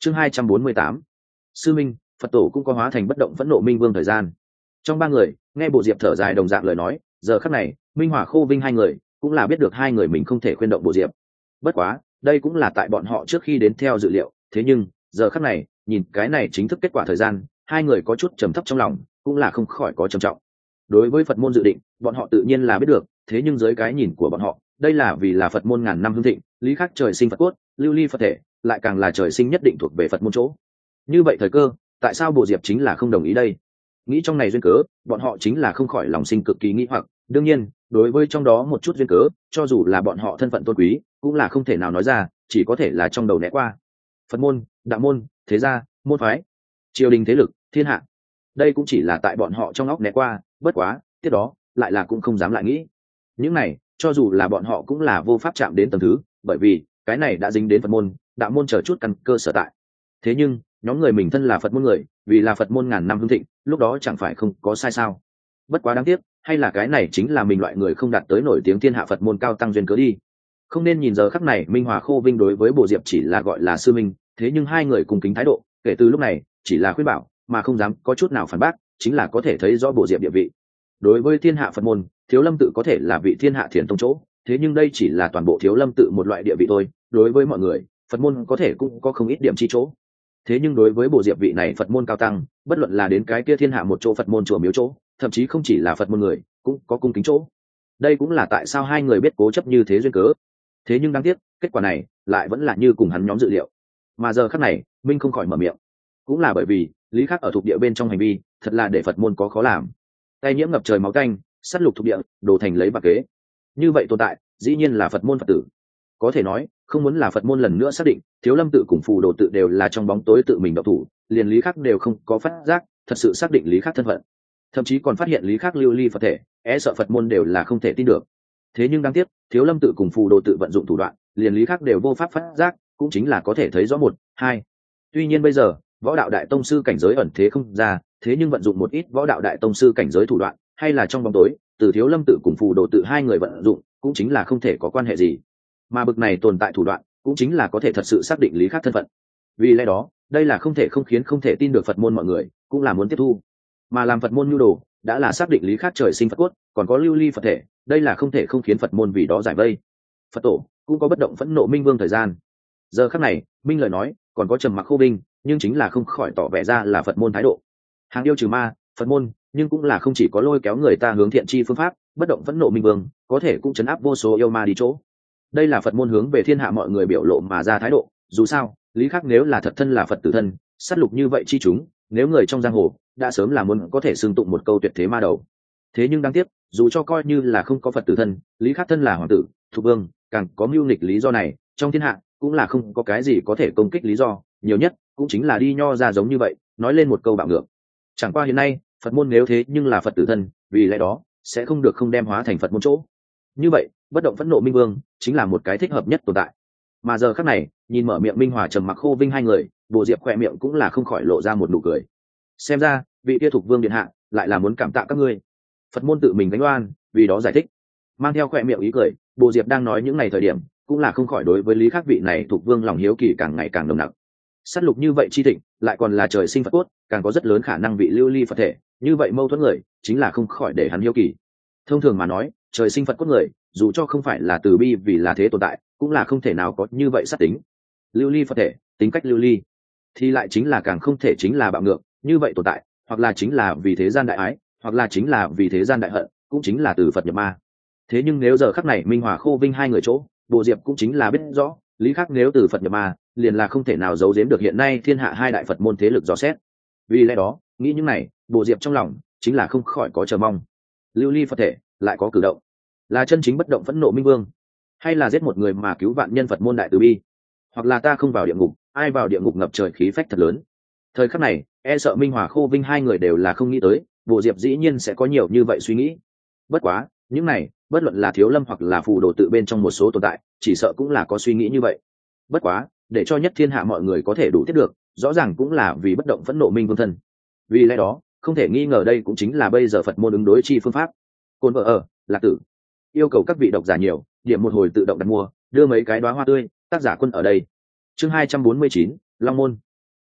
Chương 248. Sư minh, Phật tổ cũng có hóa thành bất động phẫn nộ minh vương thời gian. Trong ba người, nghe Bộ Diệp thở dài đồng dạng lời nói, giờ khắc này, Minh Hỏa Khô Vinh hai người cũng là biết được hai người mình không thể khuyên động Bộ Diệp. Bất quá, đây cũng là tại bọn họ trước khi đến theo dự liệu, thế nhưng, giờ khắc này, nhìn cái này chính thức kết quả thời gian, hai người có chút trầm thấp trong lòng, cũng là không khỏi có trầm trọng. Đối với Phật môn dự định, bọn họ tự nhiên là biết được, thế nhưng dưới cái nhìn của bọn họ, đây là vì là Phật môn ngàn năm hưng thịnh, lý khắc trời sinh Phật cốt, lưu ly Phật thể, lại càng là trời sinh nhất định thuộc về Phật môn chỗ. Như vậy thời cơ, tại sao Bộ Diệp chính là không đồng ý đây? Nghĩ trong này duyên cớ, bọn họ chính là không khỏi lòng sinh cực kỳ nghĩ hoặc, đương nhiên, đối với trong đó một chút duyên cớ, cho dù là bọn họ thân phận tôn quý, cũng là không thể nào nói ra, chỉ có thể là trong đầu né qua. Phật môn, đạo môn, thế gia, môn phái, triều đình thế lực, thiên hạ, đây cũng chỉ là tại bọn họ trong óc né qua, bất quá, tiếp đó lại là cũng không dám lại nghĩ. Những này, cho dù là bọn họ cũng là vô pháp chạm đến tầng thứ, bởi vì cái này đã dính đến Phật môn, đạo môn chờ chút căn cơ sở tại. Thế nhưng, nhóm người mình thân là Phật môn người, vì là Phật môn ngàn năm hưng thịnh, lúc đó chẳng phải không có sai sao? Bất quá đáng tiếc, hay là cái này chính là mình loại người không đạt tới nổi tiếng thiên hạ Phật môn cao tăng duyên cớ đi. Không nên nhìn giờ khắc này Minh Hòa Khô Vinh đối với Bộ Diệp chỉ là gọi là sư minh, thế nhưng hai người cùng kính thái độ, kể từ lúc này, chỉ là khuyên bảo, mà không dám có chút nào phản bác, chính là có thể thấy rõ Bộ Diệp địa vị. Đối với thiên hạ Phật môn, Thiếu Lâm tự có thể là vị thiên hạ thiền tông chỗ, thế nhưng đây chỉ là toàn bộ Thiếu Lâm tự một loại địa vị thôi, đối với mọi người, Phật môn có thể cũng có không ít điểm chi chỗ. Thế nhưng đối với Bộ Diệp vị này Phật môn cao tăng, bất luận là đến cái kia thiên hạ một chỗ Phật môn chùa miếu chỗ, thậm chí không chỉ là Phật môn người, cũng có cung kính chỗ. Đây cũng là tại sao hai người biết cố chấp như thế duyên cớ. Thế nhưng đáng tiếc, kết quả này lại vẫn là như cùng hắn nhóm dự liệu. Mà giờ khắc này, Minh không khỏi mở miệng. Cũng là bởi vì, lý khắc ở thuộc địa bên trong hành vi, thật là để Phật môn có khó làm. Tay nhiễm ngập trời máu tanh, sát lục thuộc địa, đổ thành lấy bạc kế. Như vậy tồn tại, dĩ nhiên là Phật môn Phật tử. Có thể nói, không muốn là Phật môn lần nữa xác định, Thiếu Lâm tự cùng Phù Đồ tự đều là trong bóng tối tự mình độc thủ, liền lý khắc đều không có phát giác, thật sự xác định lý khắc thân phận. Thậm chí còn phát hiện lý khắc lưu ly Phật thể, sợ Phật môn đều là không thể tin được. Thế nhưng đáng tiếc, Thiếu Lâm tự cùng Phù Đồ tự vận dụng thủ đoạn, liền lý khắc đều vô pháp phát giác, cũng chính là có thể thấy rõ một, hai. Tuy nhiên bây giờ, võ đạo đại tông sư cảnh giới ẩn thế không ra, thế nhưng vận dụng một ít võ đạo đại tông sư cảnh giới thủ đoạn, hay là trong bóng tối, từ Thiếu Lâm tự cùng Phù Đồ tự hai người vận dụng, cũng chính là không thể có quan hệ gì. Mà bực này tồn tại thủ đoạn, cũng chính là có thể thật sự xác định lý khắc thân phận. Vì lẽ đó, đây là không thể không khiến không thể tin được Phật môn mọi người, cũng là muốn tiếp thu. Mà làm Phật môn nhu đồ, đã là xác định lý khắc trời sinh Phật cốt, còn có lưu ly Phật thể, đây là không thể không khiến Phật môn vì đó giải vây. Phật tổ cũng có bất động phẫn nộ minh vương thời gian. Giờ khắc này, minh lời nói, còn có trầm mặc Khô Vinh, nhưng chính là không khỏi tỏ vẻ ra là Phật môn thái độ. Hàng yêu trừ ma, Phật môn, nhưng cũng là không chỉ có lôi kéo người ta hướng thiện chi phương pháp, bất động phẫn nộ minh vương, có thể cũng chấn áp vô số yêu ma đi chỗ. Đây là Phật môn hướng về thiên hạ mọi người biểu lộ mà ra thái độ, dù sao, lý khắc nếu là thật thân là Phật tử thân, sát lục như vậy chi chúng, nếu người trong giang hồ đã sớm là muốn có thể xưng tụng một câu tuyệt thế ma đầu. Thế nhưng đáng tiếc, dù cho coi như là không có Phật tử thân, lý khắc thân là hoàng tử, thuộc vương, càng có mưu nghịch lý do này, trong thiên hạ cũng là không có cái gì có thể công kích lý do, nhiều nhất cũng chính là đi nho ra giống như vậy, nói lên một câu bạo ngược. Chẳng qua hiện nay, Phật môn nếu thế nhưng là Phật tử thân, vì lẽ đó sẽ không được không đem hóa thành Phật môn chỗ. Như vậy, bất động phẫn nộ minh vương chính là một cái thích hợp nhất tồn tại. Mà giờ khắc này, nhìn mở miệng Minh Hòa trầm mặc Khô Vinh hai người, Bộ Diệp khỏe miệng cũng là không khỏi lộ ra một nụ cười. Xem ra, vị kia thuộc vương điện hạ lại là muốn cảm tạ các ngươi. Phật môn tự mình gánh oan, vì đó giải thích. Mang theo khỏe miệng ý cười, Bộ Diệp đang nói những ngày thời điểm, cũng là không khỏi đối với lý khắc vị này thuộc vương lòng hiếu kỳ càng ngày càng nồng nặc. Sát lục như vậy chi thịnh, lại còn là trời sinh Phật cốt, càng có rất lớn khả năng bị lưu ly Phật thể, như vậy mâu thuẫn người, chính là không khỏi để hắn hiếu kỳ. Thông thường mà nói, trời sinh Phật cốt người, dù cho không phải là từ bi vì là thế tồn tại, cũng là không thể nào có như vậy sát tính. Lưu ly Phật thể, tính cách lưu ly, thì lại chính là càng không thể chính là bạo ngược, như vậy tồn tại, hoặc là chính là vì thế gian đại ái, hoặc là chính là vì thế gian đại hận, cũng chính là từ Phật nhập ma. Thế nhưng nếu giờ khắc này Minh Hòa Khô Vinh hai người chỗ, Bộ Diệp cũng chính là biết rõ, lý khắc nếu từ Phật nhập ma, liền là không thể nào giấu giếm được hiện nay thiên hạ hai đại Phật môn thế lực dò xét. Vì lẽ đó, nghĩ những này, Bộ Diệp trong lòng chính là không khỏi có chờ mong. Lưu ly Phật thể lại có cử động, là chân chính bất động phẫn nộ minh vương, hay là giết một người mà cứu vạn nhân Phật môn đại từ bi, hoặc là ta không vào địa ngục, ai vào địa ngục ngập trời khí phách thật lớn. Thời khắc này, sợ Minh Hòa Khô Vinh hai người đều là không nghĩ tới, Bộ Diệp dĩ nhiên sẽ có nhiều như vậy suy nghĩ. Bất quá, những này, bất luận là Thiếu Lâm hoặc là Phù Đồ tự bên trong một số tồn tại, chỉ sợ cũng là có suy nghĩ như vậy. Bất quá, để cho nhất thiên hạ mọi người có thể đủ tiếp được, rõ ràng cũng là vì bất động phẫn nộ minh vương thân. Vì lẽ đó, không thể nghi ngờ đây cũng chính là bây giờ Phật môn ứng đối chi phương pháp. Côn vợ ở, Lạc Tử. Yêu cầu các vị độc giả nhiều, điểm một hồi tự động đặt mua, đưa mấy cái đóa hoa tươi, tác giả Quân ở đây. Chương 249, Long môn.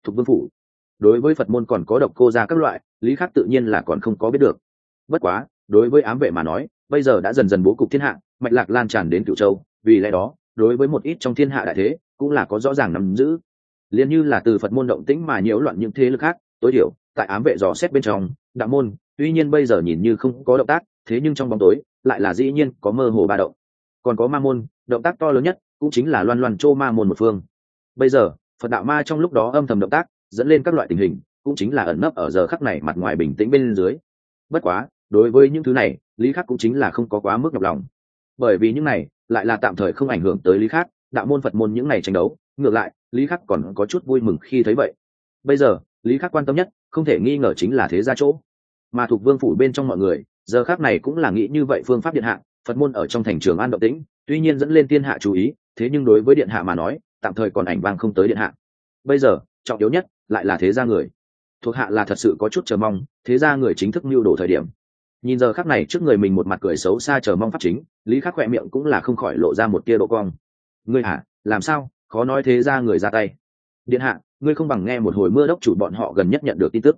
Thục Vương phủ. Đối với Phật môn còn có độc cô gia các loại, lý khắc tự nhiên là còn không có biết được. Bất quá đối với ám vệ mà nói, bây giờ đã dần dần bố cục thiên hạ, mạch lạc lan tràn đến Cửu Châu, vì lẽ đó đối với một ít trong thiên hạ đại thế cũng là có rõ ràng nắm giữ. Liên như là từ Phật môn động tĩnh mà nhiễu loạn những thế lực khác, tối thiểu tại ám vệ dò xét bên trong đạo môn tuy nhiên bây giờ nhìn như không có động tác, thế nhưng trong bóng tối lại là dĩ nhiên có mơ hồ ba động. Còn có ma môn, động tác to lớn nhất cũng chính là loan loan chô ma môn một phương. Bây giờ Phật đạo ma trong lúc đó âm thầm động tác, dẫn lên các loại tình hình, cũng chính là ẩn nấp ở giờ khắc này mặt ngoài bình tĩnh bên dưới. Bất quá đối với những thứ này, lý khắc cũng chính là không có quá mức nhọc lòng, bởi vì những này lại là tạm thời không ảnh hưởng tới lý khắc. Đạo môn Phật môn những này tranh đấu, ngược lại lý khắc còn có chút vui mừng khi thấy vậy. Bây giờ lý khắc quan tâm nhất không thể nghi ngờ chính là thế gia chỗ, mà thuộc vương phủ bên trong mọi người giờ khắc này cũng là nghĩ như vậy. Phương pháp điện hạ, Phật môn ở trong thành Trường An động tĩnh tuy nhiên dẫn lên thiên hạ chú ý, thế nhưng đối với điện hạ mà nói tạm thời còn ảnh vang không tới điện hạ. Bây giờ trọng yếu nhất lại là thế gia người, thuộc hạ là thật sự có chút chờ mong thế gia người chính thức mưu đồ thời điểm. Nhìn giờ khắc này trước người mình một mặt cười xấu xa chờ mong pháp chính, lý khắc khỏe miệng cũng là không khỏi lộ ra một tia độ cong. Ngươi hả, làm sao khó nói thế gia người ra tay? Điện hạ, ngươi không bằng nghe một hồi mưa đốc chủ bọn họ gần nhất nhận được tin tức.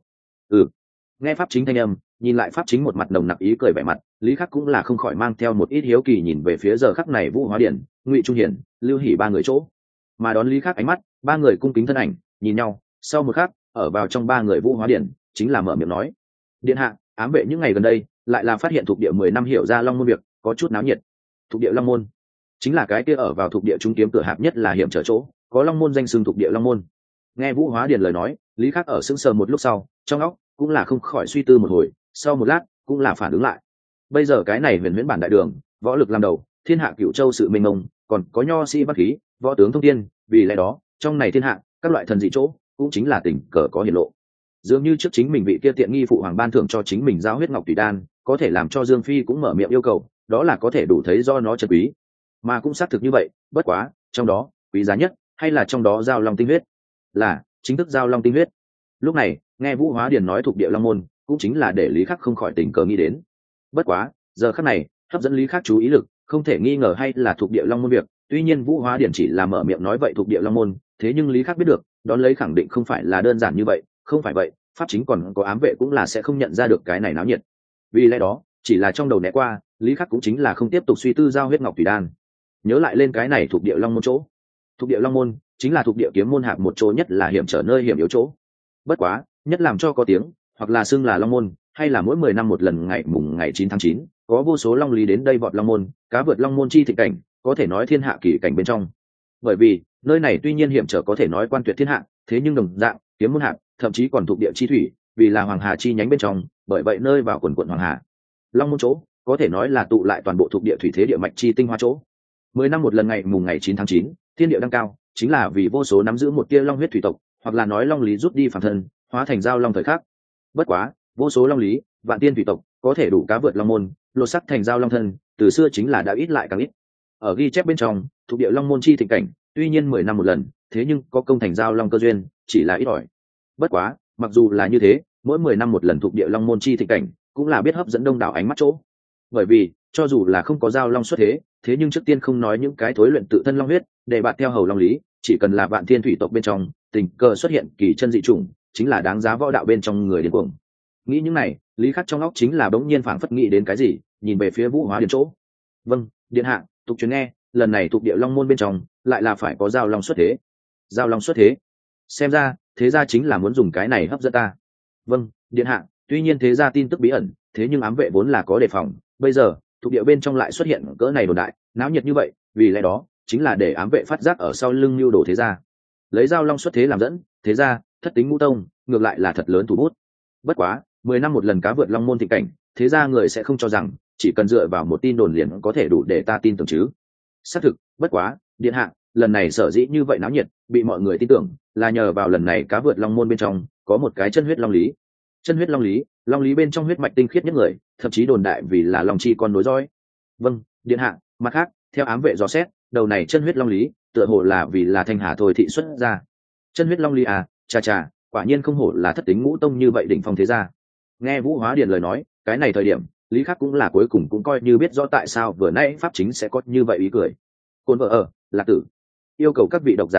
Nghe pháp chính thanh âm, nhìn lại pháp chính một mặt nồng nặc ý cười vẻ mặt, lý khắc cũng là không khỏi mang theo một ít hiếu kỳ nhìn về phía giờ khắc này Vũ Hóa Điển, Ngụy Trung Hiển, Lưu Hỷ ba người chỗ. Mà đón lý khắc ánh mắt, ba người cung kính thân ảnh nhìn nhau, sau một khắc ở vào trong ba người Vũ Hóa Điển chính là mở miệng nói: điện hạ, ám vệ những ngày gần đây lại là phát hiện thuộc địa 10 năm hiểu ra Long môn việc có chút náo nhiệt. Thuộc địa Long môn chính là cái kia ở vào thuộc địa trung kiếm cửa hạp nhất là hiểm trở chỗ, có Long môn danh xưng thuộc địa Long môn. Nghe Vũ Hóa Điển lời nói, lý khắc ở sững sờ một lúc sau, trong óc cũng là không khỏi suy tư một hồi, sau một lát cũng là phản ứng lại. Bây giờ cái này huyền huyễn bản đại đường, võ lực làm đầu, thiên hạ Cửu Châu sự mênh mông, còn có nho sĩ văn khí, võ tướng thông thiên, vì lẽ đó trong này thiên hạ các loại thần dị chỗ cũng chính là tình cờ có hiển lộ. Dường như trước chính mình vị kia tiện nghi phụ hoàng ban thưởng cho chính mình giao huyết ngọc tùy đan, có thể làm cho Dương Phi cũng mở miệng yêu cầu, đó là có thể đủ thấy do nó chân quý, mà cũng xác thực như vậy. Bất quá trong đó quý giá nhất hay là trong đó giao long tinh huyết, là chính thức giao long tinh huyết. Lúc này nghe Vũ Hóa Điền nói thuộc địa Long môn, cũng chính là để lý khắc không khỏi tình cờ nghĩ đến. Bất quá giờ khắc này hấp dẫn lý khắc chú ý lực không thể nghi ngờ hay là thuộc địa Long môn việc. Tuy nhiên Vũ Hóa Điền chỉ là mở miệng nói vậy thuộc địa Long môn, thế nhưng lý khắc biết được đón lấy khẳng định không phải là đơn giản như vậy. Không phải vậy pháp chính còn có ám vệ cũng là sẽ không nhận ra được cái này náo nhiệt. Vì lẽ đó chỉ là trong đầu né qua, lý khắc cũng chính là không tiếp tục suy tư giao huyết ngọc thủy đan, nhớ lại lên cái này thuộc địa Long môn chỗ. Thuộc địa Long môn chính là thuộc địa kiếm môn hạp một chỗ nhất là hiểm trở nơi hiểm yếu chỗ. Bất quá nhất làm cho có tiếng, hoặc là xưng là Long môn, hay là mỗi 10 năm một lần ngày 9 tháng 9, có vô số long lý đến đây vọt Long môn, cá vượt Long môn chi thịnh cảnh, có thể nói thiên hạ kỳ cảnh bên trong. Bởi vì nơi này tuy nhiên hiểm trở có thể nói quan tuyệt thiên hạ, thế nhưng đồng dạng kiếm môn hạp thậm chí còn thuộc địa chi thủy, vì là hoàng hà chi nhánh bên trong, bởi vậy nơi vào quần quận hoàng hà. Long môn chỗ có thể nói là tụ lại toàn bộ thuộc địa thủy thế địa mạch chi tinh hoa chỗ. 10 năm một lần ngày 9 tháng 9, thiên địa đăng cao, chính là vì vô số nắm giữ một tia long huyết thủy tộc, hoặc là nói long lý rút đi phàm thân, hóa thành giao long thời khắc. Bất quá vô số long lý, vạn tiên thủy tộc có thể đủ cá vượt long môn, lột sắc thành giao long thân, từ xưa chính là đã ít lại càng ít. Ở ghi chép bên trong thuộc địa Long môn chi thịnh cảnh, tuy nhiên 10 năm một lần, thế nhưng có công thành giao long cơ duyên chỉ là ít ỏi. Bất quá mặc dù là như thế, mỗi 10 năm một lần thuộc địa Long môn chi thịnh cảnh cũng là biết hấp dẫn đông đảo ánh mắt chỗ. Bởi vì cho dù là không có giao long xuất thế, thế nhưng trước tiên không nói những cái thối luyện tự thân long huyết để bạn theo hầu long lý, chỉ cần là vạn thiên thủy tộc bên trong tình cờ xuất hiện kỳ chân dị chủng, chính là đáng giá võ đạo bên trong người điên cuồng. Nghĩ những này, lý khắc trong óc chính là bỗng nhiên phảng phất nghĩ đến cái gì, nhìn về phía Vũ Hóa Điền chỗ. Vâng, điện hạ, tục truyền nghe lần này thuộc địa Long môn bên trong lại là phải có giao long xuất thế. Giao long xuất thế, xem ra thế gia chính là muốn dùng cái này hấp dẫn ta. Vâng, điện hạ, tuy nhiên thế gia tin tức bí ẩn, thế nhưng ám vệ vốn là có đề phòng, bây giờ thuộc địa bên trong lại xuất hiện cỡ này đồn đại náo nhiệt như vậy, vì lẽ đó chính là để ám vệ phát giác ở sau lưng mưu đồ thế gia, lấy giao long xuất thế làm dẫn, thế gia thất tính ngũ tông ngược lại là thật lớn thủ bút. Bất quá 10 năm một lần cá vượt Long môn thịnh cảnh, thế gia người sẽ không cho rằng chỉ cần dựa vào một tin đồn liền có thể đủ để ta tin tưởng chứ. Xác thực, bất quá điện hạ, lần này sở dĩ như vậy náo nhiệt, bị mọi người tin tưởng là nhờ vào lần này cá vượt Long môn bên trong có một cái chân huyết long lý. Chân huyết long lý bên trong huyết mạch tinh khiết nhất người, thậm chí đồn đại vì là long chi con nối dõi. Vâng, điện hạ, mặt khác theo ám vệ dò xét, đầu này chân huyết long lý tựa hồ là vì là Thanh Hà thôi thị xuất ra. Chân huyết long lý à, chà, quả nhiên không hổ là thất tính ngũ tông như vậy đỉnh phong thế gia. Nghe Vũ Hóa Điền lời nói, cái này thời điểm lý khắc cũng là cuối cùng cũng coi như biết rõ tại sao vừa nãy pháp chính sẽ có như vậy ý cười. Côn vợ ở lạc tử, yêu cầu các vị độc giả nhiều,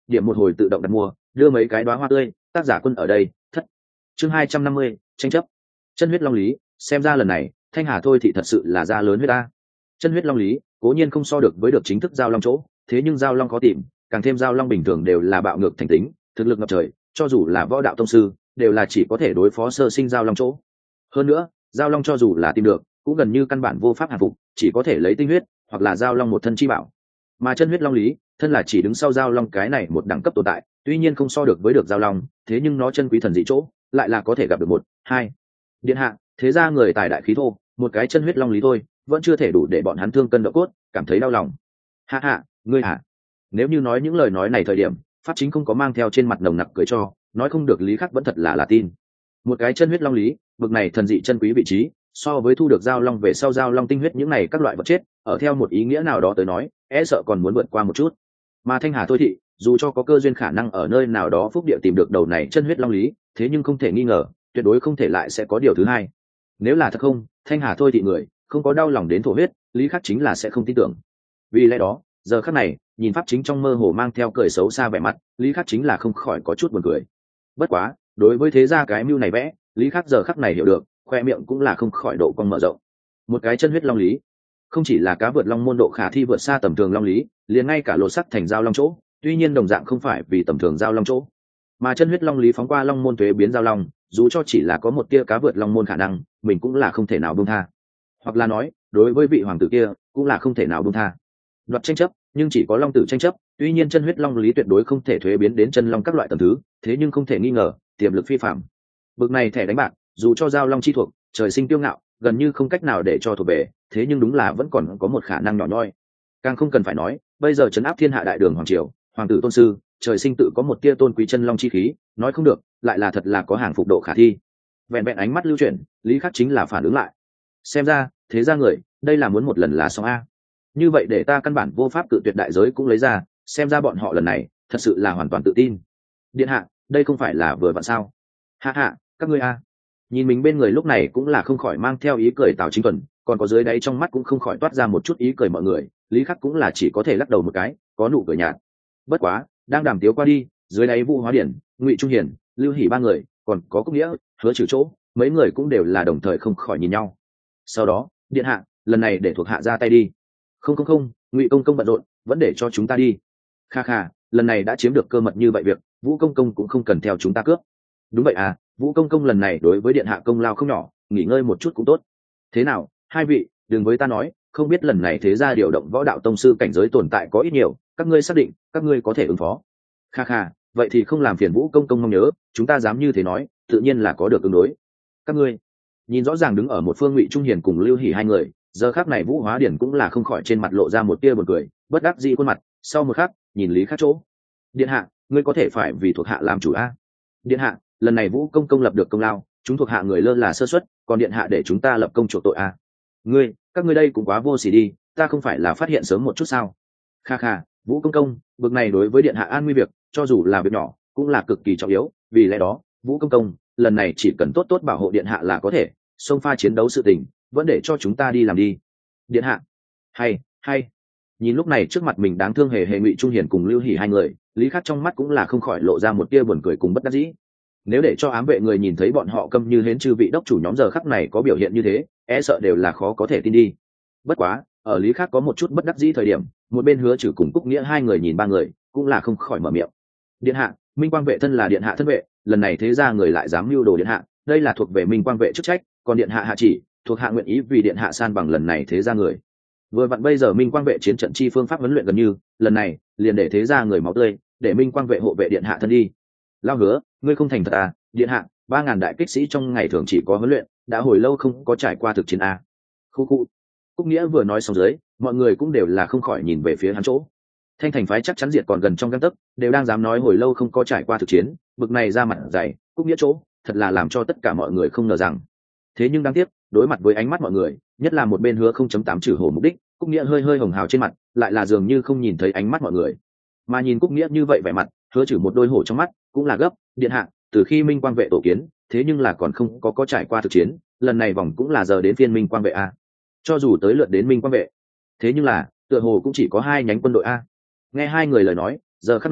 điểm một hồi tự động đặt mua, đưa mấy cái đóa hoa tươi. Tác giả Quân ở đây. Thất. Chương 250, tranh chấp. Chân huyết long lý, xem ra lần này Thanh Hà thôi thì thật sự là ra lớn huyết ta. Chân huyết long lý cố nhiên không so được với được chính thức giao long chỗ, thế nhưng giao long khó tìm, càng thêm giao long bình thường đều là bạo ngược thành tính, thực lực ngập trời, cho dù là võ đạo tông sư đều là chỉ có thể đối phó sơ sinh giao long chỗ. Hơn nữa giao long cho dù là tìm được cũng gần như căn bản vô pháp hạ phục, chỉ có thể lấy tinh huyết hoặc là giao long một thân chi bảo. Mà chân huyết long lý thân là chỉ đứng sau giao long cái này một đẳng cấp tồn tại, tuy nhiên không so được với được giao long, thế nhưng nó chân quý thần dị chỗ lại là có thể gặp được một hai điện hạ. Thế ra người tài đại khí thô, một cái chân huyết long lý thôi vẫn chưa thể đủ để bọn hắn thương cân độ cốt, cảm thấy đau lòng. Hạ hạ, ngươi hả? Nếu như nói những lời nói này thời điểm pháp chính không có mang theo trên mặt nồng nặc cười cho, nói không được lý khắc vẫn thật là tin. Một cái chân huyết long lý bực này thần dị chân quý vị trí, so với thu được giao long về sau giao long tinh huyết những này các loại vật chết, ở theo một ý nghĩa nào đó tới nói e sợ còn muốn vượt qua một chút. Mà Thanh Hà thôi thị dù cho có cơ duyên khả năng ở nơi nào đó phúc địa tìm được đầu này chân huyết long lý, thế nhưng không thể nghi ngờ tuyệt đối không thể lại sẽ có điều thứ hai. Nếu là thật không, Thanh Hà thôi thị người không có đau lòng đến thổ huyết, lý khắc chính là sẽ không tin tưởng. Vì lẽ đó giờ khắc này nhìn pháp chính trong mơ hồ mang theo cười xấu xa vẻ mặt, lý khắc chính là không khỏi có chút buồn cười. Bất quá đối với thế gia cái mưu này vẽ, lý khắc giờ khắc này hiểu được, khoe miệng cũng là không khỏi độ cong mở rộng. Một cái chân huyết long lý không chỉ là cá vượt long môn độ khả thi vượt xa tầm thường long lý, liền ngay cả lột sắc thành giao long chỗ, tuy nhiên đồng dạng không phải vì tầm thường giao long chỗ, mà chân huyết long lý phóng qua long môn thuế biến giao long, dù cho chỉ là có một tia cá vượt long môn khả năng, mình cũng là không thể nào buông tha. Hoặc là nói đối với vị hoàng tử kia cũng là không thể nào buông tha. Đoạt tranh chấp nhưng chỉ có long tử tranh chấp, tuy nhiên chân huyết long lý tuyệt đối không thể thuế biến đến chân long các loại tầng thứ, thế nhưng không thể nghi ngờ tiềm lực phi phạm. Bực này thẻ đánh bạc dù cho giao long chi thuộc trời sinh tiêu ngạo, gần như không cách nào để cho thuộc về, thế nhưng đúng là vẫn còn có một khả năng nhỏ nhoi. Càng không cần phải nói bây giờ trấn áp thiên hạ đại đường hoàng triều, hoàng tử tôn sư trời sinh tự có một tia tôn quý chân long chi khí, nói không được lại là thật là có hàng phục độ khả thi. Vẹn vẹn ánh mắt lưu chuyển, lý khắc chính là phản ứng lại. Xem ra thế ra người đây là muốn một lần là xong a. Như vậy để ta căn bản vô pháp tự tuyệt đại giới cũng lấy ra, xem ra bọn họ lần này thật sự là hoàn toàn tự tin. Điện hạ, đây không phải là vừa vặn sao? Hạ hạ, các ngươi a. Nhìn mình bên người lúc này cũng là không khỏi mang theo ý cười Tào Chính Tuần, còn có dưới đáy trong mắt cũng không khỏi toát ra một chút ý cười mọi người, lý khắc cũng là chỉ có thể lắc đầu một cái, có nụ cười nhạt. Bất quá đang đàm tiếu qua đi, dưới đáy Vũ Hóa Điển, Ngụy Trung Hiền, Lưu Hỷ ba người, còn có Cúc Nghĩa, Hứa Trừ chỗ, mấy người cũng đều là đồng thời không khỏi nhìn nhau. Sau đó điện hạ, lần này để thuộc hạ ra tay đi. Không, Ngụy công công bận rộn, vẫn để cho chúng ta đi. Kha kha, lần này đã chiếm được cơ mật như vậy việc Vũ công công cũng không cần theo chúng ta cướp. Đúng vậy à, Vũ công công lần này đối với điện hạ công lao không nhỏ, nghỉ ngơi một chút cũng tốt. Thế nào hai vị, đừng với ta nói không biết lần này thế ra điều động võ đạo tông sư cảnh giới tồn tại có ít nhiều, các ngươi xác định các ngươi có thể ứng phó. Kha kha, vậy thì không làm phiền Vũ công công mong nhớ, chúng ta dám như thế nói tự nhiên là có được ứng đối. Các ngươi nhìn rõ ràng đứng ở một phương Ngụy Trung Hiền cùng Lưu Hỷ hai người, giờ khắc này Vũ Hóa Điển cũng là không khỏi trên mặt lộ ra một tia buồn cười, bất đắc dĩ khuôn mặt. Sau một khắc nhìn lý khắc chỗ, điện hạ, ngươi có thể phải vì thuộc hạ làm chủ a. Điện hạ, lần này Vũ công công lập được công lao, chúng thuộc hạ người lơ là sơ suất, còn điện hạ để chúng ta lập công chuộc tội a. Các ngươi đây cũng quá vô sỉ đi, ta không phải là phát hiện sớm một chút sao? Kha kha, Vũ công công, bực này đối với điện hạ an nguy việc, cho dù là việc nhỏ cũng là cực kỳ trọng yếu, vì lẽ đó Vũ công công lần này chỉ cần tốt tốt bảo hộ điện hạ là có thể, xông pha chiến đấu sự tình vẫn để cho chúng ta đi làm đi. Điện hạ, hay nhìn lúc này trước mặt mình đáng thương hề Ngụy Trung Hiền cùng Lưu Hỷ hai người, lý khắc trong mắt cũng là không khỏi lộ ra một tia buồn cười cùng bất đắc dĩ. Nếu để cho ám vệ người nhìn thấy bọn họ câm như hến chư vị đốc chủ nhóm giờ khắc này có biểu hiện như thế, e sợ đều là khó có thể tin đi. Bất quá ở lý khắc có một chút bất đắc dĩ thời điểm, một bên Hứa Trừ cùng Cúc Nghĩa hai người nhìn ba người cũng là không khỏi mở miệng. Điện hạ, Minh Quang vệ thân là điện hạ thân vệ, lần này thế ra người lại dám mưu đồ điện hạ, đây là thuộc về Minh Quang vệ chức trách, còn điện hạ hạ chỉ, thuộc hạ nguyện ý vì điện hạ san bằng lần này thế ra người. Vừa vặn bây giờ Minh Quang vệ chiến trận chi phương pháp huấn luyện gần như, lần này liền để thế ra người máu tươi, để Minh Quang vệ hộ vệ điện hạ thân đi. Lao Hứa, ngươi không thành thật à? Điện hạ, 3.000 đại kích sĩ trong ngày thường chỉ có huấn luyện, đã hồi lâu không có trải qua thực chiến a. Khu. Cúc Nghĩa vừa nói xong dưới, mọi người cũng đều là không khỏi nhìn về phía hắn chỗ. Thanh thành phái chắc chắn diệt còn gần trong gang tấc, đều đang dám nói hồi lâu không có trải qua thực chiến, bực này ra mặt dày, Cúc Nghĩa chỗ, thật là làm cho tất cả mọi người không ngờ rằng. Thế nhưng đáng tiếc, đối mặt với ánh mắt mọi người, nhất là một bên Hứa 0.8 trừ hổ mục đích, Cúc Nghĩa hơi hồng hào trên mặt, lại là dường như không nhìn thấy ánh mắt mọi người. Mà nhìn Cúc Nghĩa như vậy vẻ mặt, Hứa Trừ một đôi hổ trong mắt cũng là gấp. Điện hạ, từ khi Minh Quang vệ tổ kiến, thế nhưng là còn không có trải qua thực chiến, lần này vòng cũng là giờ đến phiên Minh Quang vệ a. Cho dù tới lượt đến Minh Quang vệ, thế nhưng là tựa hồ cũng chỉ có 2 nhánh quân đội a. Nghe hai người lời nói, giờ khắc này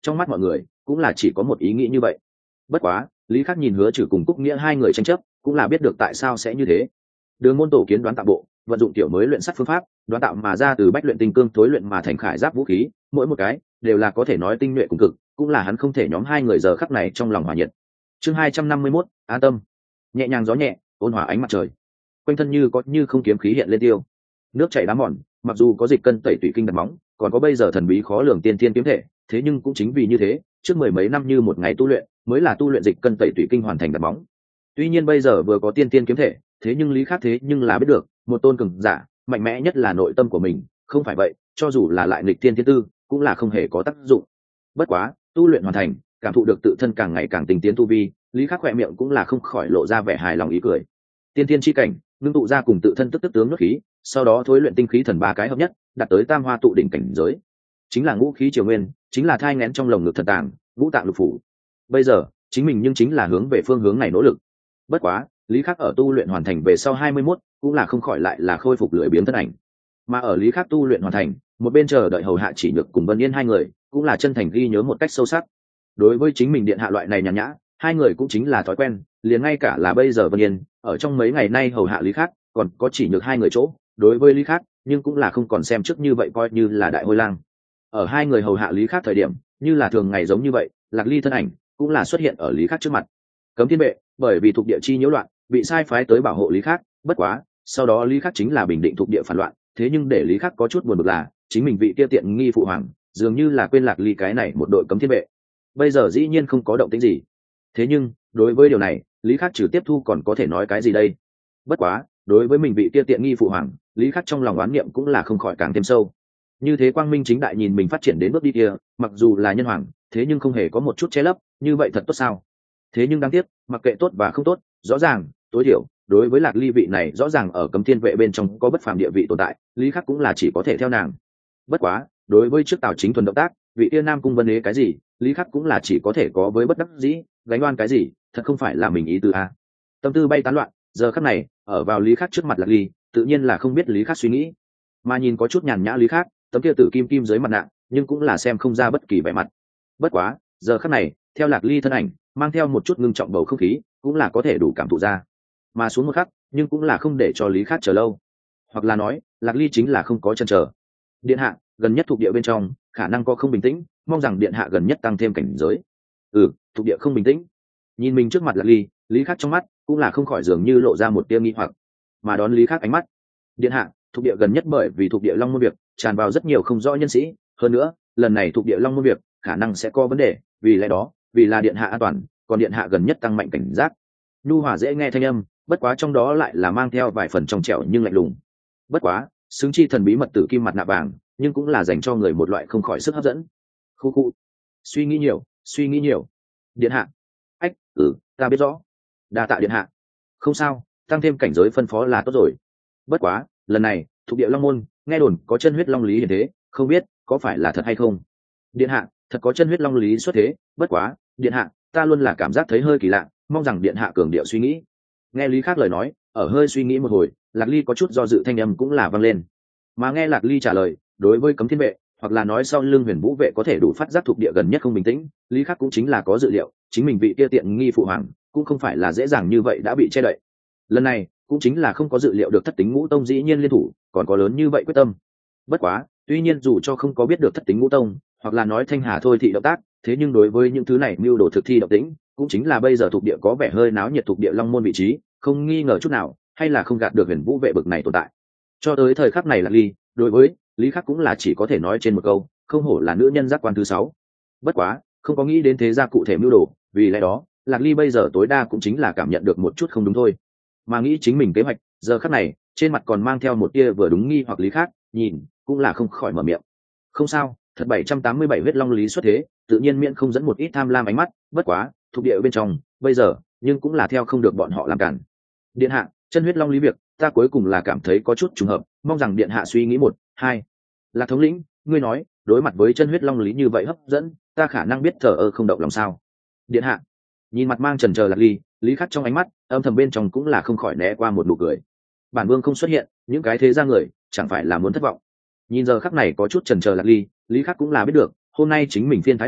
trong mắt mọi người cũng là chỉ có một ý nghĩ như vậy. Bất quá lý khắc nhìn Hứa Trừ cùng Cúc Nghĩa hai người tranh chấp cũng là biết được tại sao sẽ như thế. Đường môn tổ kiến đoán tạo bộ vận dụng tiểu mới luyện sắt phương pháp đoán tạo mà ra từ bách luyện tinh cương thối luyện mà thành khải giáp vũ khí, mỗi một cái đều là có thể nói tinh nhuệ cùng cực, cũng là hắn không thể nhóm hai người giờ khắc này trong lòng hòa nhiệt. Chương 251, an tâm. Nhẹ nhàng gió nhẹ, ôn hòa ánh mặt trời, quanh thân như có như không kiếm khí hiện lên tiêu. Nước chảy đá mòn, mặc dù có dịch cân tẩy tủy kinh đặt móng, còn có bây giờ thần bí khó lường tiên thiên kiếm thể, thế nhưng cũng chính vì như thế, trước mười mấy năm như một ngày tu luyện, mới là tu luyện dịch cân tẩy tủy kinh hoàn thành đặt móng. Tuy nhiên bây giờ vừa có tiên thiên kiếm thể, thế nhưng lý khác thế nhưng là biết được, một tôn cường giả, mạnh mẽ nhất là nội tâm của mình, không phải vậy, cho dù là lại nghịch thiên thiên tư, cũng là không hề có tác dụng. Bất quá, tu luyện hoàn thành, cảm thụ được tự thân càng ngày càng tinh tiến tu vi, lý khắc khỏe miệng cũng là không khỏi lộ ra vẻ hài lòng ý cười. Tiên thiên chi cảnh, ngưng tụ ra cùng tự thân tức tướng nước khí, sau đó thối luyện tinh khí thần ba cái hợp nhất, đạt tới tam hoa tụ đỉnh cảnh giới, chính là ngũ khí triều nguyên, chính là thai nghén trong lồng ngực thần tàng, ngũ tạng lục phủ. Bây giờ chính mình nhưng chính là hướng về phương hướng này nỗ lực. Bất quá lý khắc ở tu luyện hoàn thành về sau 21, cũng là không khỏi lại là khôi phục lười biếng thân ảnh. Mà ở lý khắc tu luyện hoàn thành, một bên chờ đợi hầu hạ chỉ nhược cùng Vân Yên hai người cũng là chân thành ghi nhớ một cách sâu sắc. Đối với chính mình điện hạ loại này nhàn nhã, hai người cũng chính là thói quen, liền ngay cả là bây giờ Vân Yên ở trong mấy ngày nay hầu hạ lý khắc, còn có chỉ nhược hai người chỗ, đối với lý khắc nhưng cũng là không còn xem trước như vậy coi như là đại hôi lang. Ở hai người hầu hạ lý khắc thời điểm, như là thường ngày giống như vậy, Lạc Ly thân ảnh cũng là xuất hiện ở lý khắc trước mặt. Cấm thiên vệ bởi vì thuộc địa chi nhiễu loạn, bị sai phái tới bảo hộ lý khắc, bất quá sau đó lý khắc chính là bình định thuộc địa phản loạn, thế nhưng để lý khắc có chút buồn bực là chính mình vị kia tiện nghi phụ hoàng dường như là quên Lạc Ly cái này một đội cấm thiên vệ, bây giờ dĩ nhiên không có động tĩnh gì. Thế nhưng đối với điều này, lý khắc trừ tiếp thu còn có thể nói cái gì đây? Bất quá đối với mình vị kia tiện nghi phụ hoàng, lý khắc trong lòng oán niệm cũng là không khỏi càng thêm sâu. Như thế quang minh chính đại nhìn mình phát triển đến bước đi kia, mặc dù là nhân hoàng, thế nhưng không hề có một chút che lấp, như vậy thật tốt sao? Thế nhưng đáng tiếc, mặc kệ tốt và không tốt, rõ ràng tối thiểu đối với Lạc Ly vị này rõ ràng ở cấm thiên vệ bên trong có bất phàm địa vị tồn tại, lý khắc cũng là chỉ có thể theo nàng. Bất quá đối với trước Tào Chính thuần động tác, vị tiên nam cung vân ế cái gì, lý khắc cũng là chỉ có thể có với bất đắc dĩ, gánh oan cái gì, thật không phải là mình ý tứ a. Tâm tư bay tán loạn, giờ khắc này ở vào lý khắc trước mặt Lạc Ly, tự nhiên là không biết lý khắc suy nghĩ, mà nhìn có chút nhàn nhã lý khắc, tấm kia tử kim kim dưới mặt nạ, nhưng cũng là xem không ra bất kỳ vẻ mặt. Bất quá giờ khắc này theo Lạc Ly thân ảnh mang theo một chút ngưng trọng bầu không khí, cũng là có thể đủ cảm thụ ra. Mà xuống một khắc, nhưng cũng là không để cho lý khắc chờ lâu, hoặc là nói Lạc Ly chính là không có chân chờ. Điện hạ gần nhất thuộc địa bên trong khả năng có không bình tĩnh, mong rằng điện hạ gần nhất tăng thêm cảnh giới. Thuộc địa không bình tĩnh. Nhìn mình trước mặt Lạc Ly, lý khắc trong mắt cũng là không khỏi dường như lộ ra một tia nghi hoặc, mà đón lý khắc ánh mắt. Điện hạ, thuộc địa gần nhất bởi vì thuộc địa long môn việc tràn vào rất nhiều không rõ nhân sĩ, hơn nữa lần này thuộc địa long môn việc khả năng sẽ có vấn đề, vì lẽ đó vì là điện hạ an toàn, còn điện hạ gần nhất tăng mạnh cảnh giác. Nhu hòa dễ nghe thanh âm, bất quá trong đó lại là mang theo vài phần trong trẻo nhưng lạnh lùng. Bất quá xứng chi thần bí mật tử kim mặt nạ vàng, nhưng cũng là dành cho người một loại không khỏi sức hấp dẫn. Khu khu, suy nghĩ nhiều, suy nghĩ nhiều. Điện hạ. Ách, ta biết rõ. Đa tạ điện hạ. Không sao, tăng thêm cảnh giới phân phó là tốt rồi. Bất quá lần này thuộc địa long môn nghe đồn có chân huyết long lý hiện thế, không biết có phải là thật hay không. Điện hạ, thật có chân huyết long lý xuất thế, bất quá điện hạ, ta luôn là cảm giác thấy hơi kỳ lạ, mong rằng điện hạ cường điệu suy nghĩ. Nghe lý khắc lời nói, ở hơi suy nghĩ một hồi, Lạc Ly có chút do dự thanh âm cũng là vang lên. Mà nghe Lạc Ly trả lời, đối với cấm thiên vệ hoặc là nói sau lưng huyền vũ vệ có thể đủ phát giác thuộc địa gần nhất không bình tĩnh, lý khắc cũng chính là có dự liệu, chính mình vị kia tiện nghi phụ hoàng cũng không phải là dễ dàng như vậy đã bị che đậy. Lần này cũng chính là không có dự liệu được thất tính ngũ tông dĩ nhiên liên thủ, còn có lớn như vậy quyết tâm. Bất quá tuy nhiên dù cho không có biết được thất tính ngũ tông hoặc là nói thanh hà thôi thị động tác, thế nhưng đối với những thứ này mưu đồ thực thi động tĩnh, cũng chính là bây giờ thuộc địa có vẻ hơi náo nhiệt thuộc địa long môn vị trí, không nghi ngờ chút nào, hay là không gạt được huyền vũ vệ bực này tồn tại. Cho tới thời khắc này Lạc Ly, đối với lý khắc cũng là chỉ có thể nói trên một câu, không hổ là nữ nhân giác quan thứ 6. Bất quá không có nghĩ đến thế gia cụ thể mưu đồ, vì lẽ đó Lạc Ly bây giờ tối đa cũng chính là cảm nhận được một chút không đúng thôi, mà nghĩ chính mình kế hoạch, giờ khắc này trên mặt còn mang theo một tia vừa đúng nghi hoặc lý khắc, nhìn cũng là không khỏi mở miệng. Không sao, thật 787 huyết long lý xuất thế, tự nhiên miễn không dẫn một ít tham lam ánh mắt, bất quá thuộc địa bên trong bây giờ nhưng cũng là theo không được bọn họ làm cản. Điện hạ, chân huyết long lý việc ta cuối cùng là cảm thấy có chút trùng hợp, mong rằng điện hạ suy nghĩ một hai. Lạc thống lĩnh, ngươi nói đối mặt với chân huyết long lý như vậy hấp dẫn, ta khả năng biết thờ ơ không động lòng sao? Điện hạ. Nhìn mặt mang chần chờ Lạc Ly, lý khắc trong ánh mắt âm thầm bên trong cũng là không khỏi né qua một nụ cười. Bản vương không xuất hiện, những cái thế ra người chẳng phải là muốn thất vọng. Nhìn giờ khắc này có chút chần chờ Lạc Ly, lý khắc cũng là biết được hôm nay chính mình phiên thái độ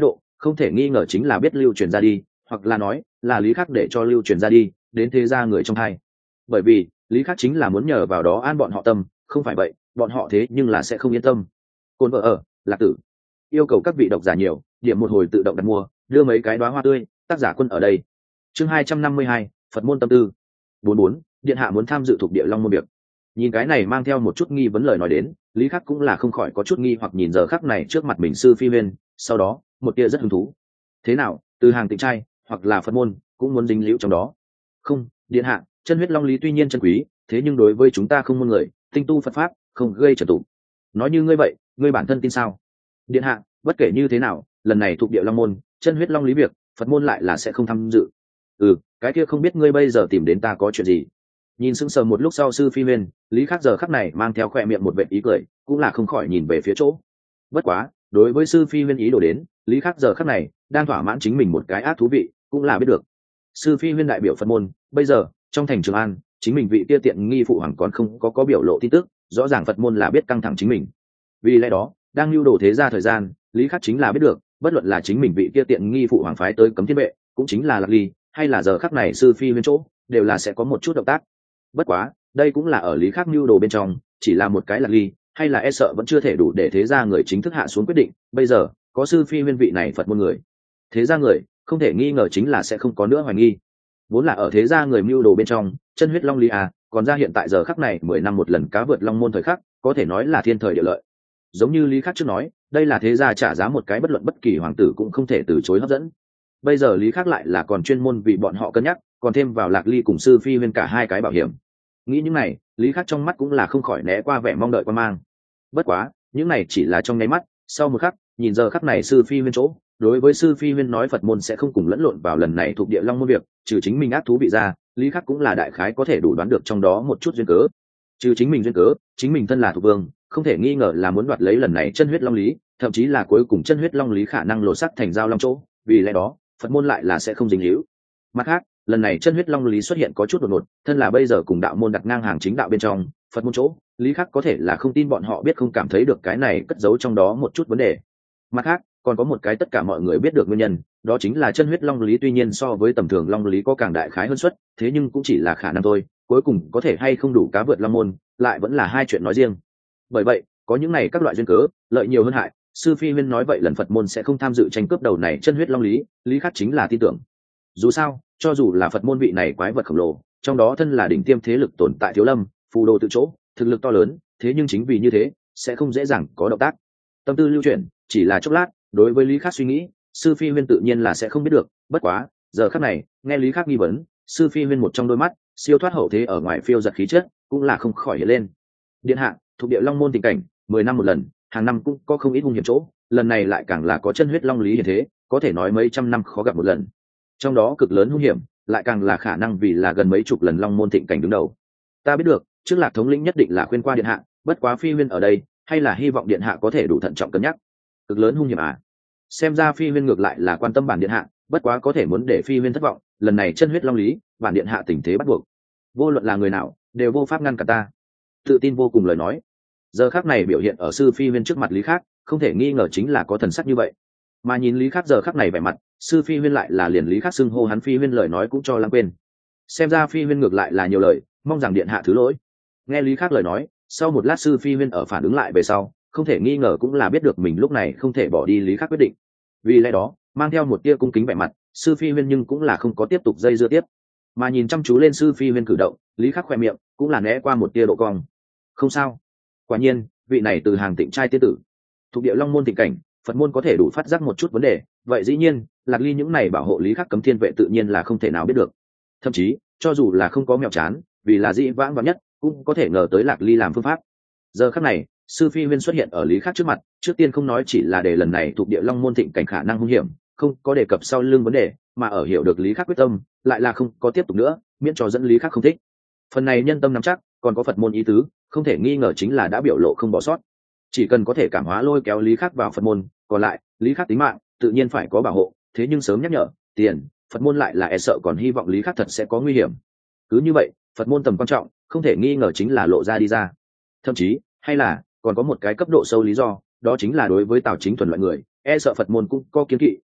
không thể nghi ngờ chính là biết lưu truyền ra đi, hoặc là nói là lý khắc để cho lưu truyền ra đi đến thế gia người trong hai. Bởi vì lý khắc chính là muốn nhờ vào đó an bọn họ tâm, không phải vậy bọn họ thế nhưng là sẽ không yên tâm. Cồn vợ ở Lạc Tử yêu cầu các vị độc giả nhiều, điểm một hồi tự động đặt mua, đưa mấy cái đóa hoa tươi, tác giả Quân ở đây. Chương 252, Phật môn tâm tư. 44, điện hạ muốn tham dự thuộc địa long môn việc. Nhìn cái này mang theo một chút nghi vấn lời nói đến, lý khắc cũng là không khỏi có chút nghi hoặc nhìn giờ khắc này trước mặt mình sư phi huyên, sau đó một tia rất hứng thú. Thế nào, từ hàng tịnh trai hoặc là Phật môn cũng muốn dính liễu trong đó? Không, điện hạ, chân huyết long lý tuy nhiên chân quý, thế nhưng đối với chúng ta không môn người tinh tu Phật pháp không gây trở tụ. Nói như ngươi vậy, ngươi bản thân tin sao? Điện hạ, bất kể như thế nào, lần này thuộc địa long môn chân huyết long lý việc, Phật môn lại là sẽ không tham dự. Cái kia không biết ngươi bây giờ tìm đến ta có chuyện gì? Nhìn sững sờ một lúc sau sư phi huyên, lý khắc giờ khắc này mang theo khoe miệng một vệt ý cười, cũng là không khỏi nhìn về phía chỗ. Bất quá, đối với sư phi huyên ý đồ đến, lý khắc giờ khắc này đang thỏa mãn chính mình một cái ác thú vị, cũng là biết được. Sư phi huyên đại biểu Phật môn, bây giờ trong thành Trường An, chính mình vị kia tiện nghi phụ hoàng còn không có biểu lộ tin tức, rõ ràng Phật môn là biết căng thẳng chính mình. Vì lẽ đó, đang lưu đồ thế ra thời gian, lý khắc chính là biết được, bất luận là chính mình vị kia tiện nghi phụ hoàng phái tới cấm thiên vệ, cũng chính là Lạc Ly, hay là giờ khắc này sư phi huyên chỗ, đều là sẽ có một chút động tác. Bất quá, đây cũng là ở lý khắc lưu đồ bên trong, chỉ là một cái Lạc Ly, hay là e sợ vẫn chưa thể đủ để thế ra người chính thức hạ xuống quyết định. Bây giờ có sư phi huyên vị này Phật môn người, thế ra người không thể nghi ngờ chính là sẽ không có nữa hoài nghi. Vốn là ở thế ra người mưu đồ bên trong, chân huyết long lý còn ra hiện tại giờ khắc này 10 năm một lần cá vượt long môn thời khắc, có thể nói là thiên thời địa lợi. Giống như lý khắc trước nói, đây là thế gia trả giá một cái bất luận bất kỳ hoàng tử cũng không thể từ chối hấp dẫn. Bây giờ lý khắc lại là còn chuyên môn vì bọn họ cân nhắc, còn thêm vào Lạc Ly cùng sư phi huyên cả hai cái bảo hiểm. Nghĩ những này, lý khắc trong mắt cũng là không khỏi né qua vẻ mong đợi quan mang. Bất quá, những này chỉ là trong nháy mắt, sau một khắc, nhìn giờ khắc này sư phi huyên chỗ, đối với sư phi huyên nói Phật môn sẽ không cùng lẫn lộn vào lần này thuộc địa long môn việc, trừ chính mình ác thú bị ra, lý khắc cũng là đại khái có thể đủ đoán được trong đó một chút duyên cớ. Trừ chính mình duyên cớ, chính mình thân là thuộc vương, không thể nghi ngờ là muốn đoạt lấy lần này chân huyết long lý, thậm chí là cuối cùng chân huyết long lý khả năng lộ sắc thành giao long chỗ, vì lẽ đó Phật môn lại là sẽ không dính líu. Mặt khác, lần này chân huyết long lý xuất hiện có chút đột ngột, thân là bây giờ cùng đạo môn đặt ngang hàng chính đạo bên trong Phật môn chỗ, lý khắc có thể là không tin bọn họ biết không cảm thấy được cái này cất giấu trong đó một chút vấn đề. Mặt khác, còn có một cái tất cả mọi người biết được nguyên nhân, đó chính là chân huyết long lý tuy nhiên so với tầm thường long lý có càng đại khái hơn suất, thế nhưng cũng chỉ là khả năng thôi, cuối cùng có thể hay không đủ cá vượt long môn lại vẫn là hai chuyện nói riêng. Bởi vậy, có những này các loại duyên cớ, lợi nhiều hơn hại, sư phi huyên nói vậy lần Phật môn sẽ không tham dự tranh cướp đầu này chân huyết long lý, lý khắc chính là tin tưởng. Dù sao, cho dù là Phật môn vị này quái vật khổng lồ, trong đó thân là đỉnh tiêm thế lực tồn tại thiếu lâm, phù đồ tự chỗ, thực lực to lớn, thế nhưng chính vì như thế, sẽ không dễ dàng có động tác. Tâm tư lưu chuyển, chỉ là chốc lát, đối với lý khắc suy nghĩ, sư phi huyên tự nhiên là sẽ không biết được. Bất quá, giờ khắc này, nghe lý khắc nghi vấn, sư phi huyên một trong đôi mắt siêu thoát hậu thế ở ngoài phiêu giật khí chất, cũng là không khỏi hiện lên. Điện hạ, thuộc địa long môn tình cảnh 10 năm một lần, hàng năm cũng có không ít hung hiểm chỗ, lần này lại càng là có chân huyết long lý hiện thế, có thể nói mấy trăm năm khó gặp một lần. Trong đó cực lớn hung hiểm, lại càng là khả năng vì là gần mấy chục lần long môn thịnh cảnh đứng đầu. Ta biết được, trước Lạc thống lĩnh nhất định là khuyên qua điện hạ, bất quá phi huyên ở đây, hay là hy vọng điện hạ có thể đủ thận trọng cân nhắc. Cực lớn hung hiểm xem ra phi huyên ngược lại là quan tâm bản điện hạ, bất quá có thể muốn để phi huyên thất vọng, lần này chân huyết long lý, bản điện hạ tình thế bắt buộc, vô luận là người nào đều vô pháp ngăn cản ta. Tự tin vô cùng lời nói, giờ khắc này biểu hiện ở sư phi huyên trước mặt lý khắc, không thể nghi ngờ chính là có thần sắc như vậy. Mà nhìn lý khắc giờ khắc này vẻ mặt, sư phi huyên lại là liền lý khắc xưng hô hắn phi huyên lời nói cũng cho lãng quên. Xem ra phi huyên ngược lại là nhiều lời, mong rằng điện hạ thứ lỗi. Nghe lý khắc lời nói, sau một lát sư phi huyên ở phản ứng lại về sau, không thể nghi ngờ cũng là biết được mình lúc này không thể bỏ đi lý khắc quyết định. Vì lẽ đó, mang theo một tia cung kính vẻ mặt, sư phi huyên nhưng cũng là không có tiếp tục dây dưa tiếp, mà nhìn chăm chú lên sư phi huyên cử động, lý khắc khoe miệng cũng là né qua một tia độ cong. Không sao, quả nhiên vị này từ hàng tịnh trai tiên tử, thuộc địa long môn tình cảnh, Phật môn có thể đủ phát giác một chút vấn đề, vậy dĩ nhiên Lạc Ly những này bảo hộ lý khắc cấm thiên vệ tự nhiên là không thể nào biết được. Thậm chí cho dù là không có mèo chán, vì là dĩ vãng vắng nhất cũng có thể ngờ tới Lạc Ly làm phương pháp. Giờ khắc này sư phi huyên xuất hiện ở lý khắc trước mặt, trước tiên không nói chỉ là để lần này thuộc địa long môn thịnh cảnh khả năng hung hiểm, không có đề cập sau lưng vấn đề, mà ở hiểu được lý khắc quyết tâm, lại là không có tiếp tục nữa, miễn cho dẫn lý khắc không thích. Phần này nhân tâm nắm chắc, còn có Phật môn ý tứ, không thể nghi ngờ chính là đã biểu lộ không bỏ sót. Chỉ cần có thể cảm hóa lôi kéo lý khắc vào Phật môn, còn lại lý khắc tính mạng tự nhiên phải có bảo hộ, thế nhưng sớm nhắc nhở tiền, Phật môn lại là e sợ còn hy vọng lý khắc thật sẽ có nguy hiểm. Cứ như vậy, Phật môn tầm quan trọng không thể nghi ngờ chính là lộ ra đi ra. Thậm chí hay là còn có một cái cấp độ sâu lý do, đó chính là đối với Tào Chính Thuần loại người, e sợ Phật môn cũng có kiến kỵ,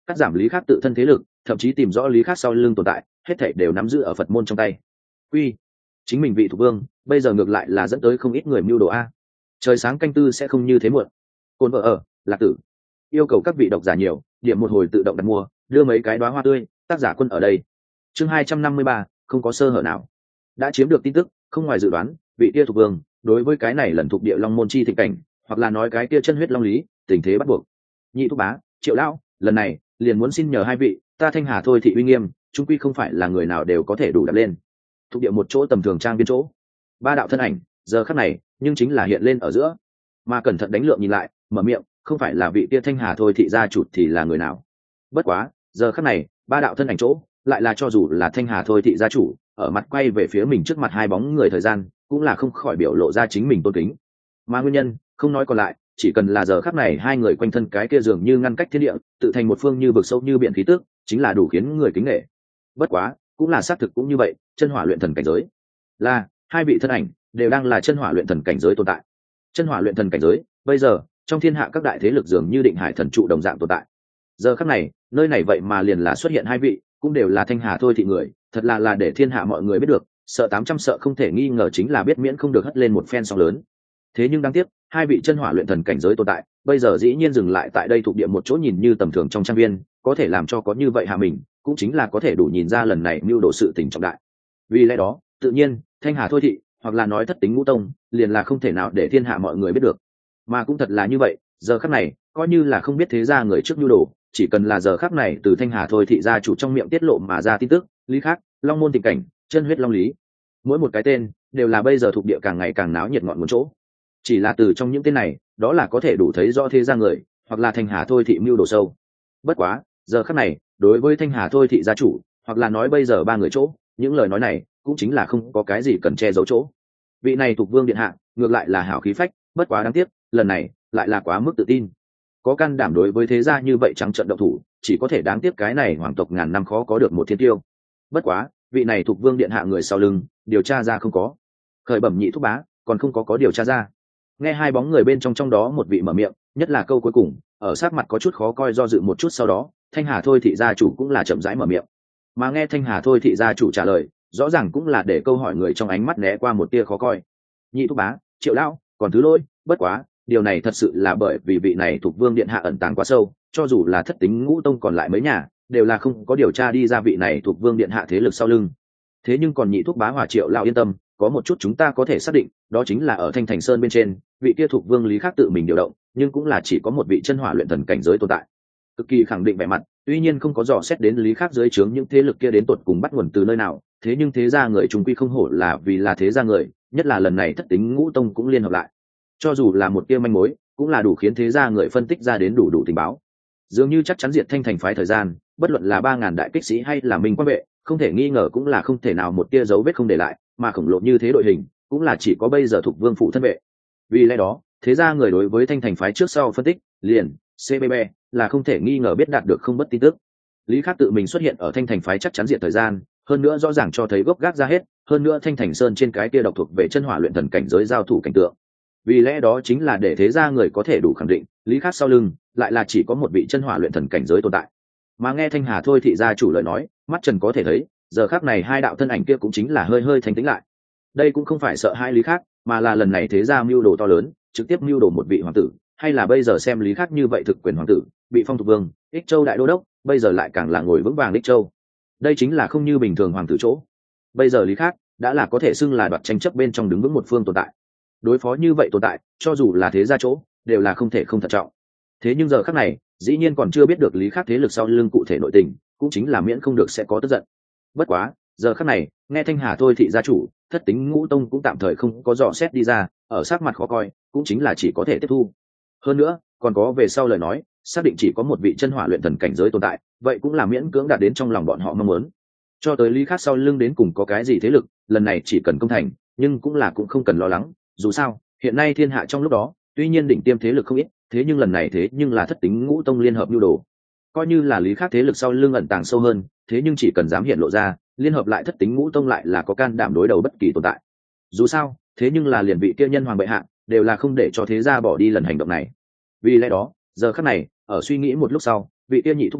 cắt giảm lý khác tự thân thế lực, thậm chí tìm rõ lý khác sau lưng tồn tại, hết thảy đều nắm giữ ở Phật môn trong tay. Quy, chính mình vị thuộc vương, bây giờ ngược lại là dẫn tới không ít người mưu đồ a. Trời sáng canh tư sẽ không như thế muộn. Côn vợ ở, Lạc Tử. Yêu cầu các vị độc giả nhiều, điểm một hồi tự động đặt mua, đưa mấy cái đóa hoa tươi, tác giả Quân ở đây. Chương 253, không có sơ hở nào. Đã chiếm được tin tức, không ngoài dự đoán, vị kia thuộc vương, đối với cái này lần thuộc địa Long môn chi thịnh cảnh, hoặc là nói cái kia chân huyết long lý, tình thế bắt buộc. Nhị thúc bá, Triệu lão, lần này liền muốn xin nhờ hai vị, ta Thanh Hà thôi thị uy nghiêm, chung quy không phải là người nào đều có thể đủ đặt lên. Thuộc địa một chỗ tầm thường trang biên chỗ, ba đạo thân ảnh, giờ khắc này, nhưng chính là hiện lên ở giữa. Mà cẩn thận đánh lượng nhìn lại, mở miệng, không phải là vị kia Thanh Hà thôi thị gia chủ thì là người nào. Bất quá, giờ khắc này, ba đạo thân ảnh chỗ, lại là cho dù là Thanh Hà thôi thị gia chủ, ở mặt quay về phía mình trước mặt hai bóng người thời gian, cũng là không khỏi biểu lộ ra chính mình tôn kính. Mà nguyên nhân, không nói còn lại, chỉ cần là giờ khắc này hai người quanh thân cái kia dường như ngăn cách thiên địa, tự thành một phương như vực sâu như biển khí tức, chính là đủ khiến người kính nể. Bất quá, cũng là xác thực cũng như vậy, chân hỏa luyện thần cảnh giới. Là, hai vị thân ảnh đều đang là chân hỏa luyện thần cảnh giới tồn tại. Chân hỏa luyện thần cảnh giới, bây giờ, trong thiên hạ các đại thế lực dường như định hải thần trụ đồng dạng tồn tại. Giờ khắc này, nơi này vậy mà liền là xuất hiện hai vị, cũng đều là Thanh Hà thôi thị người, thật là để thiên hạ mọi người biết được, sợ 800 sợ không thể nghi ngờ chính là biết miễn không được hất lên một phen sóng lớn. Thế nhưng đáng tiếc, hai vị chân hỏa luyện thần cảnh giới tồn tại, bây giờ dĩ nhiên dừng lại tại đây thuộc địa một chỗ nhìn như tầm thường trong trang viên, có thể làm cho có như vậy hạ mình, cũng chính là có thể đủ nhìn ra lần này mưu đồ sự tình trọng đại. Vì lẽ đó, tự nhiên, Thanh Hà thôi thị, hoặc là nói thất tính ngũ tông, liền là không thể nào để thiên hạ mọi người biết được. Mà cũng thật là như vậy, giờ khắc này, coi như là không biết thế gia người trước mưu đồ, chỉ cần là giờ khắc này từ Thanh Hà thôi thị gia chủ trong miệng tiết lộ mà ra tin tức, lý khác, Long môn tình cảnh, chân huyết long lý, mỗi một cái tên đều là bây giờ thuộc địa càng ngày càng náo nhiệt ngọn một chỗ. Chỉ là từ trong những tên này, đó là có thể đủ thấy rõ thế gia người, hoặc là Thanh Hà thôi thị mưu đồ sâu. Bất quá, giờ khắc này, đối với Thanh Hà thôi thị gia chủ, hoặc là nói bây giờ ba người chỗ, những lời nói này cũng chính là không có cái gì cần che giấu chỗ. Vị này thuộc vương điện hạ, ngược lại là hảo khí phách, bất quá đáng tiếc, lần này lại là quá mức tự tin. Có can đảm đối với thế gia như vậy trắng trợn động thủ, chỉ có thể đáng tiếc cái này hoàng tộc ngàn năm khó có được một thiên tiêu. Bất quá, vị này thuộc vương điện hạ người sau lưng, điều tra ra không có. Khởi bẩm nhị thúc bá, còn không có điều tra ra. Nghe hai bóng người bên trong đó một vị mở miệng, nhất là câu cuối cùng, ở sát mặt có chút khó coi do dự một chút, sau đó Thanh Hà thôi thị gia chủ cũng là chậm rãi mở miệng. Mà nghe Thanh Hà thôi thị gia chủ trả lời, rõ ràng cũng là để câu hỏi người trong ánh mắt né qua một tia khó coi. Nhị thúc bá, Triệu lão, còn thứ lỗi, bất quá điều này thật sự là bởi vì vị này thuộc vương điện hạ ẩn tàng quá sâu, cho dù là thất tính ngũ tông còn lại mấy nhà, đều là không có điều tra đi ra vị này thuộc vương điện hạ thế lực sau lưng. Thế nhưng còn nhị thúc bá hòa Triệu lão yên tâm, có một chút chúng ta có thể xác định, đó chính là ở Thanh Thành Sơn bên trên, vị kia thuộc vương lý khác tự mình điều động, nhưng cũng là chỉ có một vị chân hỏa luyện thần cảnh giới tồn tại. Cực kỳ khẳng định vẻ mặt, tuy nhiên không có dò xét đến lý khác dưới trướng những thế lực kia đến tột cùng bắt nguồn từ nơi nào, thế nhưng thế gia người chúng quy không hổ là vì là thế gia người, nhất là lần này thất tính ngũ tông cũng liên hợp lại, cho dù là một tia manh mối, cũng là đủ khiến thế gia người phân tích ra đến đủ tình báo. Dường như chắc chắn diệt Thanh Thành phái thời gian, bất luận là 3000 đại kích sĩ hay là minh quan vệ, không thể nghi ngờ cũng là không thể nào một tia dấu vết không để lại, mà khổng lồ như thế đội hình, cũng là chỉ có bây giờ thuộc vương phụ thân vệ. Vì lẽ đó, thế gia người đối với Thanh Thành phái trước sau phân tích, liền CBB là không thể nghi ngờ biết đạt được không bất tin tức. Lý Khắc tự mình xuất hiện ở Thanh Thành phái chắc chắn diệt thời gian, hơn nữa rõ ràng cho thấy gốc gác ra hết, hơn nữa Thanh Thành Sơn trên cái kia độc thuộc về chân hỏa luyện thần cảnh giới giao thủ cảnh tượng. Vì lẽ đó chính là để thế gia người có thể đủ khẳng định, Lý Khắc sau lưng lại là chỉ có một vị chân hỏa luyện thần cảnh giới tồn tại. Mà nghe Thanh Hà thôi thị gia chủ lời nói, mắt Trần có thể thấy, giờ khắc này hai đạo thân ảnh kia cũng chính là hơi thanh tĩnh lại. Đây cũng không phải sợ hai Lý Khắc, mà là lần này thế gia mưu đồ to lớn, trực tiếp mưu đồ một vị hoàng tử, hay là bây giờ xem Lý Khắc như vậy thực quyền hoàng tử, bị phong thuộc vương, Ích Châu đại đô đốc, bây giờ lại càng là ngồi vững vàng Ích Châu. Đây chính là không như bình thường hoàng tử chỗ. Bây giờ Lý Khắc đã là có thể xưng là đoạt tranh chấp bên trong đứng vững một phương tồn tại. Đối phó như vậy tồn tại, cho dù là thế gia chỗ, đều là không thể không thận trọng. Thế nhưng giờ khắc này, dĩ nhiên còn chưa biết được Lý Khắc thế lực sau lưng cụ thể nội tình, cũng chính là miễn không được sẽ có tức giận. Bất quá, giờ khắc này, nghe Thanh Hà thôi thị gia chủ, thất tính ngũ tông cũng tạm thời không có dò xét đi ra, ở sắc mặt khó coi, cũng chính là chỉ có thể tiếp thu. Hơn nữa, còn có về sau lời nói, xác định chỉ có một vị chân hỏa luyện thần cảnh giới tồn tại, vậy cũng là miễn cưỡng đạt đến trong lòng bọn họ mong muốn. Cho tới Lý Khắc sau lưng đến cùng có cái gì thế lực, lần này chỉ cần công thành, nhưng cũng không cần lo lắng, dù sao, hiện nay thiên hạ trong lúc đó, tuy nhiên đỉnh tiêm thế lực không ít, thế nhưng lần này thế nhưng là thất tính ngũ tông liên hợp nhu đồ. Coi như là Lý Khắc thế lực sau lưng ẩn tàng sâu hơn, thế nhưng chỉ cần dám hiện lộ ra, liên hợp lại thất tính ngũ tông lại là có can đảm đối đầu bất kỳ tồn tại. Dù sao, thế nhưng là liền vị kia nhân hoàng bệ hạ, đều là không để cho thế gia bỏ đi lần hành động này. Vì lẽ đó, giờ khắc này, ở suy nghĩ một lúc sau, vị kia nhị thúc bá,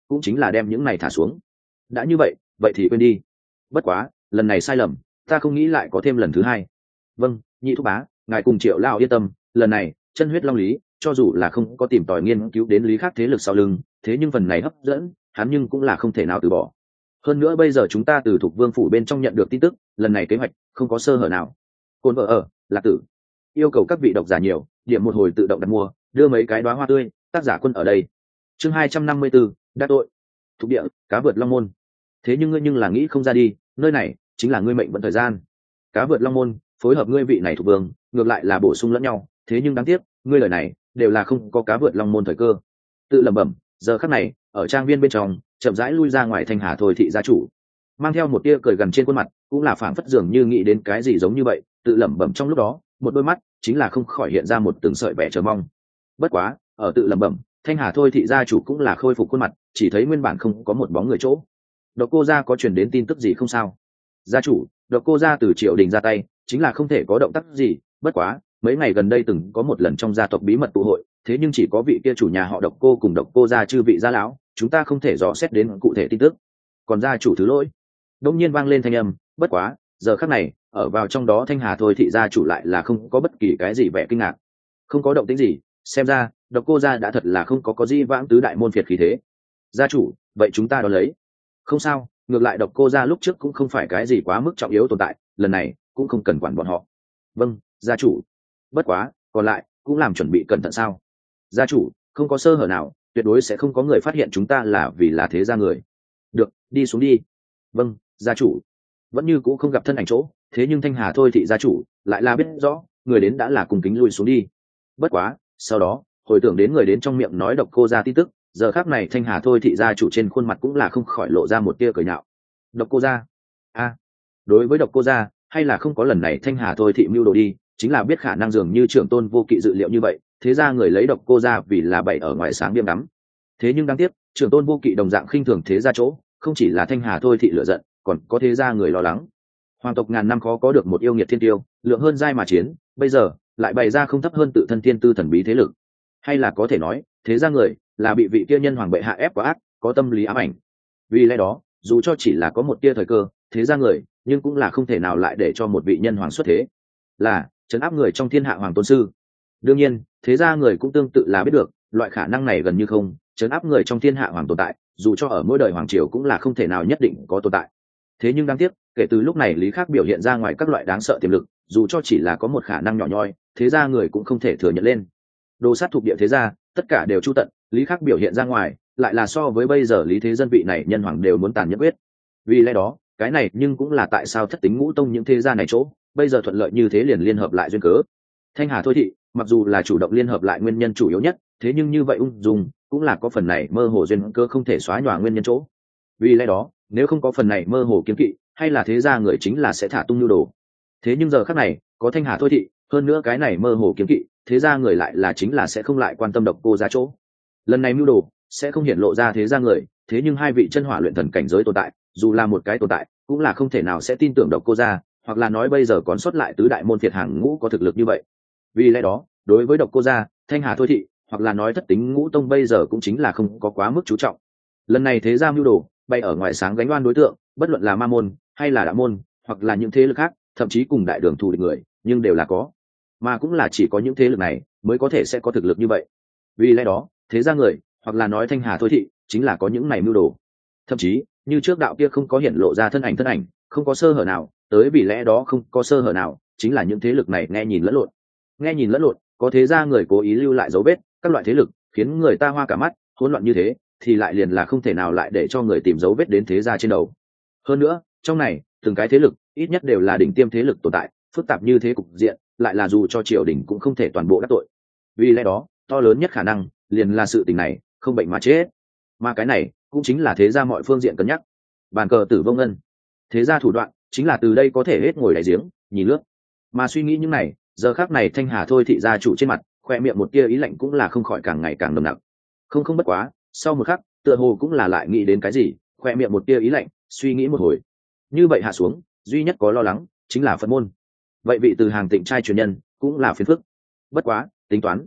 cũng chính là đem những này thả xuống. Đã như vậy, vậy thì quên đi. Bất quá, lần này sai lầm, ta không nghĩ lại có thêm lần thứ hai. Vâng, nhị thúc bá, ngài cùng Triệu lão yên tâm, lần này chân huyết long lý cho dù là không có tìm tòi nghiên cứu đến lý khác thế lực sau lưng, thế nhưng phần này hấp dẫn hắn nhưng cũng là không thể nào từ bỏ. Hơn nữa bây giờ chúng ta từ Thục Vương phủ bên trong nhận được tin tức, lần này kế hoạch không có sơ hở nào. Côn vợ ở, Lạc Tử yêu cầu các vị độc giả nhiều, điểm một hồi tự động đặt mua, đưa mấy cái đóa hoa tươi, tác giả quân ở đây. Chương 254, đắc tội. Thục địa, cá vượt long môn. Thế nhưng ngươi là nghĩ không ra đi, nơi này chính là ngươi mệnh vận thời gian. Cá vượt long môn, phối hợp ngươi vị này thuộc vương, ngược lại là bổ sung lẫn nhau, thế nhưng đáng tiếc, ngươi lời này đều là không có cá vượt long môn thời cơ. Tự lẩm bẩm, giờ khắc này, ở trang viên bên trong, chậm rãi lui ra ngoài Thanh Hà Thôi thị gia chủ, mang theo một tia cười gần trên khuôn mặt, cũng là phảng phất dường như nghĩ đến cái gì giống như vậy, tự lẩm bẩm trong lúc đó, một đôi mắt chính là không khỏi hiện ra một từng sợi vẻ chờ mong. Bất quá, ở tự lẩm bẩm, Thanh Hà Thôi thị gia chủ cũng là khôi phục khuôn mặt, chỉ thấy nguyên bản không có một bóng người chỗ. Độc Cô gia có truyền đến tin tức gì không sao? Gia chủ, Độc Cô gia từ Triệu Đình ra tay, chính là không thể có động tác gì, bất quá, mấy ngày gần đây từng có một lần trong gia tộc bí mật tụ hội, thế nhưng chỉ có vị kia chủ nhà họ Độc Cô cùng Độc Cô gia chư vị gia lão, chúng ta không thể dò xét đến cụ thể tin tức. Còn gia chủ thứ lỗi. Đông nhiên vang lên thanh âm, bất quá, giờ khắc này, ở vào trong đó Thanh Hà Thôi thị gia chủ lại là không có bất kỳ cái gì vẻ kinh ngạc. Không có động tĩnh gì, xem ra, Độc Cô gia đã thật là không có gì vãng tứ đại môn phiệt khí thế. Gia chủ, vậy chúng ta đón lấy. Không sao, ngược lại Độc Cô gia lúc trước cũng không phải cái gì quá mức trọng yếu tồn tại, lần này cũng không cần quản bọn họ. Vâng, gia chủ. Bất quá, còn lại cũng làm chuẩn bị cẩn thận sao? Gia chủ, không có sơ hở nào, tuyệt đối sẽ không có người phát hiện chúng ta là vì là thế gia người. Được, đi xuống đi. Vâng, gia chủ. Vẫn như cũng không gặp thân ảnh chỗ, thế nhưng Thanh Hà Thôi thị gia chủ lại là biết rõ, người đến đã là cùng kính lui xuống đi. Bất quá, sau đó, hồi tưởng đến người đến trong miệng nói Độc Cô gia tin tức, giờ khác này Thanh Hà Thôi thị gia chủ trên khuôn mặt cũng là không khỏi lộ ra một tia cười nhạo. Độc Cô gia? Đối với Độc Cô gia, hay là không có lần này Thanh Hà Thôi thị mưu đồ đi, chính là biết khả năng dường như trưởng tôn vô kỵ dự liệu như vậy, thế ra người lấy Độc Cô gia vì là bày ở ngoài sáng biêm đắm. Thế nhưng đáng tiếc, trưởng tôn vô kỵ đồng dạng khinh thường thế gia chỗ, không chỉ là Thanh Hà Thôi thị lựa giận, còn có thế gia người lo lắng. Hoàng tộc ngàn năm khó có được một yêu nghiệt thiên tiêu, lượng hơn giai mà chiến, bây giờ lại bày ra không thấp hơn tự thân thiên tư thần bí thế lực. Hay là có thể nói, thế gia người là bị vị kia nhân hoàng bệ hạ ép quá ác, có tâm lý ám ảnh. Vì lẽ đó, dù cho chỉ là có một tia thời cơ, thế gia người, nhưng cũng là không thể nào lại để cho một vị nhân hoàng xuất thế, là trấn áp người trong thiên hạ hoàng tôn sư. Đương nhiên, thế gia người cũng tương tự là biết được, loại khả năng này gần như không, trấn áp người trong thiên hạ hoàng tồn tại, dù cho ở mỗi đời hoàng triều cũng là không thể nào nhất định có tồn tại. Thế nhưng đáng tiếc, kể từ lúc này Lý Khắc biểu hiện ra ngoài các loại đáng sợ tiềm lực, dù cho chỉ là có một khả năng nhỏ nhoi, thế gia người cũng không thể thừa nhận lên. Đồ sát thuộc địa thế gia, tất cả đều chu tận, Lý Khắc biểu hiện ra ngoài, lại là so với bây giờ Lý Thế Dân vị này nhân hoàng đều muốn tàn nhẫn quyết. Vì lẽ đó, cái này nhưng cũng là tại sao Thất Tính Ngũ Tông những thế gia này chỗ, bây giờ thuận lợi như thế liền liên hợp lại duyên cớ. Thanh Hà Thôi thị, mặc dù là chủ động liên hợp lại nguyên nhân chủ yếu nhất, thế nhưng như vậy ung dung, cũng là có phần này mơ hồ duyên cớ không thể xóa nhòa nguyên nhân chỗ. Vì lẽ đó, nếu không có phần này mơ hồ kiếm kỵ, hay là thế gia người chính là sẽ thả tung nhu đồ. Thế nhưng giờ khắc này, có Thanh Hà Thôi thị, hơn nữa cái này mơ hồ kiếm kỵ, thế gia người lại là chính là sẽ không lại quan tâm Độc Cô gia chỗ. Lần này mưu đồ sẽ không hiển lộ ra thế gia người, thế nhưng hai vị chân hỏa luyện thần cảnh giới tồn tại, dù là một cái tồn tại, cũng là không thể nào sẽ tin tưởng Độc Cô gia, hoặc là nói bây giờ còn sót lại tứ đại môn phiệt hàng ngũ có thực lực như vậy. Vì lẽ đó, đối với Độc Cô gia, Thanh Hà Thôi thị, hoặc là nói Thất Tính Ngũ Tông bây giờ cũng chính là không có quá mức chú trọng. Lần này thế gia mưu đồ bay ở ngoài sáng gánh oan đối tượng, bất luận là ma môn hay là đạo môn, hoặc là những thế lực khác, thậm chí cùng đại đường thù địch người, nhưng đều là có, mà cũng là chỉ có những thế lực này mới có thể sẽ có thực lực như vậy. Vì lẽ đó, thế gia người, hoặc là nói Thanh Hà Thôi thị, chính là có những này mưu đồ. Thậm chí, như trước đạo kia không có hiện lộ ra thân ảnh, không có sơ hở nào, tới vì lẽ đó không có sơ hở nào, chính là những thế lực này nghe nhìn lẫn lộn, có thế gia người cố ý lưu lại dấu vết, các loại thế lực khiến người ta hoa cả mắt, hỗn loạn như thế, thì lại liền là không thể nào lại để cho người tìm dấu vết đến thế gia trên đầu. Hơn nữa, trong này, từng cái thế lực, ít nhất đều là đỉnh tiêm thế lực tồn tại, phức tạp như thế cục diện, lại là dù cho triều đình cũng không thể toàn bộ đắc tội. Vì lẽ đó, to lớn nhất khả năng liền là sự tình này không bệnh mà chết, mà cái này cũng chính là thế gia mọi phương diện cân nhắc. Bàn cờ tử vong ngân, thế gia thủ đoạn chính là từ đây có thể hết ngồi đáy giếng nhìn lướt. Mà suy nghĩ những này, giờ khắc này Thanh Hà Thôi thị gia chủ trên mặt khoe miệng một tia ý lạnh cũng là không khỏi càng ngày càng nồng nặc. Không bất quá, sau một khắc, tựa hồ cũng là lại nghĩ đến cái gì, khoe miệng một tia ý lạnh, suy nghĩ một hồi. Như vậy hạ xuống, duy nhất có lo lắng chính là Phật môn. Vậy vị từ hàng Tịnh trai truyền nhân cũng là phiền phức. Bất quá, tính toán.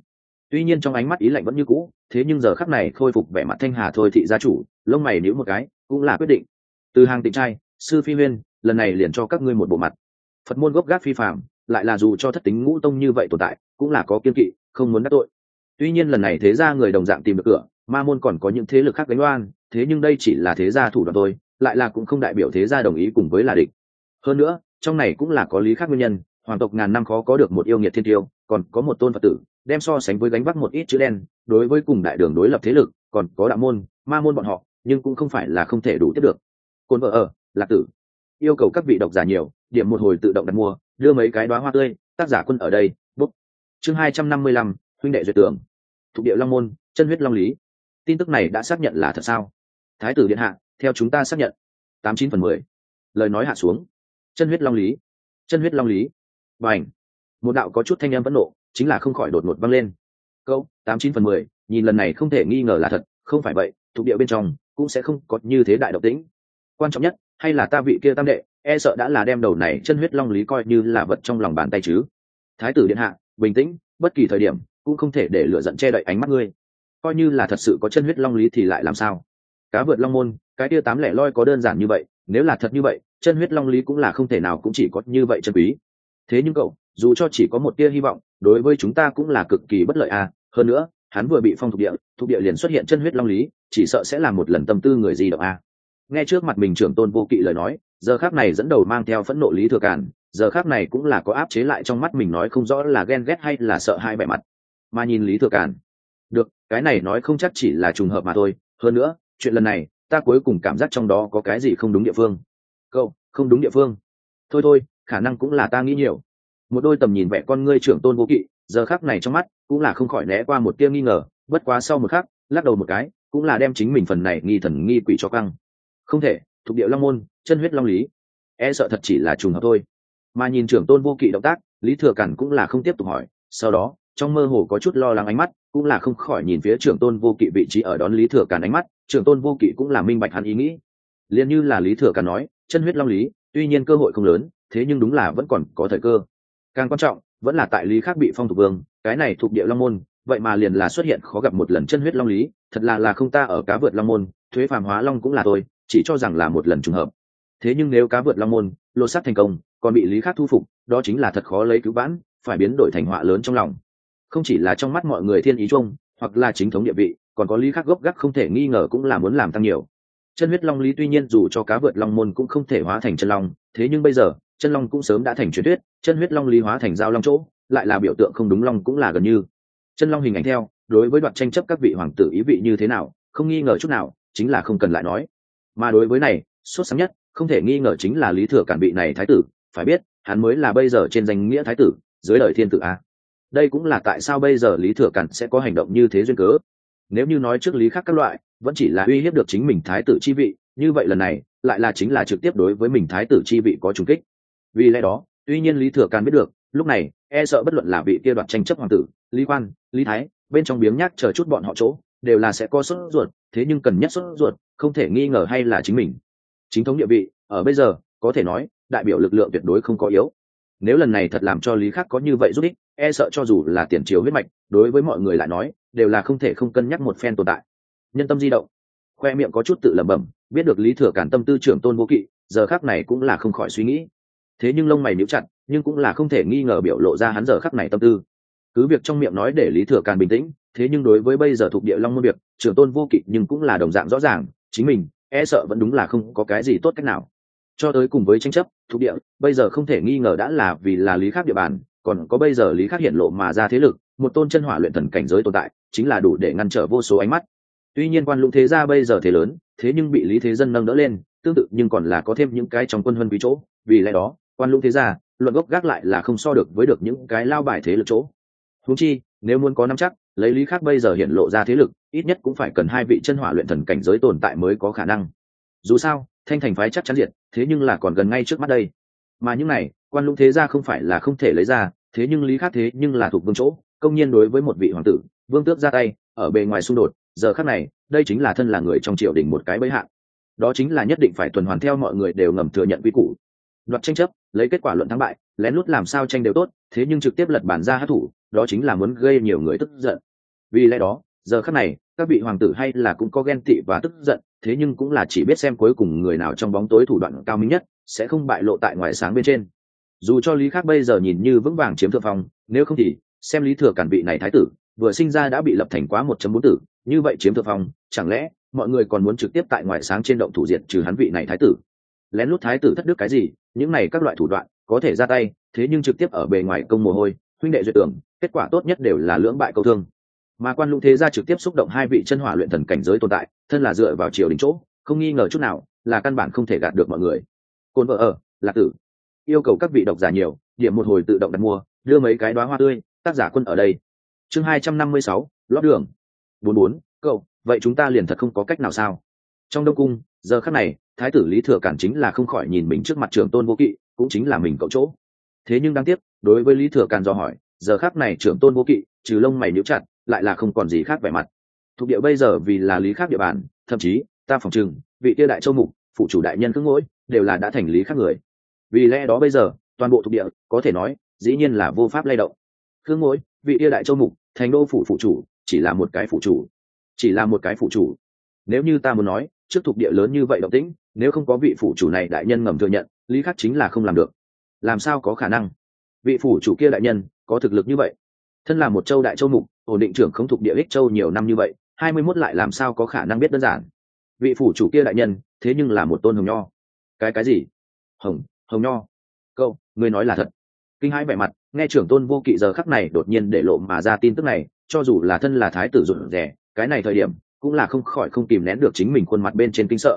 Tuy nhiên trong ánh mắt ý lạnh vẫn như cũ, thế nhưng giờ khắc này khôi phục vẻ mặt thanh hà thôi thị gia chủ lông mày nhíu một cái, cũng là quyết định. Từ hàng Tịnh trai, sư phi huyên, lần này liền cho các ngươi một bộ mặt. Phật môn gốc gác phi phàm, lại là dù cho thất tính ngũ tông như vậy tồn tại, cũng là có kiên kỵ, không muốn đắc tội. Tuy nhiên lần này thế gia người đồng dạng tìm được cửa, ma môn còn có những thế lực khác đánh oan, thế nhưng đây chỉ là thế gia thủ đoạn thôi, lại là cũng không đại biểu thế gia đồng ý cùng với là địch. Hơn nữa, trong này cũng là có lý khác nguyên nhân, hoàng tộc ngàn năm khó có được một yêu nghiệt thiên tiêu, còn có một tôn Phật tử, đem so sánh với gánh vác một ít chữ đen, đối với cùng đại đường đối lập thế lực, còn có đạo môn, ma môn bọn họ, nhưng cũng không phải là không thể đủ tiếp được. Côn vợ ở, Lạc Tử, yêu cầu các vị độc giả nhiều, điểm một hồi tự động đặt mua, đưa mấy cái đóa hoa tươi, tác giả quân ở đây, bút. Chương 255, huynh đệ duyệt tưởng. Thuộc địa Long môn, chân huyết long lý. Tin tức này đã xác nhận là thật sao? Thái tử điện hạ, theo chúng ta xác nhận. 89/10. Lời nói hạ xuống. Chân huyết long lý, chân huyết long lý. Bành. Một đạo có chút thanh âm phẫn nộ, chính là không khỏi đột ngột vang lên. Câu 89/10, nhìn lần này không thể nghi ngờ là thật, không phải vậy, thuộc địa bên trong cũng sẽ không có như thế đại động tĩnh. Quan trọng nhất, hay là ta vị kia tam đệ, e sợ đã là đem đầu này chân huyết long lý coi như là vật trong lòng bàn tay chứ. Thái tử điện hạ, bình tĩnh, bất kỳ thời điểm cũng không thể để lửa giận che đậy ánh mắt ngươi. Coi như là thật sự có chân huyết long lý thì lại làm sao? Cá vượt long môn, cái tia 8 lẻ loi có đơn giản như vậy, nếu là thật như vậy, chân huyết long lý cũng là không thể nào cũng chỉ có như vậy chân quý. Thế nhưng cậu, dù cho chỉ có một tia hy vọng, đối với chúng ta cũng là cực kỳ bất lợi à, hơn nữa, hắn vừa bị phong thuộc địa liền xuất hiện chân huyết long lý, chỉ sợ sẽ là một lần tâm tư người gì động à. Nghe trước mặt mình trưởng tôn vô kỵ lời nói, giờ khác này dẫn đầu mang theo phẫn nộ Lý Thừa Càn, giờ khác này cũng là có áp chế lại trong mắt mình nói không rõ là ghen ghét hay là sợ hai vẻ mặt. Mà nhìn Lý Thừa Càn, được, cái này nói không chắc chỉ là trùng hợp mà thôi, hơn nữa, chuyện lần này, ta cuối cùng cảm giác trong đó có cái gì không đúng địa phương. Cậu, không đúng địa phương. Thôi, khả năng cũng là ta nghĩ nhiều. Một đôi tầm nhìn vẻ con ngươi trưởng tôn vô kỵ, giờ khắc này trong mắt, cũng là không khỏi né qua một tia nghi ngờ, bất quá sau một khắc, lắc đầu một cái, cũng là đem chính mình phần này nghi thần nghi quỷ cho căng. Không thể, thuộc địa long môn, chân huyết long lý, e sợ thật chỉ là trùng hợp thôi. Mà nhìn trưởng tôn vô kỵ động tác, Lý Thừa Càn cũng là không tiếp tục hỏi, sau đó trong mơ hồ có chút lo lắng ánh mắt, cũng là không khỏi nhìn phía trưởng tôn vô kỵ vị trí ở đón Lý Thừa Càn ánh mắt, trưởng tôn vô kỵ cũng là minh bạch hắn ý nghĩ. Liên như là Lý Thừa Càn nói, chân huyết long lý, tuy nhiên cơ hội không lớn, thế nhưng đúng là vẫn còn có thời cơ. Càng quan trọng, vẫn là tại Lý khác bị phong thuộc vương, cái này thuộc địa long môn, vậy mà liền là xuất hiện khó gặp một lần chân huyết long lý, thật là không ta ở cá vượt long môn, thuế phàm hóa long cũng là tôi, chỉ cho rằng là một lần trùng hợp. Thế nhưng nếu cá vượt long môn lột xác thành công, còn bị Lý khác thu phục, đó chính là thật khó lấy cứu vãn, phải biến đổi thành họa lớn trong lòng. Không chỉ là trong mắt mọi người thiên ý chung, hoặc là chính thống địa vị, còn có Lý khác gốc gác không thể nghi ngờ cũng là muốn làm tăng nhiều. Chân huyết long lý tuy nhiên dù cho cá vượt long môn cũng không thể hóa thành chân long, thế nhưng bây giờ chân long cũng sớm đã thành truyền thuyết, chân huyết long lý hóa thành giao long chỗ, lại là biểu tượng không đúng long cũng là gần như. Chân long hình ảnh theo, đối với đoạt tranh chấp các vị hoàng tử ý vị như thế nào, không nghi ngờ chút nào, chính là không cần lại nói. Mà đối với này, sốt sáng nhất, không thể nghi ngờ chính là Lý Thừa Càn vị này thái tử, phải biết, hắn mới là bây giờ trên danh nghĩa thái tử, dưới đời thiên tử a. Đây cũng là tại sao bây giờ Lý Thừa Càn sẽ có hành động như thế duyên cớ. Nếu như nói trước Lý khác các loại, vẫn chỉ là uy hiếp được chính mình thái tử chi vị, như vậy lần này, lại là chính là trực tiếp đối với mình thái tử chi vị có trùng kích. Vì lẽ đó, tuy nhiên Lý Thừa Càn biết được, lúc này, e sợ bất luận là vị kia đoạt tranh chấp hoàng tử, Lý Quan, Lý Thái, bên trong biếng nhác chờ chút bọn họ chỗ, đều là sẽ có sốt ruột, thế nhưng cần nhất sốt ruột, không thể nghi ngờ hay là chính mình. Chính thống địa vị, ở bây giờ, có thể nói, đại biểu lực lượng tuyệt đối không có yếu. Nếu lần này thật làm cho Lý khác có như vậy giúp ích, e sợ cho dù là tiền triều huyết mạch, đối với mọi người lại nói, đều là không thể không cân nhắc một phen tồn tại. Nhân tâm di động, khoe miệng có chút tự lẩm bẩm, biết được Lý Thừa Càn tâm tư trưởng tôn vô kỵ, giờ khắc này cũng là không khỏi suy nghĩ. Thế nhưng lông mày nhíu chặt, nhưng cũng là không thể nghi ngờ biểu lộ ra hắn giờ khắc này tâm tư. Cứ việc trong miệng nói để Lý Thừa Càn bình tĩnh, thế nhưng đối với bây giờ thuộc địa long môn việc, trưởng tôn vô kỵ nhưng cũng là đồng dạng rõ ràng, chính mình e sợ vẫn đúng là không có cái gì tốt cách nào. Cho tới cùng với tranh chấp thuộc địa, bây giờ không thể nghi ngờ đã là vì là Lý khác địa bàn, còn có bây giờ Lý khác hiện lộ mà ra thế lực, một tôn chân hỏa luyện thần cảnh giới tồn tại, chính là đủ để ngăn trở vô số ánh mắt. Tuy nhiên quan lũng thế gia bây giờ thế lớn, thế nhưng bị Lý Thế Dân nâng đỡ lên, tương tự nhưng còn là có thêm những cái trong quân huân quý chỗ, vì lẽ đó, quan lũng thế gia, luận gốc gác lại là không so được với được những cái lao bài thế lực chỗ. Huống chi, nếu muốn có nắm chắc, lấy Lý khác bây giờ hiện lộ ra thế lực, ít nhất cũng phải cần 2 vị chân hỏa luyện thần cảnh giới tồn tại mới có khả năng. Dù sao, Thanh Thành phái chắc chắn diệt, thế nhưng là còn gần ngay trước mắt đây. Mà những này, quan lũng thế gia không phải là không thể lấy ra, thế nhưng Lý khác thế nhưng là thuộc vương chỗ, công nhiên đối với một vị hoàng tử, vương tước ra tay, ở bề ngoài xung đột, giờ khắc này, đây chính là thân là người trong triều đình một cái bẫy hạn. Đó chính là nhất định phải tuần hoàn theo mọi người đều ngầm thừa nhận quy củ. Đoạt tranh chấp, lấy kết quả luận thắng bại, lén lút làm sao tranh đều tốt, thế nhưng trực tiếp lật bản ra hát thủ, đó chính là muốn gây nhiều người tức giận. Vì lẽ đó giờ khắc này các vị hoàng tử hay là cũng có ghen tị và tức giận, thế nhưng cũng là chỉ biết xem cuối cùng người nào trong bóng tối thủ đoạn cao minh nhất, sẽ không bại lộ tại ngoài sáng bên trên. Dù cho Lý Khắc bây giờ nhìn như vững vàng chiếm thượng phong, nếu không thì xem Lý Thừa Cản vị này thái tử vừa sinh ra đã bị lập thành quá 1.4 tử, như vậy chiếm thượng phong, chẳng lẽ mọi người còn muốn trực tiếp tại ngoài sáng trên động thủ diệt trừ hắn vị này thái tử? Lén lút thái tử thất đức cái gì, những này các loại thủ đoạn có thể ra tay, thế nhưng trực tiếp ở bề ngoài công mồ hôi, huynh đệ duyệt tưởng, kết quả tốt nhất đều là lưỡng bại câu thương. Mà Quan Lũng thế gia trực tiếp xúc động hai vị chân hỏa luyện thần cảnh giới tồn tại, thân là dựa vào triều đình chỗ, không nghi ngờ chút nào, là căn bản không thể gạt được mọi người. Côn vợ ở, Lạc Tử yêu cầu các vị độc giả nhiều, điểm một hồi tự động đặt mua, đưa mấy cái đóa hoa tươi, tác giả Quân ở đây. Chương 256, lót đường. 44, cậu, vậy chúng ta liền thật không có cách nào sao? Trong Đông cung, giờ khắc này, thái tử Lý Thừa Cản chính là không khỏi nhìn mình trước mặt Trưởng Tôn Vô Kỵ, cũng chính là mình cậu chỗ. Thế nhưng đáng tiếc, đối với Lý Thừa Cản do hỏi, giờ khắc này Trưởng Tôn Vô Kỵ, trừ lông mày nhíu chặt, lại là không còn gì khác vẻ mặt. Thuộc địa bây giờ vì là Lý Khắc địa bàn, thậm chí, ta phòng trừng, vị kia đại châu mục, phụ chủ đại nhân cứ ngỗi, đều là đã thành Lý Khắc người. Vì lẽ đó bây giờ, toàn bộ thuộc địa, có thể nói, dĩ nhiên là vô pháp lay động. Khương Ngỗi, vị kia đại châu mục, thành đô phủ phụ chủ, chỉ là một cái phụ chủ, chỉ là một cái phụ chủ. Nếu như ta muốn nói, trước thuộc địa lớn như vậy động tĩnh, nếu không có vị phụ chủ này đại nhân ngầm thừa nhận, Lý Khắc chính là không làm được. Làm sao có khả năng? Vị phủ chủ kia đại nhân có thực lực như vậy, thân là một châu đại châu mục, ổn định trưởng không thuộc địa ích châu nhiều năm như vậy, 21 lại làm sao có khả năng biết đơn giản. Vị phủ chủ kia đại nhân, thế nhưng là một tôn hồng nho. Cái gì? Hồng nho? Câu, ngươi nói là thật? Kinh hãi vẻ mặt, nghe Trưởng Tôn Vô Kỵ giờ khắc này đột nhiên để lộ mà ra tin tức này, cho dù là thân là thái tử rụt rè, cái này thời điểm cũng là không khỏi không kìm nén được chính mình khuôn mặt bên trên kinh sợ.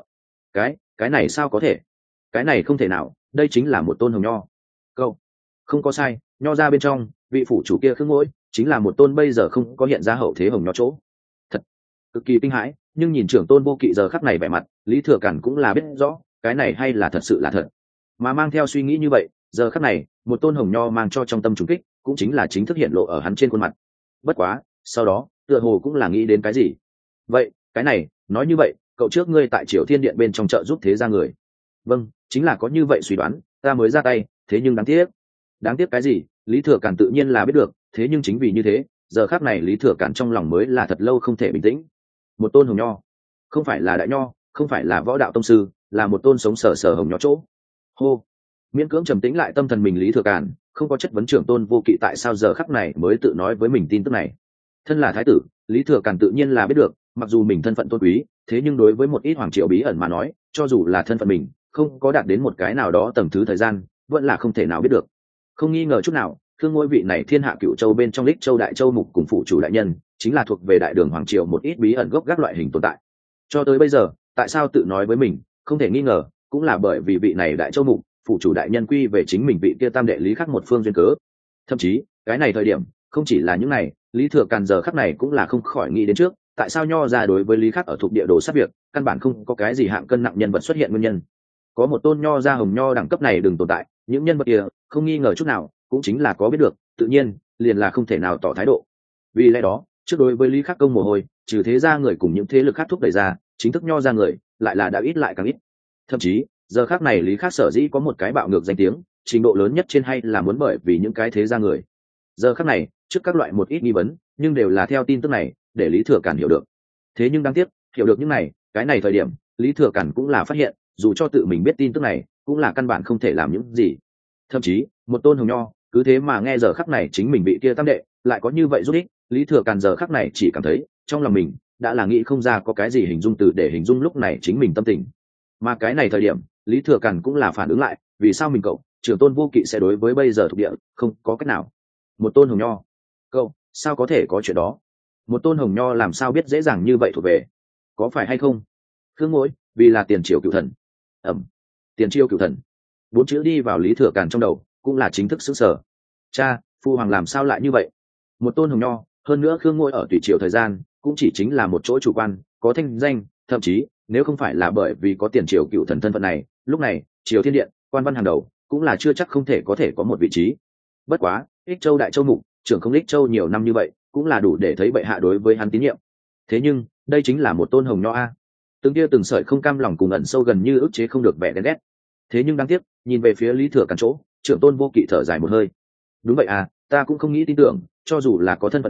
Cái này sao có thể? Cái này không thể nào, đây chính là một tôn hồng nho. Câu, không có sai, nho ra bên trong, vị phủ chủ kia Khương Ngỗi chính là một tôn bây giờ không có hiện ra hậu thế hồng nho chỗ. Thật, cực kỳ kinh hãi, nhưng nhìn Trưởng Tôn Vô Kỵ giờ khắc này vẻ mặt, Lý Thừa Cản cũng là biết rõ, cái này hay là thật sự là thật. Mà mang theo suy nghĩ như vậy, giờ khắc này, một tôn hồng nho mang cho trong tâm trùng kích, cũng chính là chính thức hiện lộ ở hắn trên khuôn mặt. Bất quá, sau đó, tựa hồ cũng là nghĩ đến cái gì. Vậy, cái này, nói như vậy, cậu trước ngươi tại Triều Thiên Điện bên trong chợ giúp thế gia người. Vâng, chính là có như vậy suy đoán, ta mới ra tay, thế nhưng đáng tiếc. Đáng tiếc cái gì? Lý Thừa Cản tự nhiên là biết được, thế nhưng chính vì như thế, giờ khắc này Lý Thừa Cản trong lòng mới là thật lâu không thể bình tĩnh. Một tôn hồng nho, không phải là đại nho, không phải là võ đạo tông sư, là một tôn sống sờ sờ hồng nho chỗ. Hô, miễn cưỡng trầm tĩnh lại tâm thần mình Lý Thừa Cản, không có chất vấn Trưởng Tôn Vô Kỵ tại sao giờ khắc này mới tự nói với mình tin tức này. Thân là thái tử, Lý Thừa Cản tự nhiên là biết được, mặc dù mình thân phận tôn quý, thế nhưng đối với một ít hoàng triều bí ẩn mà nói, cho dù là thân phận mình không có đạt đến một cái nào đó tầng thứ thời gian, vẫn là không thể nào biết được. Không nghi ngờ chút nào, Khương Ngỗi vị này thiên hạ cựu châu bên trong Lích Châu đại châu mục cùng phụ chủ đại nhân, chính là thuộc về đại đường hoàng triều một ít bí ẩn gốc gác loại hình tồn tại. Cho tới bây giờ, tại sao tự nói với mình, không thể nghi ngờ, cũng là bởi vì vị này đại châu mục, phụ chủ đại nhân quy về chính mình vị kia tam đệ Lý Khắc một phương duyên cớ. Thậm chí, cái này thời điểm, không chỉ là những này, Lý Thừa Càn giờ khắc này cũng là không khỏi nghĩ đến trước, tại sao nho ra đối với Lý Khắc ở thuộc địa đồ sát việc, căn bản không có cái gì hạng cân nặng nhân vật xuất hiện nguyên nhân. Có một tôn nho ra hồng nho đẳng cấp này đừng tồn tại, những nhân vật kia, không nghi ngờ chút nào, cũng chính là có biết được, tự nhiên, liền là không thể nào tỏ thái độ. Vì lẽ đó, trước đối với Lý Khắc công mồ hôi, trừ thế gia người cùng những thế lực khác thúc đẩy ra, chính thức nho ra người, lại là đã ít lại càng ít. Thậm chí, giờ khác này Lý Khắc sở dĩ có một cái bạo ngược danh tiếng, trình độ lớn nhất trên hay là muốn bởi vì những cái thế gia người. Giờ khác này, trước các loại một ít nghi vấn, nhưng đều là theo tin tức này, để Lý Thừa Cản hiểu được. Thế nhưng đáng tiếc, hiểu được những này, cái này thời điểm, Lý Thừa Cản cũng là phát hiện, dù cho tự mình biết tin tức này, cũng là căn bản không thể làm những gì. Thậm chí, một tôn hồng nho, cứ thế mà nghe giờ khắc này chính mình bị kia tam đệ, lại có như vậy giúp ích, Lý Thừa Cản giờ khắc này chỉ cảm thấy, trong lòng mình đã là nghĩ không ra có cái gì hình dung từ để hình dung lúc này chính mình tâm tình. Mà cái này thời điểm, Lý Thừa Cản cũng là phản ứng lại, vì sao mình cậu, Trưởng Tôn Vô Kỵ sẽ đối với bây giờ thuộc địa, không có cách nào. Một tôn hồng nho, cậu, sao có thể có chuyện đó? Một tôn hồng nho làm sao biết dễ dàng như vậy thuộc về? Có phải hay không? Khương Ngỗi, vì là tiền triều cựu thần. Tiền triều cựu thần. 4 chữ đi vào Lý Thừa Cản trong đầu, cũng là chính thức sững sờ. Cha, phu hoàng làm sao lại như vậy? Một tôn hồng nho, hơn nữa Khương Ngỗi ở tùy triều thời gian, cũng chỉ chính là một chỗ chủ quan, có thanh danh, thậm chí nếu không phải là bởi vì có tiền triều cựu thần thân phận này, lúc này triều thiên điện quan văn hàng đầu cũng là chưa chắc không thể có thể có một vị trí. Bất quá ích châu đại châu mục trưởng không ích châu nhiều năm như vậy, cũng là đủ để thấy bệ hạ đối với hắn tín nhiệm. Thế nhưng đây chính là một tôn hồng nho a, từng tia từng sợi không cam lòng cùng ẩn sâu gần như ức chế không được vẻ ghen ghét. Thế nhưng đáng tiếc, nhìn về phía Lý Thừa Cản chỗ, Trưởng Tôn Vô Kỵ thở dài một hơi. Đúng vậy à, ta cũng không nghĩ tin tưởng, cho dù là có thân phận này,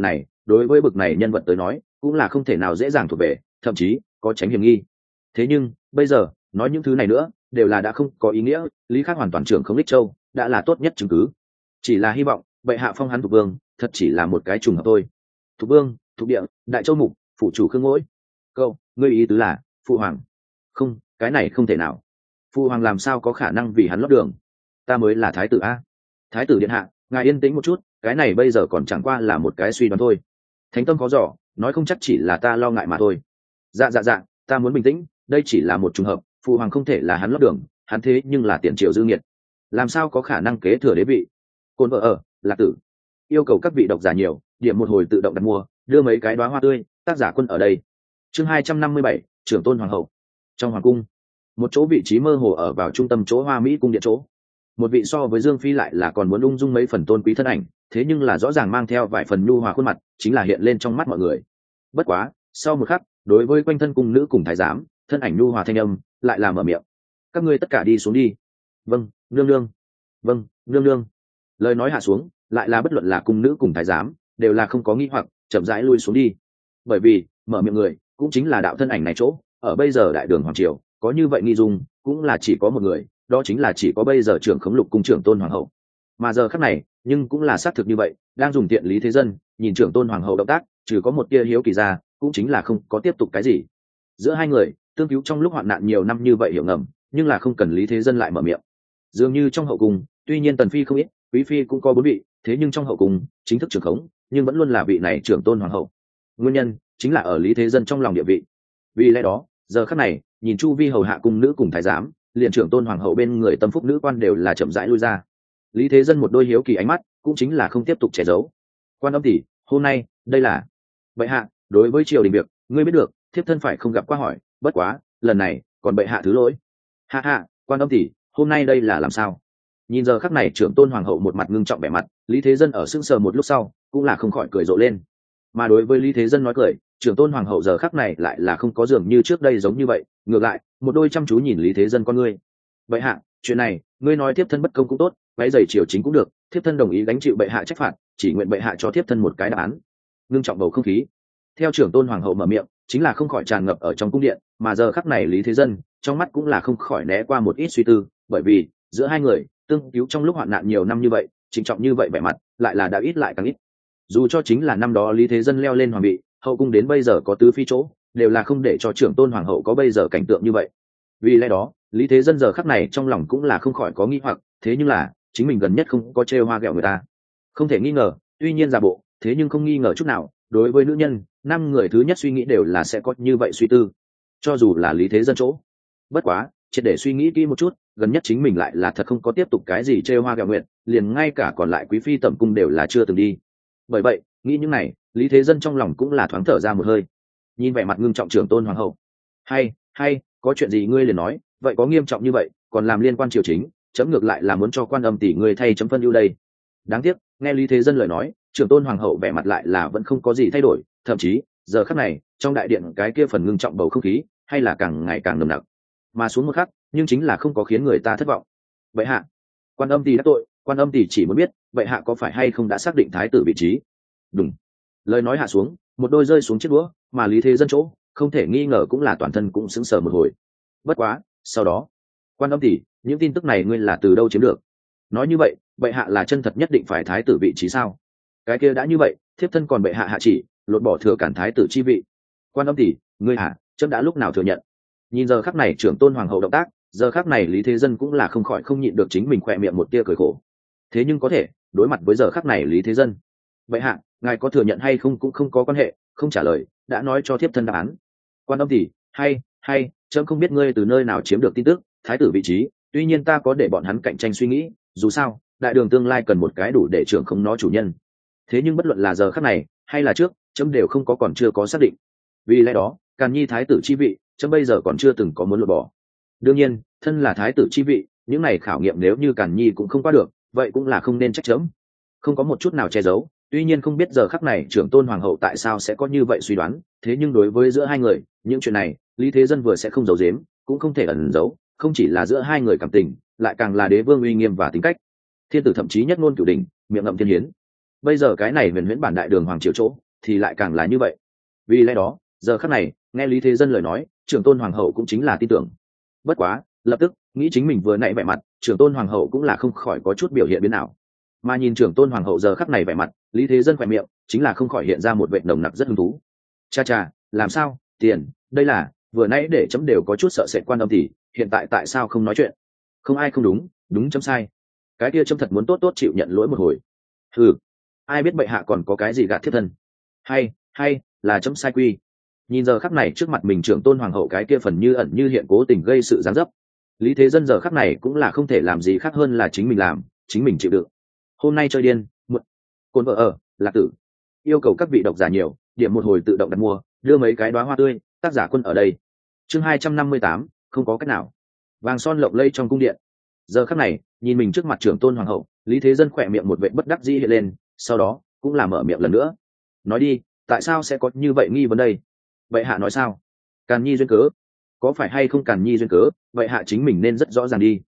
đối với bực này nhân vật tới nói cũng là không thể nào dễ dàng thuộc về, thậm chí có tránh hiểm nghi. Thế nhưng bây giờ nói những thứ này nữa đều là đã không có ý nghĩa, lý khắc hoàn toàn trưởng không đích châu đã là tốt nhất chứng cứ. Chỉ là hy vọng bệ hạ phong hắn thuộc vương thật chỉ là một cái trùng hợp thôi. Thuộc vương, thuộc địa, đại châu mục, phụ chủ khương ngỗi. Câu ngươi ý tứ là phụ hoàng? Không, cái này không thể nào. Phụ hoàng làm sao có khả năng vì hắn lót đường? Ta mới là thái tử a. Thái tử điện hạ, ngài yên tĩnh một chút, cái này bây giờ còn chẳng qua là một cái suy đoán thôi. Thánh tâm có dò, nói không chắc chỉ là ta lo ngại mà thôi. Dạ, ta muốn bình tĩnh, đây chỉ là một trùng hợp, phụ hoàng không thể là hắn lót đường, hắn thế nhưng là tiền triệu dư nghiệt, làm sao có khả năng kế thừa đế vị. Côn vợ ở Lạc Tử yêu cầu các vị độc giả nhiều điểm một hồi tự động đặt mua, đưa mấy cái đóa hoa tươi, tác giả Quân ở đây. Chương 257, trưởng tôn hoàng hậu. Trong hoàng cung, một chỗ vị trí mơ hồ ở vào trung tâm chỗ Hoa Mỹ cung điện chỗ, một vị so với Dương Phi lại là còn muốn ung dung mấy phần tôn quý thân ảnh, thế nhưng là rõ ràng mang theo vài phần nhu hòa khuôn mặt, chính là hiện lên trong mắt mọi người. Bất quá, sau một khắc, đối với quanh thân cung nữ cùng thái giám, thân ảnh nhu hòa thanh âm lại là mở miệng: các ngươi tất cả đi xuống đi. Vâng, nương nương. Vâng, nương nương. Lời nói hạ xuống, lại là bất luận là cung nữ cùng thái giám đều là không có nghi hoặc, chậm rãi lui xuống đi. Bởi vì mở miệng người cũng chính là đạo thân ảnh này chỗ, ở bây giờ đại đường hoàng triều có như vậy nghi dung cũng là chỉ có một người, đó chính là chỉ có bây giờ trưởng khống lục cung trưởng tôn hoàng hậu. Mà giờ khắc này nhưng cũng là xác thực như vậy, đang dùng tiện lý thế dân nhìn trưởng tôn hoàng hậu động tác, trừ có một tia hiếu kỳ ra cũng chính là không có tiếp tục cái gì. Giữa hai người tương cứu trong lúc hoạn nạn nhiều năm như vậy hiểu ngầm, nhưng là không cần lý thế dân lại mở miệng. Dường như trong hậu cung tuy nhiên tần phi không ít, quý phi cũng có 4 vị, thế nhưng trong hậu cung chính thức trưởng khống nhưng vẫn luôn là vị này trưởng tôn hoàng hậu. Nguyên nhân chính là ở lý thế dân trong lòng địa vị. Vì lẽ đó giờ khắc này nhìn chu vi hầu hạ cung nữ cùng thái giám, liền trưởng tôn hoàng hậu bên người tâm phúc nữ quan đều là chậm rãi lui ra. Lý thế dân một đôi hiếu kỳ ánh mắt cũng chính là không tiếp tục che giấu. Quan âm tỷ, hôm nay đây là bệ hạ, đối với triều đình việc ngươi biết được, thiếp thân phải không gặp qua hỏi, bất quá lần này còn bệ hạ thứ lỗi. Hạ hạ, quan âm tỷ, hôm nay đây là làm sao? Nhìn giờ khắc này trưởng tôn hoàng hậu một mặt ngưng trọng vẻ mặt, lý thế dân ở sững sờ một lúc sau cũng là không khỏi cười rộ lên. Mà đối với lý thế dân nói cười, trưởng tôn hoàng hậu giờ khắc này lại là không có dường như trước đây giống như vậy, ngược lại một đôi chăm chú nhìn lý thế dân con ngươi. Bệ hạ, chuyện này ngươi nói thiếp thân bất công cũng tốt, váy giày triều chính cũng được, thiếp thân đồng ý gánh chịu bệ hạ trách phạt, chỉ nguyện bệ hạ cho thiếp thân một cái đáp án. Ngưng trọng bầu không khí theo trưởng tôn hoàng hậu mở miệng chính là không khỏi tràn ngập ở trong cung điện. Mà giờ khắc này lý thế dân trong mắt cũng là không khỏi né qua một ít suy tư, bởi vì giữa hai người tương cứu trong lúc hoạn nạn nhiều năm như vậy, trịnh trọng như vậy vẻ mặt lại là đã ít lại càng ít. Dù cho chính là năm đó lý thế dân leo lên hoàng vị, hậu cung đến bây giờ có tứ phi chỗ, đều là không để cho trưởng tôn hoàng hậu có bây giờ cảnh tượng như vậy. Vì lẽ đó lý thế dân giờ khắc này trong lòng cũng là không khỏi có nghi hoặc, thế nhưng là chính mình gần nhất không có trêu hoa ghẹo người ta, không thể nghi ngờ. Tuy nhiên giả bộ, thế nhưng không nghi ngờ chút nào, đối với nữ nhân năm người thứ nhất suy nghĩ đều là sẽ có như vậy suy tư, cho dù là lý thế dân chỗ. Bất quá triệt để suy nghĩ kỹ một chút, gần nhất chính mình lại là thật không có tiếp tục cái gì trêu hoa ghẹo nguyện, liền ngay cả còn lại quý phi tẩm cung đều là chưa từng đi. Bởi vậy nghĩ những này, lý thế dân trong lòng cũng là thoáng thở ra một hơi. Nhìn vẻ mặt ngưng trọng trưởng tôn hoàng hậu: hay có chuyện gì ngươi liền nói, vậy có nghiêm trọng như vậy còn làm liên quan triều chính, chấm ngược lại là muốn cho quan âm tỷ ngươi thay chấm phân ưu đây. Đáng tiếc nghe lý thế dân lời nói, trưởng tôn hoàng hậu vẻ mặt lại là vẫn không có gì thay đổi, thậm chí giờ khắc này trong đại điện cái kia phần ngưng trọng bầu không khí hay là càng ngày càng nồng nặc. Mà xuống một khắc nhưng chính là không có khiến người ta thất vọng. Bệ hạ, quan âm tỷ đã tội, quan âm tỷ chỉ muốn biết bệ hạ có phải hay không đã xác định thái tử vị trí. Đúng. Lời nói hạ xuống, một đôi rơi xuống chiếc đũa, mà lý thế dân chỗ không thể nghi ngờ cũng là toàn thân cũng sững sờ một hồi. Bất quá sau đó: quan âm tỷ, những tin tức này ngươi là từ đâu chiếm được? Nói như vậy bệ hạ là chân thật nhất định phải thái tử vị trí sao? Cái kia đã như vậy, thiếp thân còn bệ hạ hạ chỉ lột bỏ thừa cản thái tử chi vị. Quan âm tỷ, ngươi hả, chấm đã lúc nào thừa nhận? Nhìn giờ khắc này trưởng tôn hoàng hậu động tác, giờ khắc này lý thế dân cũng là không khỏi không nhịn được chính mình khỏe miệng một tia cười khổ. Thế nhưng có thể đối mặt với giờ khắc này lý thế dân: bệ hạ, ngài có thừa nhận hay không cũng không có quan hệ, không trả lời đã nói cho thiếp thân đáp án. Quan âm tỷ, hay chấm không biết ngươi từ nơi nào chiếm được tin tức thái tử vị trí, tuy nhiên ta có để bọn hắn cạnh tranh suy nghĩ, dù sao đại đường tương lai cần một cái đủ để trưởng không nó chủ nhân. Thế nhưng bất luận là giờ khắc này hay là trước, chấm đều không có còn chưa có xác định. Vì lẽ đó Càn Nhi thái tử chi vị chấm bây giờ còn chưa từng có muốn lột bỏ. Đương nhiên thân là thái tử chi vị, những này khảo nghiệm nếu như Càn Nhi cũng không qua được, vậy cũng là không nên trách chấm. Không có một chút nào che giấu. Tuy nhiên không biết giờ khắc này trưởng tôn hoàng hậu tại sao sẽ có như vậy suy đoán, thế nhưng đối với giữa hai người những chuyện này lý thế dân vừa sẽ không giấu giếm, cũng không thể ẩn giấu. Không chỉ là giữa hai người cảm tình, lại càng là đế vương uy nghiêm và tính cách. Thiên tử thậm chí nhất ngôn cửu đỉnh, miệng ngậm thiên hiến. Bây giờ cái này huyền huyễn bản đại đường hoàng triều chỗ, thì lại càng là như vậy. Vì lẽ đó giờ khắc này nghe Lý Thế Dân lời nói, trưởng tôn hoàng hậu cũng chính là tin tưởng. Bất quá lập tức nghĩ chính mình vừa nãy vẻ mặt, trưởng tôn hoàng hậu cũng là không khỏi có chút biểu hiện biến nào. Mà nhìn trưởng tôn hoàng hậu giờ khắc này vẻ mặt, Lý Thế Dân khỏe miệng chính là không khỏi hiện ra một vẻ nồng nặc rất hứng thú. Cha cha, làm sao tiền, đây là vừa nãy để chấm đều có chút sợ sệt quan âm thì hiện tại tại sao không nói chuyện? Không ai không đúng, đúng chấm sai. Cái kia chấm thật muốn tốt tốt chịu nhận lỗi một hồi. Ai biết bệ hạ còn có cái gì gạt thiết thân? Hay là chấm sai quy? Nhìn giờ khắc này trước mặt mình trưởng tôn hoàng hậu cái kia phần như ẩn như hiện cố tình gây sự giáng dấp, Lý Thế Dân giờ khắc này cũng là không thể làm gì khác hơn là chính mình làm, chính mình chịu đựng. Hôm nay chơi điên, cồn vợ ở lạc tử, yêu cầu các vị độc giả nhiều, điểm một hồi tự động đặt mua, đưa mấy cái đóa hoa tươi, tác giả quân ở đây. Chương 258, không có cách nào. Vàng son lộng lây trong cung điện. Giờ khắc này nhìn mình trước mặt trưởng tôn hoàng hậu, Lý Thế Dân khỏe miệng một vệt bất đắc dĩ hiện lên, sau đó cũng là mở miệng lần nữa. Nói đi, tại sao sẽ có như vậy nghi vấn đây? Vậy hạ nói sao? Càn nhi duyên cớ? Có phải hay không càn nhi duyên cớ? Vậy hạ chính mình nên rất rõ ràng đi.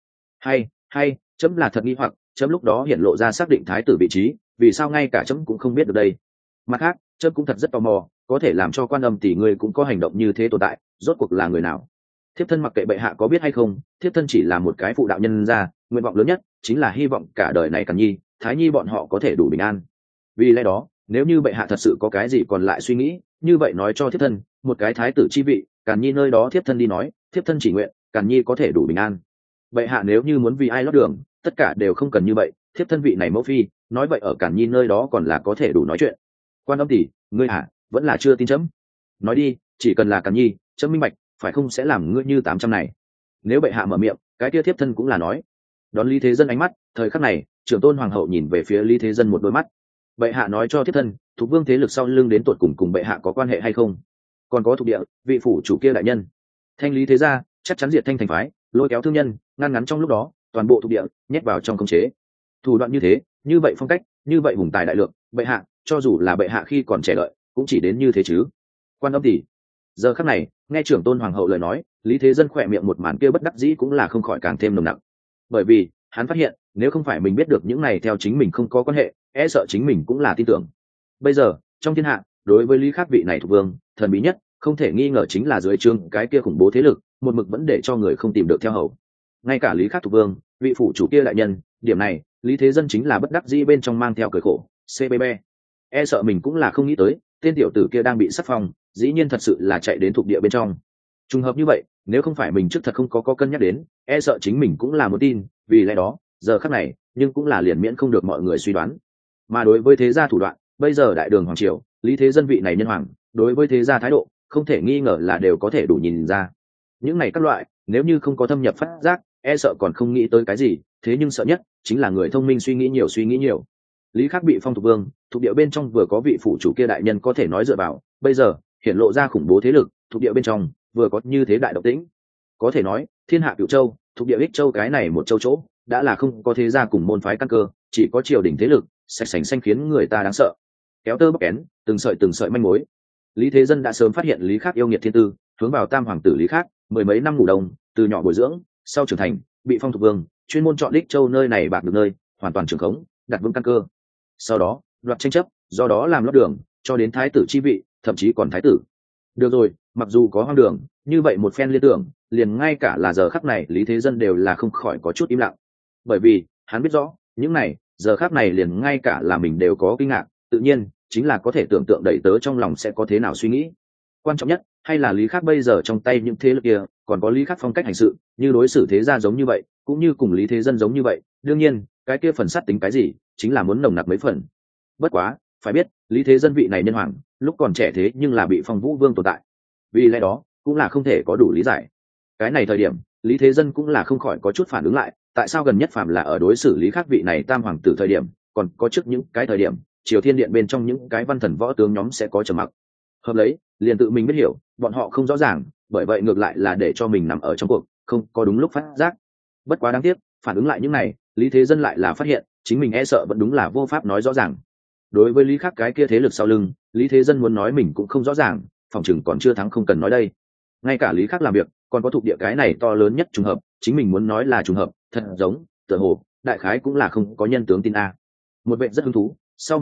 Hay chấm là thật nghi hoặc, chấm lúc đó hiện lộ ra xác định thái tử vị trí, vì sao ngay cả chấm cũng không biết được đây? Mặt khác chấm cũng thật rất tò mò, có thể làm cho quan âm tỷ người cũng có hành động như thế tồn tại, rốt cuộc là người nào? Thiếp thân mặc kệ bệ hạ có biết hay không, thiếp thân chỉ là một cái phụ đạo nhân gia, nguyện vọng lớn nhất chính là hy vọng cả đời này Càn nhi, Thái nhi bọn họ có thể đủ bình an. Vì lẽ đó nếu như bệ hạ thật sự có cái gì còn lại suy nghĩ, như vậy nói cho thiếp thân, một cái thái tử chi vị, Càn nhi nơi đó thiếp thân đi nói, thiếp thân chỉ nguyện Càn nhi có thể đủ bình an. Bệ hạ nếu như muốn vì ai lót đường, tất cả đều không cần như vậy, thiếp thân vị này mẫu phi, nói vậy ở Càn nhi nơi đó còn là có thể đủ nói chuyện. Quan âm tỷ, ngươi hả vẫn là chưa tin chấm? Nói đi, chỉ cần là Càn nhi, chấm minh bạch, phải không sẽ làm ngươi như 800 này. Nếu bệ hạ mở miệng, cái kia thiếp thân cũng là nói. Đón Lý Thế Dân ánh mắt, thời khắc này trưởng tôn hoàng hậu nhìn về phía Lý Thế Dân một đôi mắt. Bệ hạ nói cho thiếp thân, thuộc vương thế lực sau lưng đến tột cùng bệ hạ có quan hệ hay không? Còn có thuộc địa vị phủ chủ kia đại nhân, thanh lý thế gia chắc chắn diệt thanh thành phái, lôi kéo thương nhân, ngăn ngắn trong lúc đó toàn bộ thuộc địa nhét vào trong khống chế. Thủ đoạn như thế, như vậy phong cách, như vậy hùng tài đại lượng, bệ hạ cho dù là bệ hạ khi còn trẻ đợi cũng chỉ đến như thế chứ. Quan âm tỷ, giờ khắc này nghe trưởng tôn hoàng hậu lời nói, Lý Thế Dân khỏe miệng một màn kia bất đắc dĩ cũng là không khỏi càng thêm nồng nặc. Bởi vì hắn phát hiện nếu không phải mình biết được những này theo chính mình không có quan hệ, e sợ chính mình cũng là tin tưởng. Bây giờ trong thiên hạ, đối với Lý Khắc vị này thuộc vương thần bí nhất, không thể nghi ngờ chính là dưới trướng cái kia khủng bố thế lực, một mực vẫn để cho người không tìm được theo hầu. Ngay cả Lý Khắc thuộc vương, vị phủ chủ kia đại nhân, điểm này Lý Thế Dân chính là bất đắc dĩ bên trong mang theo cười khổ. CBB e sợ mình cũng là không nghĩ tới, tên tiểu tử kia đang bị sắc phong, dĩ nhiên thật sự là chạy đến thuộc địa bên trong. Trùng hợp như vậy, nếu không phải mình trước thật không có cân nhắc đến, e sợ chính mình cũng là một tin. Vì lẽ đó giờ khắc này nhưng cũng là liền miễn không được mọi người suy đoán. Mà đối với thế gia thủ đoạn, bây giờ đại đường hoàng triều, Lý Thế Dân vị này nhân hoàng, đối với thế gia thái độ không thể nghi ngờ là đều có thể đủ nhìn ra. Những này các loại nếu như không có thâm nhập phát giác, e sợ còn không nghĩ tới cái gì, thế nhưng sợ nhất chính là người thông minh suy nghĩ nhiều. Lý Khắc bị phong thuộc vương, thuộc địa bên trong vừa có vị phụ chủ kia đại nhân có thể nói dựa vào, bây giờ hiển lộ ra khủng bố thế lực, thuộc địa bên trong vừa có như thế đại động tĩnh, có thể nói thiên hạ cửu châu, thuộc địa ích châu cái này một châu chỗ đã là không có thế gia cùng môn phái căn cơ, chỉ có triều đình thế lực sạch sành xanh khiến người ta đáng sợ. Kéo tơ bóc kén, từng sợi manh mối. Lý Thế Dân đã sớm phát hiện Lý Khắc yêu nghiệt thiên tư, hướng vào tam hoàng tử Lý Khắc mười mấy năm ngủ đông, từ nhỏ bồi dưỡng, sau trưởng thành bị phong thuộc vương, chuyên môn chọn đích châu nơi này bạc được nơi, hoàn toàn trưởng khống, đặt vững căn cơ. Sau đó đoạt tranh chấp, do đó làm lót đường cho đến thái tử chi vị, thậm chí còn thái tử. Được rồi, mặc dù có hoang đường, như vậy một phen liên tưởng, liền ngay cả là giờ khắc này Lý Thế Dân đều là không khỏi có chút im lặng. Bởi vì hắn biết rõ, những này giờ khắc này liền ngay cả là mình đều có kinh ngạc, tự nhiên chính là có thể tưởng tượng đẩy tớ trong lòng sẽ có thế nào suy nghĩ. Quan trọng nhất hay là Lý Khắc bây giờ trong tay những thế lực kia, còn có Lý Khắc phong cách hành sự, như đối xử thế gia giống như vậy, cũng như cùng Lý Thế Dân giống như vậy, đương nhiên cái kia phần sát tính cái gì chính là muốn nồng nặc mấy phần. Bất quá phải biết, Lý Thế Dân vị này nhân hoàng lúc còn trẻ thế nhưng là bị phong vũ vương tồn tại, vì lẽ đó cũng là không thể có đủ lý giải. Cái này thời điểm Lý Thế Dân cũng là không khỏi có chút phản ứng lại, tại sao gần nhất phạm là ở đối xử Lý Khắc vị này tam hoàng tử thời điểm, còn có trước những cái thời điểm Triều Thiên Điện bên trong những cái văn thần võ tướng nhóm sẽ có trầm mặc. Hợp lấy liền tự mình biết hiểu, bọn họ không rõ ràng, bởi vậy ngược lại là để cho mình nằm ở trong cuộc, không có đúng lúc phát giác. Bất quá đáng tiếc, phản ứng lại những này, Lý Thế Dân lại là phát hiện chính mình e sợ vẫn đúng là vô pháp nói rõ ràng. Đối với Lý Khắc cái kia thế lực sau lưng, Lý Thế Dân muốn nói mình cũng không rõ ràng, phòng chừng còn chưa thắng không cần nói đây. Ngay cả Lý Khắc làm việc còn có thuộc địa cái này to lớn nhất trùng hợp, chính mình muốn nói là trùng hợp thật giống tựa hồ đại khái cũng là không có nhân tướng tin a. Một vệ rất hứng thú, sau một khắc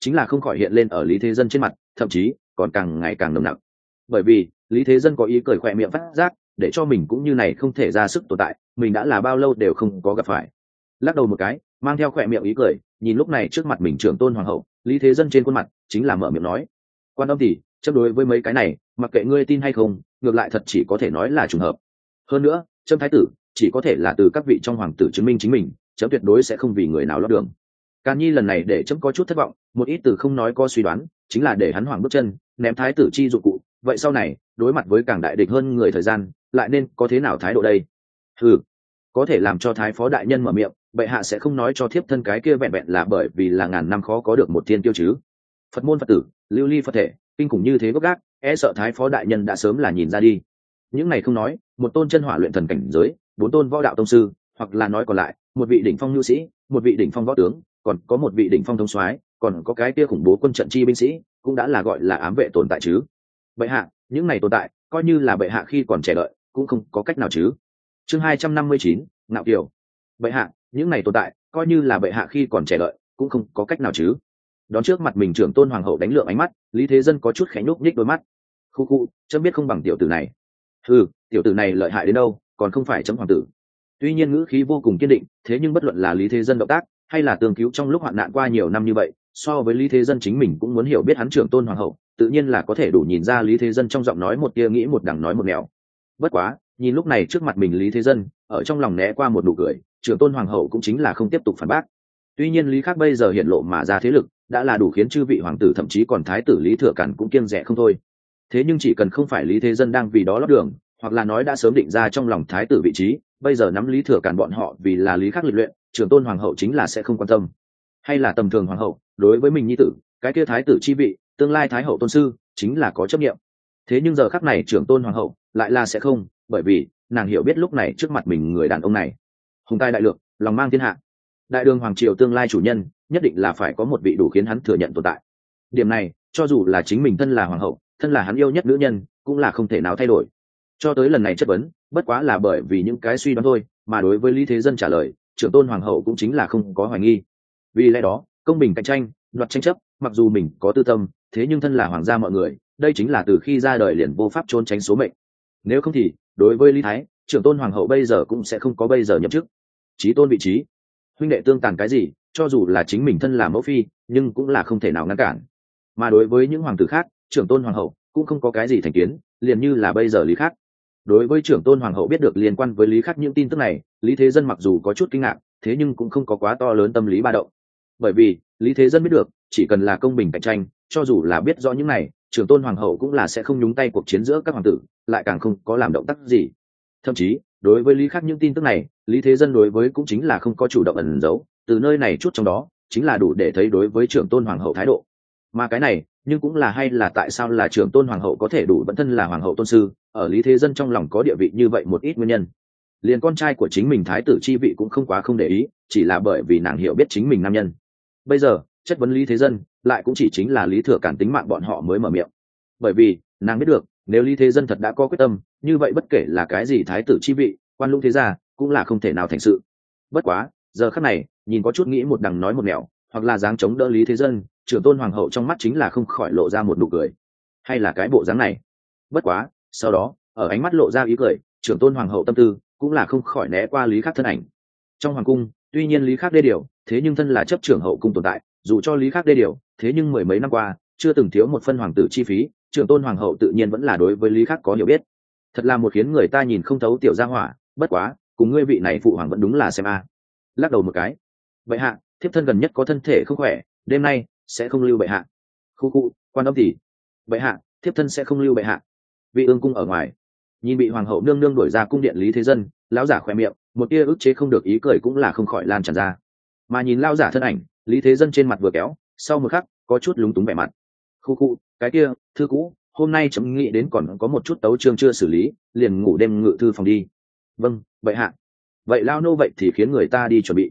chính là không khỏi hiện lên ở Lý Thế Dân trên mặt, thậm chí còn càng ngày càng nồng nặc. Bởi vì Lý Thế Dân có ý cười khỏe miệng phát giác, để cho mình cũng như này không thể ra sức tồn tại, mình đã là bao lâu đều không có gặp phải. Lắc đầu một cái, mang theo khỏe miệng ý cười, nhìn lúc này trước mặt mình trưởng tôn hoàng hậu, Lý Thế Dân trên khuôn mặt chính là mở miệng nói: quan âm thì chấm đối với mấy cái này, mặc kệ ngươi tin hay không, ngược lại thật chỉ có thể nói là trùng hợp. Hơn nữa, chấm thái tử chỉ có thể là từ các vị trong hoàng tử chứng minh chính mình, chấm tuyệt đối sẽ không vì người nào lót đường. Càn Nhi lần này để chấm có chút thất vọng, một ít từ không nói có suy đoán, chính là để hắn hoảng bước chân, ném thái tử chi dụng cụ, vậy sau này đối mặt với càng đại địch hơn người thời gian, lại nên có thế nào thái độ đây? Ừ, có thể làm cho thái phó đại nhân mở miệng, bệ hạ sẽ không nói cho thiếp thân cái kia vẹn vẹn là bởi vì là ngàn năm khó có được một thiên tiêu chứ? Phật môn Phật tử, lưu ly Phật thể, kinh khủng như thế gốc gác, e sợ thái phó đại nhân đã sớm là nhìn ra đi. Những này không nói, một tôn chân hỏa luyện thần cảnh giới, bốn tôn võ đạo tông sư, hoặc là nói còn lại, một vị đỉnh phong nhu sĩ, một vị đỉnh phong võ tướng, còn có một vị đỉnh phong thống soái, còn có cái kia khủng bố quân trận chi binh sĩ, cũng đã là gọi là ám vệ tồn tại chứ. Bệ hạ, những này tồn tại, coi như là bệ hạ khi còn trẻ đợi, cũng không có cách nào chứ. Chương 259, Ngạo Kiều. Bệ hạ, những này tồn tại, coi như là bệ hạ khi còn trẻ đợi, cũng không có cách nào chứ. Đón trước mặt mình trưởng tôn hoàng hậu đánh lượng ánh mắt, Lý Thế Dân có chút khẽ nhúc nhích đôi mắt. Khu khu, chấm biết không bằng tiểu tử này. Ừ, tiểu tử này lợi hại đến đâu, còn không phải chấm hoàng tử. Tuy nhiên ngữ khí vô cùng kiên định, thế nhưng bất luận là Lý Thế Dân động tác, hay là tương cứu trong lúc hoạn nạn qua nhiều năm như vậy, so với Lý Thế Dân chính mình cũng muốn hiểu biết hắn trưởng tôn hoàng hậu, tự nhiên là có thể đủ nhìn ra Lý Thế Dân trong giọng nói một tia nghĩ một đằng nói một nẻo. Bất quá, nhìn lúc này trước mặt mình Lý Thế Dân, ở trong lòng né qua một nụ cười, trưởng tôn hoàng hậu cũng chính là không tiếp tục phản bác. Tuy nhiên Lý Khác bây giờ hiện lộ mà ra thế lực, đã là đủ khiến chư vị hoàng tử thậm chí còn thái tử Lý Thừa Cản cũng kiêng dè không thôi. Thế nhưng chỉ cần không phải Lý Thế Dân đang vì đó lót đường, hoặc là nói đã sớm định ra trong lòng thái tử vị trí, bây giờ nắm Lý Thừa Cản bọn họ vì là Lý Khác lịch luyện, trưởng tôn hoàng hậu chính là sẽ không quan tâm. Hay là tầm thường hoàng hậu, đối với mình nhi tử, cái kia thái tử chi vị, tương lai thái hậu tôn sư, chính là có chấp nhiệm. Thế nhưng giờ khắc này trưởng tôn hoàng hậu lại là sẽ không, bởi vì nàng hiểu biết lúc này trước mặt mình người đàn ông này hùng tài đại lượng, lòng mang thiên hạ, đại đường hoàng triều tương lai chủ nhân, nhất định là phải có một vị đủ khiến hắn thừa nhận tồn tại. Điểm này cho dù là chính mình thân là hoàng hậu, thân là hắn yêu nhất nữ nhân, cũng là không thể nào thay đổi. Cho tới lần này chất vấn, bất quá là bởi vì những cái suy đoán thôi, mà đối với Lý Thế Dân trả lời, trưởng tôn hoàng hậu cũng chính là không có hoài nghi. Vì lẽ đó, công bình cạnh tranh, luật tranh chấp, mặc dù mình có tư tâm, thế nhưng thân là hoàng gia mọi người, đây chính là từ khi ra đời liền vô pháp trốn tránh số mệnh. Nếu không thì, đối với Lý Thái, trưởng tôn hoàng hậu bây giờ cũng sẽ không có bây giờ nhậm chức. Chí tôn vị trí, huynh đệ tương tàn cái gì, cho dù là chính mình thân là mẫu phi, nhưng cũng là không thể nào ngăn cản. Mà đối với những hoàng tử khác, trưởng tôn hoàng hậu cũng không có cái gì thành kiến, liền như là bây giờ Lý Khác. Đối với trưởng tôn hoàng hậu biết được liên quan với Lý Khác những tin tức này, Lý Thế Dân mặc dù có chút kinh ngạc, thế nhưng cũng không có quá to lớn tâm lý ba động. Bởi vì Lý Thế Dân biết được, chỉ cần là công bình cạnh tranh, cho dù là biết rõ những này, trưởng tôn hoàng hậu cũng là sẽ không nhúng tay cuộc chiến giữa các hoàng tử, lại càng không có làm động tác gì. Thậm chí đối với Lý Khác những tin tức này, Lý Thế Dân đối với cũng chính là không có chủ động ẩn giấu, từ nơi này chút trong đó chính là đủ để thấy đối với trưởng tôn hoàng hậu thái độ. Mà cái này nhưng cũng là hay là tại sao là trưởng tôn hoàng hậu có thể đủ vẫn thân là hoàng hậu tôn sư, ở Lý Thế Dân trong lòng có địa vị như vậy một ít nguyên nhân. Liền con trai của chính mình thái tử chi vị cũng không quá không để ý, chỉ là bởi vì nàng hiểu biết chính mình nam nhân. Bây giờ chất vấn Lý Thế Dân lại cũng chỉ chính là Lý Thừa Cản tính mạng bọn họ mới mở miệng. Bởi vì nàng biết được, nếu Lý Thế Dân thật đã có quyết tâm, như vậy bất kể là cái gì thái tử chi vị, quan lũng thế gia, cũng là không thể nào thành sự. Bất quá giờ khắc này, nhìn có chút nghĩ một đằng nói một nẻo, hoặc là dáng chống đỡ Lý Thế Dân, trưởng tôn hoàng hậu trong mắt chính là không khỏi lộ ra một nụ cười. Hay là cái bộ dáng này. Bất quá sau đó, ở ánh mắt lộ ra ý cười, trưởng tôn hoàng hậu tâm tư cũng là không khỏi né qua Lý Khác thân ảnh. Trong hoàng cung, tuy nhiên Lý Khác đê điều, thế nhưng thân là chấp trưởng hậu cung tồn tại, dù cho Lý Khác đê điều, thế nhưng mười mấy năm qua chưa từng thiếu một phân hoàng tử chi phí, trưởng tôn hoàng hậu tự nhiên vẫn là đối với Lý Khác có hiểu biết. Thật là một khiến người ta nhìn không thấu tiểu gia hỏa, bất quá cùng ngươi vị này phụ hoàng vẫn đúng là xem a. Lắc đầu một cái. Vậy hạ, thiếp thân gần nhất có thân thể không khỏe, đêm nay sẽ không lưu bệ hạ. Khu khu, quan âm tỷ. Bệ hạ, thiếp thân sẽ không lưu bệ hạ. Vị ương cung ở ngoài, nhìn bị hoàng hậu nương nương đuổi ra cung điện Lý Thế Dân, lão giả khoe miệng, một tia ức chế không được ý cười cũng là không khỏi lan tràn ra. Mà nhìn lão giả thân ảnh, Lý Thế Dân trên mặt vừa kéo, sau một khắc có chút lúng túng vẻ mặt. Khu khu, cái kia thư cũ, hôm nay chấm nghĩ đến còn có một chút tấu chương chưa xử lý, liền ngủ đêm ngự thư phòng đi. Vâng, bệ hạ. Vậy lao nô vậy thì khiến người ta đi chuẩn bị.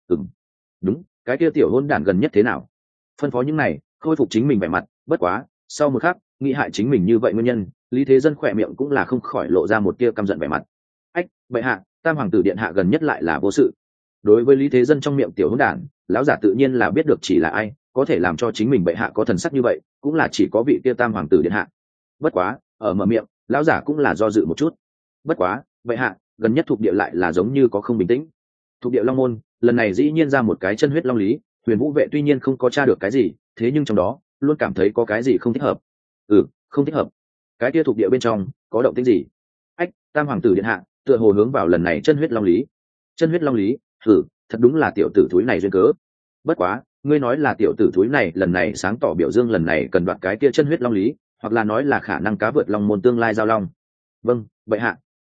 Đúng, cái kia tiểu hôn đản gần nhất thế nào? Phân phó những này, khôi phục chính mình vẻ mặt, bất quá sau một khắc nghĩ hại chính mình như vậy nguyên nhân, Lý Thế Dân khỏe miệng cũng là không khỏi lộ ra một tia căm giận vẻ mặt. Ách, bệ hạ, tam hoàng tử điện hạ gần nhất lại là vô sự. Đối với Lý Thế Dân trong miệng tiểu hôn đản, lão giả tự nhiên là biết được chỉ là ai, có thể làm cho chính mình bệ hạ có thần sắc như vậy cũng là chỉ có vị kia tam hoàng tử điện hạ. Bất quá ở mở miệng lão giả cũng là do dự một chút. Bất quá bệ hạ, gần nhất thuộc địa lại là giống như có không bình tĩnh. Thuộc địa Long Môn lần này dĩ nhiên ra một cái chân huyết long lý, Huyền Vũ vệ tuy nhiên không có tra được cái gì, thế nhưng trong đó luôn cảm thấy có cái gì không thích hợp. Không thích hợp. Cái kia thuộc địa bên trong có động tĩnh gì? Ách, tam hoàng tử điện hạ tựa hồ hướng vào lần này chân huyết long lý. Chân huyết long lý? Thật đúng là tiểu tử thúi này duyên cớ. Bất quá ngươi nói là tiểu tử thúi này lần này sáng tỏ biểu dương lần này cần đoạt cái kia chân huyết long lý, hoặc là nói là khả năng cá vượt long môn tương lai giao long. Vâng bệ hạ.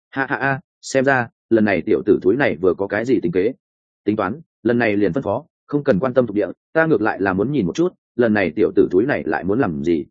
Xem ra lần này tiểu tử thúi này vừa có cái gì tính kế. Tính toán lần này liền phân phó, không cần quan tâm thuộc địa, ta ngược lại là muốn nhìn một chút lần này tiểu tử thúi này lại muốn làm gì.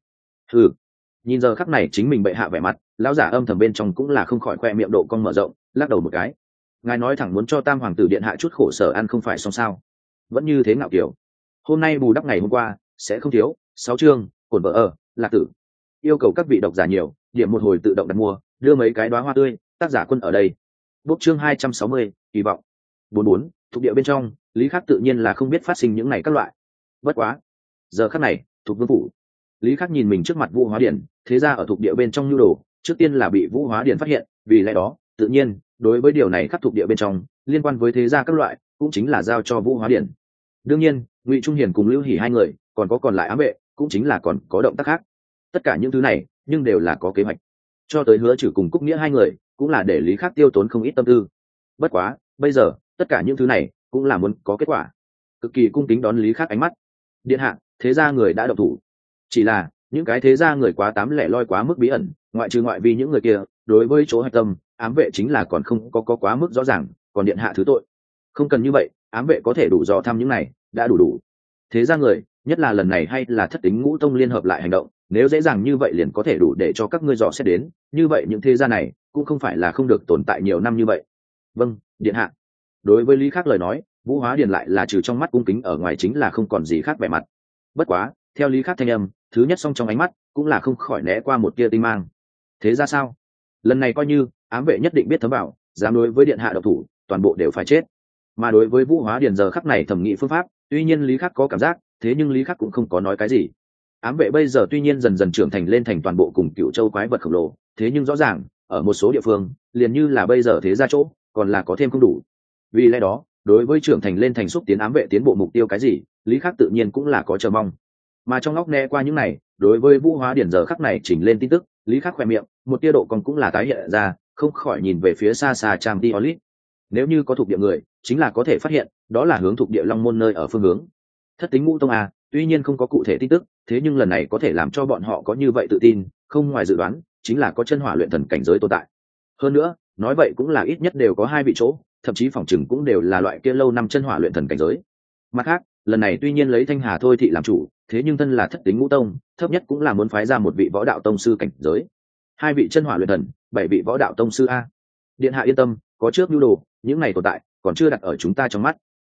Nhìn giờ khắc này chính mình bệ hạ vẻ mặt, lão giả âm thầm bên trong cũng là không khỏi khoe miệng độ cong mở rộng, lắc đầu một cái. Ngài nói thẳng muốn cho tam hoàng tử điện hạ chút khổ sở ăn không phải xong sao? Vẫn như thế ngạo kiểu. Hôm nay bù đắp ngày hôm qua sẽ không thiếu 6 chương, cổn vợ ở lạc tử. Yêu cầu các vị độc giả nhiều, điểm một hồi tự động đặt mua, đưa mấy cái đóa hoa tươi, tác giả quân ở đây. Bốc chương 260, kỳ vọng. 44, thuộc địa bên trong, Lý Khắc tự nhiên là không biết phát sinh những này các loại. Bất quá, giờ khắc này, thuộc vương phủ. Lý Khắc nhìn mình trước mặt Vũ Hóa Điển, thế ra ở thuộc địa bên trong nhu đồ, trước tiên là bị Vũ Hóa Điển phát hiện, vì lẽ đó, tự nhiên, đối với điều này khắc thuộc địa bên trong, liên quan với thế gia các loại, cũng chính là giao cho Vũ Hóa Điển. Đương nhiên, Ngụy Trung Hiền cùng Lưu Hỉ hai người, còn còn lại ám vệ, cũng chính là còn có động tác khác. Tất cả những thứ này, nhưng đều là có kế hoạch. Cho tới Hứa Trừ cùng Cúc Nghĩa hai người, cũng là để Lý Khắc tiêu tốn không ít tâm tư. Bất quá, bây giờ, tất cả những thứ này, cũng là muốn có kết quả. Cực kỳ cung kính đón Lý Khắc ánh mắt. Điện hạ, thế gia người đã động thủ. Chỉ là những cái thế gia người quá tám lẻ loi quá mức bí ẩn, ngoại trừ ngoại vi những người kia, đối với chỗ hạch tâm ám vệ chính là còn không có quá mức rõ ràng, còn điện hạ thứ tội không cần như vậy, ám vệ có thể đủ dò thăm những này đã đủ. Thế gia người, nhất là lần này hay là Thất Tính Ngũ Tông liên hợp lại hành động, nếu dễ dàng như vậy liền có thể đủ để cho các ngươi dò xét đến, như vậy những thế gia này cũng không phải là không được tồn tại nhiều năm như vậy. Vâng điện hạ. Đối với Lý Khắc lời nói, Vũ Hóa Điền lại là trừ trong mắt cung kính ở ngoài chính là không còn gì khác vẻ mặt. Bất quá theo Lý Khắc thanh âm, thứ nhất song trong ánh mắt cũng là không khỏi né qua một tia tinh mang. Thế ra sao? Lần này coi như ám vệ nhất định biết thấm vào, dám đối với điện hạ độc thủ, toàn bộ đều phải chết. Mà đối với Vũ Hóa Điền giờ khắc này thẩm nghị phương pháp, tuy nhiên Lý Khắc có cảm giác, thế nhưng Lý Khắc cũng không có nói cái gì. Ám vệ bây giờ tuy nhiên dần dần trưởng thành lên thành toàn bộ cùng Cựu Châu quái vật khổng lồ, thế nhưng rõ ràng ở một số địa phương, liền như là bây giờ thế ra chỗ, còn là có thêm không đủ. Vì lẽ đó, đối với trưởng thành lên thành xúc tiến ám vệ tiến bộ mục tiêu cái gì, Lý Khắc tự nhiên cũng là có chờ mong. Mà trong óc né qua những này, đối với Vũ Hóa Điển giờ khắc này chỉnh lên tin tức, Lý Khắc khỏe miệng, một tia độ còn cũng là tái hiện ra, không khỏi nhìn về phía xa xa Trang Diolit. Nếu như có thuộc địa người, chính là có thể phát hiện, đó là hướng thuộc địa Long Môn nơi ở phương hướng. Thất Tính Ngũ Tông à, tuy nhiên không có cụ thể tin tức, thế nhưng lần này có thể làm cho bọn họ có như vậy tự tin, không ngoài dự đoán, chính là có chân hỏa luyện thần cảnh giới tồn tại. Hơn nữa, nói vậy cũng là ít nhất đều có 2 vị chỗ, thậm chí phòng chừng cũng đều là loại kia lâu năm chân hỏa luyện thần cảnh giới. Mặt khác, lần này tuy nhiên lấy Thanh Hà Thôi thị làm chủ, thế nhưng thân là Thất Tính Ngũ Tông, thấp nhất cũng là muốn phái ra một vị võ đạo tông sư cảnh giới, 2 vị chân hỏa luyện thần, 7 vị võ đạo tông sư a. Điện hạ yên tâm, có trước nhu đồ, những này tồn tại còn chưa đặt ở chúng ta trong mắt.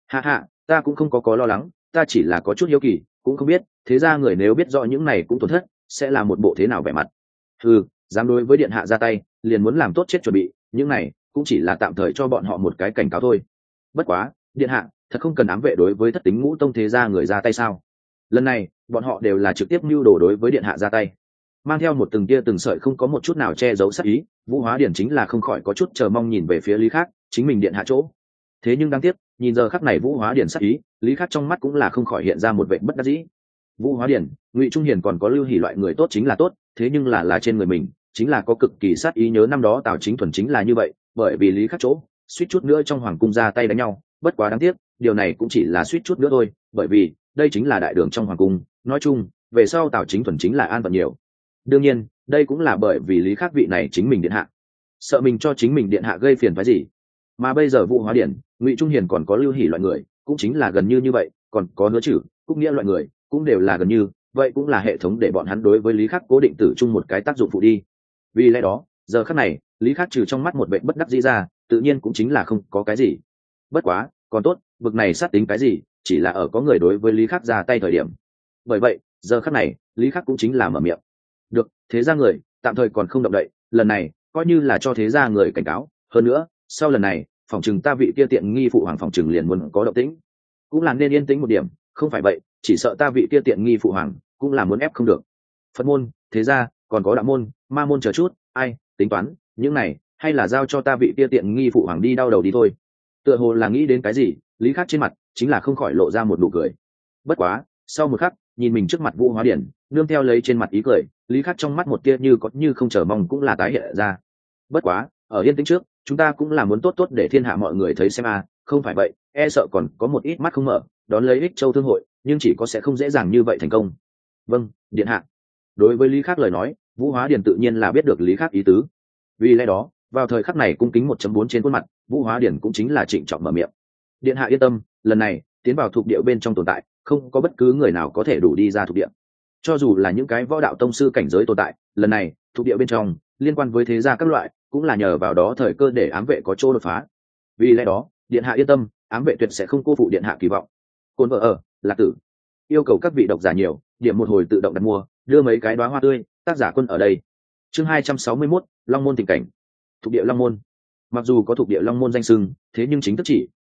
Ta cũng không có lo lắng, ta chỉ là có chút hiếu kỳ, cũng không biết thế ra người nếu biết rõ những này cũng tổn thất, sẽ là một bộ thế nào vẻ mặt. Dám đối với điện hạ ra tay, liền muốn làm tốt chết chuẩn bị, những này cũng chỉ là tạm thời cho bọn họ một cái cảnh cáo thôi. Bất quá, điện hạ, thật không cần ám vệ đối với Thất Tính Ngũ Tông thế gia người ra tay sao? Lần này bọn họ đều là trực tiếp mưu đồ đối với điện hạ ra tay, mang theo một từng tia từng sợi không có một chút nào che giấu sát ý. Vũ Hóa Điển chính là không khỏi có chút chờ mong nhìn về phía Lý Khắc, chính mình điện hạ chỗ. Thế nhưng đáng tiếc, nhìn giờ khắc này Vũ Hóa Điển sát ý, Lý Khắc trong mắt cũng là không khỏi hiện ra một vẻ bất đắc dĩ. Vũ Hóa Điển, Ngụy Trung Hiền còn có Lưu Hỉ loại người tốt chính là tốt, thế nhưng là trên người mình chính là có cực kỳ sát ý. Nhớ năm đó Tào Chính Thuần chính là như vậy, bởi vì Lý Khắc chỗ suýt chút nữa trong hoàng cung ra tay đánh nhau. Bất quá đáng tiếc, điều này cũng chỉ là suýt chút nữa thôi, bởi vì đây chính là đại đường trong hoàng cung. Nói chung, về sau Tào Chính Thuần chính là an phận nhiều. Đương nhiên, đây cũng là bởi vì Lý Khắc vị này chính mình điện hạ, sợ mình cho chính mình điện hạ gây phiền phái gì. Mà bây giờ Vũ Hóa Điển, Ngụy Trung Hiền còn có Lưu Hỉ loại người, cũng chính là gần như vậy, còn có Hứa Trừ, Cúc Nghĩa loại người, cũng đều là gần như vậy, cũng là hệ thống để bọn hắn đối với Lý Khắc cố định tử chung một cái tác dụng phụ đi. Vì lẽ đó, giờ khắc này, Lý Khắc trừ trong mắt một vẻ bất đắc dĩ ra, tự nhiên cũng chính là không có cái gì. Bất quá, còn tốt, vực này sát tính cái gì, chỉ là ở có người đối với Lý Khắc ra tay thời điểm. Bởi vậy, giờ khắc này, Lý Khắc cũng chính là mở miệng. Được, thế ra người tạm thời còn không động đậy, lần này coi như là cho thế ra người cảnh cáo. Hơn nữa, sau lần này, phòng chừng ta vị kia tiện nghi phụ hoàng phòng chừng liền muốn có động tĩnh, cũng là nên yên tĩnh một điểm, không phải vậy chỉ sợ ta vị kia tiện nghi phụ hoàng cũng là muốn ép không được. Phật môn, thế gia, còn có đạo môn, ma môn chờ chút, ai tính toán những này, hay là giao cho ta vị kia tiện nghi phụ hoàng đi đau đầu đi thôi. Tựa hồ là nghĩ đến cái gì, Lý Khắc trên mặt chính là không khỏi lộ ra một nụ cười. Bất quá sau một khắc, nhìn mình trước mặt Vũ Hóa Điển, nương theo lấy trên mặt ý cười, Lý Khắc trong mắt một tia như có như không chờ mong cũng là tái hiện ra. Bất quá ở yên tĩnh trước, chúng ta cũng là muốn tốt tốt để thiên hạ mọi người thấy xem a, không phải vậy e sợ còn có một ít mắt không mở đón lấy Ích Châu thương hội, nhưng chỉ có sẽ không dễ dàng như vậy thành công. Vâng, điện hạ. Đối với Lý Khắc lời nói, Vũ Hóa Điển tự nhiên là biết được Lý Khắc ý tứ. Vì lẽ đó vào thời khắc này cung kính 1.4 trên khuôn mặt, Vũ Hóa Điển cũng chính là trịnh trọng mở miệng. Điện hạ yên tâm, lần này tiến vào thuộc địa bên trong tồn tại, không có bất cứ người nào có thể đủ đi ra thuộc địa. Cho dù là những cái võ đạo tông sư cảnh giới tồn tại, lần này thuộc địa bên trong liên quan với thế gia các loại, cũng là nhờ vào đó thời cơ để ám vệ có chỗ đột phá. Vì lẽ đó điện hạ yên tâm, ám vệ tuyệt sẽ không cô phụ điện hạ kỳ vọng. Côn vợ ở Lạc Tử yêu cầu các vị độc giả nhiều điểm một hồi tự động đặt mua, đưa mấy cái đóa hoa tươi, tác giả Quân ở đây. Chương 261, Long môn tình cảnh. Thuộc địa Long môn, mặc dù có thuộc địa Long môn danh xưng, thế nhưng chính thức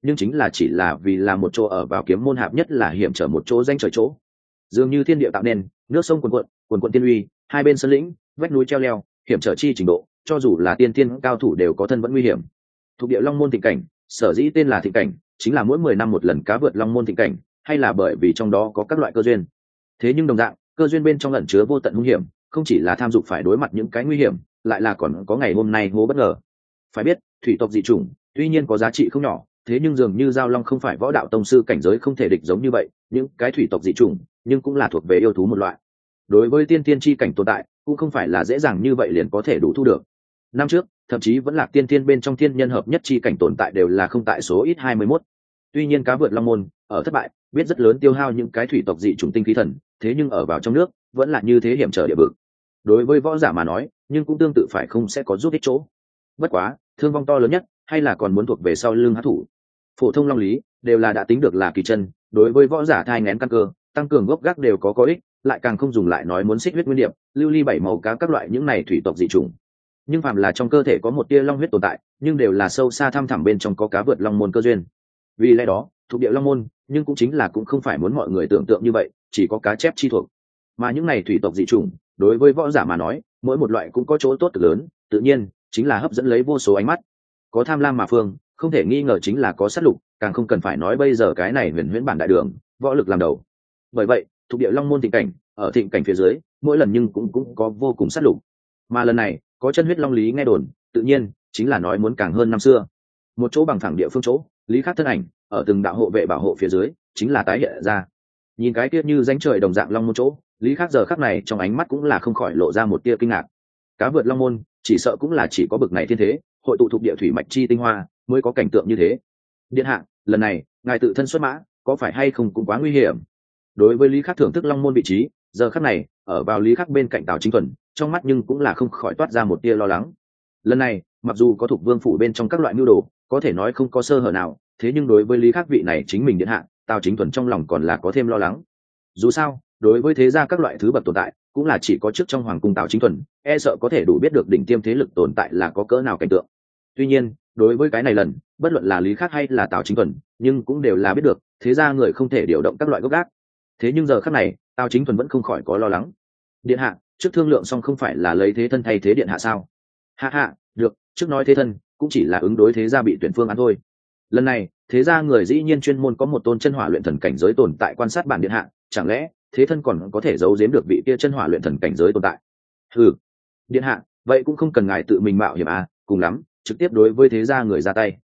chỉ là vì là một chỗ ở vào kiếm môn hạp nhất là hiểm trở một chỗ danh trời chỗ. Dường như thiên địa tạo nên, nước sông cuồn cuộn tiên uy, hai bên sơn lĩnh, vách núi treo leo, hiểm trở chi trình độ, cho dù là tiên tiên cao thủ đều có thân vẫn nguy hiểm. Thuộc địa Long môn thịnh cảnh, sở dĩ tên là thịnh cảnh, chính là mỗi 10 năm một lần cá vượt Long môn thịnh cảnh, hay là bởi vì trong đó có các loại cơ duyên. Thế nhưng đồng dạng, cơ duyên bên trong ẩn chứa vô tận hung hiểm, không chỉ là tham dục phải đối mặt những cái nguy hiểm, lại là còn có ngày hôm nay hố bất ngờ. Phải biết, thủy tộc dị chủng tuy nhiên có giá trị không nhỏ, thế nhưng dường như giao long không phải võ đạo tông sư cảnh giới không thể địch giống như vậy, những cái thủy tộc dị chủng nhưng cũng là thuộc về yêu thú một loại. Đối với tiên tiên chi cảnh tồn tại, cũng không phải là dễ dàng như vậy liền có thể đủ thu được. Năm trước, thậm chí vẫn là tiên tiên bên trong thiên nhân hợp nhất chi cảnh tồn tại đều là không tại số ít 21. Tuy nhiên cá vượt Long môn ở thất bại, biết rất lớn tiêu hao những cái thủy tộc dị chủng tinh khí thần, thế nhưng ở vào trong nước, vẫn là như thế hiểm trở địa vực. Đối với võ giả mà nói, nhưng cũng tương tự phải không sẽ có giúp ích chỗ. Bất quá, thương vong to lớn nhất hay là còn muốn thuộc về sau lưng hắc thủ. Phổ thông long lý đều là đã tính được là kỳ chân, đối với võ giả thai nghén căn cơ, tăng cường gốc gác đều có ích, lại càng không dùng lại nói muốn xích huyết nguyên điểm, lưu ly bảy màu cá các loại những này thủy tộc dị chủng. Nhưng phàm là trong cơ thể có một tia long huyết tồn tại, nhưng đều là sâu xa thăm thẳm bên trong có cá vượt long môn cơ duyên. Vì lẽ đó, thuộc địa long môn, nhưng cũng chính là cũng không phải muốn mọi người tưởng tượng như vậy, chỉ có cá chép chi thuộc. Mà những này thủy tộc dị chủng, đối với võ giả mà nói, mỗi một loại cũng có chỗ tốt cực lớn, tự nhiên chính là hấp dẫn lấy vô số ánh mắt. Có tham lam mà phương, không thể nghi ngờ chính là có sát lục, càng không cần phải nói bây giờ cái này huyền huyễn bản đại đường, võ lực làm đầu. Bởi vậy, thuộc địa long môn thịnh cảnh, ở thịnh cảnh phía dưới, mỗi lần nhưng cũng có vô cùng sát lục. Mà lần này, có chân huyết long lý nghe đồn, tự nhiên chính là nói muốn càng hơn năm xưa. Một chỗ bằng phẳng địa phương chỗ, Lý Khắc thân ảnh ở từng đạo hộ vệ bảo hộ phía dưới, chính là tái hiện ra. Nhìn cái kia như danh trời đồng dạng long môn chỗ, Lý Khắc giờ khắc này trong ánh mắt cũng là không khỏi lộ ra một tia kinh ngạc. Cá vượt long môn, chỉ sợ cũng là chỉ có bực này thiên thế, hội tụ thuộc địa thủy mạch chi tinh hoa, mới có cảnh tượng như thế. Điện hạ, lần này ngài tự thân xuất mã, có phải hay không cũng quá nguy hiểm. Đối với Lý Khắc thưởng thức long môn vị trí, giờ khắc này ở vào Lý Khắc bên cạnh Tào Chính Thuần, trong mắt nhưng cũng là không khỏi toát ra một tia lo lắng. Lần này mặc dù có thuộc vương phủ bên trong các loại mưu đồ, có thể nói không có sơ hở nào, thế nhưng đối với Lý Khắc vị này chính mình điện hạ, Tào Chính Thuần trong lòng còn là có thêm lo lắng. Dù sao, đối với thế gia các loại thứ bậc tồn tại, cũng là chỉ có trước trong hoàng cung Tào Chính Thuần, e sợ có thể đủ biết được đỉnh tiêm thế lực tồn tại là có cỡ nào cảnh tượng. Tuy nhiên, đối với cái này lần, bất luận là Lý Khắc hay là Tào Chính Thuần, nhưng cũng đều là biết được, thế gia người không thể điều động các loại gốc gác. Thế nhưng giờ khắc này, Tào Chính Thuần vẫn không khỏi có lo lắng. Điện hạ, trước thương lượng xong không phải là lấy thế thân thay thế điện hạ sao? Hạ hạ, được, trước nói thế thân, cũng chỉ là ứng đối thế gia bị tuyển phương án thôi. Lần này, thế gia người dĩ nhiên chuyên môn có một tôn chân hỏa luyện thần cảnh giới tồn tại quan sát bản điện hạ, chẳng lẽ thế thân còn có thể giấu giếm được vị kia chân hỏa luyện thần cảnh giới tồn tại? Ừ, điện hạ, vậy cũng không cần ngài tự mình mạo hiểm à, cùng lắm trực tiếp đối với thế gia người ra tay.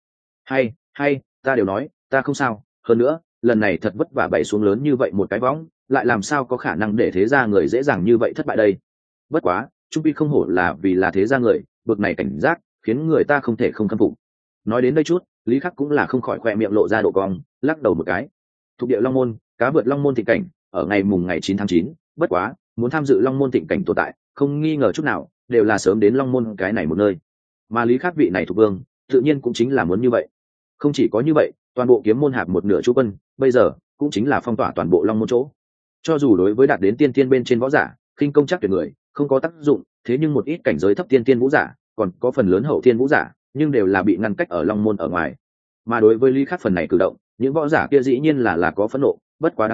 Hay ta đều nói ta không sao, hơn nữa lần này thật vất vả bày xuống lớn như vậy một cái võng, lại làm sao có khả năng để thế gia người dễ dàng như vậy thất bại đây. Bất quá trung pi không hổ là vì là thế gia người, bực này cảnh giác khiến người ta không thể không khâm phục. Nói đến đây chút, Lý Khắc cũng là không khỏi khoe miệng lộ ra độ cong, lắc đầu một cái. Thuộc địa long môn, cá vượt long môn thịnh cảnh, ở ngày 9 tháng 9, bất quá muốn tham dự long môn thịnh cảnh tồn tại, không nghi ngờ chút nào đều là sớm đến long môn cái này một nơi. Mà Lý Khắc vị này thuộc vương, tự nhiên cũng chính là muốn như vậy. Không chỉ có như vậy, toàn bộ kiếm môn hạp một nửa chú quân, bây giờ cũng chính là phong tỏa toàn bộ long môn chỗ. Cho dù đối với đạt đến tiên tiên bên trên võ giả, khinh công chắc tuyệt người, không có tác dụng, thế nhưng một ít cảnh giới thấp tiên tiên vũ giả, còn có phần lớn hậu tiên vũ giả, nhưng đều là bị ngăn cách ở long môn ở ngoài. Mà đối với Lý Khắc phần này cử động, những võ giả kia dĩ nhiên là có phẫn nộ, bất quá đáng tiếc,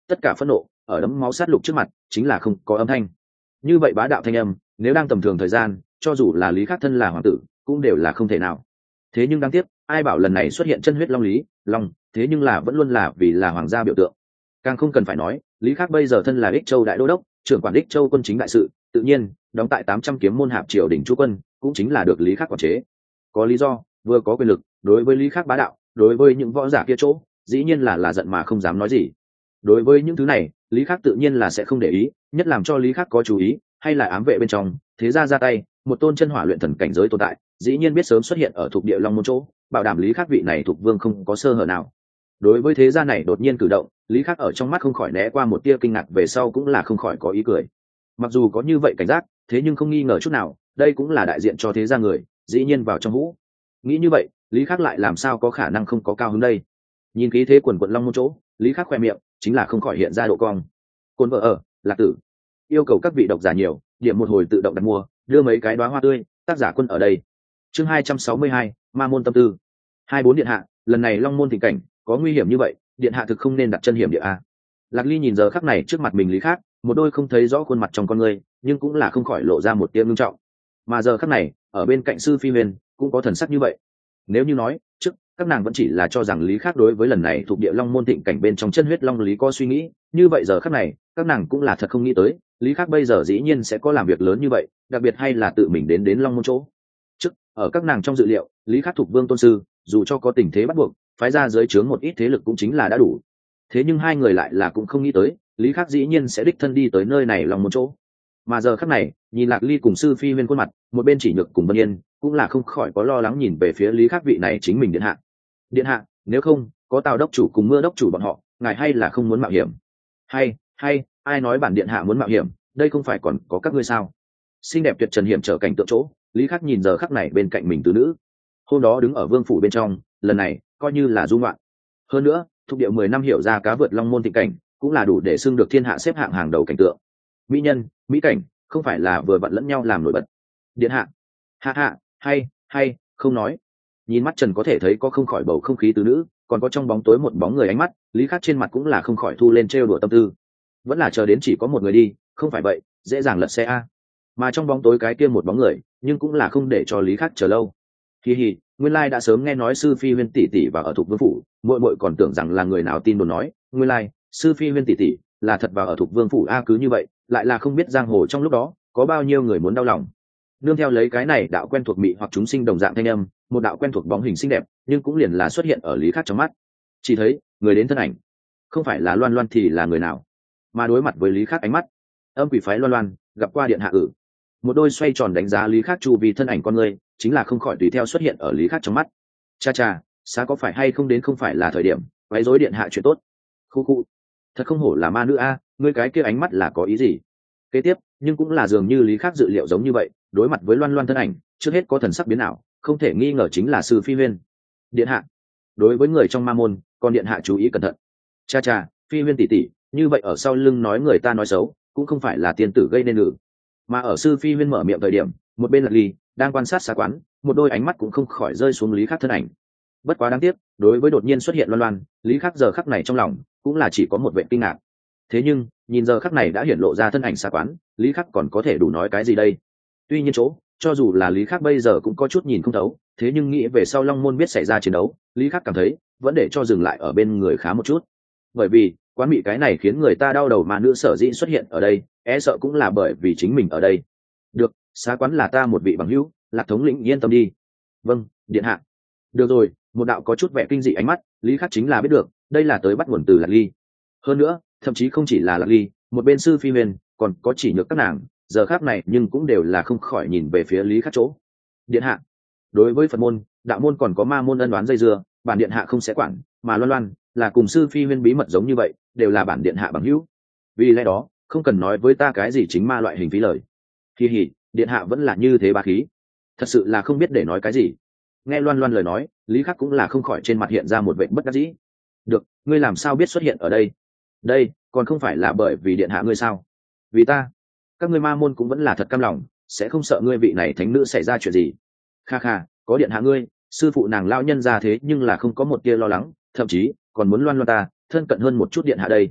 tất cả phẫn nộ ở đấm máu sát lục trước mặt chính là không có âm thanh. Như vậy bá đạo thanh âm nếu đang tầm thường thời gian, cho dù là Lý Khắc thân là hoàng tử cũng đều là không thể nào. Thế nhưng đáng tiếc, ai bảo lần này xuất hiện chân huyết long lý long, thế nhưng là vẫn luôn là vì là hoàng gia biểu tượng. Càng không cần phải nói, Lý Khắc bây giờ thân là Ích Châu đại đô đốc, trưởng quản Ích Châu quân chính đại sự, tự nhiên đóng tại 800 kiếm môn hạp triều đình chú quân cũng chính là được Lý Khắc quản chế. Có lý do, vừa có quyền lực, đối với Lý Khắc bá đạo, đối với những võ giả kia chỗ dĩ nhiên là giận mà không dám nói gì. Đối với những thứ này, Lý Khắc tự nhiên là sẽ không để ý, nhất làm cho Lý Khắc có chú ý hay là ám vệ bên trong thế gia ra tay, một tôn chân hỏa luyện thần cảnh giới tồn tại dĩ nhiên biết sớm xuất hiện ở thuộc địa long môn chỗ, bảo đảm Lý Khắc vị này thuộc vương không có sơ hở nào. Đối với thế gia này đột nhiên cử động, Lý Khắc ở trong mắt không khỏi né qua một tia kinh ngạc, về sau cũng là không khỏi có ý cười. Mặc dù có như vậy cảnh giác, thế nhưng không nghi ngờ chút nào, đây cũng là đại diện cho thế gia người dĩ nhiên vào trong hũ. Nghĩ như vậy, Lý Khắc lại làm sao có khả năng không có cao hứng đây. Nhìn khí thế quần quận long môn chỗ, Lý Khắc khoe miệng chính là không khỏi hiện ra độ cong. Côn vợ ở Lạc Tử yêu cầu các vị độc giả nhiều, điểm một hồi tự động đặt mua, đưa mấy cái đóa hoa tươi, tác giả quân ở đây. Chương 262, Ma môn tâm tư. 24 điện hạ, lần này long môn tình cảnh có nguy hiểm như vậy, điện hạ thực không nên đặt chân hiểm địa a. Lạc Ly nhìn giờ khắc này trước mặt mình Lý Khắc, một đôi không thấy rõ khuôn mặt trong con người, nhưng cũng là không khỏi lộ ra một tia ngưng trọng. Mà giờ khắc này, ở bên cạnh sư phi huyền cũng có thần sắc như vậy. Nếu như nói trước các nàng vẫn chỉ là cho rằng Lý Khắc đối với lần này thuộc địa long môn thịnh cảnh bên trong chân huyết long lý có suy nghĩ, như vậy giờ khắc này các nàng cũng là thật không nghĩ tới Lý Khắc bây giờ dĩ nhiên sẽ có làm việc lớn như vậy, đặc biệt hay là tự mình đến long môn chỗ. Trước ở các nàng trong dự liệu, Lý Khắc thuộc vương tôn sư dù cho có tình thế bắt buộc phái ra dưới trướng một ít thế lực cũng chính là đã đủ. Thế nhưng hai người lại là cũng không nghĩ tới Lý Khắc dĩ nhiên sẽ đích thân đi tới nơi này long môn chỗ. Mà giờ khắc này nhìn Lạc Ly cùng sư phi huyên khuôn mặt, một bên chỉ nhược cùng Vân Yên cũng là không khỏi có lo lắng nhìn về phía Lý Khắc vị này chính mình điện hạ. Điện hạ, nếu không có Tào đốc chủ cùng Mưa đốc chủ bọn họ, ngài hay là không muốn mạo hiểm? Hay ai nói bản điện hạ muốn mạo hiểm, đây không phải còn có các ngươi sao? Xinh đẹp tuyệt trần hiểm trở cảnh tượng chỗ, Lý Khắc nhìn giờ khắc này bên cạnh mình tứ nữ, hôm đó đứng ở vương phủ bên trong, lần này coi như là du ngoạn. Hơn nữa thuộc địa 10 năm hiểu ra cá vượt long môn thịnh cảnh, cũng là đủ để xưng được thiên hạ xếp hạng hàng đầu cảnh tượng. Mỹ nhân mỹ cảnh không phải là vừa vặn lẫn nhau làm nổi bật. Điện hạ hạ hay không nói. Nhìn mắt trần có thể thấy có không khỏi bầu không khí tứ nữ, còn có trong bóng tối một bóng người ánh mắt, Lý Khắc trên mặt cũng là không khỏi thu lên trêu đùa tâm tư. Vẫn là chờ đến chỉ có một người đi, không phải vậy dễ dàng lật xe a. Mà trong bóng tối cái kia một bóng người, nhưng cũng là không để cho Lý Khắc chờ lâu. Hi, nguyên lai đã sớm nghe nói sư phi huyên tỷ tỷ và ở thuộc vương phủ, muội còn tưởng rằng là người nào tin đồn nói, nguyên lai sư phi huyên tỷ tỷ là thật vào ở thuộc vương phủ a. Cứ như vậy lại là không biết giang hồ trong lúc đó có bao nhiêu người muốn đau lòng. Nương theo lấy cái này đạo quen thuộc mị hoặc chúng sinh đồng dạng thanh âm, một đạo quen thuộc bóng hình xinh đẹp nhưng cũng liền là xuất hiện ở Lý Khắc trong mắt. Chỉ thấy người đến thân ảnh không phải là Loan Loan thì là người nào, mà đối mặt với Lý Khắc ánh mắt âm quỷ phái Loan Loan gặp qua điện hạ ử. Một đôi xoay tròn đánh giá Lý Khắc chu vì thân ảnh con người, chính là không khỏi tùy theo xuất hiện ở Lý Khắc trong mắt. Cha xá có phải hay không đến không phải là thời điểm quấy rối điện hạ chuyện tốt. Khu thật không hổ là ma nữ a, ngươi cái kia ánh mắt là có ý gì? Kế tiếp nhưng cũng là dường như Lý Khắc dự liệu giống như vậy, đối mặt với Loan Loan thân ảnh trước hết có thần sắc biến ảo, không thể nghi ngờ chính là sư phi huyên. Điện hạ, đối với người trong ma môn còn điện hạ chú ý cẩn thận. Cha phi huyên tỷ tỷ như vậy ở sau lưng nói người ta nói xấu, cũng không phải là tiên tử gây nên ngự. Mà ở sư phi huyên mở miệng thời điểm, một bên Lạc Ly đang quan sát xa quán, một đôi ánh mắt cũng không khỏi rơi xuống Lý Khắc thân ảnh. Bất quá đáng tiếc, đối với đột nhiên xuất hiện Loan Loan, Lý Khắc giờ khắc này trong lòng cũng là chỉ có một vẻ kinh ngạc. Thế nhưng nhìn giờ khắc này đã hiển lộ ra thân ảnh xa quán, Lý Khắc còn có thể đủ nói cái gì đây? Tuy nhiên chỗ cho dù là Lý Khắc bây giờ cũng có chút nhìn không thấu, thế nhưng nghĩ về sau long môn biết xảy ra chiến đấu, Lý Khắc cảm thấy vẫn để cho dừng lại ở bên người khá một chút. Bởi vì quán mị cái này khiến người ta đau đầu, mà nữ sở dĩ xuất hiện ở đây e sợ cũng là bởi vì chính mình ở đây. Được, xá quán là ta một vị bằng hữu, Lạc thống lĩnh yên tâm đi. Vâng điện hạ. Được rồi, một đạo có chút vẻ kinh dị ánh mắt, Lý Khắc chính là biết được đây là tới bắt nguồn từ Lạc Ly. Hơn nữa thậm chí không chỉ là Lạc Ly, một bên sư phi huyền còn có chỉ nhược các nàng giờ khác này nhưng cũng đều là không khỏi nhìn về phía Lý Khắc chỗ. Điện hạ, đối với Phật môn đạo môn còn có ma môn ân đoán dây dưa, bản điện hạ không sẽ quản, mà Loan Loan là cùng sư phi huyên bí mật giống như vậy, đều là bản điện hạ bằng hữu, vì lẽ đó không cần nói với ta cái gì chính ma loại hình phí lời. Hì, điện hạ vẫn là như thế bá khí, thật sự là không biết để nói cái gì. Nghe Loan Loan lời nói, Lý Khắc cũng là không khỏi trên mặt hiện ra một vẻ bất đắc dĩ. Được, ngươi làm sao biết xuất hiện ở đây? Đây còn không phải là bởi vì điện hạ ngươi sao? Vì ta, các ngươi ma môn cũng vẫn là thật cam lòng, sẽ không sợ ngươi vị này thánh nữ xảy ra chuyện gì. Kha, có điện hạ ngươi, sư phụ nàng lao nhân ra thế nhưng là không có một tia lo lắng, thậm chí còn muốn Loan Loan ta thân cận hơn một chút điện hạ đây.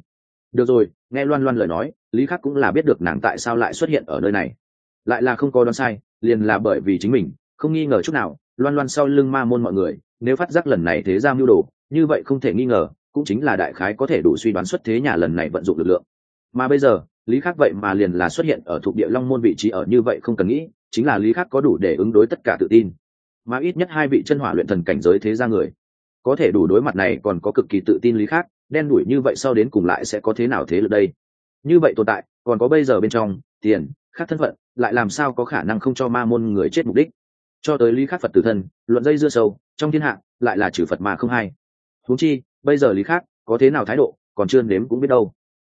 được rồi, nghe loan loan lời nói, lý khắc cũng là biết được nàng tại sao lại xuất hiện ở nơi này, lại là không có đoán sai, liền là bởi vì chính mình không nghi ngờ chút nào. Loan loan sau lưng ma môn mọi người nếu phát giác lần này thế ra mưu đồ, như vậy không thể nghi ngờ cũng chính là đại khái có thể đủ suy đoán xuất thế nhà lần này vận dụng lực lượng. Mà bây giờ lý khắc vậy mà liền là xuất hiện ở thuộc địa long môn vị trí ở như vậy, không cần nghĩ chính là lý khắc có đủ để ứng đối tất cả tự tin. Mà ít nhất hai vị chân hỏa luyện thần cảnh giới thế ra người có thể đủ đối mặt này, còn có cực kỳ tự tin lý khắc, đen đủi như vậy sau đến cùng lại sẽ có thế nào thế lực đây? Như vậy tồn tại còn có bây giờ bên trong tiền khác thân phận, lại làm sao có khả năng không cho ma môn người chết mục đích? Cho tới lý khắc Phật tử thân luận dây dưa sâu trong thiên hạ, lại là trừ Phật mà không hay. Huống chi bây giờ lý khắc có thế nào thái độ còn chưa nếm cũng biết đâu.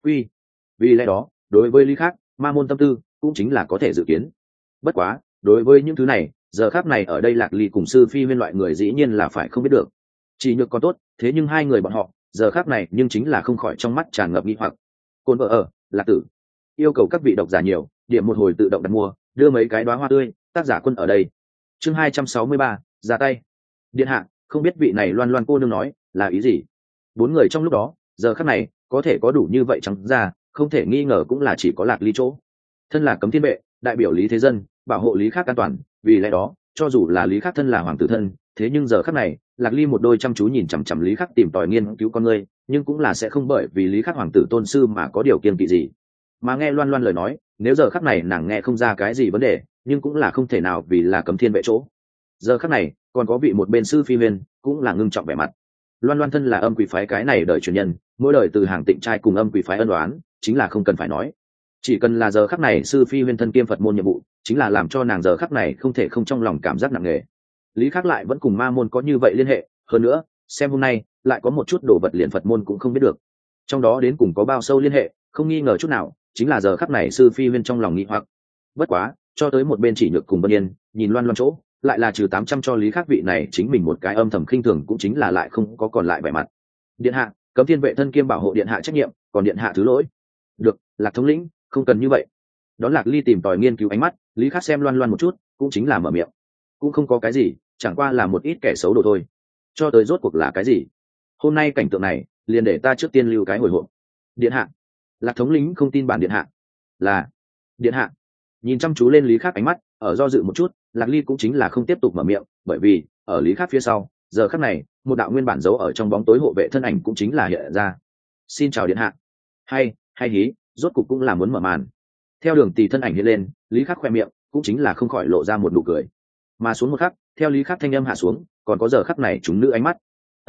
Vì lẽ đó đối với lý khắc, ma môn tâm tư cũng chính là có thể dự kiến. Bất quá đối với những thứ này, giờ khắc này ở đây Lạc Ly cùng sư phi huyên loại người dĩ nhiên là phải không biết được. Chỉ nhược còn tốt, thế nhưng hai người bọn họ giờ khắc này nhưng chính là không khỏi trong mắt tràn ngập nghi hoặc. Côn vợ ở Lạc Tử yêu cầu các vị độc giả nhiều điểm một hồi tự động đặt mua, đưa mấy cái đóa hoa tươi, tác giả Quân ở đây. Chương 263, ra tay. Điện hạ, không biết vị này loan loan cô nương nói là ý gì? Bốn người trong lúc đó giờ khắc này có thể có đủ như vậy trắng ra, không thể nghi ngờ cũng là chỉ có Lạc Ly chỗ. Thân là cấm thiên vệ, đại biểu lý thế dân, bảo hộ lý khắc an toàn, vì lẽ đó cho dù là lý khắc thân là hoàng tử thân, thế nhưng giờ khắc này Lạc Ly một đôi chăm chú nhìn chằm chằm lý khắc tìm tòi nghiên cứu con người, nhưng cũng là sẽ không bởi vì lý khắc hoàng tử tôn sư mà có điều kiêng kỵ gì. Mà nghe loan loan lời nói, nếu giờ khắc này nàng nghe không ra cái gì vấn đề, nhưng cũng là không thể nào, vì là cấm thiên vệ chỗ. Giờ khắc này còn có vị một bên sư phi huyền cũng là ngưng trọng vẻ mặt. Loan loan thân là âm quỷ phái cái này đời truyền nhân, mỗi đời từ hàng tịnh trai cùng âm quỷ phái ân đoán chính là không cần phải nói. Chỉ cần là giờ khắc này sư phi huyền thân kiêm Phật môn nhiệm vụ, chính là làm cho nàng giờ khắc này không thể không trong lòng cảm giác nặng nề. Lý khắc lại vẫn cùng ma môn có như vậy liên hệ, hơn nữa xem hôm nay lại có một chút đồ vật liền Phật môn cũng không biết được, trong đó đến cùng có bao sâu liên hệ không nghi ngờ chút nào, chính là giờ khắc này sư phi huyên trong lòng nghi hoặc. Bất quá cho tới một bên chỉ nhược cùng Vân Yên nhìn loan loan chỗ, lại là trừ 800 cho lý khắc vị này chính mình một cái âm thầm khinh thường, cũng chính là lại không có còn lại vẻ mặt. Điện hạ, cấm thiên vệ thân kiêm bảo hộ điện hạ trách nhiệm, còn điện hạ thứ lỗi. Được, Lạc thống lĩnh không cần như vậy. Đón Lạc Ly tìm tòi nghiên cứu ánh mắt, lý khắc xem loan loan một chút, cũng chính là mở miệng. Cũng không có cái gì, chẳng qua là một ít kẻ xấu đồ thôi. Cho tới rốt cuộc là cái gì? Hôm nay cảnh tượng này liền để ta trước tiên lưu cái hồi hộp. Điện hạ. Lạc thống lĩnh không tin bản điện hạ. Là điện hạ. Nhìn chăm chú lên lý khắc ánh mắt, ở do dự một chút, Lạc Ly cũng chính là không tiếp tục mở miệng, bởi vì ở lý khắc phía sau giờ khắc này một đạo nguyên bản giấu ở trong bóng tối hộ vệ thân ảnh cũng chính là hiện ra. Xin chào điện hạ. Hay hí, rốt cục cũng là muốn mở màn. Theo đường tỳ thân ảnh hiện lên, lý khắc khoe miệng cũng chính là không khỏi lộ ra một nụ cười. Mà xuống một khắc, theo lý khắc thanh âm hạ xuống, còn có giờ khắc này chúng nữ ánh mắt.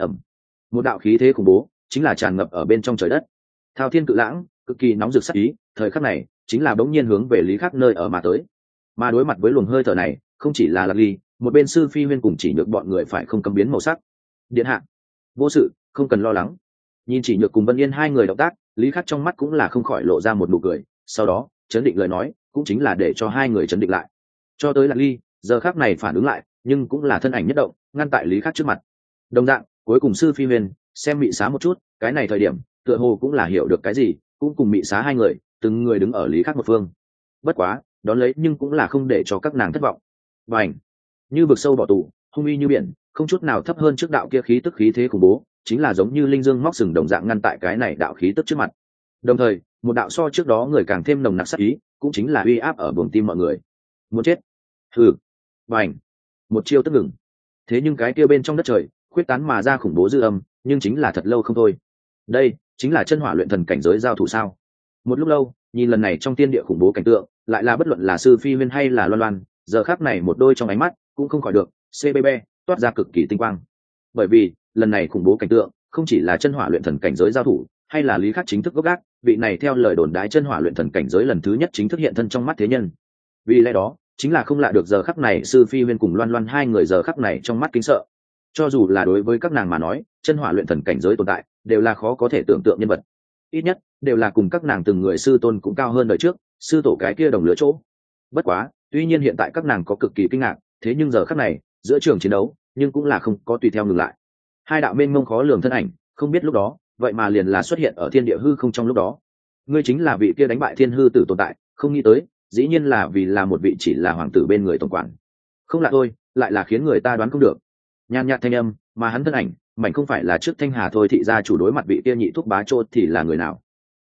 Một đạo khí thế khủng bố chính là tràn ngập ở bên trong trời đất. Thao thiên cự lãng cực kỳ nóng rực sắc ý, thời khắc này chính là bỗng nhiên hướng về lý khắc nơi ở mà tới. Mà đối mặt với luồng hơi thở này, không chỉ là Lạc Ly, một bên sư phi huyên cùng chỉ nhược bọn người phải không cấm biến màu sắc. Điện hạ vô sự, không cần lo lắng. Nhìn chỉ nhược cùng Vân Yên hai người động tác, lý khắc trong mắt cũng là không khỏi lộ ra một nụ cười, sau đó chấn định lời nói cũng chính là để cho hai người chấn định lại. Cho tới Lạc Ly giờ khắc này phản ứng lại, nhưng cũng là thân ảnh nhất động ngăn tại lý khắc trước mặt. Đồng dạng cuối cùng sư phi huyền xem mị xá một chút, cái này thời điểm tựa hồ cũng là hiểu được cái gì, cũng cùng mị xá hai người từng người đứng ở lý khắc một phương. Bất quá đón lấy nhưng cũng là không để cho các nàng thất vọng. Và ảnh như vực sâu bỏ tù, hung uy như biển, không chút nào thấp hơn trước đạo kia khí tức khí thế khủng bố, chính là giống như linh dương móc sừng đồng dạng ngăn tại cái này đạo khí tức trước mặt. Đồng thời một đạo so trước đó người càng thêm nồng nặc sát ý, cũng chính là uy áp ở buồng tim mọi người. Muốn chết. Hừ. Và ảnh một chiêu tức ngừng. Thế nhưng cái kia bên trong đất trời khuyết tán mà ra khủng bố dư âm, nhưng chính là thật lâu không thôi. Đây chính là chân hỏa luyện thần cảnh giới giao thủ sao? Một lúc lâu, nhìn lần này trong tiên địa khủng bố cảnh tượng, lại là bất luận là sư phi huyên hay là loan loan, giờ khắc này một đôi trong ánh mắt cũng không khỏi được cbb toát ra cực kỳ tinh quang. Bởi vì lần này khủng bố cảnh tượng không chỉ là chân hỏa luyện thần cảnh giới giao thủ, hay là lý khắc chính thức gốc gác vị này theo lời đồn đái chân hỏa luyện thần cảnh giới lần thứ nhất chính thức hiện thân trong mắt thế nhân. Vì lẽ đó chính là không lạ được giờ khắc này sư phi huyên cùng loan loan hai người giờ khắc này trong mắt kính sợ. Cho dù là đối với các nàng mà nói, chân hỏa luyện thần cảnh giới tồn tại đều là khó có thể tưởng tượng nhân vật, ít nhất đều là cùng các nàng từng người sư tôn cũng cao hơn đời trước sư tổ cái kia đồng lứa chỗ. Bất quá tuy nhiên hiện tại các nàng có cực kỳ kinh ngạc, thế nhưng giờ khắc này giữa trường chiến đấu nhưng cũng là không có tùy theo ngừng lại. Hai đạo mênh mông khó lường thân ảnh không biết lúc đó vậy mà liền là xuất hiện ở thiên địa hư không trong lúc đó. Ngươi chính là vị kia đánh bại thiên hư tử tồn tại, không nghĩ tới dĩ nhiên là vì là một vị chỉ là hoàng tử bên người tổng quản. Không lạ thôi, lại là khiến người ta đoán không được. Nhàn nhạt thanh âm, mà hắn thân ảnh mảnh không phải là trước Thanh Hà thôi thị gia chủ đối mặt vị kia nhị thúc bá chốt thì là người nào.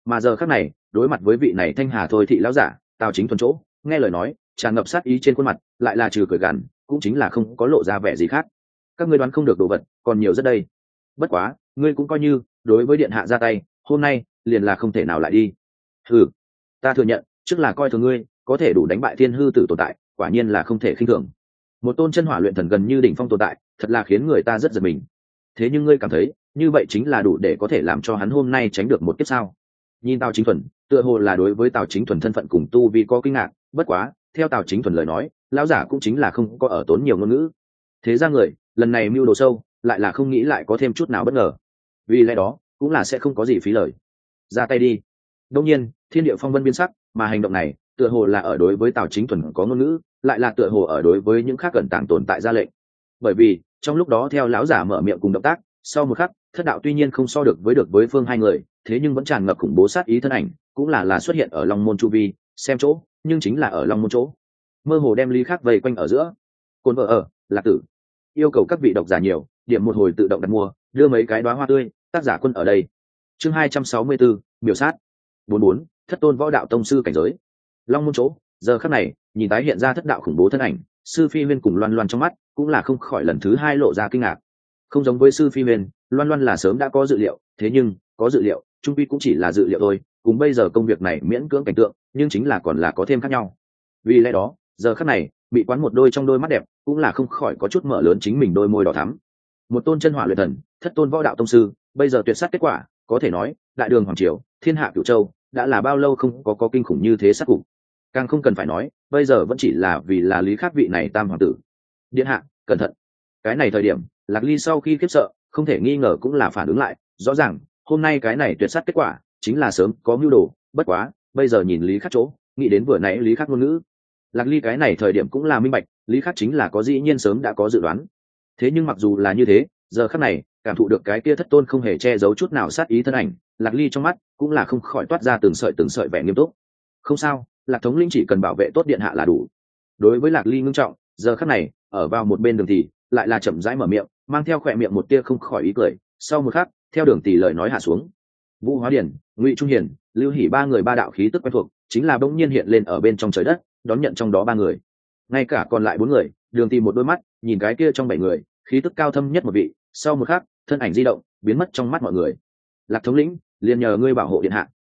Mà giờ khắc này đối mặt với vị này thanh hà thôi thị lão giả, Tào Chính Thuần chỗ nghe lời nói tràn ngập sát ý trên khuôn mặt, lại là trừ cười gằn cũng chính là không có lộ ra vẻ gì khác. Các ngươi đoán không được đồ vật còn nhiều rất đây, bất quá ngươi cũng coi như đối với điện hạ ra tay, hôm nay liền là không thể nào lại đi. Ừ, ta thừa nhận trước là coi thường ngươi, có thể đủ đánh bại thiên hư tử tồn tại quả nhiên là không thể khinh thường. Một tôn chân hỏa luyện thần gần như đỉnh phong tồn tại, thật là khiến người ta rất giật mình. Thế nhưng ngươi cảm thấy như vậy chính là đủ để có thể làm cho hắn hôm nay tránh được một kiếp sao? Nhìn Tào Chính Thuần, tựa hồ là đối với Tào Chính Thuần thân phận cùng tu vi có kinh ngạc, bất quá theo Tào Chính Thuần lời nói, lão giả cũng chính là không có ở tốn nhiều ngôn ngữ. Thế ra người lần này mưu đồ sâu, lại là không nghĩ lại có thêm chút nào bất ngờ, vì lẽ đó cũng là sẽ không có gì phí lời. Ra tay đi. Đông nhiên thiên địa phong vân biến sắc, mà hành động này tựa hồ là ở đối với Tào Chính Thuần có ngôn ngữ, lại là tựa hồ ở đối với những khác cẩn tàng tồn tại ra lệnh. Bởi vì trong lúc đó theo lão giả mở miệng cùng động tác, sau một khắc thất đạo tuy nhiên không so được với phương hai người, thế nhưng vẫn tràn ngập khủng bố sát ý thân ảnh, cũng là xuất hiện ở long môn chu vi, xem chỗ nhưng chính là ở long môn chỗ, mơ hồ đem Lý Khắc vây quanh ở giữa. Côn vợ ở Lạc Tử yêu cầu các vị độc giả nhiều điểm một hồi tự động đặt mua, đưa mấy cái đóa hoa tươi, tác giả quân ở đây. Chương 264, miểu sát 44, thất tôn võ đạo tông sư cảnh giới. Long môn chỗ giờ khắc này nhìn tái hiện ra thất đạo khủng bố thân ảnh, sư phi huyên cùng Loan Loan trong mắt cũng là không khỏi lần thứ hai lộ ra kinh ngạc. Không giống với sư phi huyên, Loan Loan là sớm đã có dự liệu, thế nhưng có dự liệu trung quy cũng chỉ là dự liệu thôi, cùng bây giờ công việc này miễn cưỡng cảnh tượng, nhưng chính là còn là có thêm khác nhau. Vì lẽ đó giờ khắc này bị quán một đôi trong đôi mắt đẹp cũng là không khỏi có chút mở lớn chính mình đôi môi đỏ thắm. Một tôn chân hỏa luyện thần, thất tôn võ đạo tông sư, bây giờ tuyệt sát kết quả, có thể nói đại đường hoàng triều, thiên hạ cửu châu đã là bao lâu không có kinh khủng như thế sát cục. Càng không cần phải nói bây giờ vẫn chỉ là vì là Lý Khắc vị này tam hoàng tử. Điện hạ cẩn thận. Cái này thời điểm Lạc Ly sau khi khiếp sợ không thể nghi ngờ cũng là phản ứng lại, rõ ràng hôm nay cái này tuyệt sát kết quả chính là sớm có mưu đồ, bất quá bây giờ nhìn Lý Khắc chỗ, nghĩ đến vừa nãy Lý Khắc ngôn ngữ, Lạc Ly cái này thời điểm cũng là minh bạch, Lý Khắc chính là có dĩ nhiên sớm đã có dự đoán. Thế nhưng mặc dù là như thế, giờ khắc này cảm thụ được cái kia thất tôn không hề che giấu chút nào sát ý thân ảnh, Lạc Ly trong mắt cũng là không khỏi toát ra từng sợi vẻ nghiêm túc. Không sao, Lạc thống lĩnh chỉ cần bảo vệ tốt điện hạ là đủ. Đối với Lạc Ly ngưng trọng, giờ khắc này ở vào một bên Đường Tỷ lại là chậm rãi mở miệng, mang theo khỏe miệng một tia không khỏi ý cười. Sau một khắc theo Đường Tỷ lời nói hạ xuống, Vũ Hóa Điển, Ngụy Trung Hiền, Lưu Hỉ ba người ba đạo khí tức quen thuộc chính là bỗng nhiên hiện lên ở bên trong trời đất, đón nhận trong đó ba người. Ngay cả còn lại bốn người, Đường Tỷ một đôi mắt nhìn cái kia trong bảy người khí tức cao thâm nhất một vị, sau một khắc thân ảnh di động biến mất trong mắt mọi người. Lạc thống lĩnh liền nhờ ngươi bảo hộ điện hạ.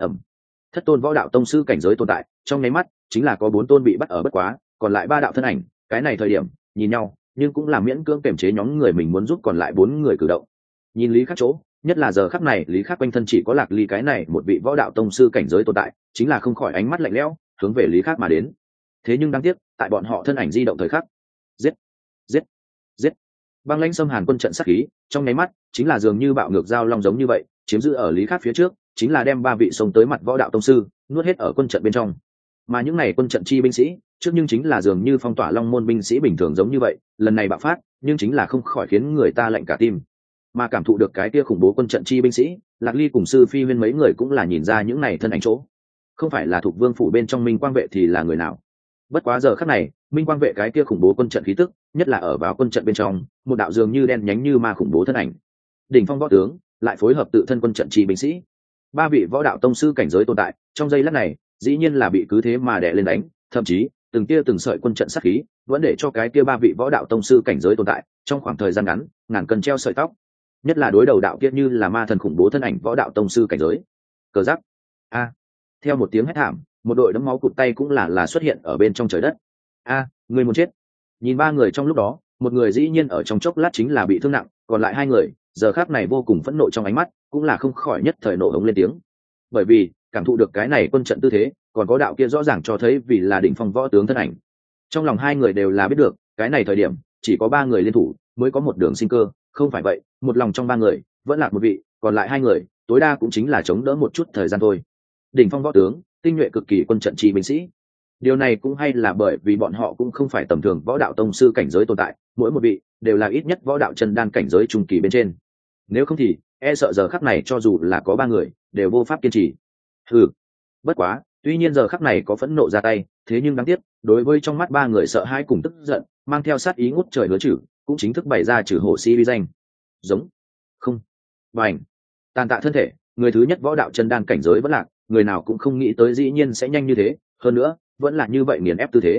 Thất tôn võ đạo tông sư cảnh giới tồn tại, trong nháy mắt chính là có bốn tôn bị bắt ở bất quá, còn lại ba đạo thân ảnh cái này thời điểm nhìn nhau nhưng cũng là miễn cưỡng kiềm chế nhóm người mình muốn giúp còn lại bốn người cử động. Nhìn Lý Khắc chỗ, nhất là giờ khắc này Lý Khắc quanh thân chỉ có Lạc Ly cái này một vị võ đạo tông sư cảnh giới tồn tại, chính là không khỏi ánh mắt lạnh lẽo hướng về Lý Khắc mà đến. Thế nhưng đáng tiếc tại bọn họ thân ảnh di động thời khắc, giết giết giết, băng lãnh xâm hàn quân trận sát khí trong nháy mắt chính là dường như bạo ngược dao long giống như vậy chiếm giữ ở Lý Khắc phía trước, chính là đem ba vị xông tới mặt võ đạo tông sư nuốt hết ở quân trận bên trong. Mà những này quân trận chi binh sĩ trước nhưng chính là dường như phong tỏa long môn binh sĩ bình thường giống như vậy, lần này bạo phát nhưng chính là không khỏi khiến người ta lạnh cả tim. Mà cảm thụ được cái kia khủng bố quân trận chi binh sĩ, Lạc Ly cùng sư phi huyên mấy người cũng là nhìn ra những này thân ảnh chỗ, không phải là thuộc vương phủ bên trong Minh Quang vệ thì là người nào. Bất quá giờ khắc này Minh Quang vệ cái kia khủng bố quân trận khí tức, nhất là ở vào quân trận bên trong một đạo dường như đen nhánh như ma khủng bố thân ảnh, đỉnh phong võ tướng lại phối hợp tự thân quân trận chi binh sĩ, ba vị võ đạo tông sư cảnh giới tồn tại, trong giây lát này dĩ nhiên là bị cứ thế mà đè lên đánh, thậm chí từng tia từng sợi quân trận sát khí vẫn để cho cái kia ba vị võ đạo tông sư cảnh giới tồn tại trong khoảng thời gian ngắn ngàn cân treo sợi tóc. Nhất là đối đầu đạo kia như là ma thần khủng bố thân ảnh võ đạo tông sư cảnh giới. Cờ giắc a, theo một tiếng hét thảm, một đội đấm máu cụt tay cũng là xuất hiện ở bên trong trời đất. A, người muốn chết. Nhìn ba người trong lúc đó, một người dĩ nhiên ở trong chốc lát chính là bị thương nặng, còn lại hai người giờ khắc này vô cùng phẫn nộ, trong ánh mắt cũng là không khỏi nhất thời nộ hống lên tiếng. Bởi vì cảm thụ được cái này quân trận tư thế, còn có đạo kia rõ ràng cho thấy vì là đỉnh phong võ tướng thân ảnh, trong lòng hai người đều là biết được cái này thời điểm chỉ có ba người liên thủ mới có một đường sinh cơ, không phải vậy một lòng trong ba người vẫn lạc một vị, còn lại hai người tối đa cũng chính là chống đỡ một chút thời gian thôi. Đỉnh phong võ tướng, tinh nhuệ cực kỳ quân trận chi binh sĩ, điều này cũng hay là bởi vì bọn họ cũng không phải tầm thường võ đạo tông sư cảnh giới tồn tại, mỗi một vị đều là ít nhất võ đạo chân đan cảnh giới trung kỳ bên trên, nếu không thì e sợ giờ khắc này cho dù là có ba người đều vô pháp kiên trì. Bất quá tuy nhiên giờ khắc này có phẫn nộ ra tay, thế nhưng đáng tiếc đối với trong mắt ba người sợ hãi cùng tức giận mang theo sát ý ngút trời hứa trừ, cũng chính thức bày ra trừ hổ si uy danh. Giống không, và ảnh tàn tạ thân thể người thứ nhất võ đạo chân đan cảnh giới vẫn lạc, người nào cũng không nghĩ tới dĩ nhiên sẽ nhanh như thế, hơn nữa vẫn là như vậy nghiền ép tư thế.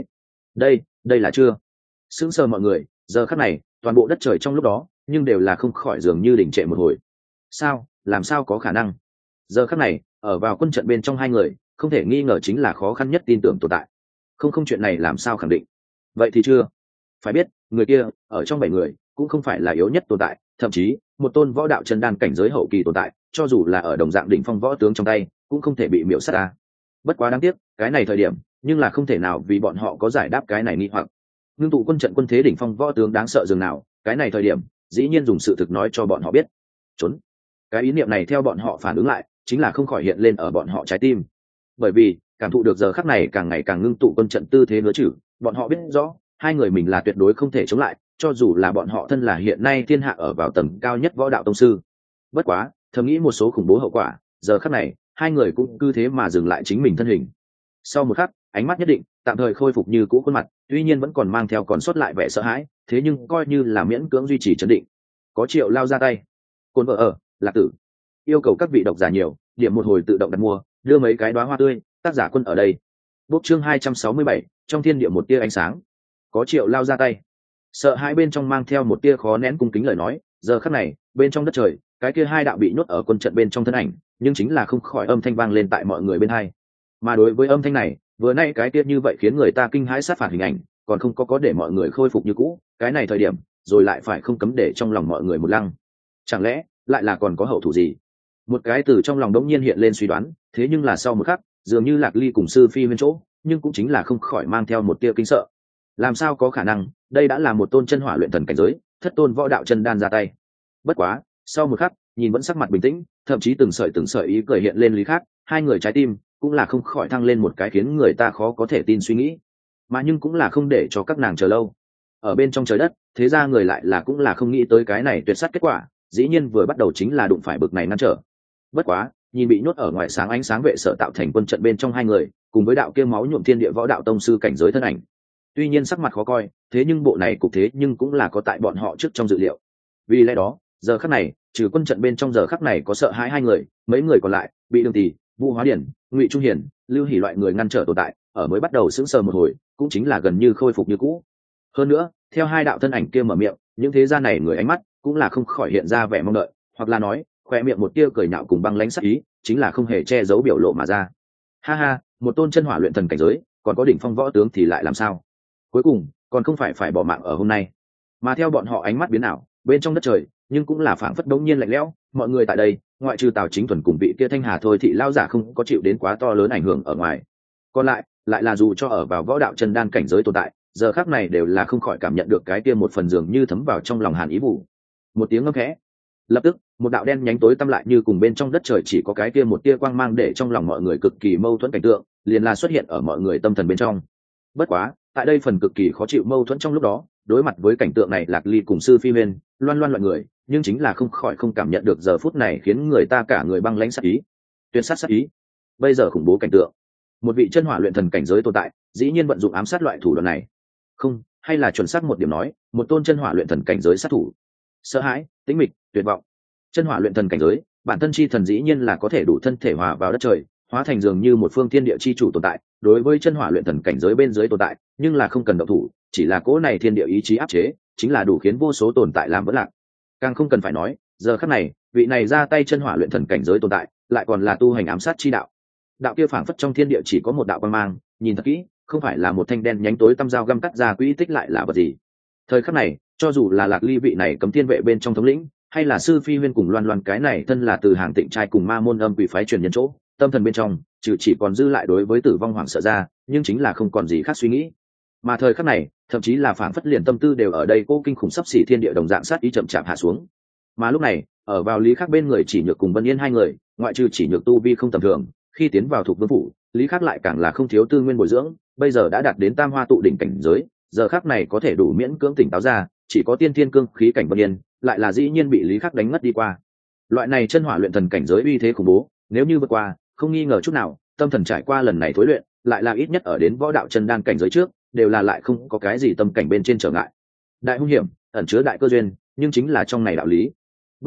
Đây là chưa sững sờ mọi người, giờ khắc này toàn bộ đất trời trong lúc đó nhưng đều là không khỏi dường như đình trệ một hồi. Sao, làm sao có khả năng? Giờ khắc này ở vào quân trận bên trong hai người không thể nghi ngờ chính là khó khăn nhất tin tưởng tồn tại. Không chuyện này làm sao khẳng định? Vậy thì chưa. Phải biết người kia ở trong 7 người cũng không phải là yếu nhất tồn tại, thậm chí một tôn võ đạo chân đan cảnh giới hậu kỳ tồn tại, cho dù là ở đồng dạng đỉnh phong võ tướng trong tay cũng không thể bị miểu sát ta. Bất quá đáng tiếc cái này thời điểm nhưng là không thể nào vì bọn họ có giải đáp cái này nghi hoặc. Ngưng tụ quân trận quân thế đỉnh phong võ tướng đáng sợ dường nào, cái này thời điểm dĩ nhiên dùng sự thực nói cho bọn họ biết. Trốn. Cái ý niệm này theo bọn họ phản ứng lại chính là không khỏi hiện lên ở bọn họ trái tim, bởi vì cảm thụ được giờ khắc này càng ngày càng ngưng tụ quân trận tư thế hứa trừ, bọn họ biết rõ hai người mình là tuyệt đối không thể chống lại, cho dù là bọn họ thân là hiện nay thiên hạ ở vào tầng cao nhất võ đạo tông sư. Bất quá thầm nghĩ một số khủng bố hậu quả, giờ khắc này hai người cũng cứ thế mà dừng lại chính mình thân hình. Sau một khắc ánh mắt nhất định tạm thời khôi phục như cũ khuôn mặt, tuy nhiên vẫn còn mang theo còn sót lại vẻ sợ hãi, thế nhưng coi như là miễn cưỡng duy trì trấn định. Có Triệu lao ra tay. Côn vợ ở Lạc Tử yêu cầu các vị độc giả nhiều điểm một hồi tự động đặt mua, đưa mấy cái đóa hoa tươi, tác giả Quân ở đây. Book chương 267, trong thiên địa một tia ánh sáng. Có Triệu lao ra tay. Sợ hai bên trong mang theo một tia khó nén cung kính lời nói, giờ khắc này bên trong đất trời cái kia hai đạo bị nhốt ở quân trận bên trong thân ảnh nhưng chính là không khỏi âm thanh vang lên tại mọi người bên hai. Mà đối với âm thanh này vừa nay cái kia như vậy khiến người ta kinh hãi sát phạt hình ảnh còn không có để mọi người khôi phục như cũ, cái này thời điểm rồi lại phải không cấm để trong lòng mọi người một lăng. Chẳng lẽ lại là còn có hậu thủ gì? Một cái từ trong lòng đống nhiên hiện lên suy đoán, thế nhưng là sau một khắc dường như Lạc Ly cùng Sư Phi bên chỗ nhưng cũng chính là không khỏi mang theo một tia kinh sợ. Làm sao có khả năng, đây đã là một tôn chân hỏa luyện thần cảnh giới thất tôn võ đạo chân đan ra tay. Bất quá sau một khắc nhìn vẫn sắc mặt bình tĩnh, thậm chí từng sợi ý cười hiện lên Lý Khác, hai người trái tim cũng là không khỏi thăng lên một cái khiến người ta khó có thể tin suy nghĩ, mà nhưng cũng là không để cho các nàng chờ lâu. Ở bên trong trời đất thế ra người lại là cũng là không nghĩ tới cái này tuyệt sát kết quả, dĩ nhiên vừa bắt đầu chính là đụng phải bực này ngăn trở. Bất quá nhìn bị nhốt ở ngoài sáng ánh sáng vệ sở tạo thành quân trận bên trong hai người cùng với đạo kia máu nhuộm thiên địa võ đạo tông sư cảnh giới thân ảnh, tuy nhiên sắc mặt khó coi, thế nhưng bộ này cục thế nhưng cũng là có tại bọn họ trước trong dự liệu. Vì lẽ đó giờ khắc này trừ quân trận bên trong giờ khắc này có sợ hãi hai người, mấy người còn lại bị Đường Tỷ, Vũ Hóa Điển, Ngụy Trung Hiển, Lưu Hỷ loại người ngăn trở tồn tại, ở mới bắt đầu sững sờ một hồi cũng chính là gần như khôi phục như cũ. Hơn nữa theo hai đạo thân ảnh kia mở miệng, những thế gian này người ánh mắt cũng là không khỏi hiện ra vẻ mong đợi, hoặc là nói khoe miệng một tia cười nhạo cùng băng lãnh sắc ý chính là không hề che giấu biểu lộ mà ra. Ha ha, một tôn chân hỏa luyện thần cảnh giới còn có đỉnh phong võ tướng thì lại làm sao? Cuối cùng còn không phải bỏ mạng ở hôm nay. Mà theo bọn họ ánh mắt biến ảo bên trong đất trời nhưng cũng là phảng phất đống nhiên lạnh lẽo, mọi người tại đây ngoại trừ Tào Chính Thuần cùng vị kia Thanh Hà thôi thì lao giả không có chịu đến quá to lớn ảnh hưởng ở ngoài, còn lại là dù cho ở vào võ đạo chân đan cảnh giới tồn tại, giờ khắc này đều là không khỏi cảm nhận được cái kia một phần dường như thấm vào trong lòng hàn ý vụ. Một tiếng ngâm khẽ, lập tức một đạo đen nhánh tối tăm lại như cùng bên trong đất trời chỉ có cái kia một tia quang mang để trong lòng mọi người cực kỳ mâu thuẫn cảnh tượng liền là xuất hiện ở mọi người tâm thần bên trong. Bất quá tại đây phần cực kỳ khó chịu mâu thuẫn trong lúc đó, đối mặt với cảnh tượng này Lạc Ly cùng Sư Phi Huyên, Loan loại người nhưng chính là không khỏi không cảm nhận được giờ phút này khiến người ta cả người băng lãnh sát ý, tuyệt sát sát ý. Bây giờ khủng bố cảnh tượng, một vị chân hỏa luyện thần cảnh giới tồn tại dĩ nhiên vận dụng ám sát loại thủ đoạn này, không hay là chuẩn xác một điểm nói một tôn chân hỏa luyện thần cảnh giới sát thủ. Sợ hãi, tĩnh mịch, tuyệt vọng. Chân hỏa luyện thần cảnh giới bản thân chi thần dĩ nhiên là có thể đủ thân thể hòa vào đất trời, hóa thành dường như một phương thiên địa chi chủ tồn tại. Đối với chân hỏa luyện thần cảnh giới bên dưới tồn tại nhưng là không cần động thủ, chỉ là cỗ này thiên địa ý chí áp chế chính là đủ khiến vô số tồn tại làm vỡ lạc. Càng không cần phải nói giờ khắc này vị này ra tay chân hỏa luyện thần cảnh giới tồn tại lại còn là tu hành ám sát chi đạo. Đạo kia phảng phất trong thiên địa chỉ có một đạo quang mang, nhìn thật kỹ không phải là một thanh đen nhánh tối tăm dao găm cắt ra quỹ tích lại là vật gì. Thời khắc này cho dù là Lạc Ly vị này cấm thiên vệ bên trong thống lĩnh, hay là Sư Phi Huyên cùng Loan cái này thân là từ hàng Tịnh trai cùng ma môn âm quỷ phái truyền nhân chỗ, tâm thần bên trong trừ chỉ còn dư lại đối với tử vong hoảng sợ ra, nhưng chính là không còn gì khác suy nghĩ. Mà thời khắc này thậm chí là phảng phất liền tâm tư đều ở đây cô kinh khủng sắp xỉ thiên địa đồng dạng sát ý chậm chạp hạ xuống. Mà lúc này ở vào Lý Khắc bên người Chỉ Nhược cùng Vân Yên hai người, ngoại trừ Chỉ Nhược tu vi không tầm thường, khi tiến vào thuộc vương phủ, Lý Khắc lại càng là không thiếu tư nguyên bồi dưỡng, bây giờ đã đạt đến tam hoa tụ đỉnh cảnh giới, giờ khắc này có thể đủ miễn cưỡng tỉnh táo ra, chỉ có tiên thiên cương khí cảnh Vân Yên lại là dĩ nhiên bị Lý Khắc đánh ngất đi qua. Loại này chân hỏa luyện thần cảnh giới uy thế khủng bố, nếu như vượt qua, không nghi ngờ chút nào, tâm thần trải qua lần này thối luyện, lại là ít nhất ở đến võ đạo chân đan cảnh giới trước, đều là lại không có cái gì tâm cảnh bên trên trở ngại. Đại hung hiểm, ẩn chứa đại cơ duyên, nhưng chính là trong này đạo lý. Bất quá,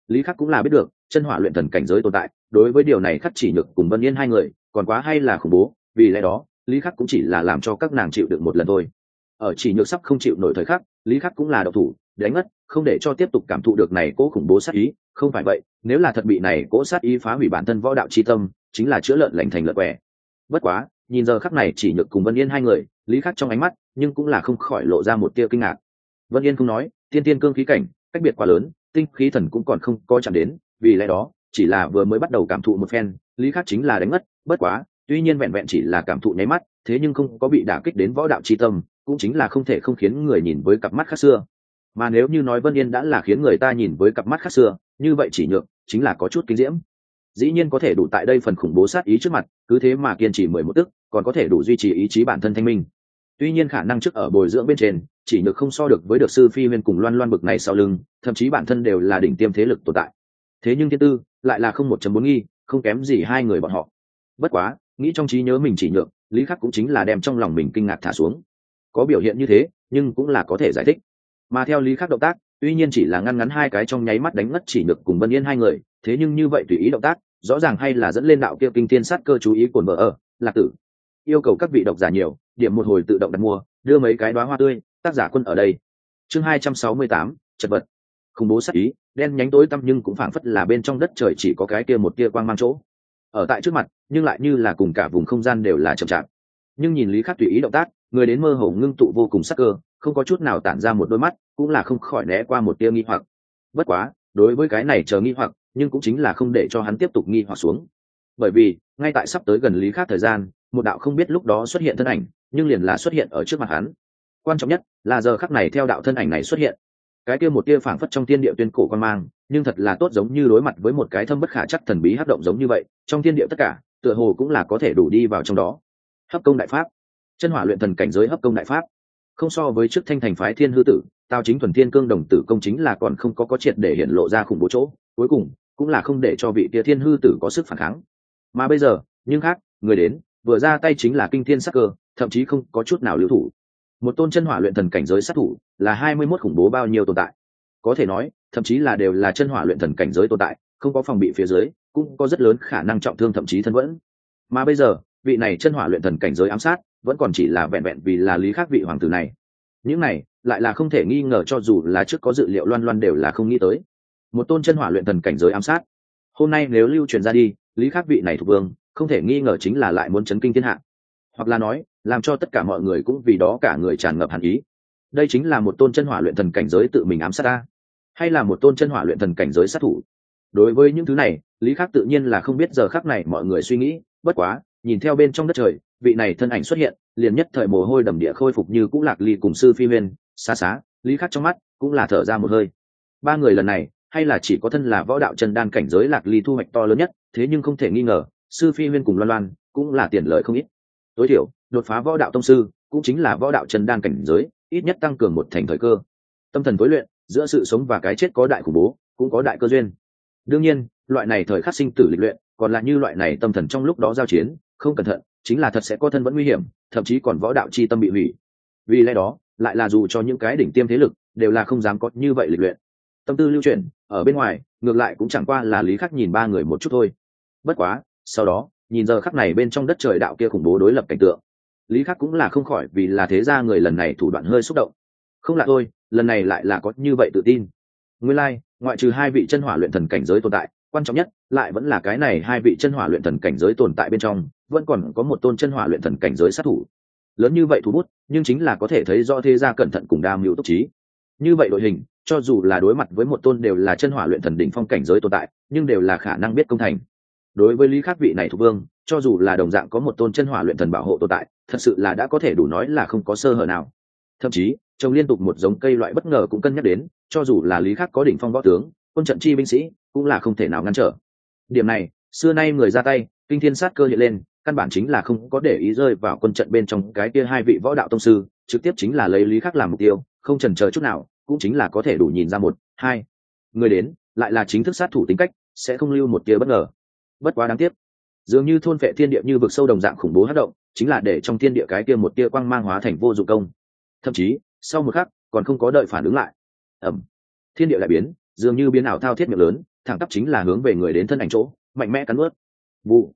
lý khắc cũng là biết được chân hỏa luyện thần cảnh giới tồn tại, đối với điều này Khắc Chỉ Nhược cùng Vân Yên hai người còn quá hay là khủng bố, vì lẽ đó lý khắc cũng chỉ là làm cho các nàng chịu đựng một lần thôi. Ở Chỉ Nhược sắp không chịu nổi thời khắc, lý khắc cũng là độc thủ đánh ngất, không để cho tiếp tục cảm thụ được này cố khủng bố sát ý. Không phải vậy, nếu là thật bị này cố sát ý phá hủy bản thân võ đạo chi tâm, chính là chữa lợn lành thành lợn què. Bất quá nhìn giờ khắc này Chỉ Nhược cùng Vân Yên hai người, lý khắc trong ánh mắt nhưng cũng là không khỏi lộ ra một tia kinh ngạc. Vân Yên không nói, tiên tiên cương khí cảnh cách biệt quá lớn, tinh khí thần cũng còn không coi chạm đến, vì lẽ đó chỉ là vừa mới bắt đầu cảm thụ một phen, lý khắc chính là đánh ngất. Bất quá tuy nhiên vẹn vẹn chỉ là cảm thụ nháy mắt, thế nhưng không có bị đả kích đến võ đạo chi tâm, cũng chính là không thể không khiến người nhìn với cặp mắt khác xưa. Mà nếu như nói Vân Yên đã là khiến người ta nhìn với cặp mắt khác xưa, như vậy Chỉ Nhược chính là có chút kinh diễm. Dĩ nhiên có thể đủ tại đây phần khủng bố sát ý trước mặt, cứ thế mà kiên trì 11 tức, còn có thể đủ duy trì ý chí bản thân thanh minh. Tuy nhiên khả năng trước ở bồi dưỡng bên trên, Chỉ Nhược không so được với được sư Phi Huyên cùng Loan Loan bực này sau lưng, thậm chí bản thân đều là đỉnh tiêm thế lực tồn tại. Thế nhưng thiên tư lại là không 1.4 nghi, không kém gì hai người bọn họ. Bất quá, nghĩ trong trí nhớ mình Chỉ Nhược, lý khắc cũng chính là đem trong lòng mình kinh ngạc thả xuống. Có biểu hiện như thế, nhưng cũng là có thể giải thích. Mà theo lý khắc động tác, tuy nhiên chỉ là ngăn ngắn hai cái trong nháy mắt đánh ngất Chỉ Nhược cùng Vân Yên hai người, thế nhưng như vậy tùy ý động tác, rõ ràng hay là dẫn lên đạo kia kinh thiên sát cơ chú ý cồn vợ ở Lạc Tử. Yêu cầu các vị độc giả nhiều, điểm một hồi tự động đặt mua, đưa mấy cái đóa hoa tươi, tác giả Quân ở đây. Chương 268, chật vật. Khủng bố sát ý, đen nhánh tối tăm nhưng cũng phảng phất là bên trong đất trời chỉ có cái kia một tia quang mang chỗ. Ở tại trước mặt, nhưng lại như là cùng cả vùng không gian đều là chậm chạp. Nhưng nhìn lý khắc tùy ý động tác, người đến mơ hồ ngưng tụ vô cùng sắc cơ, không có chút nào tản ra một đôi mắt, cũng là không khỏi né qua một tia nghi hoặc. Bất quá, đối với cái này chờ nghi hoặc, nhưng cũng chính là không để cho hắn tiếp tục nghi hoặc xuống. Bởi vì, ngay tại sắp tới gần lý khắc thời gian, một đạo không biết lúc đó xuất hiện thân ảnh, nhưng liền là xuất hiện ở trước mặt hắn. Quan trọng nhất là giờ khắc này theo đạo thân ảnh này xuất hiện, cái kia một tia phảng phất trong thiên địa tuyên cổ quan mang, nhưng thật là tốt giống như đối mặt với một cái thâm bất khả chắc thần bí hấp động giống như vậy, trong thiên địa tất cả tựa hồ cũng là có thể đủ đi vào trong đó. Hấp công đại pháp, chân hỏa luyện thần cảnh giới hấp công đại pháp, không so với trước thanh thành phái thiên hư tử, tao chính thuần thiên cương đồng tử công chính là còn không có triệt để hiện lộ ra khủng bố chỗ, cuối cùng cũng là không để cho vị tia thiên hư tử có sức phản kháng. Mà bây giờ nhưng khác, người đến vừa ra tay chính là kinh thiên sát cơ, thậm chí không có chút nào lưu thủ. Một tôn chân hỏa luyện thần cảnh giới sát thủ là 21 khủng bố bao nhiêu tồn tại, có thể nói thậm chí là đều là chân hỏa luyện thần cảnh giới tồn tại, không có phòng bị phía dưới cũng có rất lớn khả năng trọng thương thậm chí thân vẫn. Mà bây giờ vị này chân hỏa luyện thần cảnh giới ám sát vẫn còn chỉ là vẹn vẹn vì là lý khắc vị hoàng tử này. Những này lại là không thể nghi ngờ, cho dù là trước có dự liệu Loan Loan đều là không nghĩ tới. Một tôn chân hỏa luyện thần cảnh giới ám sát, hôm nay nếu lưu truyền ra đi, lý khắc vị này thuộc vương không thể nghi ngờ chính là lại muốn chấn kinh thiên hạ, hoặc là nói làm cho tất cả mọi người cũng vì đó cả người tràn ngập hàn ý. Đây chính là một tôn chân hỏa luyện thần cảnh giới tự mình ám sát ta, hay là một tôn chân hỏa luyện thần cảnh giới sát thủ? Đối với những thứ này, lý khắc tự nhiên là không biết giờ khắc này mọi người suy nghĩ. Bất quá nhìn theo bên trong đất trời vị này thân ảnh xuất hiện, liền nhất thời mồ hôi đầm địa khôi phục như cũng Lạc Ly cùng sư Phi Huyên. Xa xá lý khắc trong mắt cũng là thở ra một hơi. Ba người lần này hay là chỉ có thân là võ đạo chân đan cảnh giới Lạc Ly thu hoạch to lớn nhất, thế nhưng không thể nghi ngờ sư Phi Huyên cùng Loan Loan cũng là tiền lợi không ít. Tối thiểu đột phá võ đạo tông sư cũng chính là võ đạo chân đan cảnh giới, ít nhất tăng cường một thành thời cơ. Tâm thần tối luyện, giữa sự sống và cái chết có đại khủng bố, cũng có đại cơ duyên. Đương nhiên loại này thời khắc sinh tử lịch luyện, còn là như loại này tâm thần trong lúc đó giao chiến không cẩn thận chính là thật sẽ có thân vẫn nguy hiểm, thậm chí còn võ đạo chi tâm bị hủy. Vì lẽ đó lại là dù cho những cái đỉnh tiêm thế lực đều là không dám có như vậy lịch luyện. Tâm tư lưu chuyển ở bên ngoài ngược lại cũng chẳng qua là lý khắc nhìn ba người một chút thôi. Bất quá sau đó nhìn giờ khắc này bên trong đất trời đạo kia khủng bố đối lập cảnh tượng, lý khắc cũng là không khỏi vì là thế gia người lần này thủ đoạn hơi xúc động. Không lạ thôi, lần này lại là có như vậy tự tin. Nguyên lai ngoại trừ hai vị chân hỏa luyện thần cảnh giới tồn tại, quan trọng nhất lại vẫn là cái này hai vị chân hỏa luyện thần cảnh giới tồn tại bên trong vẫn còn có một tôn chân hỏa luyện thần cảnh giới sát thủ. Lớn như vậy thủ bút, nhưng chính là có thể thấy rõ thế gia cẩn thận cùng đam mưu túc trí. Như vậy đội hình, cho dù là đối mặt với một tôn đều là chân hỏa luyện thần đỉnh phong cảnh giới tồn tại, nhưng đều là khả năng biết công thành. Đối với lý khắc vị này thuộc vương, cho dù là đồng dạng có một tôn chân hỏa luyện thần bảo hộ tồn tại, thật sự là đã có thể đủ nói là không có sơ hở nào. Thậm chí trồng liên tục một giống cây loại bất ngờ cũng cân nhắc đến, cho dù là lý khắc có đỉnh phong võ tướng, quân trận chi binh sĩ cũng là không thể nào ngăn trở. Điểm này xưa nay người ra tay kinh thiên sát cơ hiện lên, căn bản chính là không có để ý rơi vào quân trận bên trong cái kia hai vị võ đạo tông sư, trực tiếp chính là lấy lý khắc làm mục tiêu, không chần chờ chút nào, cũng chính là có thể đủ nhìn ra một hai người đến lại là chính thức sát thủ tính cách, sẽ không lưu một tia bất ngờ. Bất quá đáng tiếc, dường như thôn phệ thiên địa như vực sâu đồng dạng khủng bố hất động, chính là để trong thiên địa cái kia một tia quang mang hóa thành vô dụng công. Thậm chí sau một khắc còn không có đợi phản ứng lại, ẩm, thiên địa lại biến, dường như biến ảo thao thiết miệng lớn, thẳng tắp chính là hướng về người đến thân ảnh chỗ mạnh mẽ cắn ướt. Vụ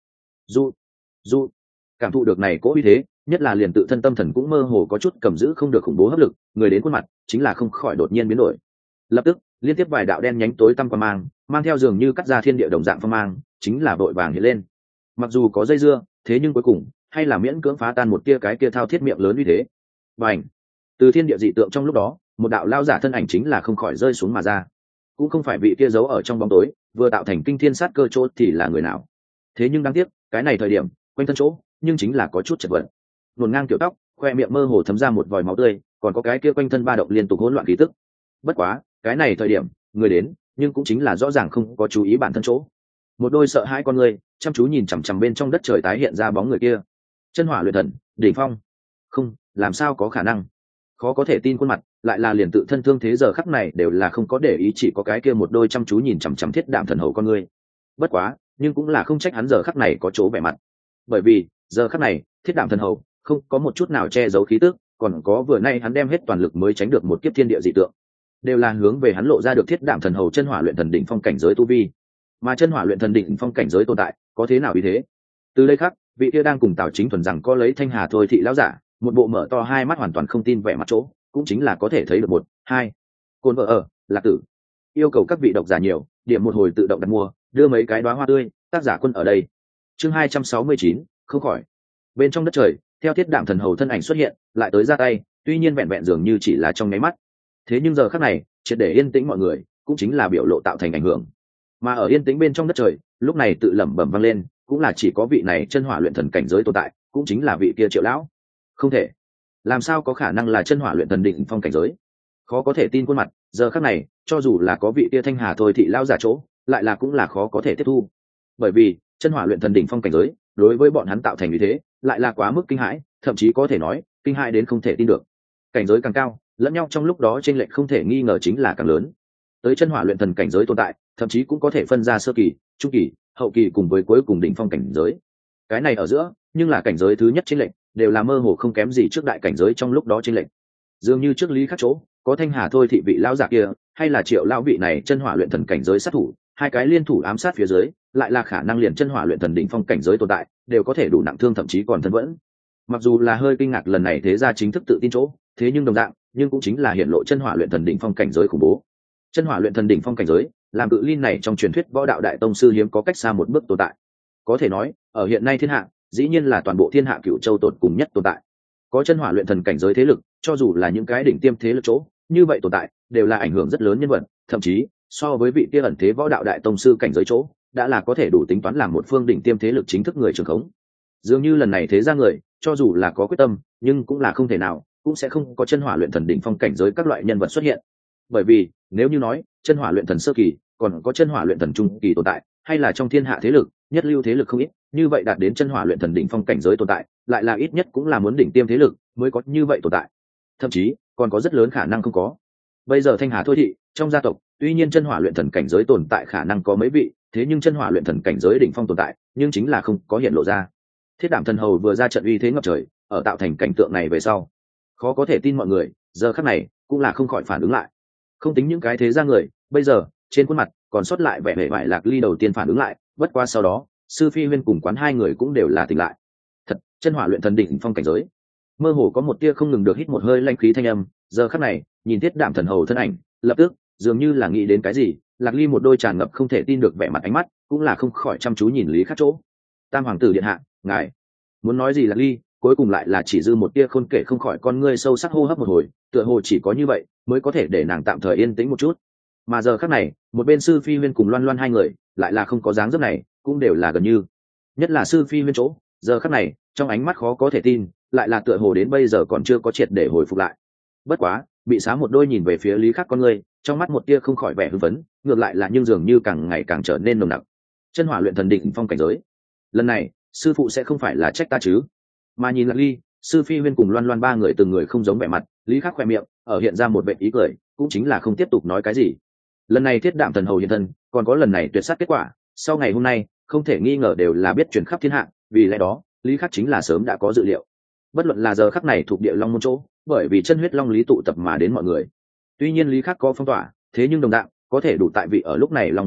du cảm thụ được này cỗ uy thế, nhất là liền tự thân tâm thần cũng mơ hồ có chút cầm giữ không được khủng bố hấp lực, người đến khuôn mặt chính là không khỏi đột nhiên biến đổi. Lập tức liên tiếp vài đạo đen nhánh tối tăm qua mang theo dường như cắt ra thiên địa đồng dạng phong mang, chính là vội vàng hiện lên. Mặc dù có dây dưa, thế nhưng cuối cùng hay là miễn cưỡng phá tan một tia cái kia thao thiết miệng lớn uy thế. Bành! Từ thiên địa dị tượng trong lúc đó, một đạo lao giả thân ảnh chính là không khỏi rơi xuống mà ra. Cũng không phải vị kia giấu ở trong bóng tối, vừa tạo thành kinh thiên sát cơ chỗ thì là người nào. Thế nhưng đáng tiếc, cái này thời điểm, quanh thân chỗ, nhưng chính là có chút chật vật. Luồn ngang kiểu tóc, khoe miệng mơ hồ thấm ra một vòi máu tươi, còn có cái kia quanh thân ba động liên tục hỗn loạn khí tức. Bất quá, cái này thời điểm, người đến, nhưng cũng chính là rõ ràng không có chú ý bản thân chỗ. Một đôi sợ hãi con người, chăm chú nhìn chằm chằm bên trong đất trời tái hiện ra bóng người kia. Chân hỏa luyện thần, đỉnh phong. Không, làm sao có khả năng? Khó có thể tin khuôn mặt, lại là liền tự thân thương thế giờ khắc này đều là không có để ý, chỉ có cái kia một đôi chăm chú nhìn chằm chằm thiết đạm thần hầu con người. Bất quá, nhưng cũng là không trách hắn giờ khắc này có chỗ vẻ mặt. Bởi vì, giờ khắc này, thiết đạm thần hầu không có một chút nào che giấu khí tức, còn có vừa nay hắn đem hết toàn lực mới tránh được một kiếp thiên địa dị tượng, đều là hướng về hắn lộ ra được thiết đạm thần hầu chân hỏa luyện thần đỉnh phong cảnh giới tu vi. Mà chân hỏa luyện thần đỉnh phong cảnh giới tồn tại, có thế nào ý thế? Từ đây khác, vị kia đang cùng Tào Chính Thuần rằng có lấy thanh hà thôi thị lão giả, một bộ mở to hai mắt hoàn toàn không tin vẻ mặt chỗ, cũng chính là có thể thấy được một, hai. Côn vợ ở, Lạc Tử. Yêu cầu các vị độc giả nhiều, điểm một hồi tự động đặt mua, đưa mấy cái đóa hoa tươi, tác giả quân ở đây. Chương 269, không khỏi. Bên trong đất trời, theo thiết đạm thần hầu thân ảnh xuất hiện, lại tới ra tay, tuy nhiên vẹn vẹn dường như chỉ là trong nháy mắt. Thế nhưng giờ khắc này, triệt để yên tĩnh mọi người, cũng chính là biểu lộ tạo thành ảnh hưởng. Mà ở yên tĩnh bên trong đất trời, lúc này tự lẩm bẩm vang lên, cũng là chỉ có vị này chân hỏa luyện thần cảnh giới tồn tại, cũng chính là vị kia Triệu lão. Không thể, làm sao có khả năng là chân hỏa luyện thần đỉnh phong cảnh giới? Khó có thể tin khuôn mặt, giờ khắc này, cho dù là có vị kia thanh hà thôi thị lão giả chỗ, lại là cũng là khó có thể tiếp thu. Bởi vì, chân hỏa luyện thần đỉnh phong cảnh giới, đối với bọn hắn tạo thành như thế, lại là quá mức kinh hãi, thậm chí có thể nói, kinh hãi đến không thể tin được. Cảnh giới càng cao, lẫn nhau trong lúc đó chênh lệch không thể nghi ngờ chính là càng lớn. Tới chân hỏa luyện thần cảnh giới tồn tại, thậm chí cũng có thể phân ra sơ kỳ, trung kỳ, hậu kỳ cùng với cuối cùng đỉnh phong cảnh giới. Cái này ở giữa, nhưng là cảnh giới thứ nhất chênh lệch, đều là mơ hồ không kém gì trước đại cảnh giới trong lúc đó chênh lệch. Dường như trước Lý Khắc chỗ, có thanh hà thôi thị vị lão giả kia, hay là Triệu lão vị này chân hỏa luyện thần cảnh giới sát thủ, hai cái liên thủ ám sát phía dưới, lại là khả năng liền chân hỏa luyện thần đỉnh phong cảnh giới tồn tại, đều có thể đủ nặng thương thậm chí còn thân vẫn. Mặc dù là hơi kinh ngạc lần này thế ra chính thức tự tin chỗ, thế nhưng đồng dạng, nhưng cũng chính là hiện lộ chân hỏa luyện thần đỉnh phong cảnh giới khủng bố. Chân hỏa luyện thần đỉnh phong cảnh giới, làm cự ly này trong truyền thuyết võ đạo đại tông sư hiếm có cách xa một bước tồn tại. Có thể nói, ở hiện nay thiên hạ, dĩ nhiên là toàn bộ thiên hạ cửu châu tột cùng nhất tồn tại. Có chân hỏa luyện thần cảnh giới thế lực, cho dù là những cái đỉnh tiêm thế lực chỗ, như vậy tồn tại, đều là ảnh hưởng rất lớn nhân vật, thậm chí so với vị kia ẩn thế võ đạo đại tông sư cảnh giới chỗ, đã là có thể đủ tính toán làm một phương đỉnh tiêm thế lực chính thức người trưởng khống. Dường như lần này thế ra người, cho dù là có quyết tâm, nhưng cũng là không thể nào, cũng sẽ không có chân hỏa luyện thần đỉnh phong cảnh giới các loại nhân vật xuất hiện. Bởi vì, nếu như nói, chân hỏa luyện thần sơ kỳ, còn có chân hỏa luyện thần trung kỳ tồn tại, hay là trong thiên hạ thế lực, nhất lưu thế lực không ít, như vậy đạt đến chân hỏa luyện thần đỉnh phong cảnh giới tồn tại, lại là ít nhất cũng là muốn đỉnh tiêm thế lực mới có như vậy tồn tại. Thậm chí, còn có rất lớn khả năng không có. Bây giờ Thanh Hà thôi thị, trong gia tộc, tuy nhiên chân hỏa luyện thần cảnh giới tồn tại khả năng có mấy vị, thế nhưng chân hỏa luyện thần cảnh giới đỉnh phong tồn tại, nhưng chính là không có hiện lộ ra. Thiết Đảm thần hầu vừa ra trận uy thế ngập trời, ở tạo thành cảnh tượng này về sau, khó có thể tin mọi người, giờ khắc này cũng là không khỏi phản ứng lại. Không tính những cái thế ra người, bây giờ trên khuôn mặt còn sót lại vẻ vẻ vải Lạc Ly đầu tiên phản ứng lại, bất qua sau đó, Sư Phi Huyên cùng Quán hai người cũng đều là tỉnh lại. Thật, chân hỏa luyện thần đỉnh phong cảnh giới. Mơ hồ có một tia không ngừng được hít một hơi lanh khí thanh âm, giờ khắc này, nhìn Thiết Đảm thần hầu thân ảnh, lập tức, dường như là nghĩ đến cái gì, Lạc Ly một đôi tràn ngập không thể tin được vẻ mặt ánh mắt, cũng là không khỏi chăm chú nhìn Lý Khắc chỗ. Tam hoàng tử điện hạ, ngài muốn nói gì Lạc Ly, cuối cùng lại là chỉ dư một tia khôn kể không khỏi con ngươi sâu sắc hô hấp một hồi, tựa hồ chỉ có như vậy mới có thể để nàng tạm thời yên tĩnh một chút. Mà giờ khắc này, một bên Sư Phi Huyên cùng Loan Loan hai người, lại là không có dáng dấp này, cũng đều là gần như. Nhất là Sư Phi Huyên chỗ, giờ khắc này, trong ánh mắt khó có thể tin, lại là tựa hồ đến bây giờ còn chưa có triệt để hồi phục lại. Bất quá, bị xá một đôi nhìn về phía Lý Khắc con ngươi, trong mắt một tia không khỏi vẻ hưng phấn, ngược lại là nhưng dường như càng ngày càng trở nên nồng nặc. Chân hỏa luyện thần đỉnh phong cảnh giới. Lần này, sư phụ sẽ không phải là trách ta chứ? Mà nhìn Lạc Ly, Sư Phi Huyên cùng Loan Loan ba người từng người không giống vẻ mặt, Lý Khắc khoe miệng, ở hiện ra một vẻ ý cười, cũng chính là không tiếp tục nói cái gì. Lần này Thiết Đạm thần hầu hiện thân, còn có lần này tuyệt sát kết quả, sau ngày hôm nay, không thể nghi ngờ đều là biết truyền khắp thiên hạ, vì lẽ đó, Lý Khắc chính là sớm đã có dự liệu. Bất luận là giờ khắc này thuộc địa Long môn chỗ, bởi vì chân huyết long lý tụ tập mà đến mọi người. Tuy nhiên Lý Khắc có phong tỏa, thế nhưng đồng đạo có thể đủ tại vị ở lúc này Long môn chỗ,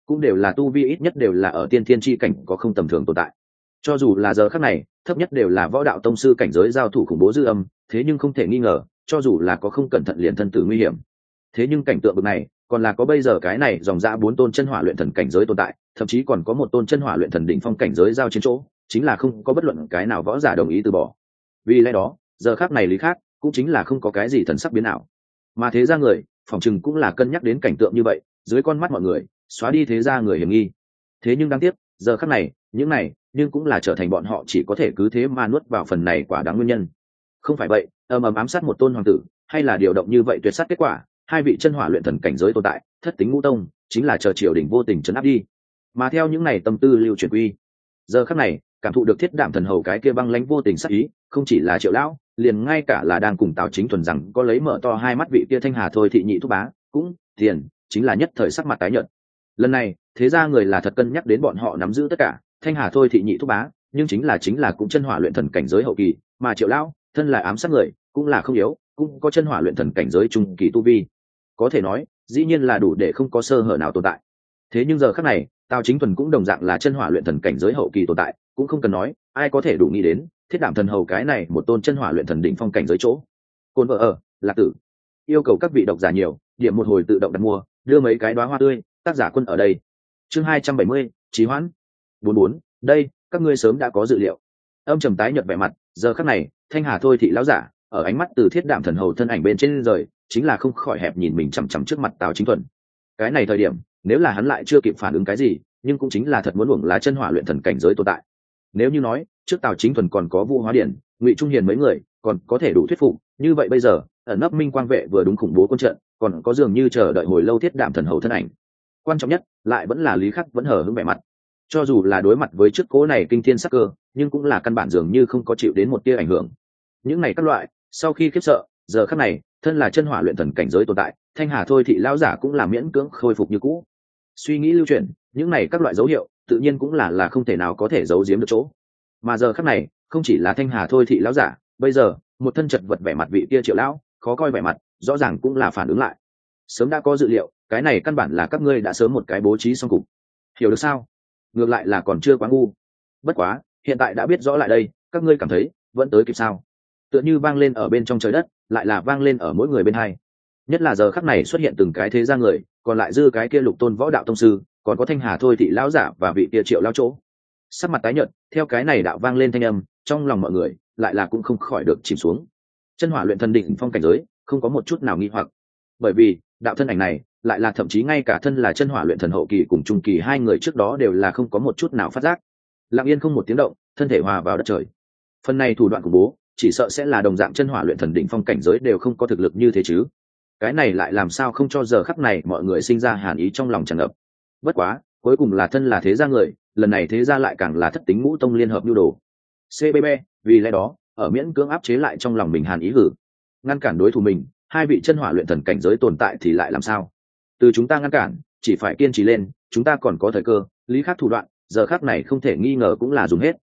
cũng đều là tu vi ít nhất đều là ở tiên thiên chi cảnh có không tầm thường tồn tại. Cho dù là giờ khắc này thấp nhất đều là võ đạo tông sư cảnh giới giao thủ khủng bố dư âm, thế nhưng không thể nghi ngờ cho dù là có không cẩn thận liền thân tử nguy hiểm. Thế nhưng cảnh tượng bực này còn là có bây giờ cái này dòng dã 4 tôn chân hỏa luyện thần cảnh giới tồn tại, thậm chí còn có một tôn chân hỏa luyện thần đỉnh phong cảnh giới giao chiến chỗ, chính là không có bất luận cái nào võ giả đồng ý từ bỏ. Vì lẽ đó giờ khắc này lý khác cũng chính là không có cái gì thần sắc biến ảo, mà thế ra người phỏng chừng cũng là cân nhắc đến cảnh tượng như vậy, dưới con mắt mọi người xóa đi thế ra người hiểm nghi. Thế nhưng đáng tiếc giờ khắc này những này nhưng cũng là trở thành bọn họ chỉ có thể cứ thế mà nuốt vào phần này quả đáng nguyên nhân. Không phải vậy ám sát một tôn hoàng tử, hay là điều động như vậy tuyệt sát kết quả, hai vị chân hỏa luyện thần cảnh giới tồn tại thất tính ngũ tông chính là chờ triều đình vô tình trấn áp đi. Mà theo những này tâm tư lưu chuyển quy, giờ khắc này cảm thụ được thiết đảm thần hầu cái kia băng lãnh vô tình sát ý, không chỉ là Triệu lão, liền ngay cả là đang cùng Tào Chính Thuần rằng có lấy mở to hai mắt vị kia Thanh Hà Thôi thị nhị thúc bá cũng tiền chính là nhất thời sắc mặt tái nhợt. Lần này thế ra người là thật cân nhắc đến bọn họ nắm giữ tất cả. Thanh Hà Thôi thị nhị thúc bá nhưng chính là cũng chân hỏa luyện thần cảnh giới hậu kỳ, mà Triệu lão thân là ám sát người cũng là không yếu, cũng có chân hỏa luyện thần cảnh giới trung kỳ tu vi, có thể nói dĩ nhiên là đủ để không có sơ hở nào tồn tại. Thế nhưng giờ khắc này Tào Chính Thuần cũng đồng dạng là chân hỏa luyện thần cảnh giới hậu kỳ tồn tại, cũng không cần nói ai có thể đủ nghĩ đến thiết đảm thần hầu cái này một tôn chân hỏa luyện thần đỉnh phong cảnh giới chỗ. Côn vợ ở Lạc Tử yêu cầu các vị độc giả nhiều điểm một hồi tự động đặt mua, đưa mấy cái đóa hoa tươi, tác giả Quân ở đây. Chương 270, trì hoãn. 44, đây các ngươi sớm đã có dự liệu. Âm trầm tái nhợt vẻ mặt, giờ khắc này Thanh Hà Thôi thị lão giả ở ánh mắt từ thiết đảm thần hầu thân ảnh bên trên rời, chính là không khỏi hẹp nhìn mình chằm chằm trước mặt Tào Chính Thuần. Cái này thời điểm nếu là hắn lại chưa kịp phản ứng cái gì, nhưng cũng chính là thật muốn uổng lá chân hỏa luyện thần cảnh giới tồn tại. Nếu như nói trước Tào Chính Thuần còn có Vũ Hóa Điển, Ngụy Trung Hiền mấy người còn có thể đủ thuyết phục, như vậy bây giờ ẩn nấp Minh Quang vệ vừa đúng khủng bố quân trận, còn có dường như chờ đợi hồi lâu thiết đảm thần hầu thân ảnh. Quan trọng nhất lại vẫn là Lý Khắc vẫn hờ hững vẻ mặt, cho dù là đối mặt với trước cố này kinh thiên sắc cơ, nhưng cũng là căn bản dường như không có chịu đến một tia ảnh hưởng. Những này các loại sau khi khiếp sợ, giờ khắc này thân là chân hỏa luyện thần cảnh giới tồn tại, Thanh Hà Thôi thị lão giả cũng là miễn cưỡng khôi phục như cũ. Suy nghĩ lưu chuyển, những này các loại dấu hiệu tự nhiên cũng là không thể nào có thể giấu giếm được chỗ. Mà giờ khắc này không chỉ là Thanh Hà Thôi thị lão giả, bây giờ một thân chật vật vẻ mặt vị kia Triệu lão khó coi vẻ mặt rõ ràng cũng là phản ứng lại. Sớm đã có dự liệu, cái này căn bản là các ngươi đã sớm một cái bố trí xong cục, hiểu được sao? Ngược lại là còn chưa quá ngu. Bất quá hiện tại đã biết rõ lại đây, các ngươi cảm thấy vẫn tới kịp sao? Tựa như vang lên ở bên trong trời đất, lại là vang lên ở mỗi người bên hai. Nhất là giờ khắc này xuất hiện từng cái thế gia người, còn lại dư cái kia lục tôn võ đạo tông sư, còn có Thanh Hà Thôi thị lão giả và vị kia Triệu lão chỗ. Sắc mặt tái nhợt, theo cái này đạo vang lên thanh âm, trong lòng mọi người lại là cũng không khỏi được chìm xuống. Chân hỏa luyện thần đỉnh phong cảnh giới, không có một chút nào nghi hoặc. Bởi vì đạo thân ảnh này lại là thậm chí ngay cả thân là chân hỏa luyện thần hậu kỳ cùng trung kỳ hai người trước đó đều là không có một chút nào phát giác. Lặng yên không một tiếng động, thân thể hòa vào đất trời. Phần này thủ đoạn của bố, chỉ sợ sẽ là đồng dạng chân hỏa luyện thần đỉnh phong cảnh giới đều không có thực lực như thế chứ. Cái này lại làm sao không cho giờ khắc này mọi người sinh ra hàn ý trong lòng tràn ngập. Bất quá cuối cùng là thân là thế gia người, lần này thế gia lại càng là thất tính ngũ tông liên hợp nhu đồ cbb, vì lẽ đó ở miễn cưỡng áp chế lại trong lòng mình hàn ý hử, ngăn cản đối thủ mình hai vị chân hỏa luyện thần cảnh giới tồn tại thì lại làm sao? Từ chúng ta ngăn cản chỉ phải kiên trì lên, chúng ta còn có thời cơ. Lý Khắc thủ đoạn giờ khắc này không thể nghi ngờ cũng là dùng hết.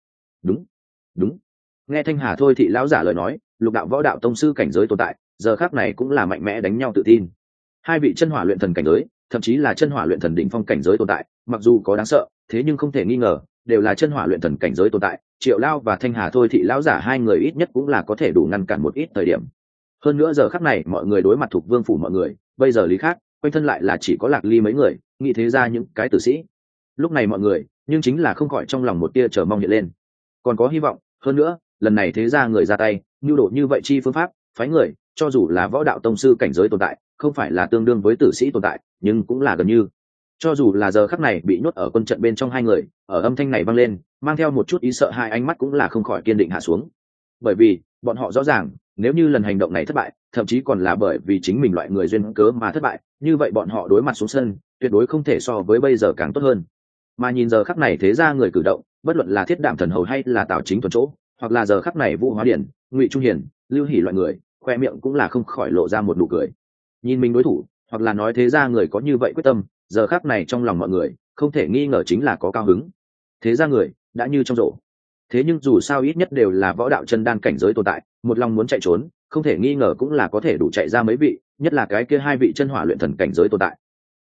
Đúng. Nghe Thanh Hà Thôi thị lão giả lời nói, lục đạo võ đạo tông sư cảnh giới tồn tại giờ khắc này cũng là mạnh mẽ đánh nhau tự tin. Hai vị chân hỏa luyện thần cảnh giới, thậm chí là chân hỏa luyện thần đỉnh phong cảnh giới tồn tại, mặc dù có đáng sợ, thế nhưng không thể nghi ngờ đều là chân hỏa luyện thần cảnh giới tồn tại. Triệu Lao và Thanh Hà Thôi thị lão giả hai người ít nhất cũng là có thể đủ ngăn cản một ít thời điểm. Hơn nữa giờ khắc này mọi người đối mặt thuộc vương phủ mọi người, bây giờ Lý Khắc quanh thân lại là chỉ có Lạc Ly mấy người, nghĩ thế ra những cái tử sĩ. Lúc này mọi người nhưng chính là không khỏi trong lòng một tia chờ mong hiện lên, còn có hy vọng. Hơn nữa lần này thế ra người ra tay nhu đồ như vậy chi phương pháp phái người, cho dù là võ đạo tông sư cảnh giới tồn tại, không phải là tương đương với tử sĩ tồn tại, nhưng cũng là gần như. Cho dù là giờ khắc này bị nhốt ở quân trận bên trong hai người, ở âm thanh này vang lên mang theo một chút ý sợ, hai ánh mắt cũng là không khỏi kiên định hạ xuống. Bởi vì bọn họ rõ ràng, nếu như lần hành động này thất bại, thậm chí còn là bởi vì chính mình loại người duyên cớ mà thất bại, như vậy bọn họ đối mặt xuống sân tuyệt đối không thể so với bây giờ càng tốt hơn. Mà nhìn giờ khắc này thế ra người cử động, bất luận là Thiết Đạm thần hầu hay là Tào Chính Thuần chỗ, hoặc là giờ khắc này Vũ Hóa Điển, Ngụy Trung Hiền, Lưu Hỷ loại người, khoe miệng cũng là không khỏi lộ ra một nụ cười. Nhìn mình đối thủ, hoặc là nói thế ra người có như vậy quyết tâm, giờ khắc này trong lòng mọi người không thể nghi ngờ chính là có cao hứng. Thế ra người đã như trong rổ. Thế nhưng dù sao ít nhất đều là võ đạo chân đan cảnh giới tồn tại, một lòng muốn chạy trốn, không thể nghi ngờ cũng là có thể đủ chạy ra mấy vị, nhất là cái kia hai vị chân hỏa luyện thần cảnh giới tồn tại.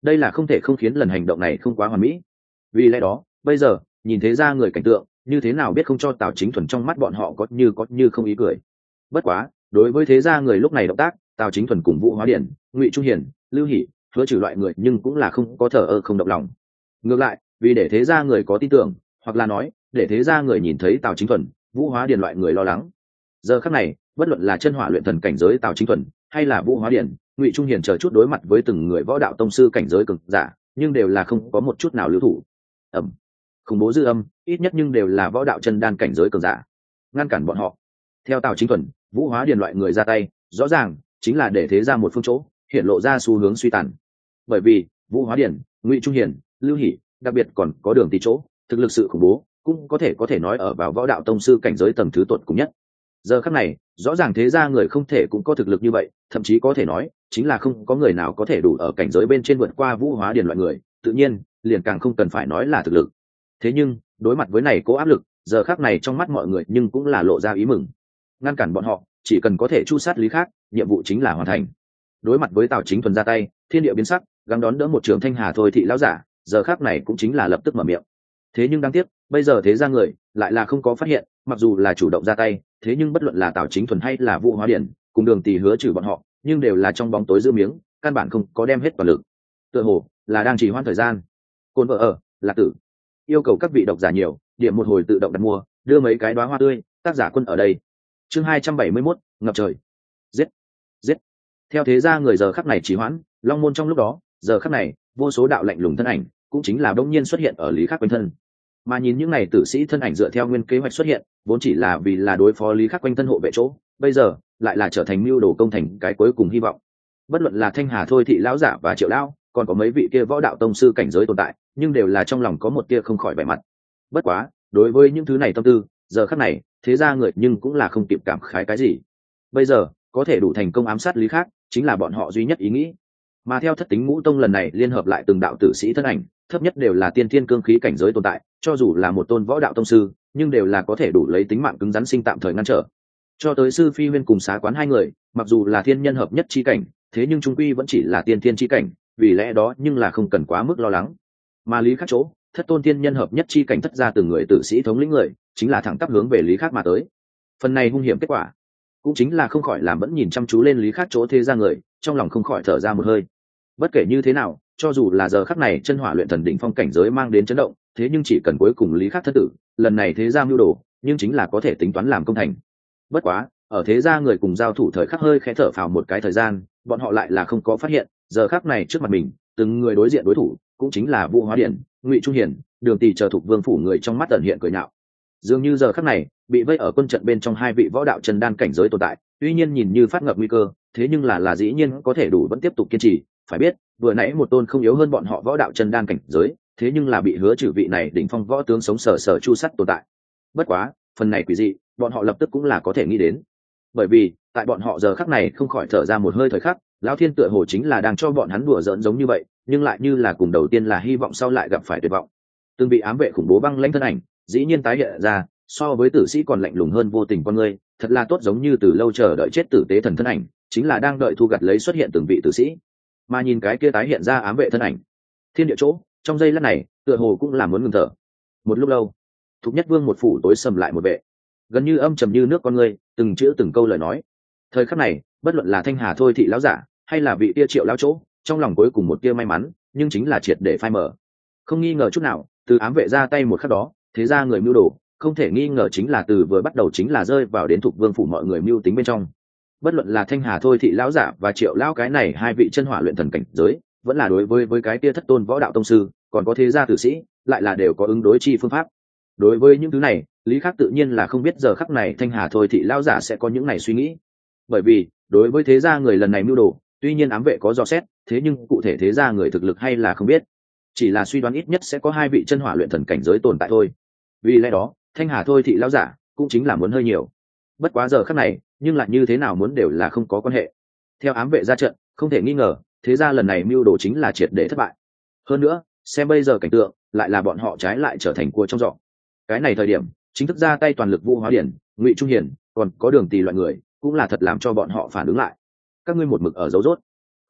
đây là không thể không khiến lần hành động này không quá hoàn mỹ. Vì lẽ đó bây giờ nhìn thế ra người cảnh tượng như thế nào biết không cho Tào Chính Thuần trong mắt bọn họ có như không ý cười. Bất quá đối với thế ra người lúc này động tác, Tào Chính Thuần cùng Vũ Hóa Điển, Ngụy Trung Hiền, Lưu Hỷ, Hứa Trừ loại người nhưng cũng là không có thờ ơ không động lòng. Ngược lại vì để thế ra người có tin tưởng, hoặc là nói để thế ra người nhìn thấy Tào Chính Thuần, Vũ Hóa Điển loại người lo lắng. Giờ khắc này bất luận là chân hỏa luyện thần cảnh giới Tào Chính Thuần hay là Vũ Hóa Điển, Ngụy Trung Hiền chờ chút đối mặt với từng người võ đạo tông sư cảnh giới cực giả, nhưng đều là không có một chút nào lưu thủ. Ẩm, khủng bố dư âm, ít nhất nhưng đều là võ đạo chân đan cảnh giới cường giả, ngăn cản bọn họ. Theo Tào Chính Thuần, Vũ Hóa Điền loại người ra tay, rõ ràng chính là để thế ra một phương chỗ hiện lộ ra xu hướng suy tàn. Bởi vì Vũ Hóa Điền, Ngụy Trung Hiền, Lưu Hỷ, đặc biệt còn có Đường Tỷ chỗ, thực lực sự khủng bố cũng có thể nói ở vào võ đạo tông sư cảnh giới tầng thứ tột cùng nhất. Giờ khắc này rõ ràng thế ra người không thể cũng có thực lực như vậy, thậm chí có thể nói chính là không có người nào có thể đủ ở cảnh giới bên trên vượt qua Vũ Hóa Điền loại người, tự nhiên liền càng không cần phải nói là thực lực. Thế nhưng đối mặt với này cố áp lực, giờ khắc này trong mắt mọi người nhưng cũng là lộ ra ý mừng. Ngăn cản bọn họ chỉ cần có thể chu sát Lý Khác, nhiệm vụ chính là hoàn thành. Đối mặt với Tào Chính Thuần ra tay, thiên địa biến sắc, gắng đón đỡ một trường thanh hà thôi thị lão giả, giờ khắc này cũng chính là lập tức mở miệng. Thế nhưng đáng tiếc bây giờ thế ra người lại là không có phát hiện, mặc dù là chủ động ra tay, thế nhưng bất luận là Tào Chính Thuần hay là Vũ Hóa Điển cùng Đường Tỷ Hứa Trừ bọn họ, nhưng đều là trong bóng tối giữ miếng, căn bản không có đem hết toàn lực, tựa hồ là đang trì hoãn thời gian. Côn vợ ở Lạc Tử yêu cầu các vị độc giả nhiều điểm một hồi tự động đặt mua, đưa mấy cái đóa hoa tươi, tác giả Quân ở đây. Chương 271, ngập trời. Giết, giết. Theo thế ra người giờ khắc này trì hoãn, Long môn trong lúc đó, giờ khắc này, vô số đạo lạnh lùng thân ảnh, cũng chính là đột nhiên xuất hiện ở Lý Khắc quanh thân. Mà nhìn những này tử sĩ thân ảnh dựa theo nguyên kế hoạch xuất hiện, vốn chỉ là vì là đối phó Lý Khắc quanh thân hộ vệ chỗ, bây giờ lại là trở thành mưu đồ công thành cái cuối cùng hy vọng. Bất luận là Thanh Hà thôi thị lão giả và Triệu lão, còn có mấy vị kia võ đạo tông sư cảnh giới tồn tại, nhưng đều là trong lòng có một tia không khỏi vẻ mặt. Bất quá đối với những thứ này tâm tư, giờ khắc này thế ra người nhưng cũng là không kịp cảm khái cái gì. Bây giờ có thể đủ thành công ám sát Lý Khác chính là bọn họ duy nhất ý nghĩ. Mà theo Thất Tính Ngũ Tông lần này liên hợp lại từng đạo tử sĩ thân ảnh, thấp nhất đều là tiên thiên cương khí cảnh giới tồn tại, cho dù là một tôn võ đạo tông sư, nhưng đều là có thể đủ lấy tính mạng cứng rắn sinh tạm thời ngăn trở. Cho tới Sư Phi Huyên cùng Xá Quán hai người, mặc dù là thiên nhân hợp nhất chi cảnh, thế nhưng trung quy vẫn chỉ là tiên thiên chi cảnh, vì lẽ đó nhưng là không cần quá mức lo lắng. Mà Lý Khắc chỗ, thất tôn tiên nhân hợp nhất chi cảnh thất ra từng người tử sĩ thống lĩnh người, chính là thẳng tắp hướng về Lý Khắc mà tới. Phần này hung hiểm kết quả, cũng chính là không khỏi làm vẫn nhìn chăm chú lên Lý Khắc chỗ thế ra người, trong lòng không khỏi thở ra một hơi. Bất kể như thế nào, cho dù là giờ khắc này chân hỏa luyện thần đỉnh phong cảnh giới mang đến chấn động, thế nhưng chỉ cần cuối cùng Lý Khắc thất tử, lần này thế gia mưu đồ, nhưng chính là có thể tính toán làm công thành. Bất quá, ở thế gia người cùng giao thủ thời khắc hơi khẽ thở phào một cái thời gian, bọn họ lại là không có phát hiện, giờ khắc này trước mặt mình, từng người đối diện đối thủ, cũng chính là Vũ Hóa Điển, Ngụy Trung Hiền, Đường Tỷ chờ thuộc vương phủ người trong mắt ẩn hiện cười nhạo. Dường như giờ khắc này, bị vây ở quân trận bên trong hai vị võ đạo chân đan cảnh giới tồn tại, tuy nhiên nhìn như phát ngập nguy cơ, thế nhưng là dĩ nhiên có thể đủ vẫn tiếp tục kiên trì. Phải biết, vừa nãy một tôn không yếu hơn bọn họ võ đạo chân đan cảnh giới, thế nhưng là bị Hứa Trừ vị này đỉnh phong võ tướng sống sờ sờ chu sắt tồn tại. Bất quá, phần này quỷ dị, bọn họ lập tức cũng là có thể nghĩ đến. Bởi vì, tại bọn họ giờ khắc này không khỏi thở ra một hơi thời khắc, Lão Thiên tựa hồ chính là đang cho bọn hắn đùa giỡn giống như vậy, nhưng lại như là cùng đầu tiên là hy vọng sau lại gặp phải tuyệt vọng. Từng bị ám vệ khủng bố băng lãnh thân ảnh, dĩ nhiên tái hiện ra, so với tử sĩ còn lạnh lùng hơn vô tình con người, thật là tốt giống như từ lâu chờ đợi chết tử tế thần thân ảnh, chính là đang đợi thu gặt lấy xuất hiện từng vị tử sĩ. Mà nhìn cái kia tái hiện ra ám vệ thân ảnh, thiên địa chỗ, trong giây lát này, tựa hồ cũng là muốn ngừng thở. Một lúc lâu, Thục Nhất Vương một phủ tối sầm lại một vệ, gần như âm trầm như nước con người, từng chữ từng câu lời nói. Thời khắc này, bất luận là Thanh Hà thôi thị lão giả, hay là vị tia Triệu lão chỗ, trong lòng cuối cùng một tia may mắn, nhưng chính là triệt để phai mở. Không nghi ngờ chút nào, từ ám vệ ra tay một khắc đó, thế ra người mưu đồ, không thể nghi ngờ chính là từ vừa bắt đầu chính là rơi vào đến Thục Vương phủ mọi người mưu tính bên trong. Bất luận là Thanh Hà thôi thị lão giả và Triệu lão cái này hai vị chân hỏa luyện thần cảnh giới, vẫn là đối với cái tia thất tôn võ đạo tông sư, còn có thế gia tử sĩ, lại là đều có ứng đối chi phương pháp. Đối với những thứ này, Lý Khắc tự nhiên là không biết giờ khắc này Thanh Hà thôi thị lão giả sẽ có những này suy nghĩ. Bởi vì, đối với thế gia người lần này mưu đồ, tuy nhiên ám vệ có dò xét, thế nhưng cụ thể thế gia người thực lực hay là không biết. Chỉ là suy đoán ít nhất sẽ có hai vị chân hỏa luyện thần cảnh giới tồn tại thôi. Vì lẽ đó, Thanh Hà thôi thị lão giả cũng chính là muốn hơi nhiều. Bất quá giờ khắc này, nhưng lại như thế nào muốn đều là không có quan hệ. Theo ám vệ ra trận, không thể nghi ngờ, thế gia lần này mưu đồ chính là triệt để thất bại. Hơn nữa, xem bây giờ cảnh tượng, lại là bọn họ trái lại trở thành cua trong giỏ. Cái này thời điểm, chính thức ra tay toàn lực Vũ Hóa Điển, Ngụy Trung Hiền, còn có Đường Tỷ loại người, cũng là thật làm cho bọn họ phản ứng lại. Các ngươi một mực ở dấu rốt. Không được,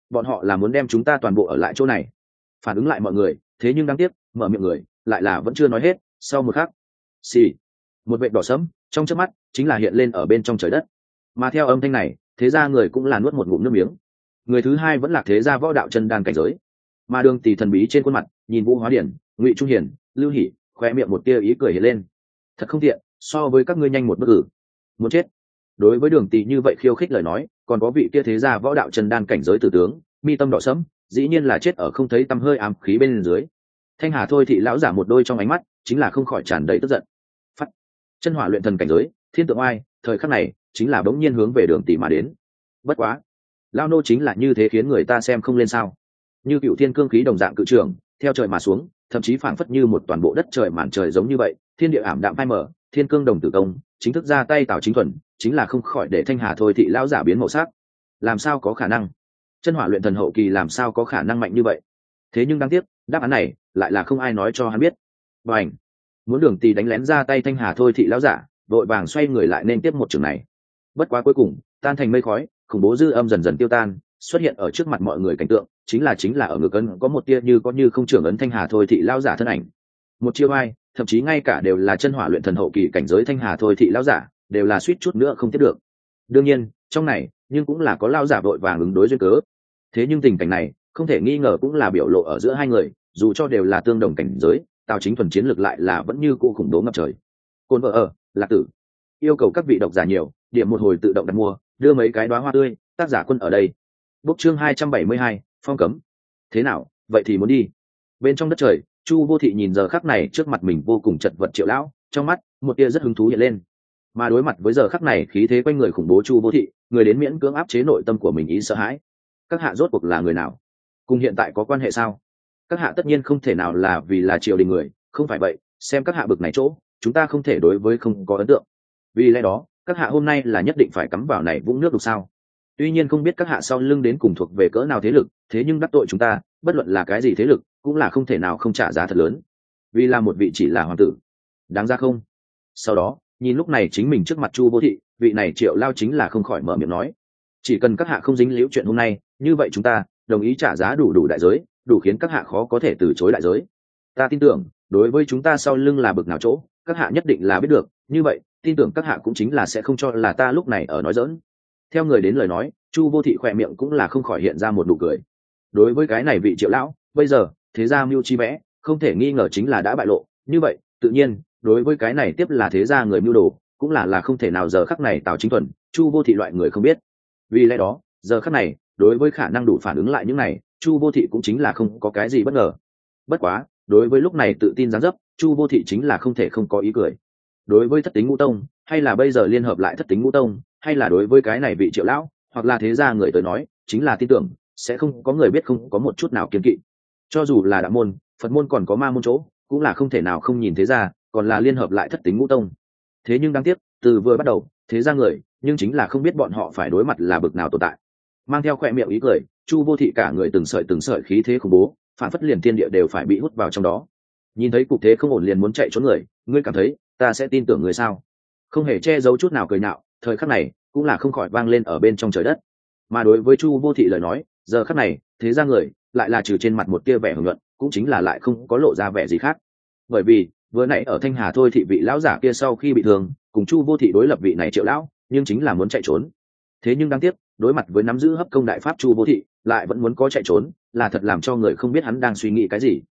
bọn họ là muốn đem chúng ta toàn bộ ở lại chỗ này. Phản ứng lại mọi người, thế nhưng đáng tiếc mở miệng người lại là vẫn chưa nói hết. Sau một khắc, xì, một vệt đỏ sẫm trong chớp mắt chính là hiện lên ở bên trong trời đất. Mà theo âm thanh này, thế ra người cũng là nuốt một ngụm nước miếng. Người thứ hai vẫn là thế gia võ đạo chân đan cảnh giới. Mà Đường Tỷ thần bí trên khuôn mặt nhìn Vũ Hóa Điển, Ngụy Trung Hiền, Lưu Hỷ, khoe miệng một tia ý cười hiện lên. Thật không tiện, so với các ngươi nhanh một bước ử, muốn chết. Đối với Đường Tỷ như vậy khiêu khích lời nói, còn có vị kia thế gia võ đạo chân đan cảnh giới tử tướng, mi tâm đỏ sẫm, dĩ nhiên là chết ở không thấy tăm hơi ám khí bên dưới. Thanh Hà Thôi Thị lão giả một đôi trong ánh mắt chính là không khỏi tràn đầy tức giận. Phát chân hỏa luyện thần cảnh giới, thiên tượng oai, thời khắc này chính là bỗng nhiên hướng về Đường Tỷ mà đến. Bất quá, lao nô chính là như thế khiến người ta xem không lên sao? Như cựu thiên cương khí đồng dạng cự trường theo trời mà xuống, thậm chí phảng phất như một toàn bộ đất trời màn trời giống như vậy, thiên địa ảm đạm phai mở, thiên cương đồng tử công chính thức ra tay Tào Chính Thuần, chính là không khỏi để Thanh Hà Thôi Thị lão giả biến màu sắc. Làm sao có khả năng? Chân hỏa luyện thần hậu kỳ làm sao có khả năng mạnh như vậy? Thế nhưng đáng tiếc, đáp án này lại là không ai nói cho hắn biết. Bành! Muốn Đường Tỷ đánh lén ra tay Thanh Hà Thôi Thị lão giả, vội vàng xoay người lại nên tiếp một trường này. Bất quá cuối cùng, tan thành mây khói, khủng bố dư âm dần dần tiêu tan, xuất hiện ở trước mặt mọi người cảnh tượng chính là ở ngực ấn có một tia như có như không trưởng ấn Thanh Hà Thôi Thị lão giả thân ảnh. Một chiêu ai, thậm chí ngay cả đều là chân hỏa luyện thần hậu kỳ cảnh giới Thanh Hà Thôi Thị lão giả, đều là suýt chút nữa không tiếp được. Đương nhiên, trong này nhưng cũng là có lão giả vội vàng ứng đối duyên cớ. Thế nhưng tình cảnh này, không thể nghi ngờ cũng là biểu lộ ở giữa hai người, dù cho đều là tương đồng cảnh giới, Tào Chính Thuần chiến lược lại là vẫn như cũ khủng bố ngập trời. Côn vợ ở, Lạc Tử, yêu cầu các vị độc giả nhiều, điểm một hồi tự động đặt mua, đưa mấy cái đóa hoa tươi, tác giả quân ở đây. Book chương 272, phong cấm. Thế nào, vậy thì muốn đi. Bên trong đất trời, Chu Vô Thị nhìn giờ khắc này trước mặt mình vô cùng chật vật Triệu lão, trong mắt một tia rất hứng thú hiện lên. Mà đối mặt với giờ khắc này khí thế quanh người khủng bố Chu Vô Thị, người đến miễn cưỡng áp chế nội tâm của mình ý sợ hãi. Các hạ rốt cuộc là người nào? Cùng hiện tại có quan hệ sao? Các hạ tất nhiên không thể nào là vì là triều đình người, không phải vậy, xem các hạ bực này chỗ, chúng ta không thể đối với không có ấn tượng. Vì lẽ đó, các hạ hôm nay là nhất định phải cắm vào này vũng nước đục sao? Tuy nhiên không biết các hạ sau lưng đến cùng thuộc về cỡ nào thế lực, thế nhưng đắc tội chúng ta, bất luận là cái gì thế lực, cũng là không thể nào không trả giá thật lớn. Vì là một vị chỉ là hoàng tử, đáng ra không? Sau đó, nhìn lúc này chính mình trước mặt Chu Vô Thị, vị này Triệu lao chính là không khỏi mở miệng nói: chỉ cần các hạ không dính liễu chuyện hôm nay, như vậy chúng ta đồng ý trả giá đủ đại giới, đủ khiến các hạ khó có thể từ chối đại giới. Ta tin tưởng, đối với chúng ta sau lưng là bực nào chỗ, các hạ nhất định là biết được, như vậy, tin tưởng các hạ cũng chính là sẽ không cho là ta lúc này ở nói giỡn. Theo người đến lời nói, Chu Vô Thị khỏe miệng cũng là không khỏi hiện ra một nụ cười. Đối với cái này vị Triệu lão, bây giờ thế gia mưu chi vẽ, không thể nghi ngờ chính là đã bại lộ, như vậy tự nhiên đối với cái này tiếp là thế gia người mưu đồ, cũng là không thể nào giờ khắc này Tào Chính Thuần, Chu Vô Thị loại người không biết. Vì lẽ đó giờ khắc này, đối với khả năng đủ phản ứng lại những này, Chu Vô Thị cũng chính là không có cái gì bất ngờ. Bất quá, đối với lúc này tự tin dáng dấp, Chu Vô Thị chính là không thể không có ý cười. Đối với thất tính ngũ tông, hay là bây giờ liên hợp lại thất tính ngũ tông, hay là đối với cái này vị Triệu lão, hoặc là thế gia người tới nói, chính là tin tưởng sẽ không có người biết không có một chút nào kiêng kỵ. Cho dù là đạo môn, Phật môn còn có ma môn chỗ, cũng là không thể nào không nhìn thế gia, còn là liên hợp lại thất tính ngũ tông. Thế nhưng đáng tiếc, từ vừa bắt đầu, thế gia người, nhưng chính là không biết bọn họ phải đối mặt là bực nào tồn tại. Mang theo khỏe miệng ý cười, Chu Vô Thị cả người từng sợi khí thế khủng bố, phản phất liền thiên địa đều phải bị hút vào trong đó. Nhìn thấy cục thế không ổn liền muốn chạy trốn người, ngươi cảm thấy ta sẽ tin tưởng người sao? Không hề che giấu chút nào cười nhạo, thời khắc này cũng là không khỏi vang lên ở bên trong trời đất. Mà đối với Chu Vô Thị lời nói, giờ khắc này thế ra người lại là trừ trên mặt một tia vẻ hưởng luận, cũng chính là lại không có lộ ra vẻ gì khác. Bởi vì vừa nãy ở Thanh Hà Thôi Thị vị lão giả kia sau khi bị thương, cùng Chu Vô Thị đối lập vị này Triệu lão, nhưng chính là muốn chạy trốn. Thế nhưng đáng tiếc, đối mặt với nắm giữ hấp công đại pháp Chu Vô Thị, lại vẫn muốn có chạy trốn, là thật làm cho người không biết hắn đang suy nghĩ cái gì.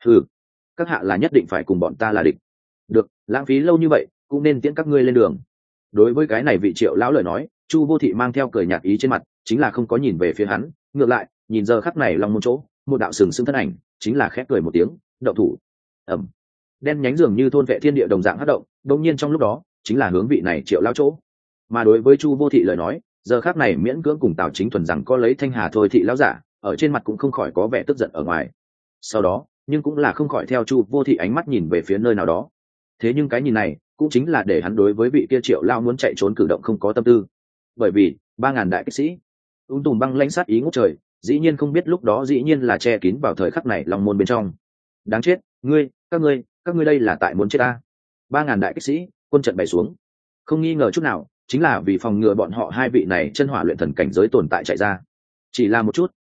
Các hạ là nhất định phải cùng bọn ta là địch. Được, lãng phí lâu như vậy, cũng nên tiễn các ngươi lên đường. Đối với cái này vị Triệu lão lời nói, Chu Vô Thị mang theo cười nhạt ý trên mặt, chính là không có nhìn về phía hắn, ngược lại nhìn giờ khắc này lòng một chỗ, một đạo sừng sững thân ảnh, chính là khẽ cười một tiếng, động thủ. Ầm. Đen nhánh dường như thôn vệ thiên địa đồng dạng hất động, đột nhiên trong lúc đó, chính là hướng vị này Triệu lão chỗ. Mà đối với Chu Vô Thị lời nói, giờ khắc này miễn cưỡng cùng Tào Chính Thuần rằng có lấy Thanh Hà Thôi Thị lão giả, ở trên mặt cũng không khỏi có vẻ tức giận ở ngoài. Sau đó, nhưng cũng là không khỏi theo Chu Vô Thị ánh mắt nhìn về phía nơi nào đó. Thế nhưng cái nhìn này, cũng chính là để hắn đối với vị kia Triệu lão muốn chạy trốn cử động không có tâm tư. Bởi vì 3000 đại kích sĩ, tùm băng lãnh sát ý ngút trời, dĩ nhiên không biết lúc đó dĩ nhiên là che kín vào thời khắc này lòng môn bên trong. Đáng chết, các ngươi đây là tại muốn chết ta. 3000 đại kích sĩ, quân trận bày xuống. Không nghi ngờ chút nào, chính là vì phòng ngừa bọn họ hai vị này chân hỏa luyện thần cảnh giới tồn tại chạy ra. Chỉ là một chút,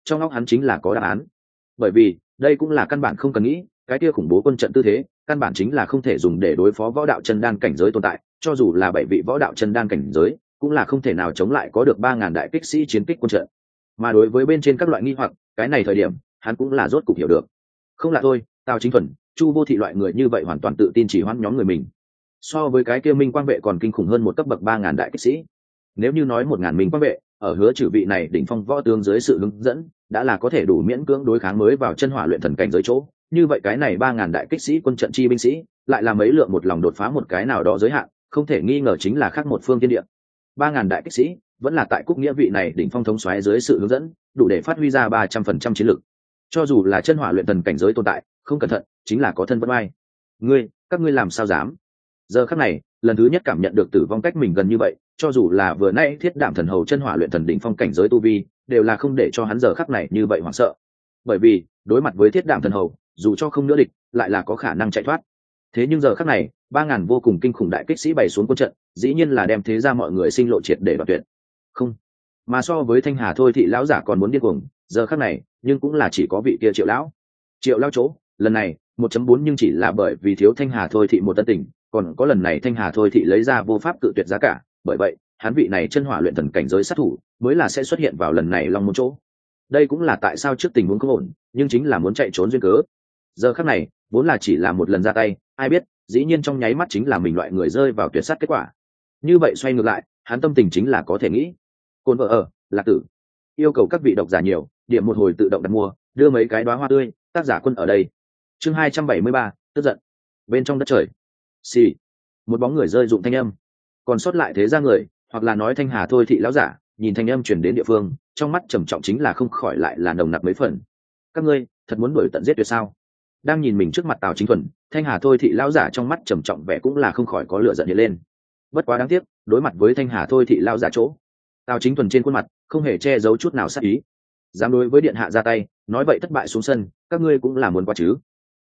trong óc hắn chính là có đáp án. Bởi vì đây cũng là căn bản không cần nghĩ, cái kia khủng bố quân trận tư thế căn bản chính là không thể dùng để đối phó võ đạo chân đan cảnh giới tồn tại, cho dù là 7 vị võ đạo chân đan cảnh giới cũng là không thể nào chống lại có được 3.000 đại kích sĩ chiến kích quân trận. Mà đối với bên trên các loại nghi hoặc, cái này thời điểm hắn cũng là rốt cục hiểu được. Không lạ thôi, Tào Chính Thuần, Chu Vô Thị loại người như vậy hoàn toàn tự tin chỉ hoãn nhóm người mình, so với cái kia Minh Quang vệ còn kinh khủng hơn một cấp bậc 3.000 đại kích sĩ. Nếu như nói 1.000 Minh Quang vệ ở Hứa Trừ vị này đỉnh phong võ tướng dưới sự hướng dẫn đã là có thể đủ miễn cưỡng đối kháng mới vào chân hỏa luyện thần cảnh giới chỗ, như vậy cái này 3.000 đại kích sĩ quân trận chi binh sĩ lại là mấy lượng một lòng đột phá một cái nào đó giới hạn, không thể nghi ngờ chính là khác một phương thiên địa. 3.000 đại kích sĩ vẫn là tại Cúc Nghĩa vị này đỉnh phong thống soái dưới sự hướng dẫn đủ để phát huy ra 300% chiến lực. Cho dù là chân hỏa luyện thần cảnh giới tồn tại, không cẩn thận chính là có thân vẫn ai. Các ngươi làm sao dám? Giờ khắc này, lần thứ nhất cảm nhận được tử vong cách mình gần như vậy, cho dù là vừa nãy Thiết Đạm Thần Hầu chân hỏa luyện thần đỉnh phong cảnh giới tu vi, đều là không để cho hắn giờ khắc này như vậy hoảng sợ. Bởi vì, đối mặt với Thiết Đạm Thần Hầu, dù cho không nữa địch, lại là có khả năng chạy thoát. Thế nhưng giờ khắc này, 3.000 vô cùng kinh khủng đại kích sĩ bày xuống quân trận, dĩ nhiên là đem thế ra mọi người sinh lộ triệt để đoạt tuyệt. Không, mà so với Thanh Hà Thôi Thị lão giả còn muốn điên cuồng, giờ khắc này, nhưng cũng là chỉ có vị kia Triệu lão. Triệu lão chỗ, lần này 1.4 nhưng chỉ là bởi vì thiếu Thanh Hà Thôi Thị một tân tình, còn có lần này Thanh Hà Thôi Thị lấy ra vô pháp cự tuyệt giá cả, bởi vậy hắn vị này chân hỏa luyện thần cảnh giới sát thủ mới là sẽ xuất hiện vào lần này Long Môn chỗ. Đây cũng là tại sao trước tình huống không ổn, nhưng chính là muốn chạy trốn duyên cớ. Giờ khắc này vốn là chỉ là một lần ra tay, ai biết dĩ nhiên trong nháy mắt chính là mình loại người rơi vào tuyệt sát kết quả. Như vậy xoay ngược lại, hắn tâm tình chính là có thể nghĩ. Côn vợ ở Lạc Tử yêu cầu các vị độc giả nhiều, điểm một hồi tự động đặt mua, đưa mấy cái đóa hoa tươi, tác giả Quân ở đây. Chương 273, tức giận. Bên trong đất trời, xì, một bóng người rơi dụng thanh âm. Còn sót lại thế ra người, hoặc là nói Thanh Hà Thôi Thị lão giả, nhìn thanh âm truyền đến địa phương, trong mắt trầm trọng chính là không khỏi lại là nồng nặc mấy phần. Các ngươi thật muốn đuổi tận giết tuyệt sao? Đang nhìn mình trước mặt Tào Chính Thuần, Thanh Hà Thôi Thị lão giả trong mắt trầm trọng vẻ cũng là không khỏi có lửa giận hiện lên. Bất quá đáng tiếc, đối mặt với Thanh Hà Thôi Thị lão giả chỗ, Tào Chính Thuần trên khuôn mặt không hề che giấu chút nào sát ý. Dám đối với điện hạ ra tay, nói vậy thất bại xuống sân, các ngươi cũng là muốn qua chứ?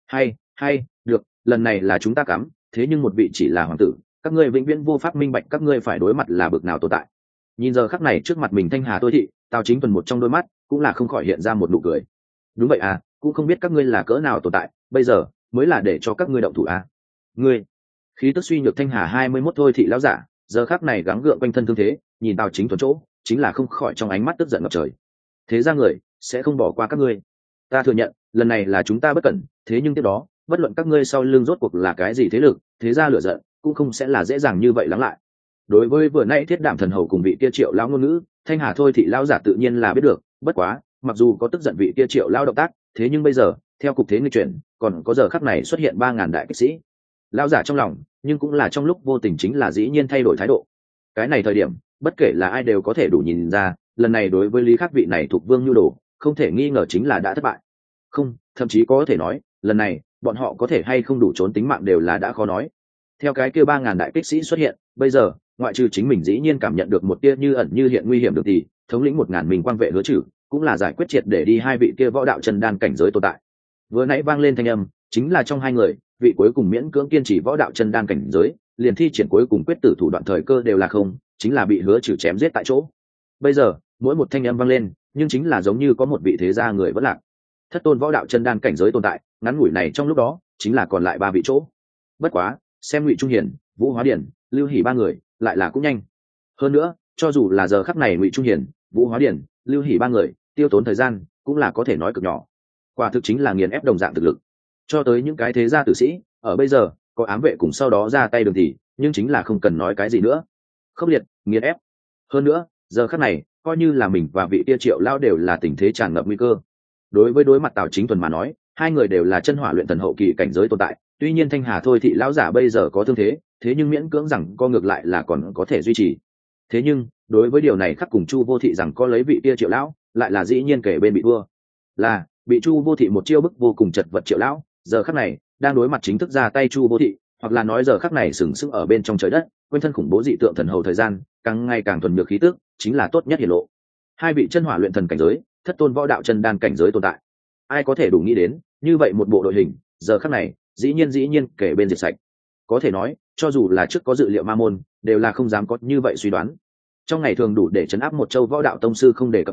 Hay, được, lần này là chúng ta cắm, thế nhưng một vị chỉ là hoàng tử, các ngươi vĩnh viễn vô pháp minh bạch các ngươi phải đối mặt là bực nào tồn tại. Nhìn giờ khắc này trước mặt mình Thanh Hà Thôi Thị, Tào Chính Thuần một trong đôi mắt cũng là không khỏi hiện ra một nụ cười. Đúng vậy à, cũng không biết các ngươi là cỡ nào tồn tại, bây giờ mới là để cho các ngươi động thủ à? Ngươi, khí tức suy nhược Thanh Hà 21 Thôi Thị lão giả, giờ khắc này gắng gượng quanh thân thương thế, nhìn Tào Chính Thuần chỗ, chính là không khỏi trong ánh mắt tức giận ngập trời. Thế ra người sẽ không bỏ qua các ngươi. Ta thừa nhận, lần này là chúng ta bất cẩn, thế nhưng tiếp đó, bất luận các ngươi sau lưng rốt cuộc là cái gì thế lực, thế ra lửa giận cũng không sẽ là dễ dàng như vậy lắng lại. Đối với vừa nãy Thiết Đạm Thần Hầu cùng vị kia Triệu lão ngôn ngữ, Thanh Hà Thôi Thị lão giả tự nhiên là biết được, bất quá, mặc dù có tức giận vị kia Triệu lão động tác, thế nhưng bây giờ, theo cục thế nghịch chuyển, còn có giờ khắc này xuất hiện 3.000 đại kích sĩ. Lão giả trong lòng, nhưng cũng là trong lúc vô tình chính là dĩ nhiên thay đổi thái độ. Cái này thời điểm, bất kể là ai đều có thể đủ nhìn ra, lần này đối với Lý Khắc vị này thuộc vương nhu đồ, không thể nghi ngờ chính là đã thất bại. Không, thậm chí có thể nói, lần này, bọn họ có thể hay không đủ trốn tính mạng đều là đã khó nói. Theo cái kia 3.000 đại kích sĩ xuất hiện, bây giờ, ngoại trừ chính mình dĩ nhiên cảm nhận được một tia như ẩn như hiện nguy hiểm được thì, thống lĩnh 1.000 mình quang vệ Hứa Trừ, cũng là giải quyết triệt để đi hai vị kia võ đạo chân đan cảnh giới tồn tại. Vừa nãy vang lên thanh âm, chính là trong hai người, vị cuối cùng miễn cưỡng kiên trì võ đạo chân đan cảnh giới, liền thi triển cuối cùng quyết tử thủ đoạn thời cơ đều là không, chính là bị Hứa Trừ chém giết tại chỗ. Bây giờ, mỗi một thanh âm vang lên, nhưng chính là giống như có một vị thế gia người vẫn lạc. Thất tôn võ đạo chân đan cảnh giới tồn tại, ngắn ngủi này trong lúc đó, chính là còn lại ba vị chỗ. Bất quá, xem Ngụy Trung Hiền, Vũ Hóa Điển, Lưu Hỉ ba người, lại là cũng nhanh. Hơn nữa, cho dù là giờ khắc này Ngụy Trung Hiền, Vũ Hóa Điển, Lưu Hỉ ba người, tiêu tốn thời gian, cũng là có thể nói cực nhỏ. Quả thực chính là nghiền ép đồng dạng thực lực. Cho tới những cái thế gia tử sĩ, ở bây giờ, có ám vệ cùng sau đó ra tay đường thì, nhưng chính là không cần nói cái gì nữa. Khốc liệt, nghiền ép. Hơn nữa, giờ khắc này, coi như là mình và vị kia Triệu lão đều là tình thế tràn ngập nguy cơ. Đối mặt Tào Chính Thuần mà nói, hai người đều là chân hỏa luyện thần hậu kỳ cảnh giới tồn tại, tuy nhiên Thanh Hà Thôi Thị lão giả bây giờ có thương thế, thế nhưng miễn cưỡng rằng co ngược lại là còn có thể duy trì. Thế nhưng, đối với điều này Khắc cùng Chu Vô Thị rằng có lấy vị kia Triệu lão, lại là dĩ nhiên kể bên bị thua. Là, bị Chu Vô Thị một chiêu bức vô cùng chật vật Triệu lão, giờ khắc này, đang đối mặt chính thức ra tay Chu Vô Thị, hoặc là nói giờ khắc này sừng sững ở bên trong trời đất, quên thân khủng bố dị tượng thần hầu thời gian, càng ngày càng thuần nhược khí tức, chính là tốt nhất hiển lộ. Hai vị chân hỏa luyện thần cảnh giới, thất tôn võ đạo chân đan cảnh giới tồn tại. Ai có thể đủ nghĩ đến, như vậy một bộ đội hình, giờ khắc này, dĩ nhiên kể bên diệt sạch. Có thể nói, cho dù là trước có dự liệu ma môn, đều là không dám có như vậy suy đoán. Trong ngày thường đủ để chấn áp một châu võ đạo tông sư không đề cập tới,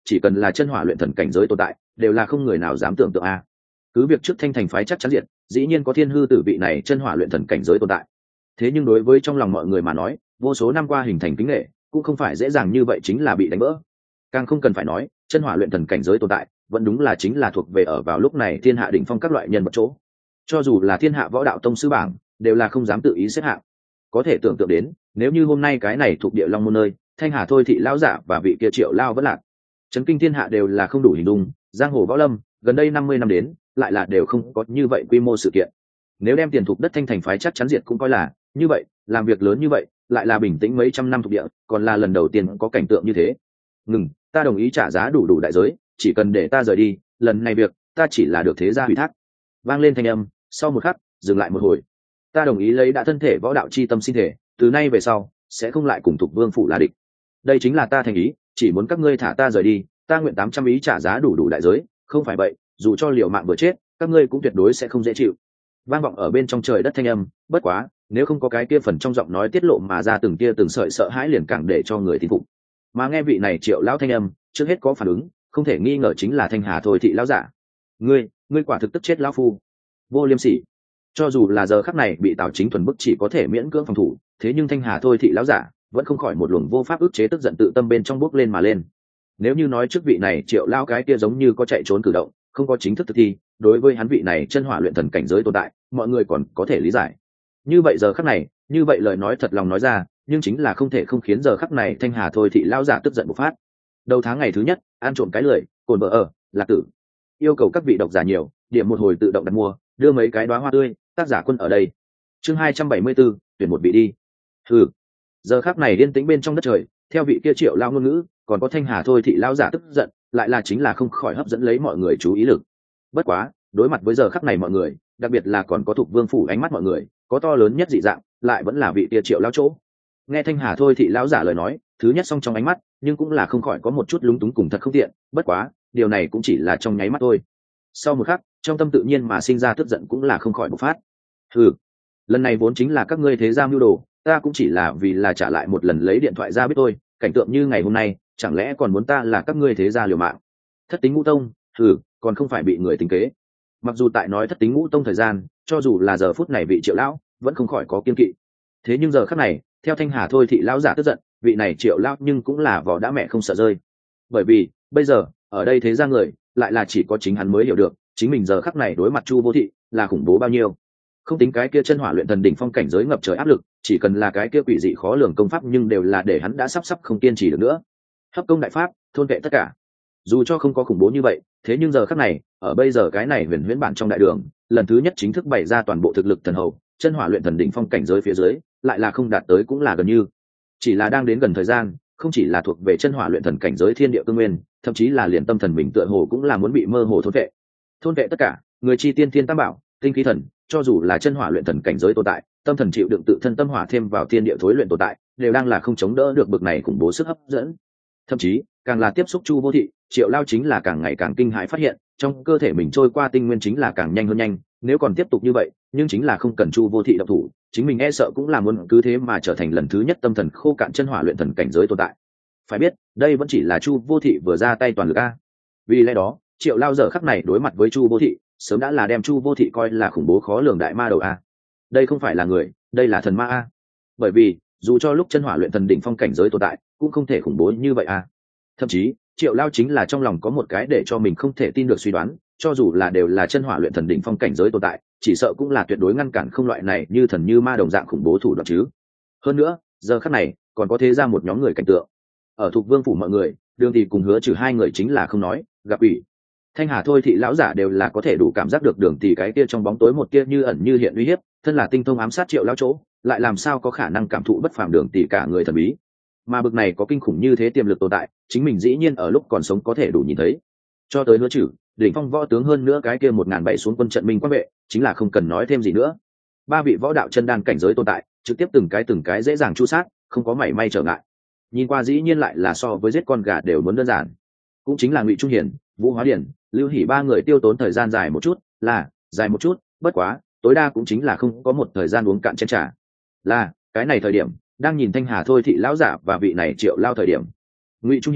chỉ cần là chân hỏa luyện thần cảnh giới tồn tại đều là không người nào dám tưởng tượng a. Cứ việc trước thanh thành phái chắc chắn diệt, dĩ nhiên có thiên hư tử vị này chân hỏa luyện thần cảnh giới tồn tại, thế nhưng đối với trong lòng mọi người mà nói, vô số năm qua hình thành kính nghệ cũng không phải dễ dàng như vậy chính là bị đánh vỡ. Càng không cần phải nói chân hỏa luyện thần cảnh giới tồn tại vẫn đúng là chính là thuộc về ở vào lúc này thiên hạ đỉnh phong các loại nhân vật chỗ, cho dù là thiên hạ võ đạo tông sư bảng đều là không dám tự ý xếp hạng. Có thể tưởng tượng đến nếu như hôm nay cái này thuộc địa long môn nơi thanh hà thôi thị lão giả và vị kia triệu lao vẫn lạc, chấn kinh thiên hạ đều là không đủ hình dung. Giang hồ võ lâm gần đây 50 năm đến lại là đều không có như vậy quy mô sự kiện. Nếu đem tiền thuộc đất thanh thành phái chắc chắn diệt cũng coi là như vậy, làm việc lớn như vậy lại là bình tĩnh mấy trăm năm thuộc địa, còn là lần đầu tiên có cảnh tượng như thế. Ngừng, ta đồng ý trả giá đủ đại giới, chỉ cần để ta rời đi, lần này việc ta chỉ là được thế gia ủy thác. Vang lên thanh âm, sau một khắc dừng lại một hồi. Ta đồng ý lấy đã thân thể võ đạo chi tâm sinh thể, từ nay về sau sẽ không lại cùng Thục Vương phủ là địch. Đây chính là ta thành ý, chỉ muốn các ngươi thả ta rời đi, ta nguyện 800 ý trả giá đủ đại giới, không phải vậy, dù cho liều mạng vừa chết, các ngươi cũng tuyệt đối sẽ không dễ chịu. Vang vọng ở bên trong trời đất thanh âm, bất quá, nếu không có cái kia phần trong giọng nói tiết lộ mà ra từng tia từng sợi sợ hãi liền càng để cho người tin phục. Mà nghe vị này Triệu lão thanh âm, trước hết có phản ứng, không thể nghi ngờ chính là Thanh Hà thôi thị lão giả. Ngươi quả thực tức chết lão phu. Vô liêm sỉ. Cho dù là giờ khắc này bị Tào Chính thuần bức chỉ có thể miễn cưỡng phòng thủ, thế nhưng Thanh Hà thôi thị lão giả vẫn không khỏi một luồng vô pháp ức chế tức giận tự tâm bên trong bốc lên mà lên. Nếu như nói trước vị này Triệu lão cái kia giống như có chạy trốn cử động, không có chính thức thực thi, đối với hắn vị này chân hỏa luyện thần cảnh giới tồn tại, mọi người còn có thể lý giải. Như vậy giờ khắc này, như vậy lời nói thật lòng nói ra, nhưng chính là không thể không khiến giờ khắc này Thanh Hà thôi thị lão giả tức giận bộc phát. Đầu tháng ngày thứ nhất, ăn trộm cái lười, cồn vợ ở, lạc tử. Yêu cầu các vị độc giả nhiều, điểm một hồi tự động đặt mua, đưa mấy cái đóa hoa tươi, tác giả quân ở đây. Chương 274, tuyển một vị đi. Hừ. Giờ khắc này yên tĩnh bên trong đất trời, theo vị kia Triệu lao ngôn ngữ, còn có Thanh Hà thôi thị lão giả tức giận, lại là chính là không khỏi hấp dẫn lấy mọi người chú ý lực. Bất quá, đối mặt với giờ khắc này mọi người, đặc biệt là còn có Thục Vương phủ ánh mắt mọi người, có to lớn nhất dị dạng, lại vẫn là vị kia Triệu lao chỗ. Nghe Thanh Hà thôi thị lão giả lời nói, thứ nhất song trong ánh mắt, nhưng cũng là không khỏi có một chút lúng túng cùng thật không tiện, bất quá, điều này cũng chỉ là trong nháy mắt thôi. Sau một khắc, trong tâm tự nhiên mà sinh ra tức giận cũng là không khỏi bộc phát. Hừ, lần này vốn chính là các ngươi thế gia mưu đồ, ta cũng chỉ là vì là trả lại một lần lấy điện thoại ra biết thôi, cảnh tượng như ngày hôm nay, chẳng lẽ còn muốn ta là các ngươi thế gia liều mạng? Thất tính ngũ tông, hừ, còn không phải bị người tính kế. Mặc dù tại nói thất tính ngũ tông thời gian, cho dù là giờ phút này vị Triệu lão vẫn không khỏi có kiên kỵ. Thế nhưng giờ khắc này, theo Thanh Hà thôi thị lão giả tức giận, vị này Triệu lão nhưng cũng là vỏ đã mẹ không sợ rơi. Bởi vì, bây giờ, ở đây thế gia người, lại là chỉ có chính hắn mới hiểu được, chính mình giờ khắc này đối mặt Chu Vô Thị, là khủng bố bao nhiêu. Không tính cái kia chân hỏa luyện thần đỉnh phong cảnh giới ngập trời áp lực, chỉ cần là cái kia quỷ dị khó lường công pháp nhưng đều là để hắn đã sắp không kiên trì được nữa. Hấp công đại pháp, thôn vệ tất cả. Dù cho không có khủng bố như vậy, thế nhưng giờ khắc này, ở bây giờ cái này huyền huyễn bản trong đại đường, lần thứ nhất chính thức bày ra toàn bộ thực lực thần hầu, chân hỏa luyện thần đỉnh phong cảnh giới phía dưới, lại là không đạt tới cũng là gần như. Chỉ là đang đến gần thời gian, không chỉ là thuộc về chân hỏa luyện thần cảnh giới thiên địa cương nguyên, thậm chí là liền tâm thần mình tựa hồ cũng là muốn bị mơ hồ thôn vệ. Thôn vệ tất cả, người chi tiên thiên tam bảo, tinh khí thần, cho dù là chân hỏa luyện thần cảnh giới tồn tại, tâm thần chịu đựng tự thân tâm hỏa thêm vào thiên địa thối luyện tồn tại, đều đang là không chống đỡ được bực này khủng bố sức hấp dẫn. Thậm chí, càng là tiếp xúc Chu Vô Thị, Triệu lao chính là càng ngày càng kinh hãi phát hiện, trong cơ thể mình trôi qua tinh nguyên chính là càng nhanh hơn nhanh, nếu còn tiếp tục như vậy, nhưng chính là không cần Chu Vô Thị động thủ, chính mình e sợ cũng là muốn cứ thế mà trở thành lần thứ nhất tâm thần khô cạn chân hỏa luyện thần cảnh giới tồn tại. Phải biết, đây vẫn chỉ là Chu Vô Thị vừa ra tay toàn lực a. Vì lẽ đó, Triệu lao giờ khắc này đối mặt với Chu Vô Thị, sớm đã là đem Chu Vô Thị coi là khủng bố khó lường đại ma đầu a. Đây không phải là người, đây là thần ma a. Bởi vì, dù cho lúc chân hỏa luyện thần đỉnh phong cảnh giới tồn tại, cũng không thể khủng bố như vậy a. Thậm chí, Triệu lao chính là trong lòng có một cái để cho mình không thể tin được suy đoán, cho dù là đều là chân hỏa luyện thần đỉnh phong cảnh giới tồn tại, chỉ sợ cũng là tuyệt đối ngăn cản không loại này như thần như ma đồng dạng khủng bố thủ đoạn chứ. Hơn nữa, giờ khắc này, còn có thế ra một nhóm người cảnh tượng. Ở Thục Vương phủ mọi người, Đường Tỷ cùng Hứa Trừ hai người chính là không nói, gặp ủy. Thanh Hà thôi thị lão giả đều là có thể đủ cảm giác được Đường Tỷ cái kia trong bóng tối một kia như ẩn như hiện uy hiếp, thân là tinh thông ám sát Triệu lão chỗ, lại làm sao có khả năng cảm thụ bất phàm Đường Tỷ cả người thần bí. Mà bực này có kinh khủng như thế tiềm lực tồn tại, chính mình dĩ nhiên ở lúc còn sống có thể đủ nhìn thấy. Cho tới Hứa Trừ, đỉnh phong võ tướng hơn nữa cái kia 1007 xuống quân trận minh quan vệ, chính là không cần nói thêm gì nữa. Ba vị võ đạo chân đan cảnh giới tồn tại, trực tiếp từng cái dễ dàng chu sát, không có mảy may trở ngại. Nhìn qua dĩ nhiên lại là so với giết con gà đều muốn đơn giản. Cũng chính là Ngụy Trung Hiền, Vũ Hóa Điển, Lưu Hỉ ba người tiêu tốn thời gian dài một chút, dài một chút, bất quá, tối đa cũng chính là không có một thời gian uống cạn chén trà. Là, cái này thời điểm, đang nhìn Thanh Hà thôi thị lão giả và vị này Triệu lao thời điểm. Ngụy Trung Hiền,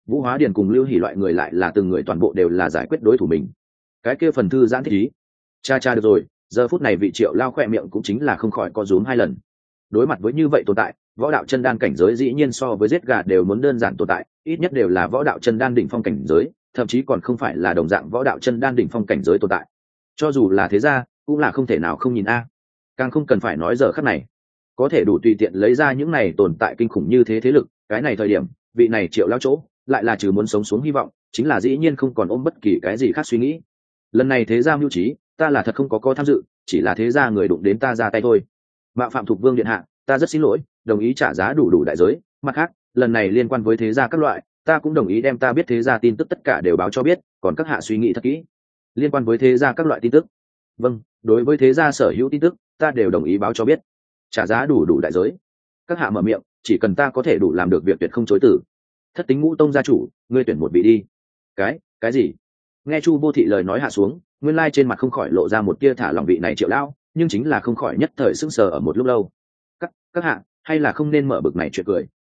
Vũ Hóa Điền cùng Lưu Hỉ loại người lại là từng người toàn bộ đều là giải quyết đối thủ mình. Cái kia phần thư giãn thích ý. Cha được rồi, giờ phút này vị Triệu Lao khỏe miệng cũng chính là không khỏi có rúm 2 lần. Đối mặt với như vậy tồn tại, võ đạo chân đan cảnh giới dĩ nhiên so với giết gà đều muốn đơn giản tồn tại, ít nhất đều là võ đạo chân đan đỉnh phong cảnh giới, thậm chí còn không phải là đồng dạng võ đạo chân đan đỉnh phong cảnh giới tồn tại. Cho dù là thế gia, cũng là không thể nào không nhìn a. Càng không cần phải nói giờ khắc này, có thể đủ tùy tiện lấy ra những này tồn tại kinh khủng như thế thế lực, cái này thời điểm, vị này Triệu Lao chỗ, lại là trừ muốn sống xuống hy vọng, chính là dĩ nhiên không còn ôm bất kỳ cái gì khác suy nghĩ. Lần này thế gia mưu trí, ta là thật không có tham dự, chỉ là thế gia người đụng đến ta ra tay thôi. Mạo phạm Thục Vương điện hạ, ta rất xin lỗi, đồng ý trả giá đủ đại giới. Mặt khác, lần này liên quan với thế gia các loại, ta cũng đồng ý đem ta biết thế gia tin tức tất cả đều báo cho biết, còn các hạ suy nghĩ thật kỹ. Liên quan với thế gia các loại tin tức, vâng, đối với thế gia sở hữu tin tức, ta đều đồng ý báo cho biết. Trả giá đủ đại giới. Các hạ mở miệng, chỉ cần ta có thể đủ làm được việc tuyệt không chối từ. Thất Tính Ngũ Tông gia chủ, ngươi tuyển một vị đi. Cái gì? Nghe Chu Vô Thị lời nói hạ xuống, nguyên lai trên mặt không khỏi lộ ra một tia thả lòng vị này Triệu lão, nhưng chính là không khỏi nhất thời sững sờ ở một lúc lâu. Các hạ, hay là không nên mở bực này chuyện cười.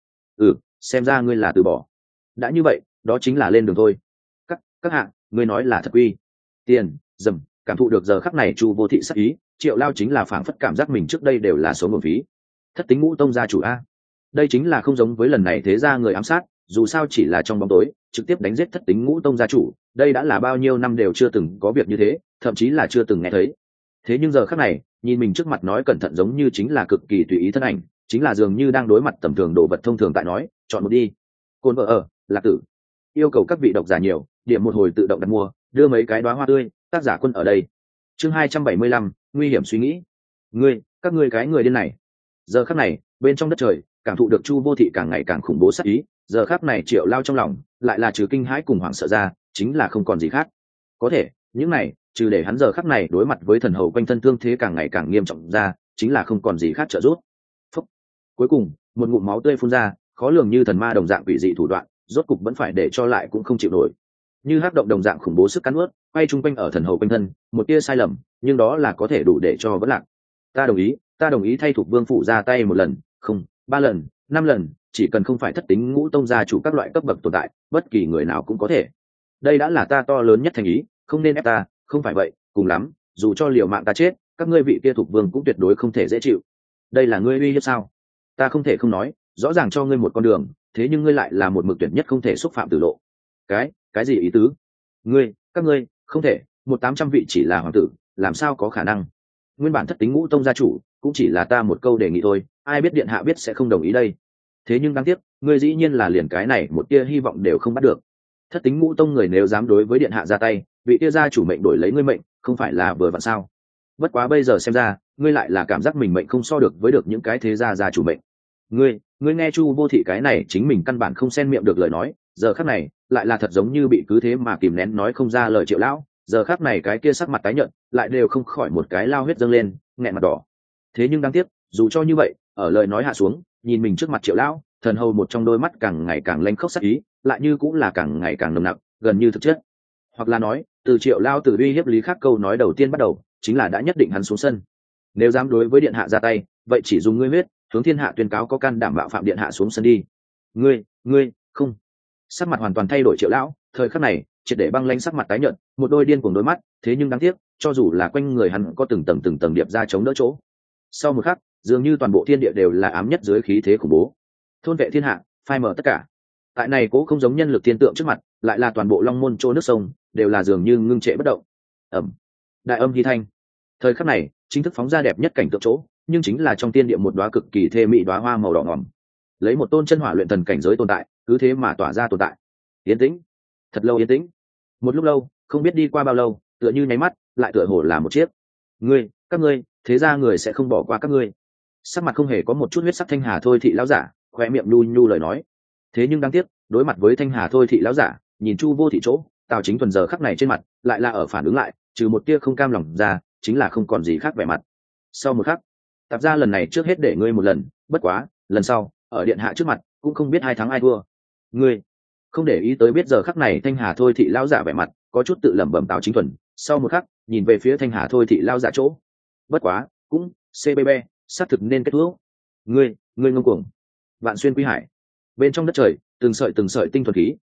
Xem ra ngươi là từ bỏ. Đã như vậy, đó chính là lên đường thôi. Các hạ, ngươi nói là thật quy. Tiền, dầm, cảm thụ được giờ khắc này Chu Vô Thị sắc ý, Triệu lao chính là phảng phất cảm giác mình trước đây đều là số nguồn phí. Thất Tính Ngũ Tông gia chủ a. Đây chính là không giống với lần này thế gia người ám sát, dù sao chỉ là trong bóng tối, trực tiếp đánh giết Thất Tính Ngũ Tông gia chủ, đây đã là bao nhiêu năm đều chưa từng có việc như thế, thậm chí là chưa từng nghe thấy. Thế nhưng giờ khắc này, nhìn mình trước mặt nói cẩn thận giống như chính là cực kỳ tùy ý thân ảnh, chính là dường như đang đối mặt tầm thường đồ vật thông thường tại nói, chọn một đi. Côn vợ ở, Lạc Tử. Yêu cầu các vị độc giả nhiều, điểm một hồi tự động đặt mua, đưa mấy cái đóa hoa tươi, tác giả Quân ở đây. Chương 275, nguy hiểm suy nghĩ. Các ngươi cái người điên này. Giờ khắc này, bên trong đất trời, cảm thụ được Chu Vô Thị càng ngày càng khủng bố sát ý, giờ khắc này Triệu lao trong lòng, lại là trừ kinh hãi cùng hoảng sợ ra, chính là không còn gì khác. Có thể, những này, trừ để hắn giờ khắc này đối mặt với thần hầu quanh thân thương thế càng ngày càng nghiêm trọng ra, chính là không còn gì khác trợ giúp. Phúc. Cuối cùng, một ngụm máu tươi phun ra, khó lường như thần ma đồng dạng quỷ dị thủ đoạn, rốt cục vẫn phải để cho lại cũng không chịu nổi. Như hắc động đồng dạng khủng bố sức cắn nuốt, quay chung quanh ở thần hầu quanh thân, một tia sai lầm, nhưng đó là có thể đủ để cho vẫn lạc. Ta đồng ý thay Thục Vương phụ ra tay 1 lần, không, 3 lần, 5 lần, chỉ cần không phải Thất Tính Ngũ Tông gia chủ các loại cấp bậc tồn tại, bất kỳ người nào cũng có thể. Đây đã là ta to lớn nhất thành ý, không nên ép ta, không phải vậy, cùng lắm, dù cho liều mạng ta chết, các ngươi vị kia Thục Vương cũng tuyệt đối không thể dễ chịu. Đây là ngươi uy hiếp sao? Ta không thể không nói, rõ ràng cho ngươi một con đường, thế nhưng ngươi lại là một mực tuyệt nhất không thể xúc phạm tử lộ. Cái gì ý tứ? Các ngươi, không thể, 1-800 vị chỉ là hoàng tử, làm sao có khả năng? Nguyên bản Thất Tính Ngũ Tông gia chủ, cũng chỉ là ta một câu đề nghị thôi, ai biết điện hạ biết sẽ không đồng ý đây. Thế nhưng đáng tiếc, ngươi dĩ nhiên là liền cái này một tia hy vọng đều không bắt được. Thất Tính Ngũ Tông người nếu dám đối với điện hạ ra tay, vị tia gia chủ mệnh đổi lấy ngươi mệnh, không phải là vừa vặn sao? Bất quá bây giờ xem ra, ngươi lại là cảm giác mình mệnh không so được với được những cái thế gia chủ mệnh. Ngươi nghe Chu Vô Thị cái này chính mình căn bản không xen miệng được lời nói, giờ khắc này lại là thật giống như bị cứ thế mà kìm nén nói không ra lời Triệu lão, giờ khắc này cái kia sắc mặt tái nhợt, lại đều không khỏi một cái lao huyết dâng lên, nghẹn mặt đỏ. Thế nhưng đáng tiếc, dù cho như vậy, ở lời nói hạ xuống, nhìn mình trước mặt Triệu lão, thần hầu một trong đôi mắt càng ngày càng lanh khốc sắc ý, lại như cũng là càng ngày càng nồng nặc, gần như thực chất. Hoặc là nói, từ Triệu lão từ uy hiếp Lý Khắc câu nói đầu tiên bắt đầu, chính là đã nhất định hắn xuống sân. Nếu dám đối với điện hạ ra tay, vậy chỉ dùng ngươi huyết, hướng thiên hạ tuyên cáo có can đảm bạo phạm điện hạ xuống sân đi. Ngươi không. Sắc mặt hoàn toàn thay đổi Triệu lão, thời khắc này triệt để băng lãnh, sắc mặt tái nhợt, một đôi điên cuồng đôi mắt, thế nhưng đáng tiếc, cho dù là quanh người hắn có từng tầng điệp ra chống đỡ chỗ, sau một khắc, dường như toàn bộ thiên địa đều là ám nhất dưới khí thế khủng bố, thôn vệ thiên hạ, phai mở tất cả. Tại này cố không giống nhân lực thiên tượng trước mặt, lại là toàn bộ long môn chỗ nước sông đều là dường như ngưng trệ bất động. Đại âm hy thanh. Thời khắc này chính thức phóng ra đẹp nhất cảnh tượng chỗ, nhưng chính là trong tiên địa một đóa cực kỳ thê mỹ đóa hoa màu đỏ ngòm, lấy một tôn chân hỏa luyện thần cảnh giới tồn tại, cứ thế mà tỏa ra tồn tại. Yên tĩnh, thật lâu yên tĩnh. Một lúc lâu, không biết đi qua bao lâu, tựa như nháy mắt, lại tựa hồ là một chiếc. Các ngươi, thế ra người sẽ không bỏ qua các ngươi. Sắc mặt không hề có một chút huyết sắc Thanh Hà Thôi Thị lão giả, khóe miệng nhu lời nói. Thế nhưng đáng tiếc, đối mặt với Thanh Hà Thôi Thị lão giả, nhìn Chu Vô Thị chỗ, Tào Chính Thuần giờ khắc này trên mặt, lại là ở phản ứng lại, trừ một tia không cam lòng ra, chính là không còn gì khác vẻ mặt. Sau một khắc, tạp ra lần này trước hết để ngươi một lần, bất quá, lần sau, ở điện hạ trước mặt, cũng không biết ai thắng ai thua. Ngươi không để ý tới biết giờ khắc này Thanh Hà Thôi Thị lão giả vẻ mặt, có chút tự lẩm bẩm Tào Chính Thuần, sau một khắc, nhìn về phía Thanh Hà Thôi Thị lão giả chỗ. Bất quá, cũng, CBB, xác thực nên kết thúc. Ngươi ngông cuồng. Vạn xuyên quý hải. Bên trong đất trời, từng sợi tinh thuần khí,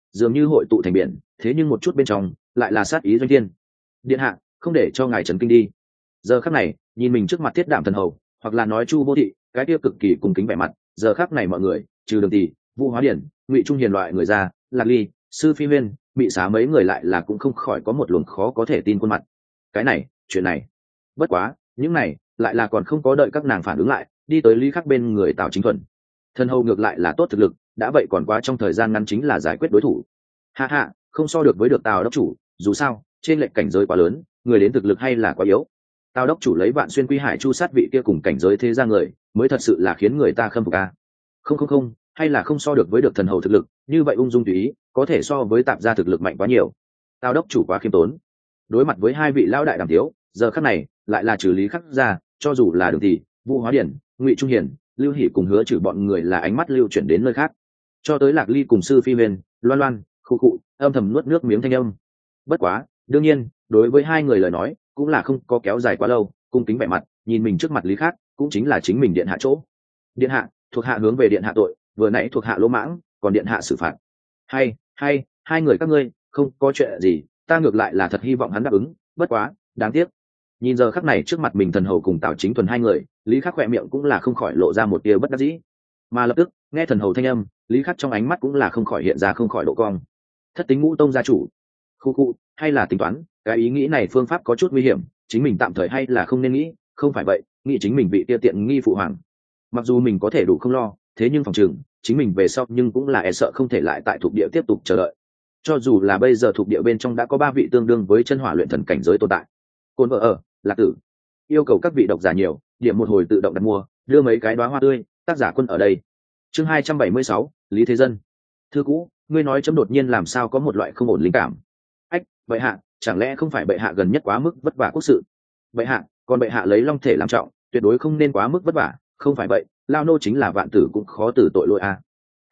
dường như hội tụ thành biển, thế nhưng một chút bên trong lại là sát ý doanh thiên. Điện hạ, không để cho ngài trấn kinh đi. Giờ khắc này, nhìn mình trước mặt thiết đảm thần hầu, hoặc là nói Chu Vô Thị, cái kia cực kỳ cung kính vẻ mặt, giờ khắc này mọi người, trừ Đường Tỷ, Vũ Hóa Điển, Ngụy Trung Hiền loại người ra, Lạc Ly, Sư Phi Huyên, bị xá mấy người lại là cũng không khỏi có một luồng khó có thể tin khuôn mặt. Cái này, chuyện này. Bất quá, những này lại là còn không có đợi các nàng phản ứng lại, đi tới Lý Khắc bên người Tào Chính Thuần. Thần hầu ngược lại là tốt thực lực, đã vậy còn quá trong thời gian ngắn chính là giải quyết đối thủ. Hạ hạ, không so được với được Tào đốc chủ, dù sao, trên lệnh cảnh giới quá lớn, người đến thực lực hay là quá yếu. Tào đốc chủ lấy Vạn Xuyên Quy Hải chu sát vị kia cùng cảnh giới thế gia người, mới thật sự là khiến người ta khâm phục a. Không, hay là không so được với được thần hầu thực lực, như vậy ung dung tùy ý, có thể so với tạm gia thực lực mạnh quá nhiều. Tào đốc chủ quá khiêm tốn. Đối mặt với hai vị lão đại đàm thiếu, giờ khắc này lại là trừ Lý Khắc ra, cho dù là Đường Tỷ, Vũ Hóa Điển, Ngụy Trung Hiền, Lưu Hỷ cùng Hứa Trừ bọn người là ánh mắt lưu chuyển đến nơi khác, cho tới Lạc Ly cùng Sư Phi Huyền, Loan Loan, khụ khụ, âm thầm nuốt nước miếng thanh âm. Bất quá, đương nhiên, đối với hai người lời nói, cũng là không có kéo dài quá lâu, cung kính vẻ mặt, nhìn mình trước mặt Lý Khắc, cũng chính là chính mình điện hạ chỗ. Điện hạ, thuộc hạ hướng về điện hạ tội, vừa nãy thuộc hạ lỗ mãng, còn điện hạ xử phạt. Hay, hai người các ngươi, không có chuyện gì, ta ngược lại là thật hy vọng hắn đáp ứng, bất quá, đáng tiếc. Nhìn giờ khắc này trước mặt mình thần hầu cùng Tào Chính Thuần hai người, Lý Khắc khỏe miệng cũng là không khỏi lộ ra một tia bất đắc dĩ. Mà lập tức, nghe thần hầu thanh âm, Lý Khắc trong ánh mắt cũng là không khỏi hiện ra không khỏi độ cong. Thất tính ngũ tông gia chủ, khu hay là tính toán, cái ý nghĩ này phương pháp có chút nguy hiểm, chính mình tạm thời hay là không nên nghĩ, không phải vậy, nghĩ chính mình bị tia tiện nghi phụ hoàng. Mặc dù mình có thể đủ không lo, thế nhưng phòng trường, chính mình về sau nhưng cũng là e sợ không thể lại tại thuộc địa tiếp tục chờ đợi. Cho dù là bây giờ thuộc địa bên trong đã có 3 vị tương đương với chân hỏa luyện thần cảnh giới tồn tại. Côn vợ ở, Lạc Tử. Yêu cầu các vị độc giả nhiều, điểm một hồi tự động đặt mua, đưa mấy cái đóa hoa tươi, tác giả quân ở đây. Chương 276, Lý Thế Dân. Thưa cũ, ngươi nói chấm đột nhiên làm sao có một loại không ổn linh cảm. Ách, bệ hạ, chẳng lẽ không phải bệ hạ gần nhất quá mức vất vả quốc sự? Bệ hạ, còn bệ hạ lấy long thể làm trọng, tuyệt đối không nên quá mức vất vả, không phải vậy, lao nô chính là vạn tử cũng khó tử tội lỗi a.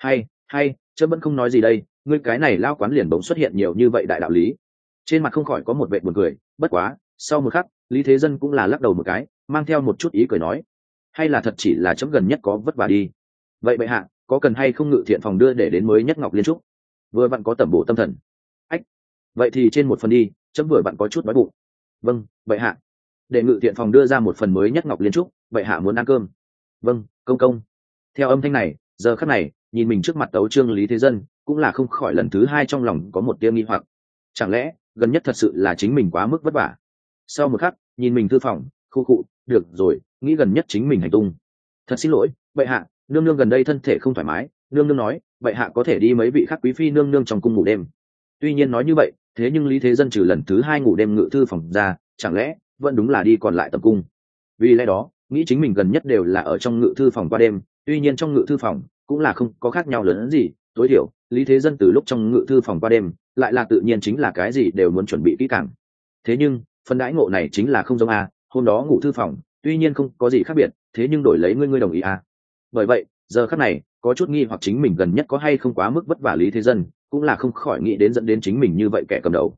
Hay, chấm vẫn không nói gì đây, ngươi cái này lao quán liền bỗng xuất hiện nhiều như vậy đại đạo lý. Trên mặt không khỏi có một vẻ buồn cười, bất quá, sau một khắc, Lý Thế Dân cũng là lắc đầu một cái, mang theo một chút ý cười nói, hay là thật chỉ là chấm gần nhất có vất vả đi. Vậy bệ hạ, có cần hay không Ngự Thiện phòng đưa để đến mới nhất Ngọc Liên Trúc? Vừa vặn có tẩm bổ tâm thần. Ách, vậy thì trên một phần đi, chấm vừa vặn có chút đói bụng. Vâng, bệ hạ. Để Ngự Thiện phòng đưa ra một phần mới nhất Ngọc Liên Trúc, bệ hạ muốn ăn cơm. Vâng, công. Theo âm thanh này, giờ khắc này, nhìn mình trước mặt tấu chương Lý Thế Dân, cũng là không khỏi lần thứ hai trong lòng có một tia nghi hoặc. Chẳng lẽ gần nhất thật sự là chính mình quá mức vất vả? Sau một khắc, nhìn mình thư phòng, khu được rồi, nghĩ gần nhất chính mình hành tung. Thật xin lỗi, bệ hạ, nương nương gần đây thân thể không thoải mái, nương nương nói, bệ hạ có thể đi mấy vị khác quý phi nương nương trong cung ngủ đêm. Tuy nhiên nói như vậy, thế nhưng Lý Thế Dân trừ lần thứ hai ngủ đêm ngự thư phòng ra, chẳng lẽ vẫn đúng là đi còn lại tập cung? Vì lẽ đó, nghĩ chính mình gần nhất đều là ở trong ngự thư phòng qua đêm, tuy nhiên trong ngự thư phòng cũng là không có khác nhau lớn hơn gì, tối thiểu Lý Thế Dân từ lúc trong ngự thư phòng qua đêm lại là tự nhiên chính là cái gì đều muốn chuẩn bị kỹ càng. Thế nhưng phần đãi ngộ này chính là không giống a, hôm đó ngủ thư phòng tuy nhiên không có gì khác biệt, thế nhưng đổi lấy ngươi đồng ý a. Bởi vậy giờ khắc này có chút nghi hoặc chính mình gần nhất có hay không quá mức vất vả Lý Thế Dân cũng là không khỏi nghĩ đến dẫn đến chính mình như vậy kẻ cầm đầu.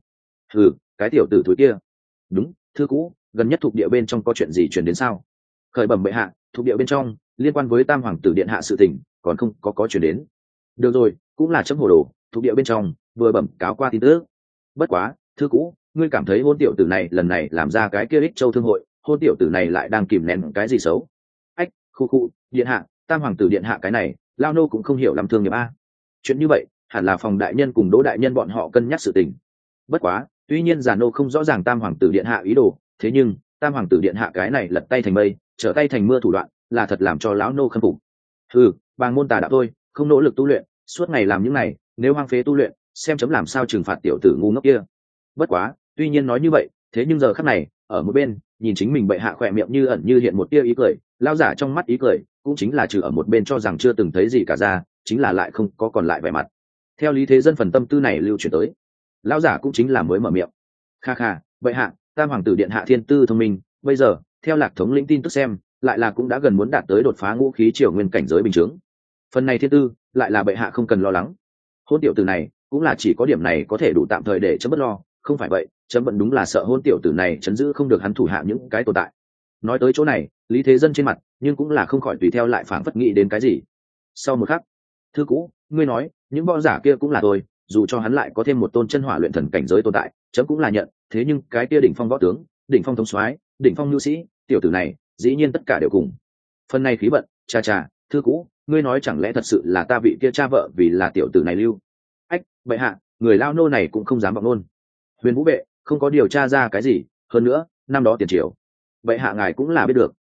Cái tiểu tử thúi kia. Đúng, thưa cũ, gần nhất thuộc địa bên trong có chuyện gì truyền đến sao? Khởi bẩm bệ hạ, thuộc địa bên trong liên quan với Tam hoàng tử điện hạ sự tình còn không có truyền đến. Được rồi, cũng là chấm hồ đồ, thuộc địa bên trong vừa bẩm cáo qua tin tức. Bất quá, thưa cũ, ngươi cảm thấy hôn tiểu tử này lần này làm ra cái kia ích châu thương hội, hôn tiểu tử này lại đang kìm nén cái gì xấu? Ách, khu, điện hạ, Tam hoàng tử điện hạ cái này, lao nô cũng không hiểu làm thương nghiệp a. Chuyện như vậy, hẳn là phòng đại nhân cùng Đỗ đại nhân bọn họ cân nhắc sự tình. Bất quá, tuy nhiên già nô không rõ ràng Tam hoàng tử điện hạ ý đồ, thế nhưng Tam hoàng tử điện hạ cái này lật tay thành mây, trở tay thành mưa thủ đoạn, là thật làm cho lão nô khâm phục. Bàng môn tà đạo thôi, không nỗ lực tu luyện, suốt ngày làm những này, nếu hoang phế tu luyện, xem chấm làm sao trừng phạt tiểu tử ngu ngốc kia. Bất quá, tuy nhiên nói như vậy, thế nhưng giờ khắc này, ở một bên, nhìn chính mình bệ hạ khỏe miệng như ẩn như hiện một tia ý cười, lao giả trong mắt ý cười, cũng chính là trừ ở một bên cho rằng chưa từng thấy gì cả ra, chính là lại không có còn lại vẻ mặt. Theo Lý Thế Dân phần tâm tư này lưu truyền tới, lão giả cũng chính là mới mở miệng. Kha, bệ hạ, Tam hoàng tử điện hạ thiên tư thông minh, bây giờ, theo Lạc thống lĩnh tin tức xem, lại là cũng đã gần muốn đạt tới đột phá ngũ khí triều nguyên cảnh giới bình chứng. Phần này thiên tư, lại là bệ hạ không cần lo lắng. Hôn tiểu tử này, cũng là chỉ có điểm này có thể đủ tạm thời để chấm bất lo, không phải vậy, chấm vẫn đúng là sợ hôn tiểu tử này chấn giữ không được hắn thủ hạ những cái tồn tại. Nói tới chỗ này, Lý Thế Dân trên mặt, nhưng cũng là không khỏi tùy theo lại phảng phất nghĩ đến cái gì. Sau một khắc, thư cũ, ngươi nói, những võ giả kia cũng là tôi, dù cho hắn lại có thêm một tôn chân hỏa luyện thần cảnh giới tồn tại chấm cũng là nhận, thế nhưng cái kia đỉnh phong võ tướng, đỉnh phong thống soái, đỉnh phong nhu sĩ, tiểu tử này dĩ nhiên tất cả đều cùng phần này khí vận. Cha cha, thư cũ, ngươi nói chẳng lẽ thật sự là ta vị kia cha vợ vì là tiểu tử này lưu? Ách, bệ hạ, người lao nô này cũng không dám vọng nôn. Huyền Vũ vệ không có điều tra ra cái gì, hơn nữa năm đó tiền triều bệ hạ ngài cũng là biết được.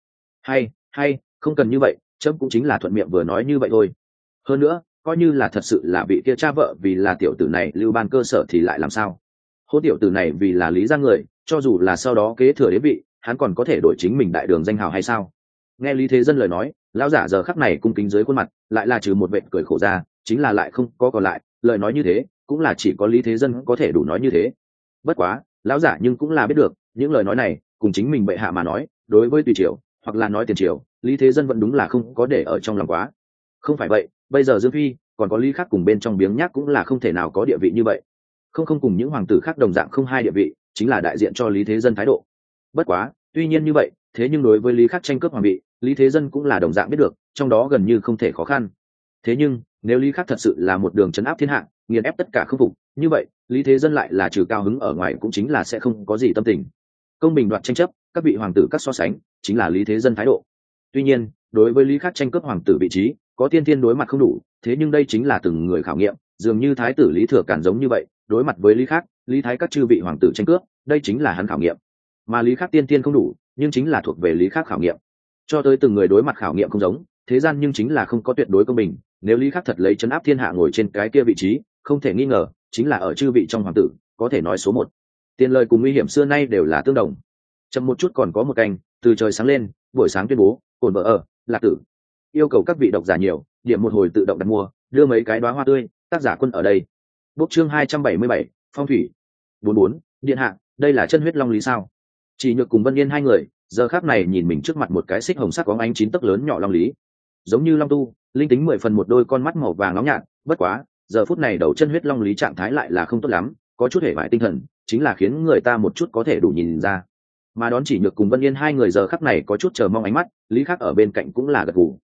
Hay không cần như vậy, chấm cũng chính là thuận miệng vừa nói như vậy thôi. Hơn nữa coi như là thật sự là vị kia cha vợ vì là tiểu tử này lưu ban cơ sở thì lại làm sao? Hôn tiểu tử này vì là lý ra người, cho dù là sau đó kế thừa đế vị, hắn còn có thể đổi chính mình đại đường danh hào hay sao? Nghe Lý Thế Dân lời nói, lão giả giờ khắc này cung kính dưới khuôn mặt lại là trừ một vệt cười khổ ra, chính là lại không có còn lại. Lời nói như thế cũng là chỉ có Lý Thế Dân có thể đủ nói như thế. Bất quá lão giả nhưng cũng là biết được những lời nói này cùng chính mình bệ hạ mà nói, đối với tùy triều hoặc là nói tiền triều, Lý Thế Dân vẫn đúng là không có để ở trong lòng quá. Không phải vậy, bây giờ Dương Phi còn có Lý khác cùng bên trong biếng nhác cũng là không thể nào có địa vị như vậy. Không cùng những hoàng tử khác đồng dạng không hai địa vị, chính là đại diện cho Lý Thế Dân thái độ. Bất quá tuy nhiên như vậy, thế nhưng đối với Lý khắc tranh cướp hoàng vị, Lý Thế Dân cũng là đồng dạng biết được trong đó gần như không thể khó khăn. Thế nhưng nếu Lý khắc thật sự là một đường trấn áp thiên hạ, nghiền ép tất cả khâm phục, như vậy Lý Thế Dân lại là trừ cao hứng ở ngoài cũng chính là sẽ không có gì tâm tình. Công bình đoạt tranh chấp, các vị hoàng tử các so sánh, chính là Lý Thế Dân thái độ. Tuy nhiên đối với Lý khắc tranh cướp hoàng tử vị trí, có tiên thiên đối mặt không đủ, thế nhưng đây chính là từng người khảo nghiệm, dường như thái tử Lý Thừa Cản giống như vậy, đối mặt với Lý khắc, Lý Thái các chư vị hoàng tử tranh cướp, đây chính là hắn khảo nghiệm. Mà Lý khắc tiên thiên không đủ, nhưng chính là thuộc về Lý khắc khảo nghiệm. Cho tới từng người đối mặt khảo nghiệm không giống, thế gian nhưng chính là không có tuyệt đối công bình. Nếu Lý khắc thật lấy trấn áp thiên hạ ngồi trên cái kia vị trí, không thể nghi ngờ chính là ở chư vị trong hoàng tử có thể nói số một. Tiền lời cùng nguy hiểm xưa nay đều là tương đồng. Chậm một chút còn có một canh, từ trời sáng lên, buổi sáng tuyên bố cồn vợ ở lạc tử, yêu cầu các vị độc giả nhiều điểm một hồi tự động đặt mua, đưa mấy cái đóa hoa tươi, tác giả quân ở đây. Book chương 277, phong thủy. 44, điện hạ, đây là chân huyết long lý sao? Chỉ Nhược cùng Vân Yên hai người giờ khắc này nhìn mình trước mặt một cái xích hồng sắc bóng ánh 9 tấc lớn nhỏ long lý, giống như long tu, linh tính 10 phần, một đôi con mắt màu vàng nóng nhạt. Bất quá giờ phút này đầu chân huyết long lý trạng thái lại là không tốt lắm, có chút hề bại tinh thần, chính là khiến người ta một chút có thể đủ nhìn ra. Mà đón Chỉ Nhược cùng Vân Yên hai người giờ khắc này có chút chờ mong ánh mắt, Lý Khắc ở bên cạnh cũng là gật gù.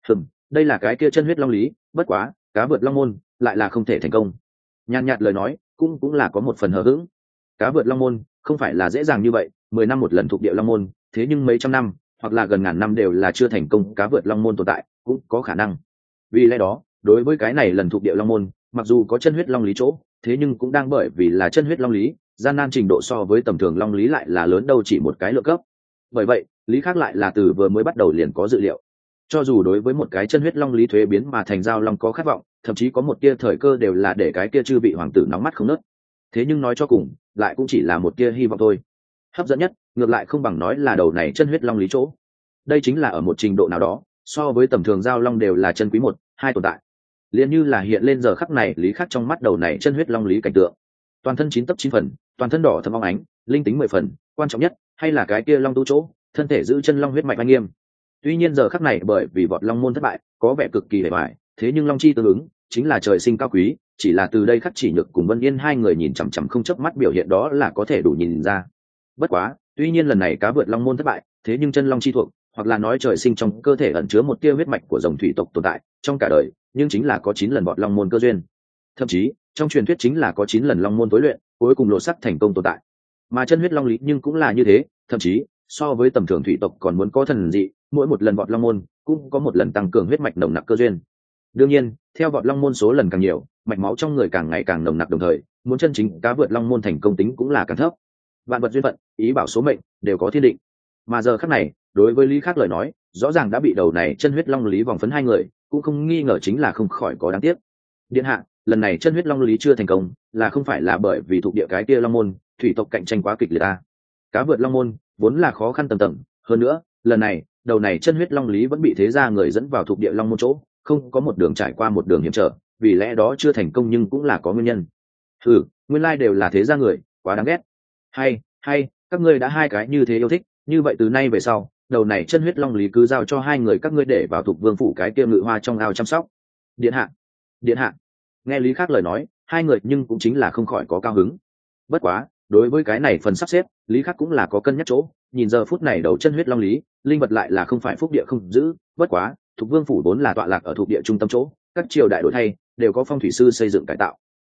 Đây là cái kia chân huyết long lý, bất quá cá vượt long môn lại là không thể thành công. Nhàn nhạt lời nói cũng là có một phần hờ hững. Cá vượt long môn không phải là dễ dàng như vậy, 10 năm một lần thuộc địa long môn, thế nhưng mấy trăm năm hoặc là gần ngàn năm đều là chưa thành công cá vượt long môn tồn tại, cũng có khả năng. Vì lẽ đó đối với cái này lần thuộc địa long môn, mặc dù có chân huyết long lý chỗ, thế nhưng cũng đang bởi vì là chân huyết long lý, gian nan trình độ so với tầm thường long lý lại là lớn đâu chỉ một cái lượng cấp. Bởi vậy Lý Khắc lại là từ vừa mới bắt đầu liền có dự liệu, cho dù đối với một cái chân huyết long lý thuế biến mà thành giao long có khát vọng, thậm chí có một tia thời cơ đều là để cái kia chư vị hoàng tử nóng mắt không nớt. Thế nhưng nói cho cùng lại cũng chỉ là một tia hy vọng thôi. Hấp dẫn nhất ngược lại không bằng nói là đầu này chân huyết long lý chỗ, đây chính là ở một trình độ nào đó so với tầm thường giao long đều là chân quý 1, 2 tồn tại. Liền như là hiện lên giờ khắc này Lý Khắc trong mắt đầu này chân huyết long lý cảnh tượng, toàn thân 9 tấc 9 phần, toàn thân đỏ thẫm óng ánh, linh tính 10 phần, quan trọng nhất hay là cái kia long tu chỗ, thân thể giữ chân long huyết mạch anh nghiêm. Tuy nhiên giờ khắc này bởi vì vọt long môn thất bại có vẻ cực kỳ hề bại, thế nhưng long chi tương ứng chính là trời sinh cao quý, chỉ là từ đây Khắc Chỉ Nhược cùng Vân Yên hai người nhìn chằm chằm không chớp mắt biểu hiện đó là có thể đủ nhìn ra. Bất quá tuy nhiên lần này cá vượt long môn thất bại, thế nhưng chân long chi thuộc hoặc là nói trời sinh trong cơ thể ẩn chứa một tia huyết mạch của dòng thủy tộc tồn tại trong cả đời, nhưng chính là có 9 lần vọt long môn cơ duyên. Thậm chí trong truyền thuyết chính là có 9 lần long môn tối luyện cuối cùng lộ sắc thành công tồn tại. Mà chân huyết long lý nhưng cũng là như thế, thậm chí so với tầm thường thủy tộc còn muốn có thần dị, mỗi một lần vọt long môn cũng có một lần tăng cường huyết mạch nồng nặc cơ duyên. Đương nhiên theo vọt long môn số lần càng nhiều, mạch máu trong người càng ngày càng nồng nặc, đồng thời muốn chân chính cá vượt long môn thành công tính cũng là càng thấp. Vạn vật duyên phận, ý bảo số mệnh đều có thiên định. Mà giờ khắc này đối với Lý Khắc lời nói rõ ràng đã bị đầu này chân huyết long lý vòng phấn hai người cũng không nghi ngờ chính là không khỏi có đáng tiếc. Điện hạ, lần này chân huyết long lý chưa thành công là không phải là bởi vì thuộc địa cái kia long môn thủy tộc cạnh tranh quá kịch liệt ta. Cá vượt long môn vốn là khó khăn tầng tầng, hơn nữa lần này đầu này chân huyết long lý vẫn bị thế gia người dẫn vào thuộc địa long môn chỗ, không có một đường trải qua một đường hiểm trở, vì lẽ đó chưa thành công nhưng cũng là có nguyên nhân. Nguyên lai đều là thế gia người, quá đáng ghét. Hay các ngươi đã hai cái như thế yêu thích, như vậy từ nay về sau đầu này chân huyết long lý cứ giao cho hai người các ngươi để vào thuộc vương phủ cái kia ngự hoa trong ao chăm sóc. Điện hạ. Nghe Lý Khắc lời nói hai người nhưng cũng chính là không khỏi có cao hứng. Bất quá đối với cái này phần sắp xếp Lý Khắc cũng là có cân nhắc chỗ, nhìn giờ phút này đầu chân huyết long lý linh vật lại là không phải phúc địa không giữ. Bất quá thuộc vương phủ vốn là tọa lạc ở thuộc địa trung tâm chỗ, các triều đại đổi thay đều có phong thủy sư xây dựng cải tạo,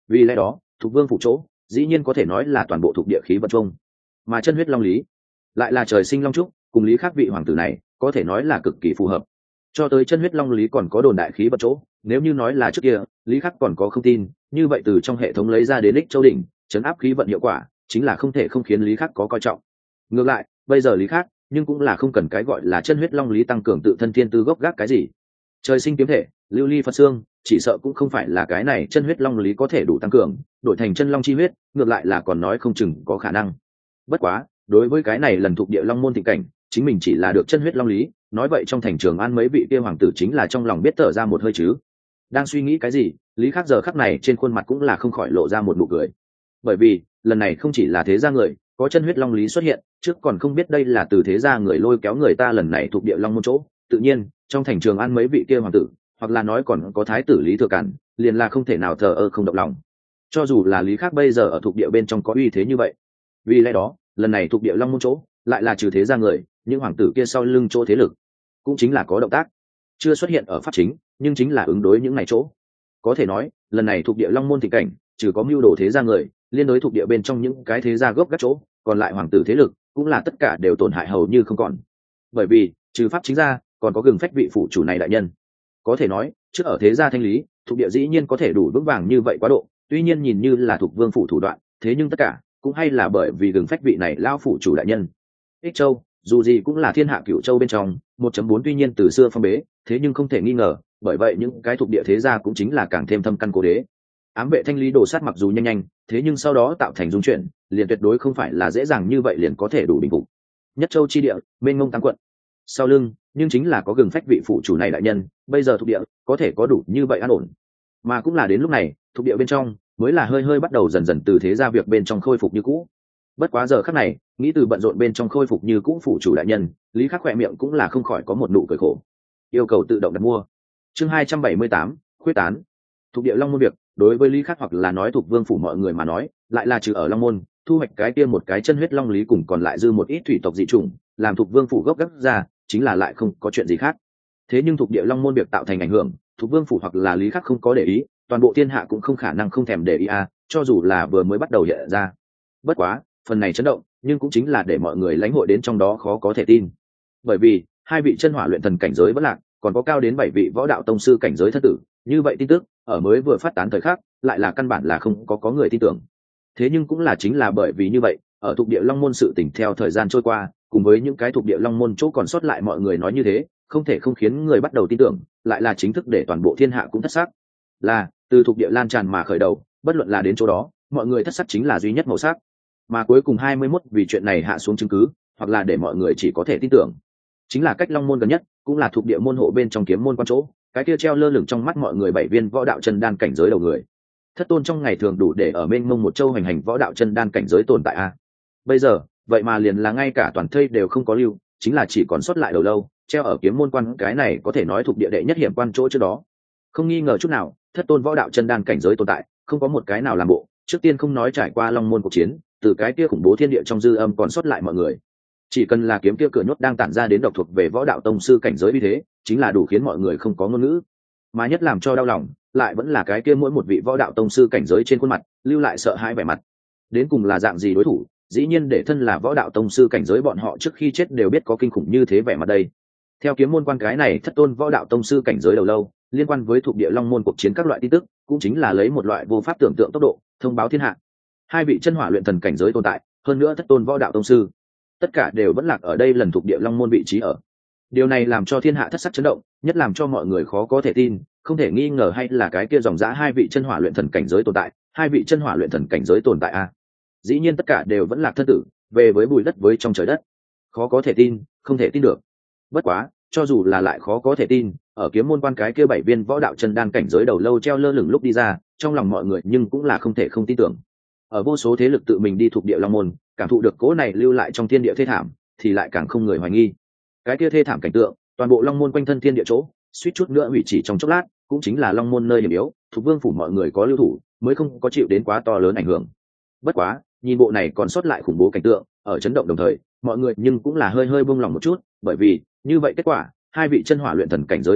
Vì lẽ đó thuộc vương phủ chỗ dĩ nhiên có thể nói là toàn bộ thuộc địa khí vận chung, mà chân huyết long lý lại là trời sinh long trúc, cùng lý khác vị hoàng tử này có thể nói là cực kỳ phù hợp. Cho tới chân huyết long lý còn có đồn đại khí vận chỗ, nếu như nói là trước kia lý khắc còn có không tin, như vậy từ trong hệ thống lấy ra đến Ích Châu đỉnh chấn áp khí vận hiệu quả chính là không thể không khiến lý khắc có coi trọng. Ngược lại bây giờ lý khắc nhưng cũng là không cần cái gọi là chân huyết long lý tăng cường tự thân thiên tư gốc gác cái gì, trời sinh kiếm thể lưu ly phật xương chỉ sợ cũng không phải là cái này chân huyết long lý có thể đủ tăng cường, đổi thành chân long chi huyết ngược lại là còn nói không chừng có khả năng. Bất quá đối với cái này lần thuộc địa long môn thịnh cảnh, chính mình chỉ là được chân huyết long lý, nói vậy trong thành Trường An mấy vị kia hoàng tử chính là trong lòng biết thở ra một hơi chứ. Đang suy nghĩ cái gì, lý khắc giờ khắc này trên khuôn mặt cũng là không khỏi lộ ra một nụ cười, bởi vì lần này không chỉ là thế gia người có chân huyết long lý xuất hiện, trước còn không biết đây là từ thế gia người lôi kéo người ta, lần này thuộc địa long môn chỗ tự nhiên trong thành Trường An mấy vị kia hoàng tử hoặc là nói còn có thái tử Lý Thừa Cản liền là không thể nào thờ ơ không động lòng, cho dù là lý khắc bây giờ ở thuộc địa bên trong có uy thế như vậy. Vì lẽ đó lần này thuộc địa long môn chỗ lại là trừ thế gia người những hoàng tử kia sau lưng chỗ thế lực cũng chính là có động tác chưa xuất hiện ở pháp chính, nhưng chính là ứng đối những ngày chỗ. Có thể nói lần này thuộc địa long môn thịnh cảnh trừ có mưu đồ thế gia người liên đối thuộc địa bên trong những cái thế gia gốc các chỗ, còn lại hoàng tử thế lực cũng là tất cả đều tổn hại hầu như không còn. Bởi vì trừ pháp chính ra còn có gừng phách vị phủ chủ này đại nhân, có thể nói trước ở thế gia thanh lý thuộc địa dĩ nhiên có thể đủ vững vàng như vậy quá độ, tuy nhiên nhìn như là thuộc vương phủ thủ đoạn, thế nhưng tất cả cũng hay là bởi vì gừng phách vị này lao phủ chủ đại nhân. Ích Châu dù gì cũng là thiên hạ cửu châu bên trong 1.4, tuy nhiên từ xưa phong bế, thế nhưng không thể nghi ngờ, bởi vậy những cái thuộc địa thế gia cũng chính là càng thêm thâm căn cố đế. Ám vệ thanh lý đồ sát mặc dù nhanh nhanh, thế nhưng sau đó tạo thành dung chuyển, liền tuyệt đối không phải là dễ dàng như vậy liền có thể đủ bình phục. Nhất Châu chi địa, mênh mông tám quận, sau lưng nhưng chính là có gừng phách vị phụ chủ này đại nhân, bây giờ thuộc địa có thể có đủ như vậy an ổn, mà cũng là đến lúc này thuộc địa bên trong mới là hơi hơi bắt đầu dần dần từ thế gia việc bên trong khôi phục như cũ. Bất quá giờ khắc này nghĩ từ bận rộn bên trong khôi phục như cũ phụ chủ đại nhân, lý khắc khỏe miệng cũng là không khỏi có một nụ cười khổ. Yêu cầu tự động đặt mua. Chương 278, khuyết tán. Thuộc địa long môn việc đối với lý khắc hoặc là nói thuộc vương phủ mọi người mà nói lại là trừ ở long môn thu hoạch cái kia một cái chân huyết long lý cùng còn lại dư một ít thủy tộc dị chủng làm thuộc vương phủ gốc gác ra, chính là lại không có chuyện gì khác. Thế nhưng thuộc địa long môn việc tạo thành ảnh hưởng, thuộc vương phủ hoặc là lý khắc không có để ý, toàn bộ thiên hạ cũng không khả năng không thèm để ý cho dù là vừa mới bắt đầu hiện ra. Bất quá phần này chấn động nhưng cũng chính là để mọi người lãnh hội đến trong đó khó có thể tin, bởi vì hai vị chân hỏa luyện thần cảnh giới bất lạc, còn có cao đến 7 vị võ đạo tông sư cảnh giới thất tử, như vậy tin tức ở mới vừa phát tán thời khắc lại là căn bản là không có người tin tưởng. Thế nhưng cũng là chính là bởi vì như vậy, ở thuộc địa long môn sự tỉnh theo thời gian trôi qua, cùng với những cái thuộc địa long môn chỗ còn sót lại mọi người nói như thế, không thể không khiến người bắt đầu tin tưởng, lại là chính thức để toàn bộ thiên hạ cũng thất sắc. Là từ thuộc địa lan tràn mà khởi đầu, bất luận là đến chỗ đó, mọi người thất sắc chính là duy nhất màu sắc. Mà cuối cùng 21 vì chuyện này hạ xuống chứng cứ, hoặc là để mọi người chỉ có thể tin tưởng, chính là cách long môn gần nhất, cũng là thuộc địa môn hộ bên trong kiếm môn quan chỗ, cái kia treo lơ lửng trong mắt mọi người 7 viên võ đạo chân đan cảnh giới đầu người. Thất tôn trong ngày thường đủ để ở mênh mông một châu hành hành võ đạo chân đan cảnh giới tồn tại bây giờ vậy mà liền là ngay cả toàn thây đều không có lưu, chính là chỉ còn sót lại đầu lâu treo ở kiếm môn quan, cái này có thể nói thuộc địa đệ nhất hiểm quan chỗ trước đó. Không nghi ngờ chút nào, thất tôn võ đạo chân đan cảnh giới tồn tại, không có một cái nào làm bộ. Trước tiên không nói trải qua long môn cuộc chiến, từ cái kia khủng bố thiên địa trong dư âm còn sót lại mọi người, chỉ cần là kiếm kia cửa nhốt đang tản ra đến độc thuộc về võ đạo tông sư cảnh giới như thế, chính là đủ khiến mọi người không có ngôn ngữ. Mà nhất làm cho đau lòng lại vẫn là cái kia mỗi một vị võ đạo tông sư cảnh giới trên khuôn mặt lưu lại sợ hãi vẻ mặt. Đến cùng là dạng gì đối thủ, dĩ nhiên để thân là võ đạo tông sư cảnh giới bọn họ trước khi chết đều biết có kinh khủng như thế vẻ mặt đây. Theo kiếm môn quan cái này thất tôn võ đạo tông sư cảnh giới đầu lâu liên quan với thuộc địa long môn cuộc chiến các loại tin tức, cũng chính là lấy một loại vô pháp tưởng tượng tốc độ thông báo thiên hạ. Hai vị chân hỏa luyện thần cảnh giới tồn tại, hơn nữa thất tôn võ đạo tông sư, tất cả đều vẫn lạc ở đây lần thuộc địa long môn vị trí ở. Điều này làm cho thiên hạ thất sắc chấn động, nhất làm cho mọi người khó có thể tin, không thể nghi ngờ hay là cái kia dòng dã hai vị chân hỏa luyện thần cảnh giới tồn tại, hai vị chân hỏa luyện thần cảnh giới tồn tại dĩ nhiên tất cả đều vẫn lạc thân tử, về với bụi đất với trong trời đất. Khó có thể tin, không thể tin được. Bất quá, cho dù là lại khó có thể tin, ở kiếm môn quan cái kia 7 viên võ đạo chân đan cảnh giới đầu lâu treo lơ lửng lúc đi ra, trong lòng mọi người nhưng cũng là không thể không tin tưởng. Ở vô số thế lực tự mình đi thuộc địa long môn, cảm thụ được cố này lưu lại trong thiên địa thê thảm, thì lại càng không người hoài nghi. Cái kia thê thảm cảnh tượng, toàn bộ long môn quanh thân thiên địa chỗ, suýt chút nữa hủy chỉ trong chốc lát, cũng chính là long môn nơi hiểm yếu, thuộc vương phủ mọi người có lưu thủ, mới không có chịu đến quá to lớn ảnh hưởng. Bất quá, nhìn bộ này còn sót lại khủng bố cảnh tượng, ở chấn động đồng thời, mọi người nhưng cũng là hơi hơi buông lòng một chút, bởi vì như vậy kết quả, hai vị chân hỏa luyện thần cảnh giới tồn tại,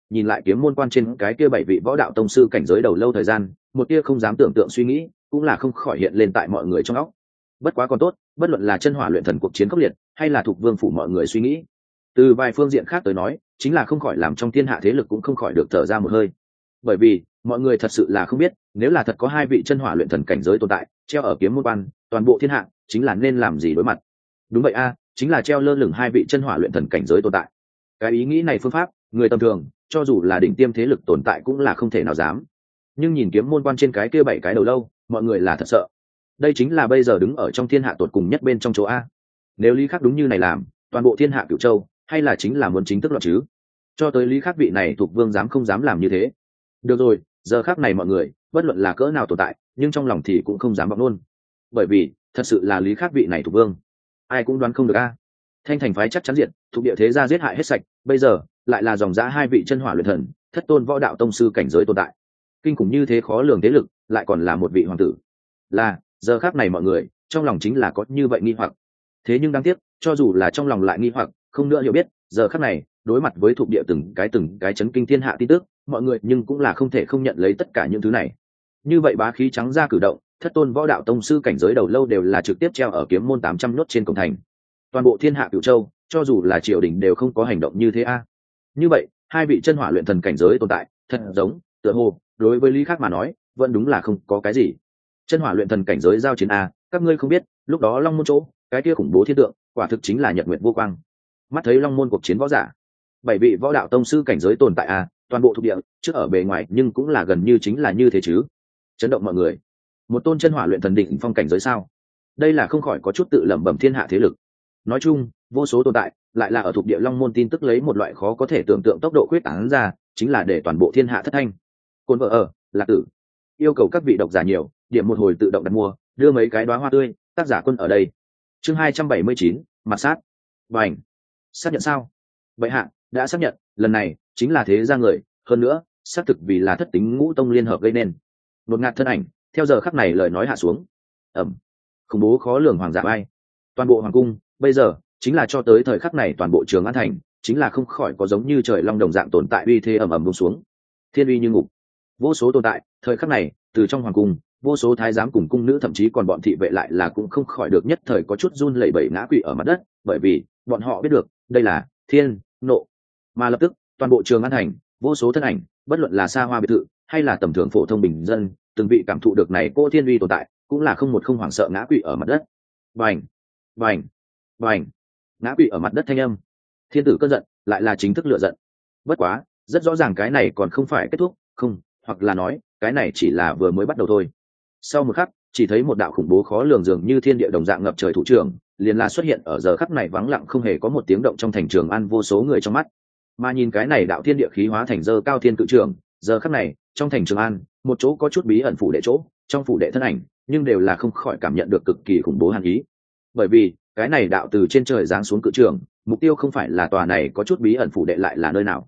nhìn lại kiếm môn quan trên cái kia 7 vị võ đạo tông sư cảnh giới đầu lâu thời gian, một tia không dám tưởng tượng suy nghĩ cũng là không khỏi hiện lên tại mọi người trong óc. Bất quá còn tốt, bất luận là chân hỏa luyện thần cuộc chiến khốc liệt hay là thuộc vương phủ mọi người suy nghĩ, từ vài phương diện khác tới nói chính là không khỏi làm trong thiên hạ thế lực cũng không khỏi được thở ra một hơi. Bởi vì mọi người thật sự là không biết, nếu là thật có 2 vị chân hỏa luyện thần cảnh giới tồn tại treo ở kiếm môn quan, toàn bộ thiên hạ chính là nên làm gì đối mặt. Đúng vậy a, chính là treo lơ lửng 2 vị chân hỏa luyện thần cảnh giới tồn tại. Cái ý nghĩ này phương pháp, người tầm thường cho dù là đỉnh tiêm thế lực tồn tại cũng là không thể nào dám. Nhưng nhìn kiếm môn quan trên cái kia 7 cái đầu lâu, mọi người là thật sợ. Đây chính là bây giờ đứng ở trong thiên hạ tột cùng nhất bên trong chỗ a. Nếu Lý Khắc đúng như này làm, toàn bộ thiên hạ Cửu Châu hay là chính là muốn chính thức loạn chứ? Cho tới Lý Khắc vị này thuộc vương dám không dám làm như thế. Được rồi, giờ khắc này mọi người bất luận là cỡ nào tồn tại nhưng trong lòng thì cũng không dám vọng luôn, bởi vì thật sự là Lý Khắc vị này thuộc vương ai cũng đoán không được a. Thanh thành phái chắc chắn diện thuộc địa thế gia giết hại hết sạch, bây giờ lại là dòng dã 2 vị chân hỏa luyện thần, thất tôn võ đạo tông sư cảnh giới tồn tại, kinh khủng như thế khó lường thế lực, lại còn là một vị hoàng tử. Là giờ khắc này mọi người trong lòng chính là có như vậy nghi hoặc. Thế nhưng đáng tiếc, cho dù là trong lòng lại nghi hoặc không nữa hiểu biết, giờ khắc này đối mặt với thuộc địa từng cái chấn kinh thiên hạ tin tức, mọi người nhưng cũng là không thể không nhận lấy tất cả những thứ này. Như vậy bá khí trắng ra cử động, thất tôn võ đạo tông sư cảnh giới đầu lâu đều là trực tiếp treo ở kiếm môn 800 nốt trên cổng thành. Toàn bộ thiên hạ Cửu Châu cho dù là triều đình đều không có hành động như thế a. Như vậy 2 vị chân hỏa luyện thần cảnh giới tồn tại thật giống tựa hồ đối với Lý Khắc mà nói vẫn đúng là không có cái gì. Chân hỏa luyện thần cảnh giới giao chiến a, các ngươi không biết lúc đó Long Môn chỗ cái kia khủng bố thiên tượng quả thực chính là nhật nguyệt vô quang. Mắt thấy Long Môn cuộc chiến võ giả, 7 vị võ đạo tông sư cảnh giới tồn tại a, toàn bộ thuộc địa trước ở bề ngoài nhưng cũng là gần như chính là như thế chứ. Chấn động mọi người, một tôn chân hỏa luyện thần đỉnh phong cảnh giới sao? Đây là không khỏi có chút tự lẩm bẩm thiên hạ thế lực. Nói chung vô số tồn tại lại là ở thuộc địa Long Môn tin tức lấy một loại khó có thể tưởng tượng tốc độ quyết tán ra, chính là để toàn bộ thiên hạ thất thanh. Côn vợ ở Lạc Tử yêu cầu các vị độc giả nhiều điểm một hồi tự động đặt mua, đưa mấy cái đóa hoa tươi, tác giả Quân ở đây. Chương 279, mặt sát. Bành. Xác nhận sao? Vậy hạ đã xác nhận, lần này chính là thế gia người, hơn nữa xác thực vì là thất tính ngũ tông liên hợp gây nên. Đột ngạt thân ảnh theo giờ khắc này lời nói hạ xuống. Ẩm. Khủng bố khó lường hoàng giả ai, toàn bộ hoàng cung bây giờ chính là cho tới thời khắc này toàn bộ Trường An thành chính là không khỏi có giống như trời long đồng dạng tồn tại uy thế ầm ầm buông xuống, thiên uy như ngục. Vô số tồn tại thời khắc này từ trong hoàng cung, vô số thái giám cùng cung nữ thậm chí còn bọn thị vệ lại là cũng không khỏi được nhất thời có chút run lẩy bẩy ngã quỵ ở mặt đất, bởi vì bọn họ biết được đây là thiên nộ. Mà lập tức toàn bộ Trường An thành vô số thân ảnh, bất luận là xa hoa biệt thự hay là tầm thường phổ thông bình dân, từng vị cảm thụ được này cô thiên uy tồn tại cũng là không một không hoảng sợ ngã quỵ ở mặt đất. Bành bành bành. Ngã quỵ ở mặt đất thanh âm, thiên tử cơn giận lại là chính thức lựa giận. Bất quá rất rõ ràng cái này còn không phải kết thúc, không, hoặc là nói cái này chỉ là vừa mới bắt đầu thôi. Sau một khắc chỉ thấy một đạo khủng bố khó lường dường như thiên địa đồng dạng ngập trời thủ trưởng liền là xuất hiện ở giờ khắc này vắng lặng không hề có một tiếng động trong thành Trường An vô số người trong mắt. Mà nhìn cái này đạo thiên địa khí hóa thành dơ cao thiên cự trường, giờ khắc này trong thành Trường An một chỗ có chút bí ẩn phủ đệ chỗ, trong phủ đệ thân ảnh nhưng đều là không khỏi cảm nhận được cực kỳ khủng bố hàn ý. Bởi vì cái này đạo từ trên trời giáng xuống cự trường, mục tiêu không phải là tòa này có chút bí ẩn phủ đệ lại là nơi nào.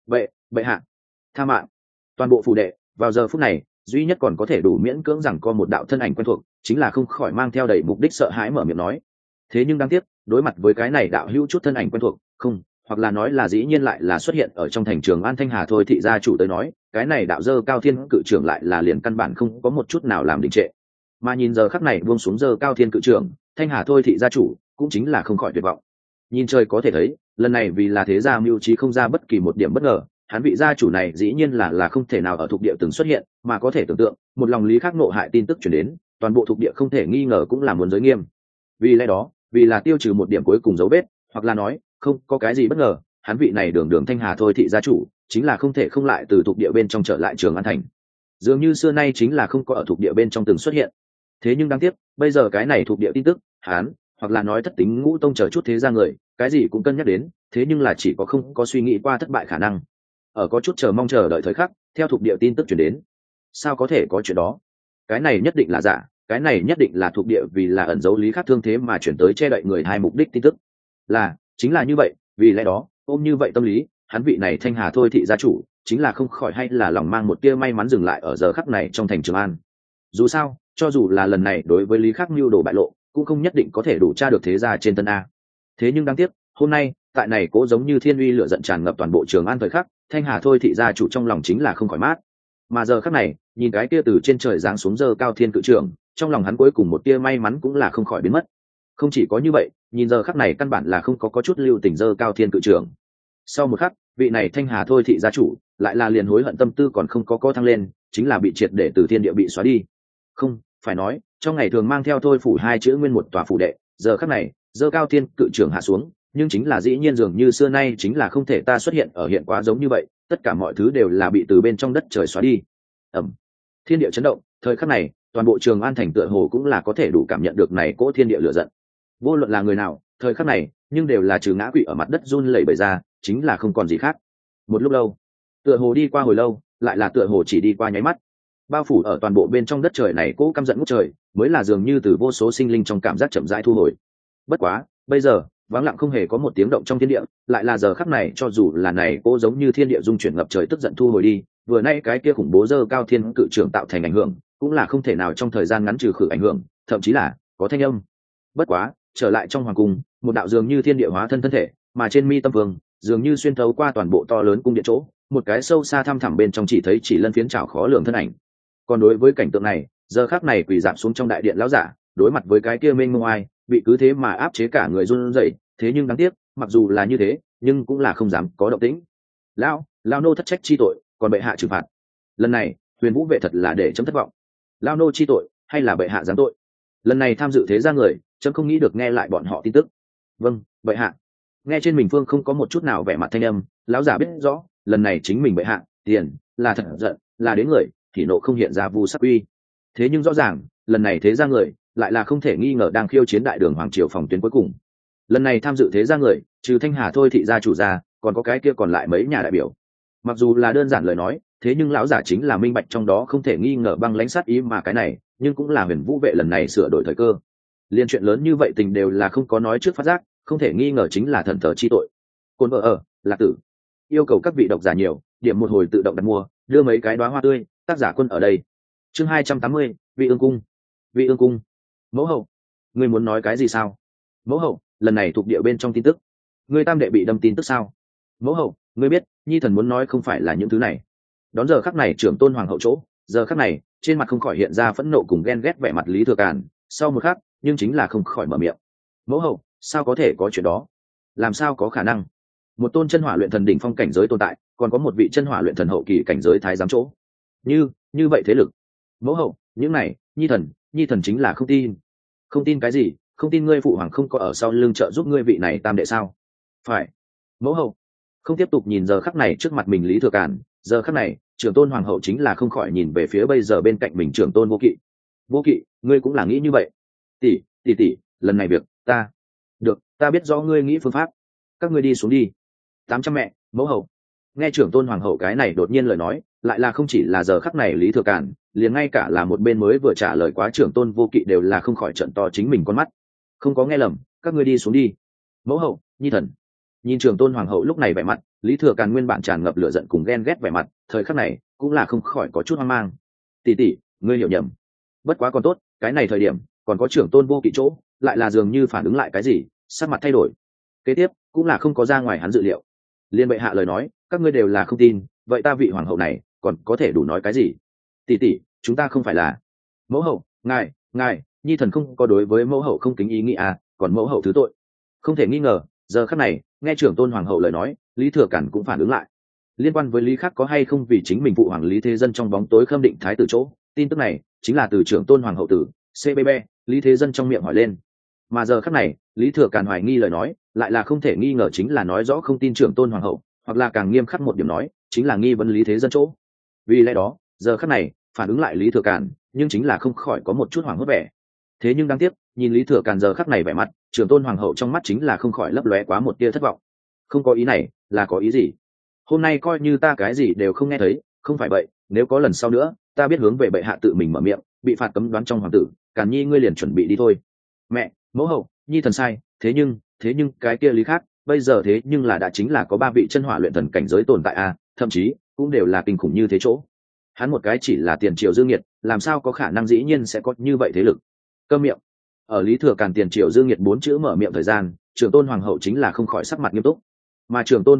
Bệ hạ tha mạng. Toàn bộ phủ đệ vào giờ phút này duy nhất còn có thể đủ miễn cưỡng rằng có một đạo thân ảnh quen thuộc, chính là không khỏi mang theo đầy mục đích sợ hãi mở miệng nói. Thế nhưng đáng tiếc đối mặt với cái này đạo hữu chút thân ảnh quen thuộc, không, hoặc là nói là dĩ nhiên lại là xuất hiện ở trong thành Trường An Thanh Hà thôi thị gia chủ tới nói, cái này đạo dơ cao thiên cự trưởng lại là liền căn bản không có một chút nào làm đình trệ. Mà nhìn giờ khắc này buông xuống dơ cao thiên cự trưởng, Thanh Hà thôi thị gia chủ cũng chính là không khỏi tuyệt vọng. Nhìn trời có thể thấy, lần này vì là thế gia mưu trí không ra bất kỳ một điểm bất ngờ, hắn vị gia chủ này dĩ nhiên là không thể nào ở thuộc địa từng xuất hiện, mà có thể tưởng tượng một lòng Lý Khắc nộ hại tin tức truyền đến, toàn bộ thuộc địa không thể nghi ngờ cũng là muốn giới nghiêm. Vì lẽ đó, vì là tiêu trừ một điểm cuối cùng dấu vết, hoặc là nói không có cái gì bất ngờ, hắn vị này đường Thanh Hà thôi thị gia chủ chính là không thể không lại từ thuộc địa bên trong trở lại Trường An thành, dường như xưa nay chính là không có ở thuộc địa bên trong từng xuất hiện. Thế nhưng đáng tiếc bây giờ cái này thuộc địa tin tức, hắn hoặc là nói thất tính ngũ tông chờ chút thế gia người cái gì cũng cân nhắc đến, thế nhưng là chỉ có không có suy nghĩ qua thất bại khả năng. Ở có chút chờ mong chờ đợi thời khắc, theo thuộc địa tin tức truyền đến. Sao có thể có chuyện đó? Cái này nhất định là giả, cái này nhất định là thuộc địa vì là ẩn giấu Lý Khắc thương thế mà chuyển tới che đậy người hai mục đích tin tức. Chính là như vậy, vì lẽ đó ôm như vậy tâm lý, hắn vị này Thanh Hà thôi thị gia chủ chính là không khỏi hay là lòng mang một tia may mắn dừng lại ở giờ khắc này trong thành Trường An. Dù sao cho dù là lần này đối với Lý Khắc mưu đồ bại lộ cũng không nhất định có thể đủ tra được thế gia trên tân a. Thế nhưng đáng tiếc hôm nay tại này cố giống như thiên uy lửa giận tràn ngập toàn bộ Trường An thời khắc, Thanh Hà thôi thị gia chủ trong lòng chính là không khỏi mát. Mà giờ khắc này, nhìn cái kia từ trên trời giáng xuống dơ cao thiên cự trưởng, trong lòng hắn cuối cùng một tia may mắn cũng là không khỏi biến mất. Không chỉ có như vậy, nhìn giờ khắc này căn bản là không có chút lưu tình dơ cao thiên cự trưởng. Sau một khắc, vị này Thanh Hà thôi thị gia chủ lại là liền hối hận tâm tư còn không có thăng lên, chính là bị triệt để từ thiên địa bị xóa đi. Không phải nói trong ngày thường mang theo thôi phủ hai chữ nguyên một tòa phủ đệ, giờ khắc này dơ cao thiên cự trưởng hạ xuống, nhưng chính là dĩ nhiên dường như xưa nay chính là không thể ta xuất hiện ở hiện quá giống như vậy, tất cả mọi thứ đều là bị từ bên trong đất trời xóa đi. Ẩm, thiên địa chấn động, thời khắc này toàn bộ Trường An thành tựa hồ cũng là có thể đủ cảm nhận được này cỗ thiên địa lửa giận. Vô luận là người nào thời khắc này nhưng đều là trừ ngã quỵ ở mặt đất run lẩy bẩy ra, chính là không còn gì khác. Một lúc lâu, tựa hồ đi qua hồi lâu, lại là tựa hồ chỉ đi qua nháy mắt, bao phủ ở toàn bộ bên trong đất trời này cỗ căm giận ngút trời mới là dường như từ vô số sinh linh trong cảm giác chậm rãi thu hồi. Bất quá bây giờ vắng lặng không hề có một tiếng động trong thiên địa, lại là giờ khắc này cho dù là này cỗ giống như thiên địa dung chuyển ngập trời tức giận thu hồi đi, vừa nay cái kia khủng bố dơ cao thiên cự trưởng tạo thành ảnh hưởng cũng là không thể nào trong thời gian ngắn trừ khử ảnh hưởng, thậm chí là có thanh âm. Bất quá trở lại trong hoàng cung, một đạo dường như thiên địa hóa thân thân thể, mà trên mi tâm vương dường như xuyên thấu qua toàn bộ to lớn cung điện chỗ, một cái sâu xa thăm thẳm bên trong chỉ thấy chỉ lân phiến trảo khó lường thân ảnh. Còn đối với cảnh tượng này, giờ khắc này quỳ dạp xuống trong đại điện lão giả, đối mặt với cái kia mênh mông ai, bị cứ thế mà áp chế cả người run rẩy, thế nhưng đáng tiếc, mặc dù là như thế, nhưng cũng là không dám có động tĩnh. Lão nô thất trách chi tội, còn bệ hạ trừng phạt. Lần này, Huyền Vũ vệ thật là để chấm thất vọng. Lão nô chi tội, hay là bệ hạ giáng tội? Lần này tham dự thế gia người, chấm không nghĩ được nghe lại bọn họ tin tức. Vâng, bệ hạ. Nghe trên mình phương không có một chút nào vẻ mặt thanh âm, lão giả biết rõ, lần này chính mình bệ hạ, tiền là thật giận, là đến người, thì nộ không hiện ra vu sắc uy. Thế nhưng rõ ràng, lần này thế gia người lại là không thể nghi ngờ đang khiêu chiến đại đường hoàng triều phòng tuyến cuối cùng. Lần này tham dự thế gia người, trừ Thanh Hà thôi thị gia chủ gia, còn có cái kia còn lại mấy nhà đại biểu. Mặc dù là đơn giản lời nói, thế nhưng lão giả chính là minh bạch trong đó không thể nghi ngờ băng lãnh sát ý mà cái này, nhưng cũng là Huyền Vũ vệ lần này sửa đổi thời cơ. Liên chuyện lớn như vậy tình đều là không có nói trước phát giác, không thể nghi ngờ chính là thần thờ chi tội. Côn vợ ở, Lạc Tử. Yêu cầu các vị độc giả nhiều, điểm một hồi tự động đặt mua, đưa mấy cái đóa hoa tươi, tác giả quân ở đây. Chương 280, Vị Ương cung. Vị Ương cung. Mẫu hậu, ngươi muốn nói cái gì sao? Mẫu hậu, lần này thuộc địa bên trong tin tức, ngươi tam đệ bị đâm tin tức sao? Mẫu hậu, ngươi biết, nhi thần muốn nói không phải là những thứ này. Đón giờ khắc này trưởng tôn hoàng hậu chỗ, giờ khắc này, trên mặt không khỏi hiện ra phẫn nộ cùng ghen ghét vẻ mặt Lý Thừa Càn, sau một khắc, nhưng chính là không khỏi mở miệng. Mẫu hậu, sao có thể có chuyện đó? Làm sao có khả năng? Một tôn chân hỏa luyện thần đỉnh phong cảnh giới tồn tại, còn có một vị chân hỏa luyện thần hậu kỳ cảnh giới thái giám chỗ. Như vậy thế lực. Mẫu hậu, những này, nhi thần chính là không tin. Không tin cái gì? Không tin ngươi phụ hoàng không có ở sau lưng trợ giúp ngươi vị này tam đệ sao? Phải. Mẫu hậu, không tiếp tục nhìn giờ khắc này trước mặt mình Lý Thừa Càn, giờ khắc này trưởng tôn hoàng hậu chính là không khỏi nhìn về phía bây giờ bên cạnh mình trưởng tôn Vô Kỵ. Vô Kỵ, ngươi cũng là nghĩ như vậy? Tỷ, lần này việc ta được, ta biết rõ ngươi nghĩ phương pháp, các ngươi đi xuống đi. 800 mẹ, mẫu hậu. Nghe trưởng tôn hoàng hậu cái này đột nhiên lời nói, lại là không chỉ là giờ khắc này Lý Thừa Càn, liền ngay cả là một bên mới vừa trả lời quá trưởng tôn Vô Kỵ đều là không khỏi trận to chính mình con mắt. Không có nghe lầm, các ngươi đi xuống đi. Mẫu hậu, nhi thần. Nhìn trưởng tôn hoàng hậu lúc này vẻ mặt, Lý Thừa Càn nguyên bản tràn ngập lửa giận cùng ghen ghét vẻ mặt, thời khắc này cũng là không khỏi có chút hoang mang. Tỷ, ngươi hiểu nhầm. Bất quá còn tốt, cái này thời điểm còn có trưởng tôn Vô Kỵ chỗ, lại là dường như phản ứng lại cái gì, sắc mặt thay đổi. Kế tiếp cũng là không có ra ngoài hắn dự liệu. Liên bệ hạ lời nói, các ngươi đều là không tin, vậy ta vị hoàng hậu này còn có thể đủ nói cái gì? Tỷ, chúng ta không phải là. Mẫu hậu, ngài, nhi thần không có đối với mẫu hậu không kính ý nghĩ à, còn mẫu hậu thứ tội. Không thể nghi ngờ, giờ khắc này nghe trưởng tôn hoàng hậu lời nói, Lý Thừa Càn cũng phản ứng lại. Liên quan với Lý Khắc có hay không vì chính mình phụ hoàng Lý Thế Dân trong bóng tối khâm định thái tử chỗ, tin tức này chính là từ trưởng tôn hoàng hậu tử CBB Lý Thế Dân trong miệng hỏi lên. Mà giờ khắc này Lý Thừa Càn hoài nghi lời nói, lại là không thể nghi ngờ chính là nói rõ không tin trưởng tôn hoàng hậu, hoặc là càng nghiêm khắc một điểm nói, chính là nghi vấn Lý Thế Dân chỗ. Vì lẽ đó giờ khắc này phản ứng lại Lý Thừa Càn, nhưng chính là không khỏi có một chút hoảng hốt vẻ. Thế nhưng đáng tiếc, nhìn Lý Thừa Càn giờ khắc này vẻ mặt, trưởng tôn hoàng hậu trong mắt chính là không khỏi lấp lóe quá một tia thất vọng. Không có ý này là có ý gì? Hôm nay coi như ta cái gì đều không nghe thấy, không phải vậy, nếu có lần sau nữa ta biết hướng về bệ hạ tự mình mở miệng, bị phạt cấm đoán trong hoàng tử, Càn nhi ngươi liền chuẩn bị đi thôi. Mẹ, mẫu hậu, nhi thần sai, thế nhưng cái kia Lý khác bây giờ thế nhưng là đã chính là có 3 vị chân hỏa luyện thần cảnh giới tồn tại a, thậm chí cũng đều là kinh khủng như thế chỗ. Hắn một cái chỉ là tiền triều dương nhiệt, làm sao có khả năng dĩ nhiên sẽ có như vậy thế lực? Câm miệng. Ở Lý Thừa Càn tiền triều dương nhiệt 4 chữ mở miệng thời gian, trưởng tôn hoàng hậu chính là không khỏi sắc mặt nghiêm túc. Mà trưởng tôn Vô Kỵ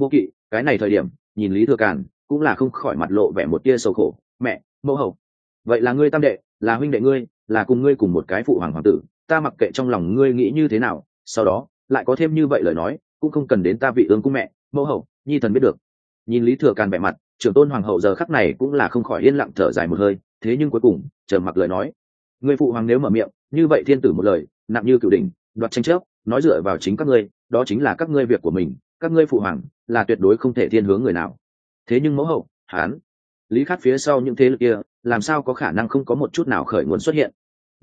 cái này thời điểm nhìn Lý Thừa Càn cũng là không khỏi mặt lộ vẻ một tia sầu khổ. Mẹ, mẫu hậu, vậy là ngươi tam đệ, là huynh đệ ngươi, là cùng ngươi cùng một cái phụ hoàng hoàng tử, ta mặc kệ trong lòng ngươi nghĩ như thế nào, sau đó lại có thêm như vậy lời nói cũng không cần đến ta vị ương cung mẹ mẫu hậu nhi thần biết được. Nhìn Lý Thừa Càn vẻ mặt, trưởng tôn hoàng hậu giờ khắc này cũng là không khỏi yên lặng thở dài một hơi, thế nhưng cuối cùng trầm mặc lời nói. Ngươi phụ hoàng nếu mở miệng như vậy thiên tử một lời nặng như cửu đỉnh, đoạt tranh chấp nói dựa vào chính các ngươi, đó chính là các ngươi việc của mình, các ngươi phụ hoàng là tuyệt đối không thể thiên hướng người nào. Thế nhưng mẫu hậu, hán Lý Khắc phía sau những thế lực kia làm sao có khả năng không có một chút nào khởi nguồn xuất hiện.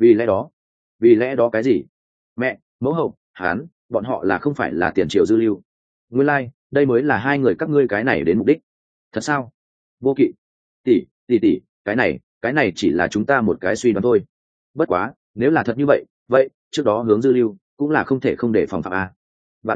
Vì lẽ đó cái gì? Mẹ, mẫu hậu, hán bọn họ là không phải là tiền triệu dư lưu. Nguyên lai, đây mới là hai người các ngươi cái này đến mục đích. Thật sao? Vô Kỵ, tỷ, cái này chỉ là chúng ta một cái suy đoán thôi. Bất quá, nếu là thật như vậy, vậy trước đó hướng dư lưu cũng là không thể không để phòng phạm a.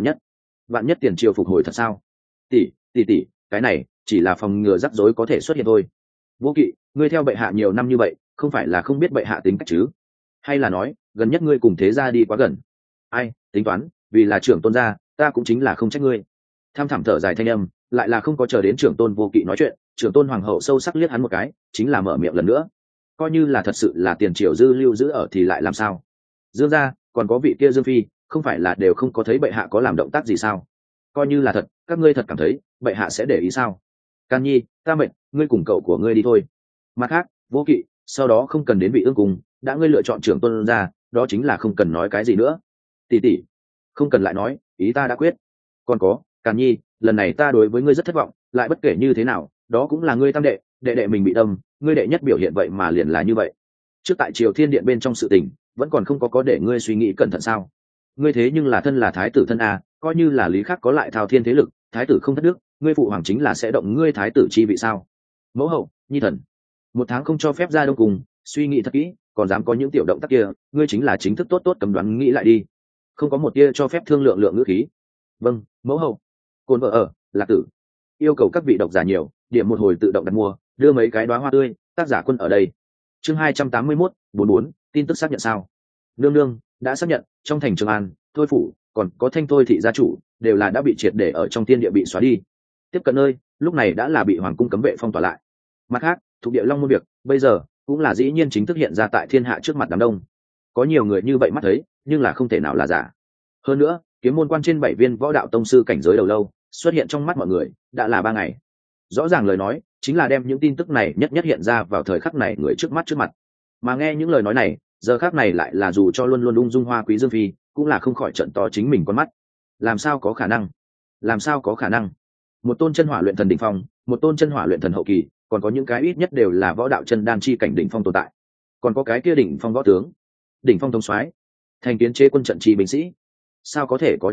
Vạn nhất tiền triều phục hồi thật sao? Tỷ, cái này chỉ là phòng ngừa rắc rối có thể xuất hiện thôi. Vô Kỵ, ngươi theo bệ hạ nhiều năm như vậy, không phải là không biết bệ hạ tính cách chứ? Hay là nói gần nhất ngươi cùng thế gia đi quá gần? Ai tính toán, vì là trưởng tôn gia, ta cũng chính là không trách ngươi. Tham thẳm thở dài thanh âm, lại là không có chờ đến trưởng tôn Vô Kỵ nói chuyện, trưởng tôn hoàng hậu sâu sắc liếc hắn một cái, chính là mở miệng lần nữa. Coi như là thật sự là tiền triều dư lưu giữ ở thì lại làm sao? Dương gia còn có vị kia Dương phi, không phải là đều không có thấy bệ hạ có làm động tác gì sao? Coi như là thật, các ngươi thật cảm thấy bệ hạ sẽ để ý sao? Can Nhi, ta mệnh, ngươi cùng cậu của ngươi đi thôi. Mặt khác, Vô Kỵ, sau đó không cần đến vị ương cùng, đã ngươi lựa chọn trưởng tôn gia, đó chính là không cần nói cái gì nữa. Tỷ, không cần lại nói, ý ta đã quyết. Còn có, Càn Nhi, lần này ta đối với ngươi rất thất vọng, lại bất kể như thế nào, đó cũng là ngươi tam đệ, đệ mình bị đâm, ngươi đệ nhất biểu hiện vậy mà liền là như vậy. Trước tại Triều Thiên Điện bên trong sự tình, vẫn còn không có để ngươi suy nghĩ cẩn thận sao? Ngươi thế nhưng là thân là thái tử thân a, coi như là Lý Khắc có lại thao thiên thế lực, thái tử không thất đức, ngươi phụ hoàng chính là sẽ động ngươi thái tử chi vị sao? Mẫu hậu, nhi thần, 1 tháng không cho phép ra đông cùng, suy nghĩ thật kỹ, còn dám có những tiểu động tác kia, ngươi chính là chính thức tốt cấm đoán nghĩ lại đi. Không có một tia cho phép thương lượng ngữ khí. Vâng, mẫu hậu. Côn vợ ở, Lạc Tử. Yêu cầu các vị độc giả nhiều, điểm một hồi tự động đặt mua, đưa mấy cái đóa hoa tươi, tác giả Quân ở đây. Chương 281, 44, tin tức xác nhận sao? Nương, đã xác nhận, trong thành Trường An, Thôi phủ, còn có Thanh Thôi thị gia chủ, đều là đã bị triệt để ở trong thiên địa bị xóa đi. Tiếp cận nơi, lúc này đã là bị hoàng cung cấm vệ phong tỏa lại. Mặt khác, thuộc địa Long Môn việc, bây giờ cũng là dĩ nhiên chính thức hiện ra tại thiên hạ trước mặt đám đông. Có nhiều người như vậy mắt thấy, nhưng là không thể nào là giả. Hơn nữa, kiếm môn quan trên 7 viên võ đạo tông sư cảnh giới đầu lâu xuất hiện trong mắt mọi người đã là 3 ngày. Rõ ràng lời nói chính là đem những tin tức này nhất hiện ra vào thời khắc này người trước mắt. Mà nghe những lời nói này, giờ khắc này lại là dù cho luôn luôn ung dung hoa quý Dương phi cũng là không khỏi trận to chính mình con mắt. Làm sao có khả năng? Một tôn chân hỏa luyện thần đỉnh phong, một tôn chân hỏa luyện thần hậu kỳ, còn có những cái ít nhất đều là võ đạo chân đan chi cảnh đỉnh phong tồn tại. Còn có cái kia đỉnh phong võ tướng, đỉnh phong thống soái, thành kiến chế quân trận chi binh sĩ. Sao có thể có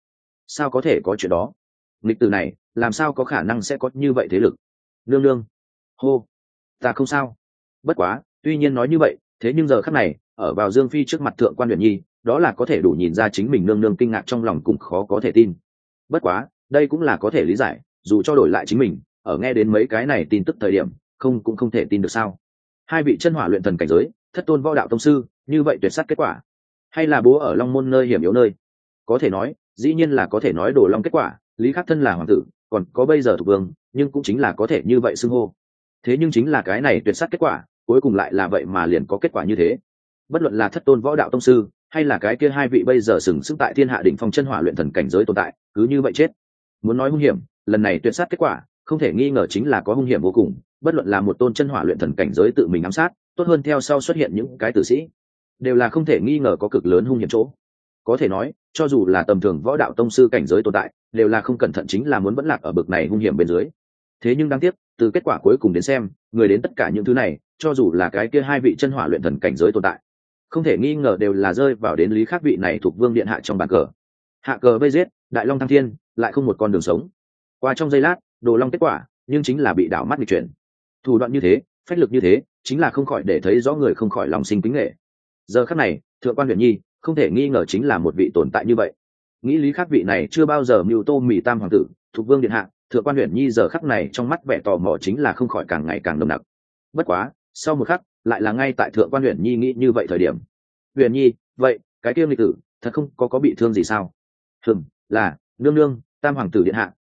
chuyện đó? Nghịch từ này làm sao có khả năng sẽ có như vậy thế lực? Nương, hô, ta không sao. Bất quá, tuy nhiên nói như vậy, thế nhưng giờ khắc này, ở vào Dương phi trước mặt thượng quan Huyền Nhi, đó là có thể đủ nhìn ra chính mình nương kinh ngạc trong lòng cũng khó có thể tin. Bất quá, đây cũng là có thể lý giải, dù cho đổi lại chính mình, ở nghe đến mấy cái này tin tức thời điểm, cũng không thể tin được sao? Hai vị chân hỏa luyện thần cảnh giới, thất tôn võ đạo tông sư, như vậy tuyệt sát kết quả, hay là bố ở Long Môn nơi hiểm yếu nơi? Có thể nói, dĩ nhiên là có thể nói đổ long kết quả. Lý Khắc thân là hoàng tử, còn có bây giờ thuộc vương, nhưng cũng chính là có thể như vậy xưng hô. Thế nhưng chính là cái này tuyệt sát kết quả, cuối cùng lại là vậy mà liền có kết quả như thế. Bất luận là thất tôn võ đạo tông sư, hay là cái kia hai vị bây giờ sừng sững tại thiên hạ đỉnh phong chân hỏa luyện thần cảnh giới tồn tại, cứ như vậy chết. Muốn nói hung hiểm, lần này tuyệt sát kết quả, không thể nghi ngờ chính là có hung hiểm vô cùng. Bất luận là một tôn chân hỏa luyện thần cảnh giới tự mình ám sát, tốt hơn theo sau xuất hiện những cái tử sĩ, đều là không thể nghi ngờ có cực lớn hung hiểm chỗ. Có thể nói, cho dù là tầm thường võ đạo tông sư cảnh giới tồn tại, đều là không cẩn thận chính là muốn vẫn lạc ở bực này hung hiểm bên dưới. Thế nhưng đáng tiếc, từ kết quả cuối cùng đến xem, người đến tất cả những thứ này, cho dù là cái kia hai vị chân hỏa luyện thần cảnh giới tồn tại, không thể nghi ngờ đều là rơi vào đến Lý Khắc vị này thuộc vương điện hạ trong bàn cờ. Hạ cờ vây giết, đại long thăng thiên, lại không một con đường sống. Qua trong giây lát, đồ long kết quả, nhưng chính là bị đảo mắt nghịch chuyển. Thủ đoạn như thế, phách lực như thế, chính là không khỏi để thấy rõ người không khỏi lòng sinh kính nghệ. Giờ khắc này, thượng quan Huyền Nhi không thể nghi ngờ chính là một vị tồn tại như vậy. Nghĩ Lý Khắc vị này chưa bao giờ mưu tô mì tam hoàng tử, thuộc vương điện hạ, thượng quan Huyền Nhi giờ khắc này trong mắt vẻ tò mò chính là không khỏi càng ngày càng nồng nặc. Bất quá, sau một khắc, lại là ngay tại thượng quan Huyền Nhi nghĩ như vậy thời điểm. Huyền Nhi, vậy, cái kia nghịch tử, thật không có bị thương gì sao? Là, nương, tam hoàng tử điện hạ,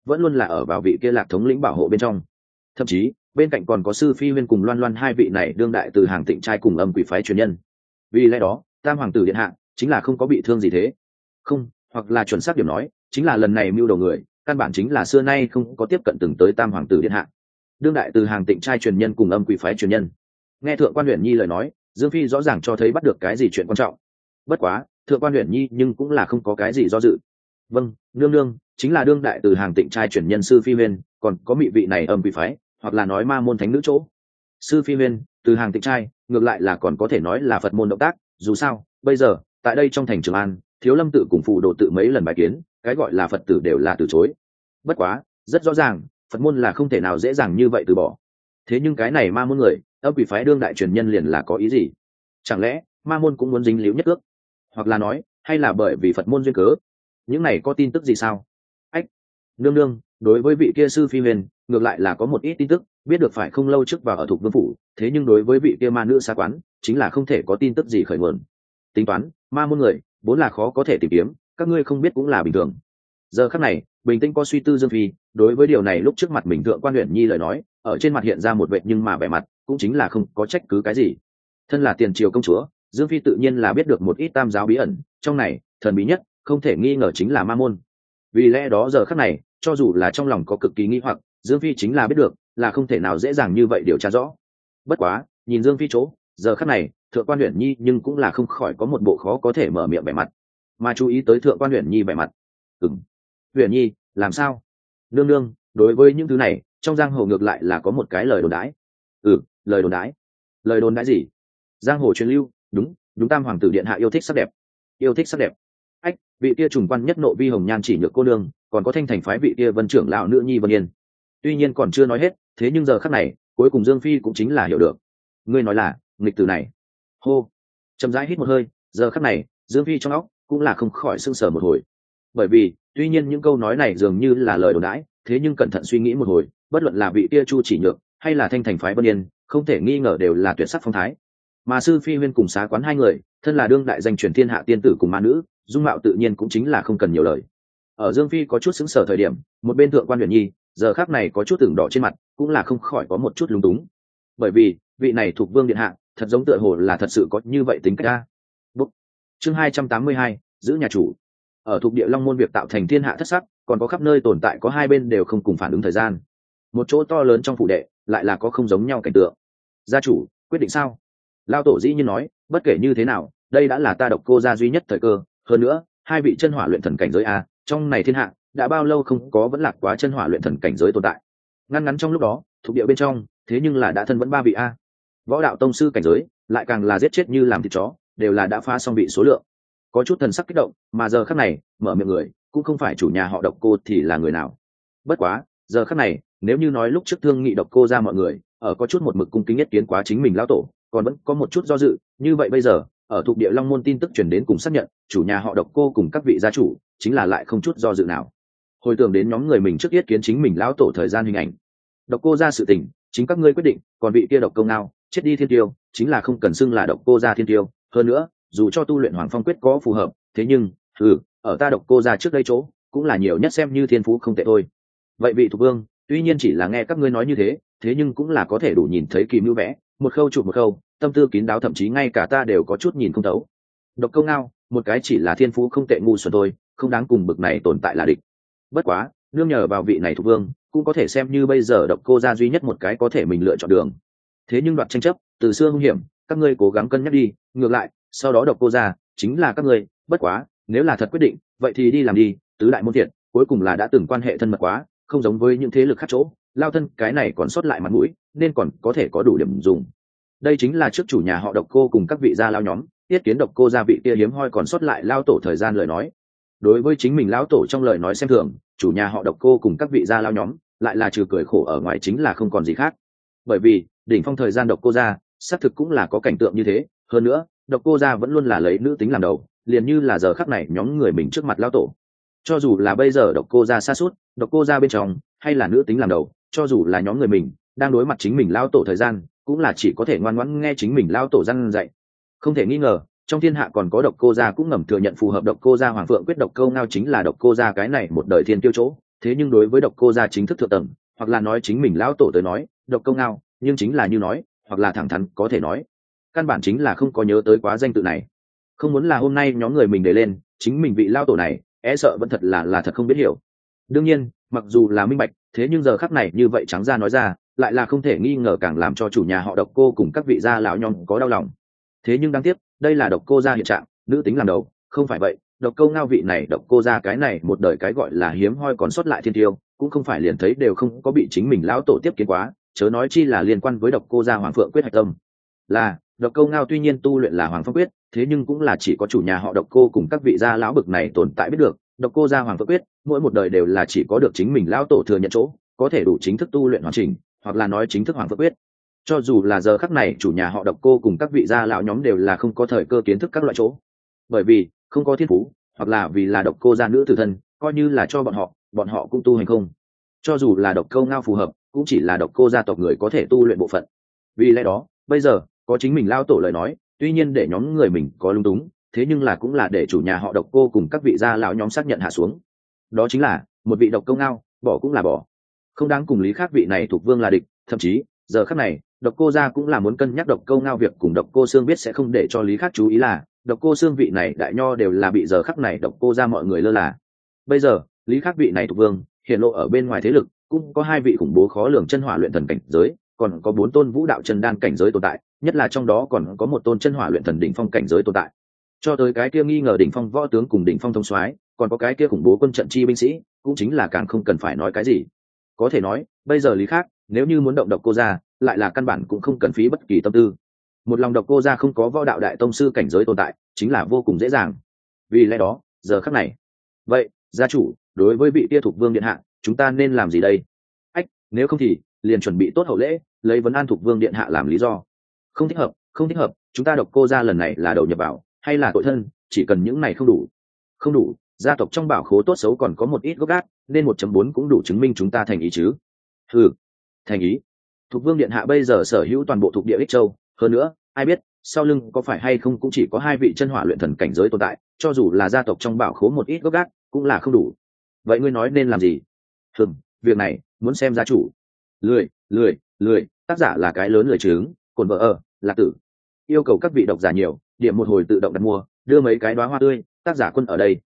vẫn luôn là ở vào vị kia Lạc thống lĩnh bảo hộ bên trong. Thậm chí bên cạnh còn có sư phi huyên cùng loan loan hai vị này đương đại từ hàng tịnh trai cùng âm quỷ phái truyền nhân. Vì lẽ đó tam hoàng tử điện hạ chính là không có bị thương gì thế. Không, hoặc là chuẩn xác điểm nói chính là lần này mưu đầu người căn bản chính là xưa nay không có tiếp cận từng tới tam hoàng tử điện hạ, đương đại từ hàng tịnh trai truyền nhân cùng âm quỷ phái truyền nhân. Nghe thượng quan Uyển Nhi lời nói, Dương Phi rõ ràng cho thấy bắt được cái gì chuyện quan trọng. Bất quá thượng quan Uyển Nhi nhưng cũng là không có cái gì do dự. Vâng, nương nương chính là đương đại từ hàng tịnh trai truyền nhân sư phi huyên, còn có mị vị này âm quỷ phái hoặc là nói ma môn thánh nữ chỗ. Sư phi huyên từ hàng tịnh trai ngược lại là còn có thể nói là Phật môn động tác, dù sao bây giờ tại đây trong thành Trường An, Thiếu Lâm tự cùng phù đồ tự mấy lần bài kiến, cái gọi là Phật tử đều là từ chối. Bất quá rất rõ ràng Phật môn là không thể nào dễ dàng như vậy từ bỏ. Thế nhưng cái này ma môn người âm quỷ phái đương đại truyền nhân liền là có ý gì? Chẳng lẽ ma môn cũng muốn dính líu nhất ước, hoặc là nói hay là bởi vì Phật môn duyên cớ? Những này có tin tức gì sao? Ách, nương nương đối với vị kia sư phi huyền ngược lại là có một ít tin tức biết được, phải không lâu trước vào ở Thục Vương phủ, thế nhưng đối với vị kia ma nữ xa quán chính là không thể có tin tức gì khởi nguồn. Tính toán ma môn người vốn là khó có thể tìm kiếm, các ngươi không biết cũng là bình thường. Giờ khắc này bình tĩnh có suy tư Dương Phi đối với điều này lúc trước mặt mình thượng quan Uyển Nhi lời nói ở trên mặt hiện ra một vệ nhưng mà vẻ mặt cũng chính là không có trách cứ cái gì. Thân là tiền triều công chúa, Dương Phi tự nhiên là biết được một ít tam giáo bí ẩn, trong này thần bí nhất không thể nghi ngờ chính là ma môn. Vì lẽ đó giờ khắc này cho dù là trong lòng có cực kỳ nghi hoặc, Dương Phi chính là biết được là không thể nào dễ dàng như vậy điều tra rõ. Bất quá nhìn Dương Phi chỗ giờ khắc này thượng quan Uyển Nhi nhưng cũng là không khỏi có một bộ khó có thể mở miệng vẻ mặt, mà chú ý tới thượng quan Uyển Nhi vẻ mặt. Uyển Nhi làm sao? Nương nương đối với những thứ này trong giang hồ ngược lại là có một cái lời đồn đãi. Lời đồn đãi? Lời đồn đãi gì? Giang hồ truyền lưu, đúng tam hoàng tử điện hạ yêu thích sắc đẹp. Yêu thích sắc đẹp? Ách, vị kia trùng quan nhất nộ vi hồng nhan chỉ nhược cô nương, còn có thanh thành phái vị kia Vân trưởng lão nữ nhi Vân Yên. Tuy nhiên còn chưa nói hết, thế nhưng giờ khắc này cuối cùng Dương Phi cũng chính là hiểu được. Ngươi nói là nghịch tử này? Hô, chậm rãi hít một hơi, giờ khắc này Dương Phi trong óc cũng là không khỏi sưng sờ một hồi. Bởi vì tuy nhiên những câu nói này dường như là lời đồn đãi, thế nhưng cẩn thận suy nghĩ một hồi, bất luận là vị kia Chu chỉ nhược hay là thanh thành phái Vân Yên, không thể nghi ngờ đều là tuyệt sắc phong thái. Mà sư phi huyên cùng xá quán hai người thân là đương đại danh truyền thiên hạ tiên tử cùng ma nữ, dung mạo tự nhiên cũng chính là không cần nhiều lời. Ở Dương Phi có chút sững sờ thời điểm, một bên thượng quan Uyển Nhi giờ khắc này có chút tưởng đỏ trên mặt, cũng là không khỏi có một chút lúng túng. Bởi vì vị này thuộc vương điện hạ thật giống tựa hồ là thật sự có như vậy tính cách a. Chương 282, giữ nhà chủ. Ở thuộc địa Long Môn việc tạo thành thiên hạ thất sắc, còn có khắp nơi tồn tại có hai bên đều không cùng phản ứng thời gian. Một chỗ to lớn trong phủ đệ lại là có không giống nhau cảnh tượng. Gia chủ quyết định sao? Lao tổ dĩ nhiên nói bất kể như thế nào đây đã là ta Độc Cô gia duy nhất thời cơ, hơn nữa hai vị chân hỏa luyện thần cảnh giới a, trong này thiên hạ đã bao lâu không có vẫn lạc quá chân hỏa luyện thần cảnh giới tồn tại. Ngăn ngắn trong lúc đó thuộc địa bên trong thế nhưng là đã thân vẫn ba vị a. Võ đạo tông sư cảnh giới lại càng là giết chết như làm thịt chó, đều là đã phá xong vị số lượng. Có chút thần sắc kích động, mà giờ khắc này mở miệng người cũng không phải chủ nhà họ Độc Cô thì là người nào. Bất quá giờ khắc này nếu như nói lúc trước thương nghị Độc Cô ra mọi người ở có chút một mực cung kính nhất kiến quá chính mình lão tổ, còn vẫn có một chút do dự, như vậy bây giờ ở thuộc địa Long Môn tin tức truyền đến cùng xác nhận chủ nhà họ Độc Cô cùng các vị gia chủ chính là lại không chút do dự nào. Hồi tưởng đến nhóm người mình trước yết kiến chính mình lão tổ thời gian hình ảnh, Độc Cô ra sự tình chính các ngươi quyết định, còn vị kia Độc Công nào chết đi thiên tiêu chính là không cần xưng là Độc Cô ra thiên tiêu. Hơn nữa dù cho tu luyện Hoàng Phong quyết có phù hợp, thế nhưng ở ta Độc Cô ra trước đây chỗ cũng là nhiều nhất xem như thiên phú không tệ thôi. Vậy vị thuộc vương tuy nhiên chỉ là nghe các ngươi nói như thế, thế nhưng cũng là có thể đủ nhìn thấy kỳ mưu vẽ, một khâu chụp một khâu, tâm tư kín đáo, thậm chí ngay cả ta đều có chút nhìn không thấu. Độc Câu Ngao một cái chỉ là thiên phú không tệ ngu xuẩn thôi, không đáng cùng bực này tồn tại là địch. Bất quá nương nhờ vào vị này thuộc vương cũng có thể xem như bây giờ Độc Cô ra duy nhất một cái có thể mình lựa chọn đường. Thế nhưng đoạt tranh chấp từ xưa hung hiểm, các ngươi cố gắng cân nhắc đi, ngược lại sau đó Độc Cô ra chính là các ngươi. Bất quá nếu là thật quyết định vậy thì đi làm đi, tứ đại môn thiện cuối cùng là đã từng quan hệ thân mật quá, không giống với những thế lực khác chỗ lao thân cái này còn sót lại mặt mũi, nên còn có thể có đủ điểm dùng. Đây chính là trước chủ nhà họ Độc Cô cùng các vị gia lao nhóm tiết kiến Độc Cô gia vị kia hiếm hoi còn sót lại lao tổ thời gian lời nói. Đối với chính mình lão tổ trong lời nói xem thường, chủ nhà họ Độc Cô cùng các vị gia lao nhóm lại là trừ cười khổ ở ngoài chính là không còn gì khác. Bởi vì đỉnh phong thời gian Độc Cô gia xác thực cũng là có cảnh tượng như thế, hơn nữa Độc Cô gia vẫn luôn là lấy nữ tính làm đầu, liền như là giờ khắc này nhóm người mình trước mặt lao tổ. Cho dù là bây giờ Độc Cô gia sa sút, Độc Cô gia bên trong hay là nữ tính làm đầu, cho dù là nhóm người mình đang đối mặt chính mình lao tổ thời gian cũng là chỉ có thể ngoan ngoãn nghe chính mình lao tổ răn dạy. Không thể nghi ngờ trong thiên hạ còn có Độc Cô gia cũng ngầm thừa nhận phù hợp Độc Cô gia Hoàng Phượng quyết Độc Câu Ngao chính là Độc Cô gia cái này một đời thiên tiêu chỗ. thế nhưng đối với độc cô gia chính thức thượng tầng, hoặc là nói chính mình lão tổ tới nói, độc câu ngao nhưng chính là như nói, hoặc là thẳng thắn có thể nói, căn bản chính là không có nhớ tới quá danh tự này. Không muốn là hôm nay nhóm người mình để lên chính mình vị lão tổ này, e sợ vẫn thật là thật không biết hiểu. Đương nhiên mặc dù là minh bạch, thế nhưng giờ khắc này như vậy trắng ra nói ra lại là không thể nghi ngờ, càng làm cho chủ nhà họ độc cô cùng các vị gia lão nhóm có đau lòng. Thế nhưng đáng tiếc đây là độc cô gia hiện trạng, nữ tính làm đầu, không phải vậy độc câu ngao vị này độc cô gia cái này một đời cái gọi là hiếm hoi còn sót lại thiên tiêu, cũng không phải liền thấy đều không có bị chính mình lão tổ tiếp kiến quá, chớ nói chi là liên quan với độc cô gia hoàng phượng quyết hạch tâm. Là độc câu ngao tuy nhiên tu luyện là hoàng phượng quyết, thế nhưng cũng là chỉ có chủ nhà họ độc cô cùng các vị gia lão bực này tồn tại biết được. Độc cô gia hoàng phượng quyết mỗi một đời đều là chỉ có được chính mình lão tổ thừa nhận chỗ có thể đủ chính thức tu luyện hoàn chỉnh, hoặc là nói chính thức hoàng phượng quyết. Cho dù là giờ khắc này chủ nhà họ độc cô cùng các vị gia lão nhóm đều là không có thời cơ kiến thức các loại chỗ, bởi vì không có thiên phú, hoặc là vì là độc cô gia nữ tử thân, coi như là cho bọn họ cũng tu hành không. Cho dù là độc câu ngao phù hợp, cũng chỉ là độc cô gia tộc người có thể tu luyện bộ phận. Vì lẽ đó bây giờ có chính mình lao tổ lời nói, tuy nhiên để nhóm người mình có lung túng, thế nhưng là cũng là để chủ nhà họ độc cô cùng các vị gia lão nhóm xác nhận hạ xuống. Đó chính là một vị độc câu ngao bỏ cũng là bỏ, không đáng cùng lý khác vị này thuộc vương là địch. Thậm chí giờ khắc này độc cô gia cũng là muốn cân nhắc độc câu ngao việc cùng độc cô xương biết sẽ không để cho lý khác chú ý, là độc cô xương vị này đại nho đều là bị giờ khắc này độc cô gia mọi người lơ là. Bây giờ lý khác vị này thuộc vương hiện lộ ở bên ngoài thế lực, cũng có hai vị khủng bố khó lường chân hỏa luyện thần cảnh giới, còn có 4 tôn vũ đạo chân đan cảnh giới tồn tại, nhất là trong đó còn có một tôn chân hỏa luyện thần đỉnh phong cảnh giới tồn tại. Cho tới cái kia nghi ngờ đỉnh phong võ tướng cùng đỉnh phong thông soái, còn có cái kia khủng bố quân trận chi binh sĩ, cũng chính là càng không cần phải nói cái gì. Có thể nói bây giờ lý khác nếu như muốn động độc cô gia, lại là căn bản cũng không cần phí bất kỳ tâm tư. Một lòng độc cô gia không có võ đạo đại tông sư cảnh giới tồn tại, chính là vô cùng dễ dàng. Vì lẽ đó giờ khắc này, vậy gia chủ, đối với vị tia thuộc vương điện hạ, chúng ta nên làm gì đây? Ách, nếu không thì liền chuẩn bị tốt hậu lễ, lấy vấn an thuộc vương điện hạ làm lý do. Không thích hợp, không thích hợp, chúng ta độc cô gia lần này là đầu nhập vào hay là tội thân, chỉ cần những này không đủ. Không đủ, gia tộc trong bảo khố tốt xấu còn có một ít gốc gác, nên 1.4 cũng đủ chứng minh chúng ta thành ý chứ. Ừ, thành ý. Thuộc vương điện hạ bây giờ sở hữu toàn bộ thuộc địa Ích Châu, hơn nữa ai biết sau lưng có phải hay không cũng chỉ có 2 vị chân hỏa luyện thần cảnh giới tồn tại, cho dù là gia tộc trong bảo khố một ít gốc gác cũng là không đủ. Vậy ngươi nói nên làm gì? Việc này muốn xem gia chủ. Lười, tác giả là cái lớn lười trứng, cồn vợ ở lạc tử. Yêu cầu các vị độc giả nhiều, điểm một hồi tự động đặt mua, đưa mấy cái đóa hoa tươi, tác giả quân ở đây.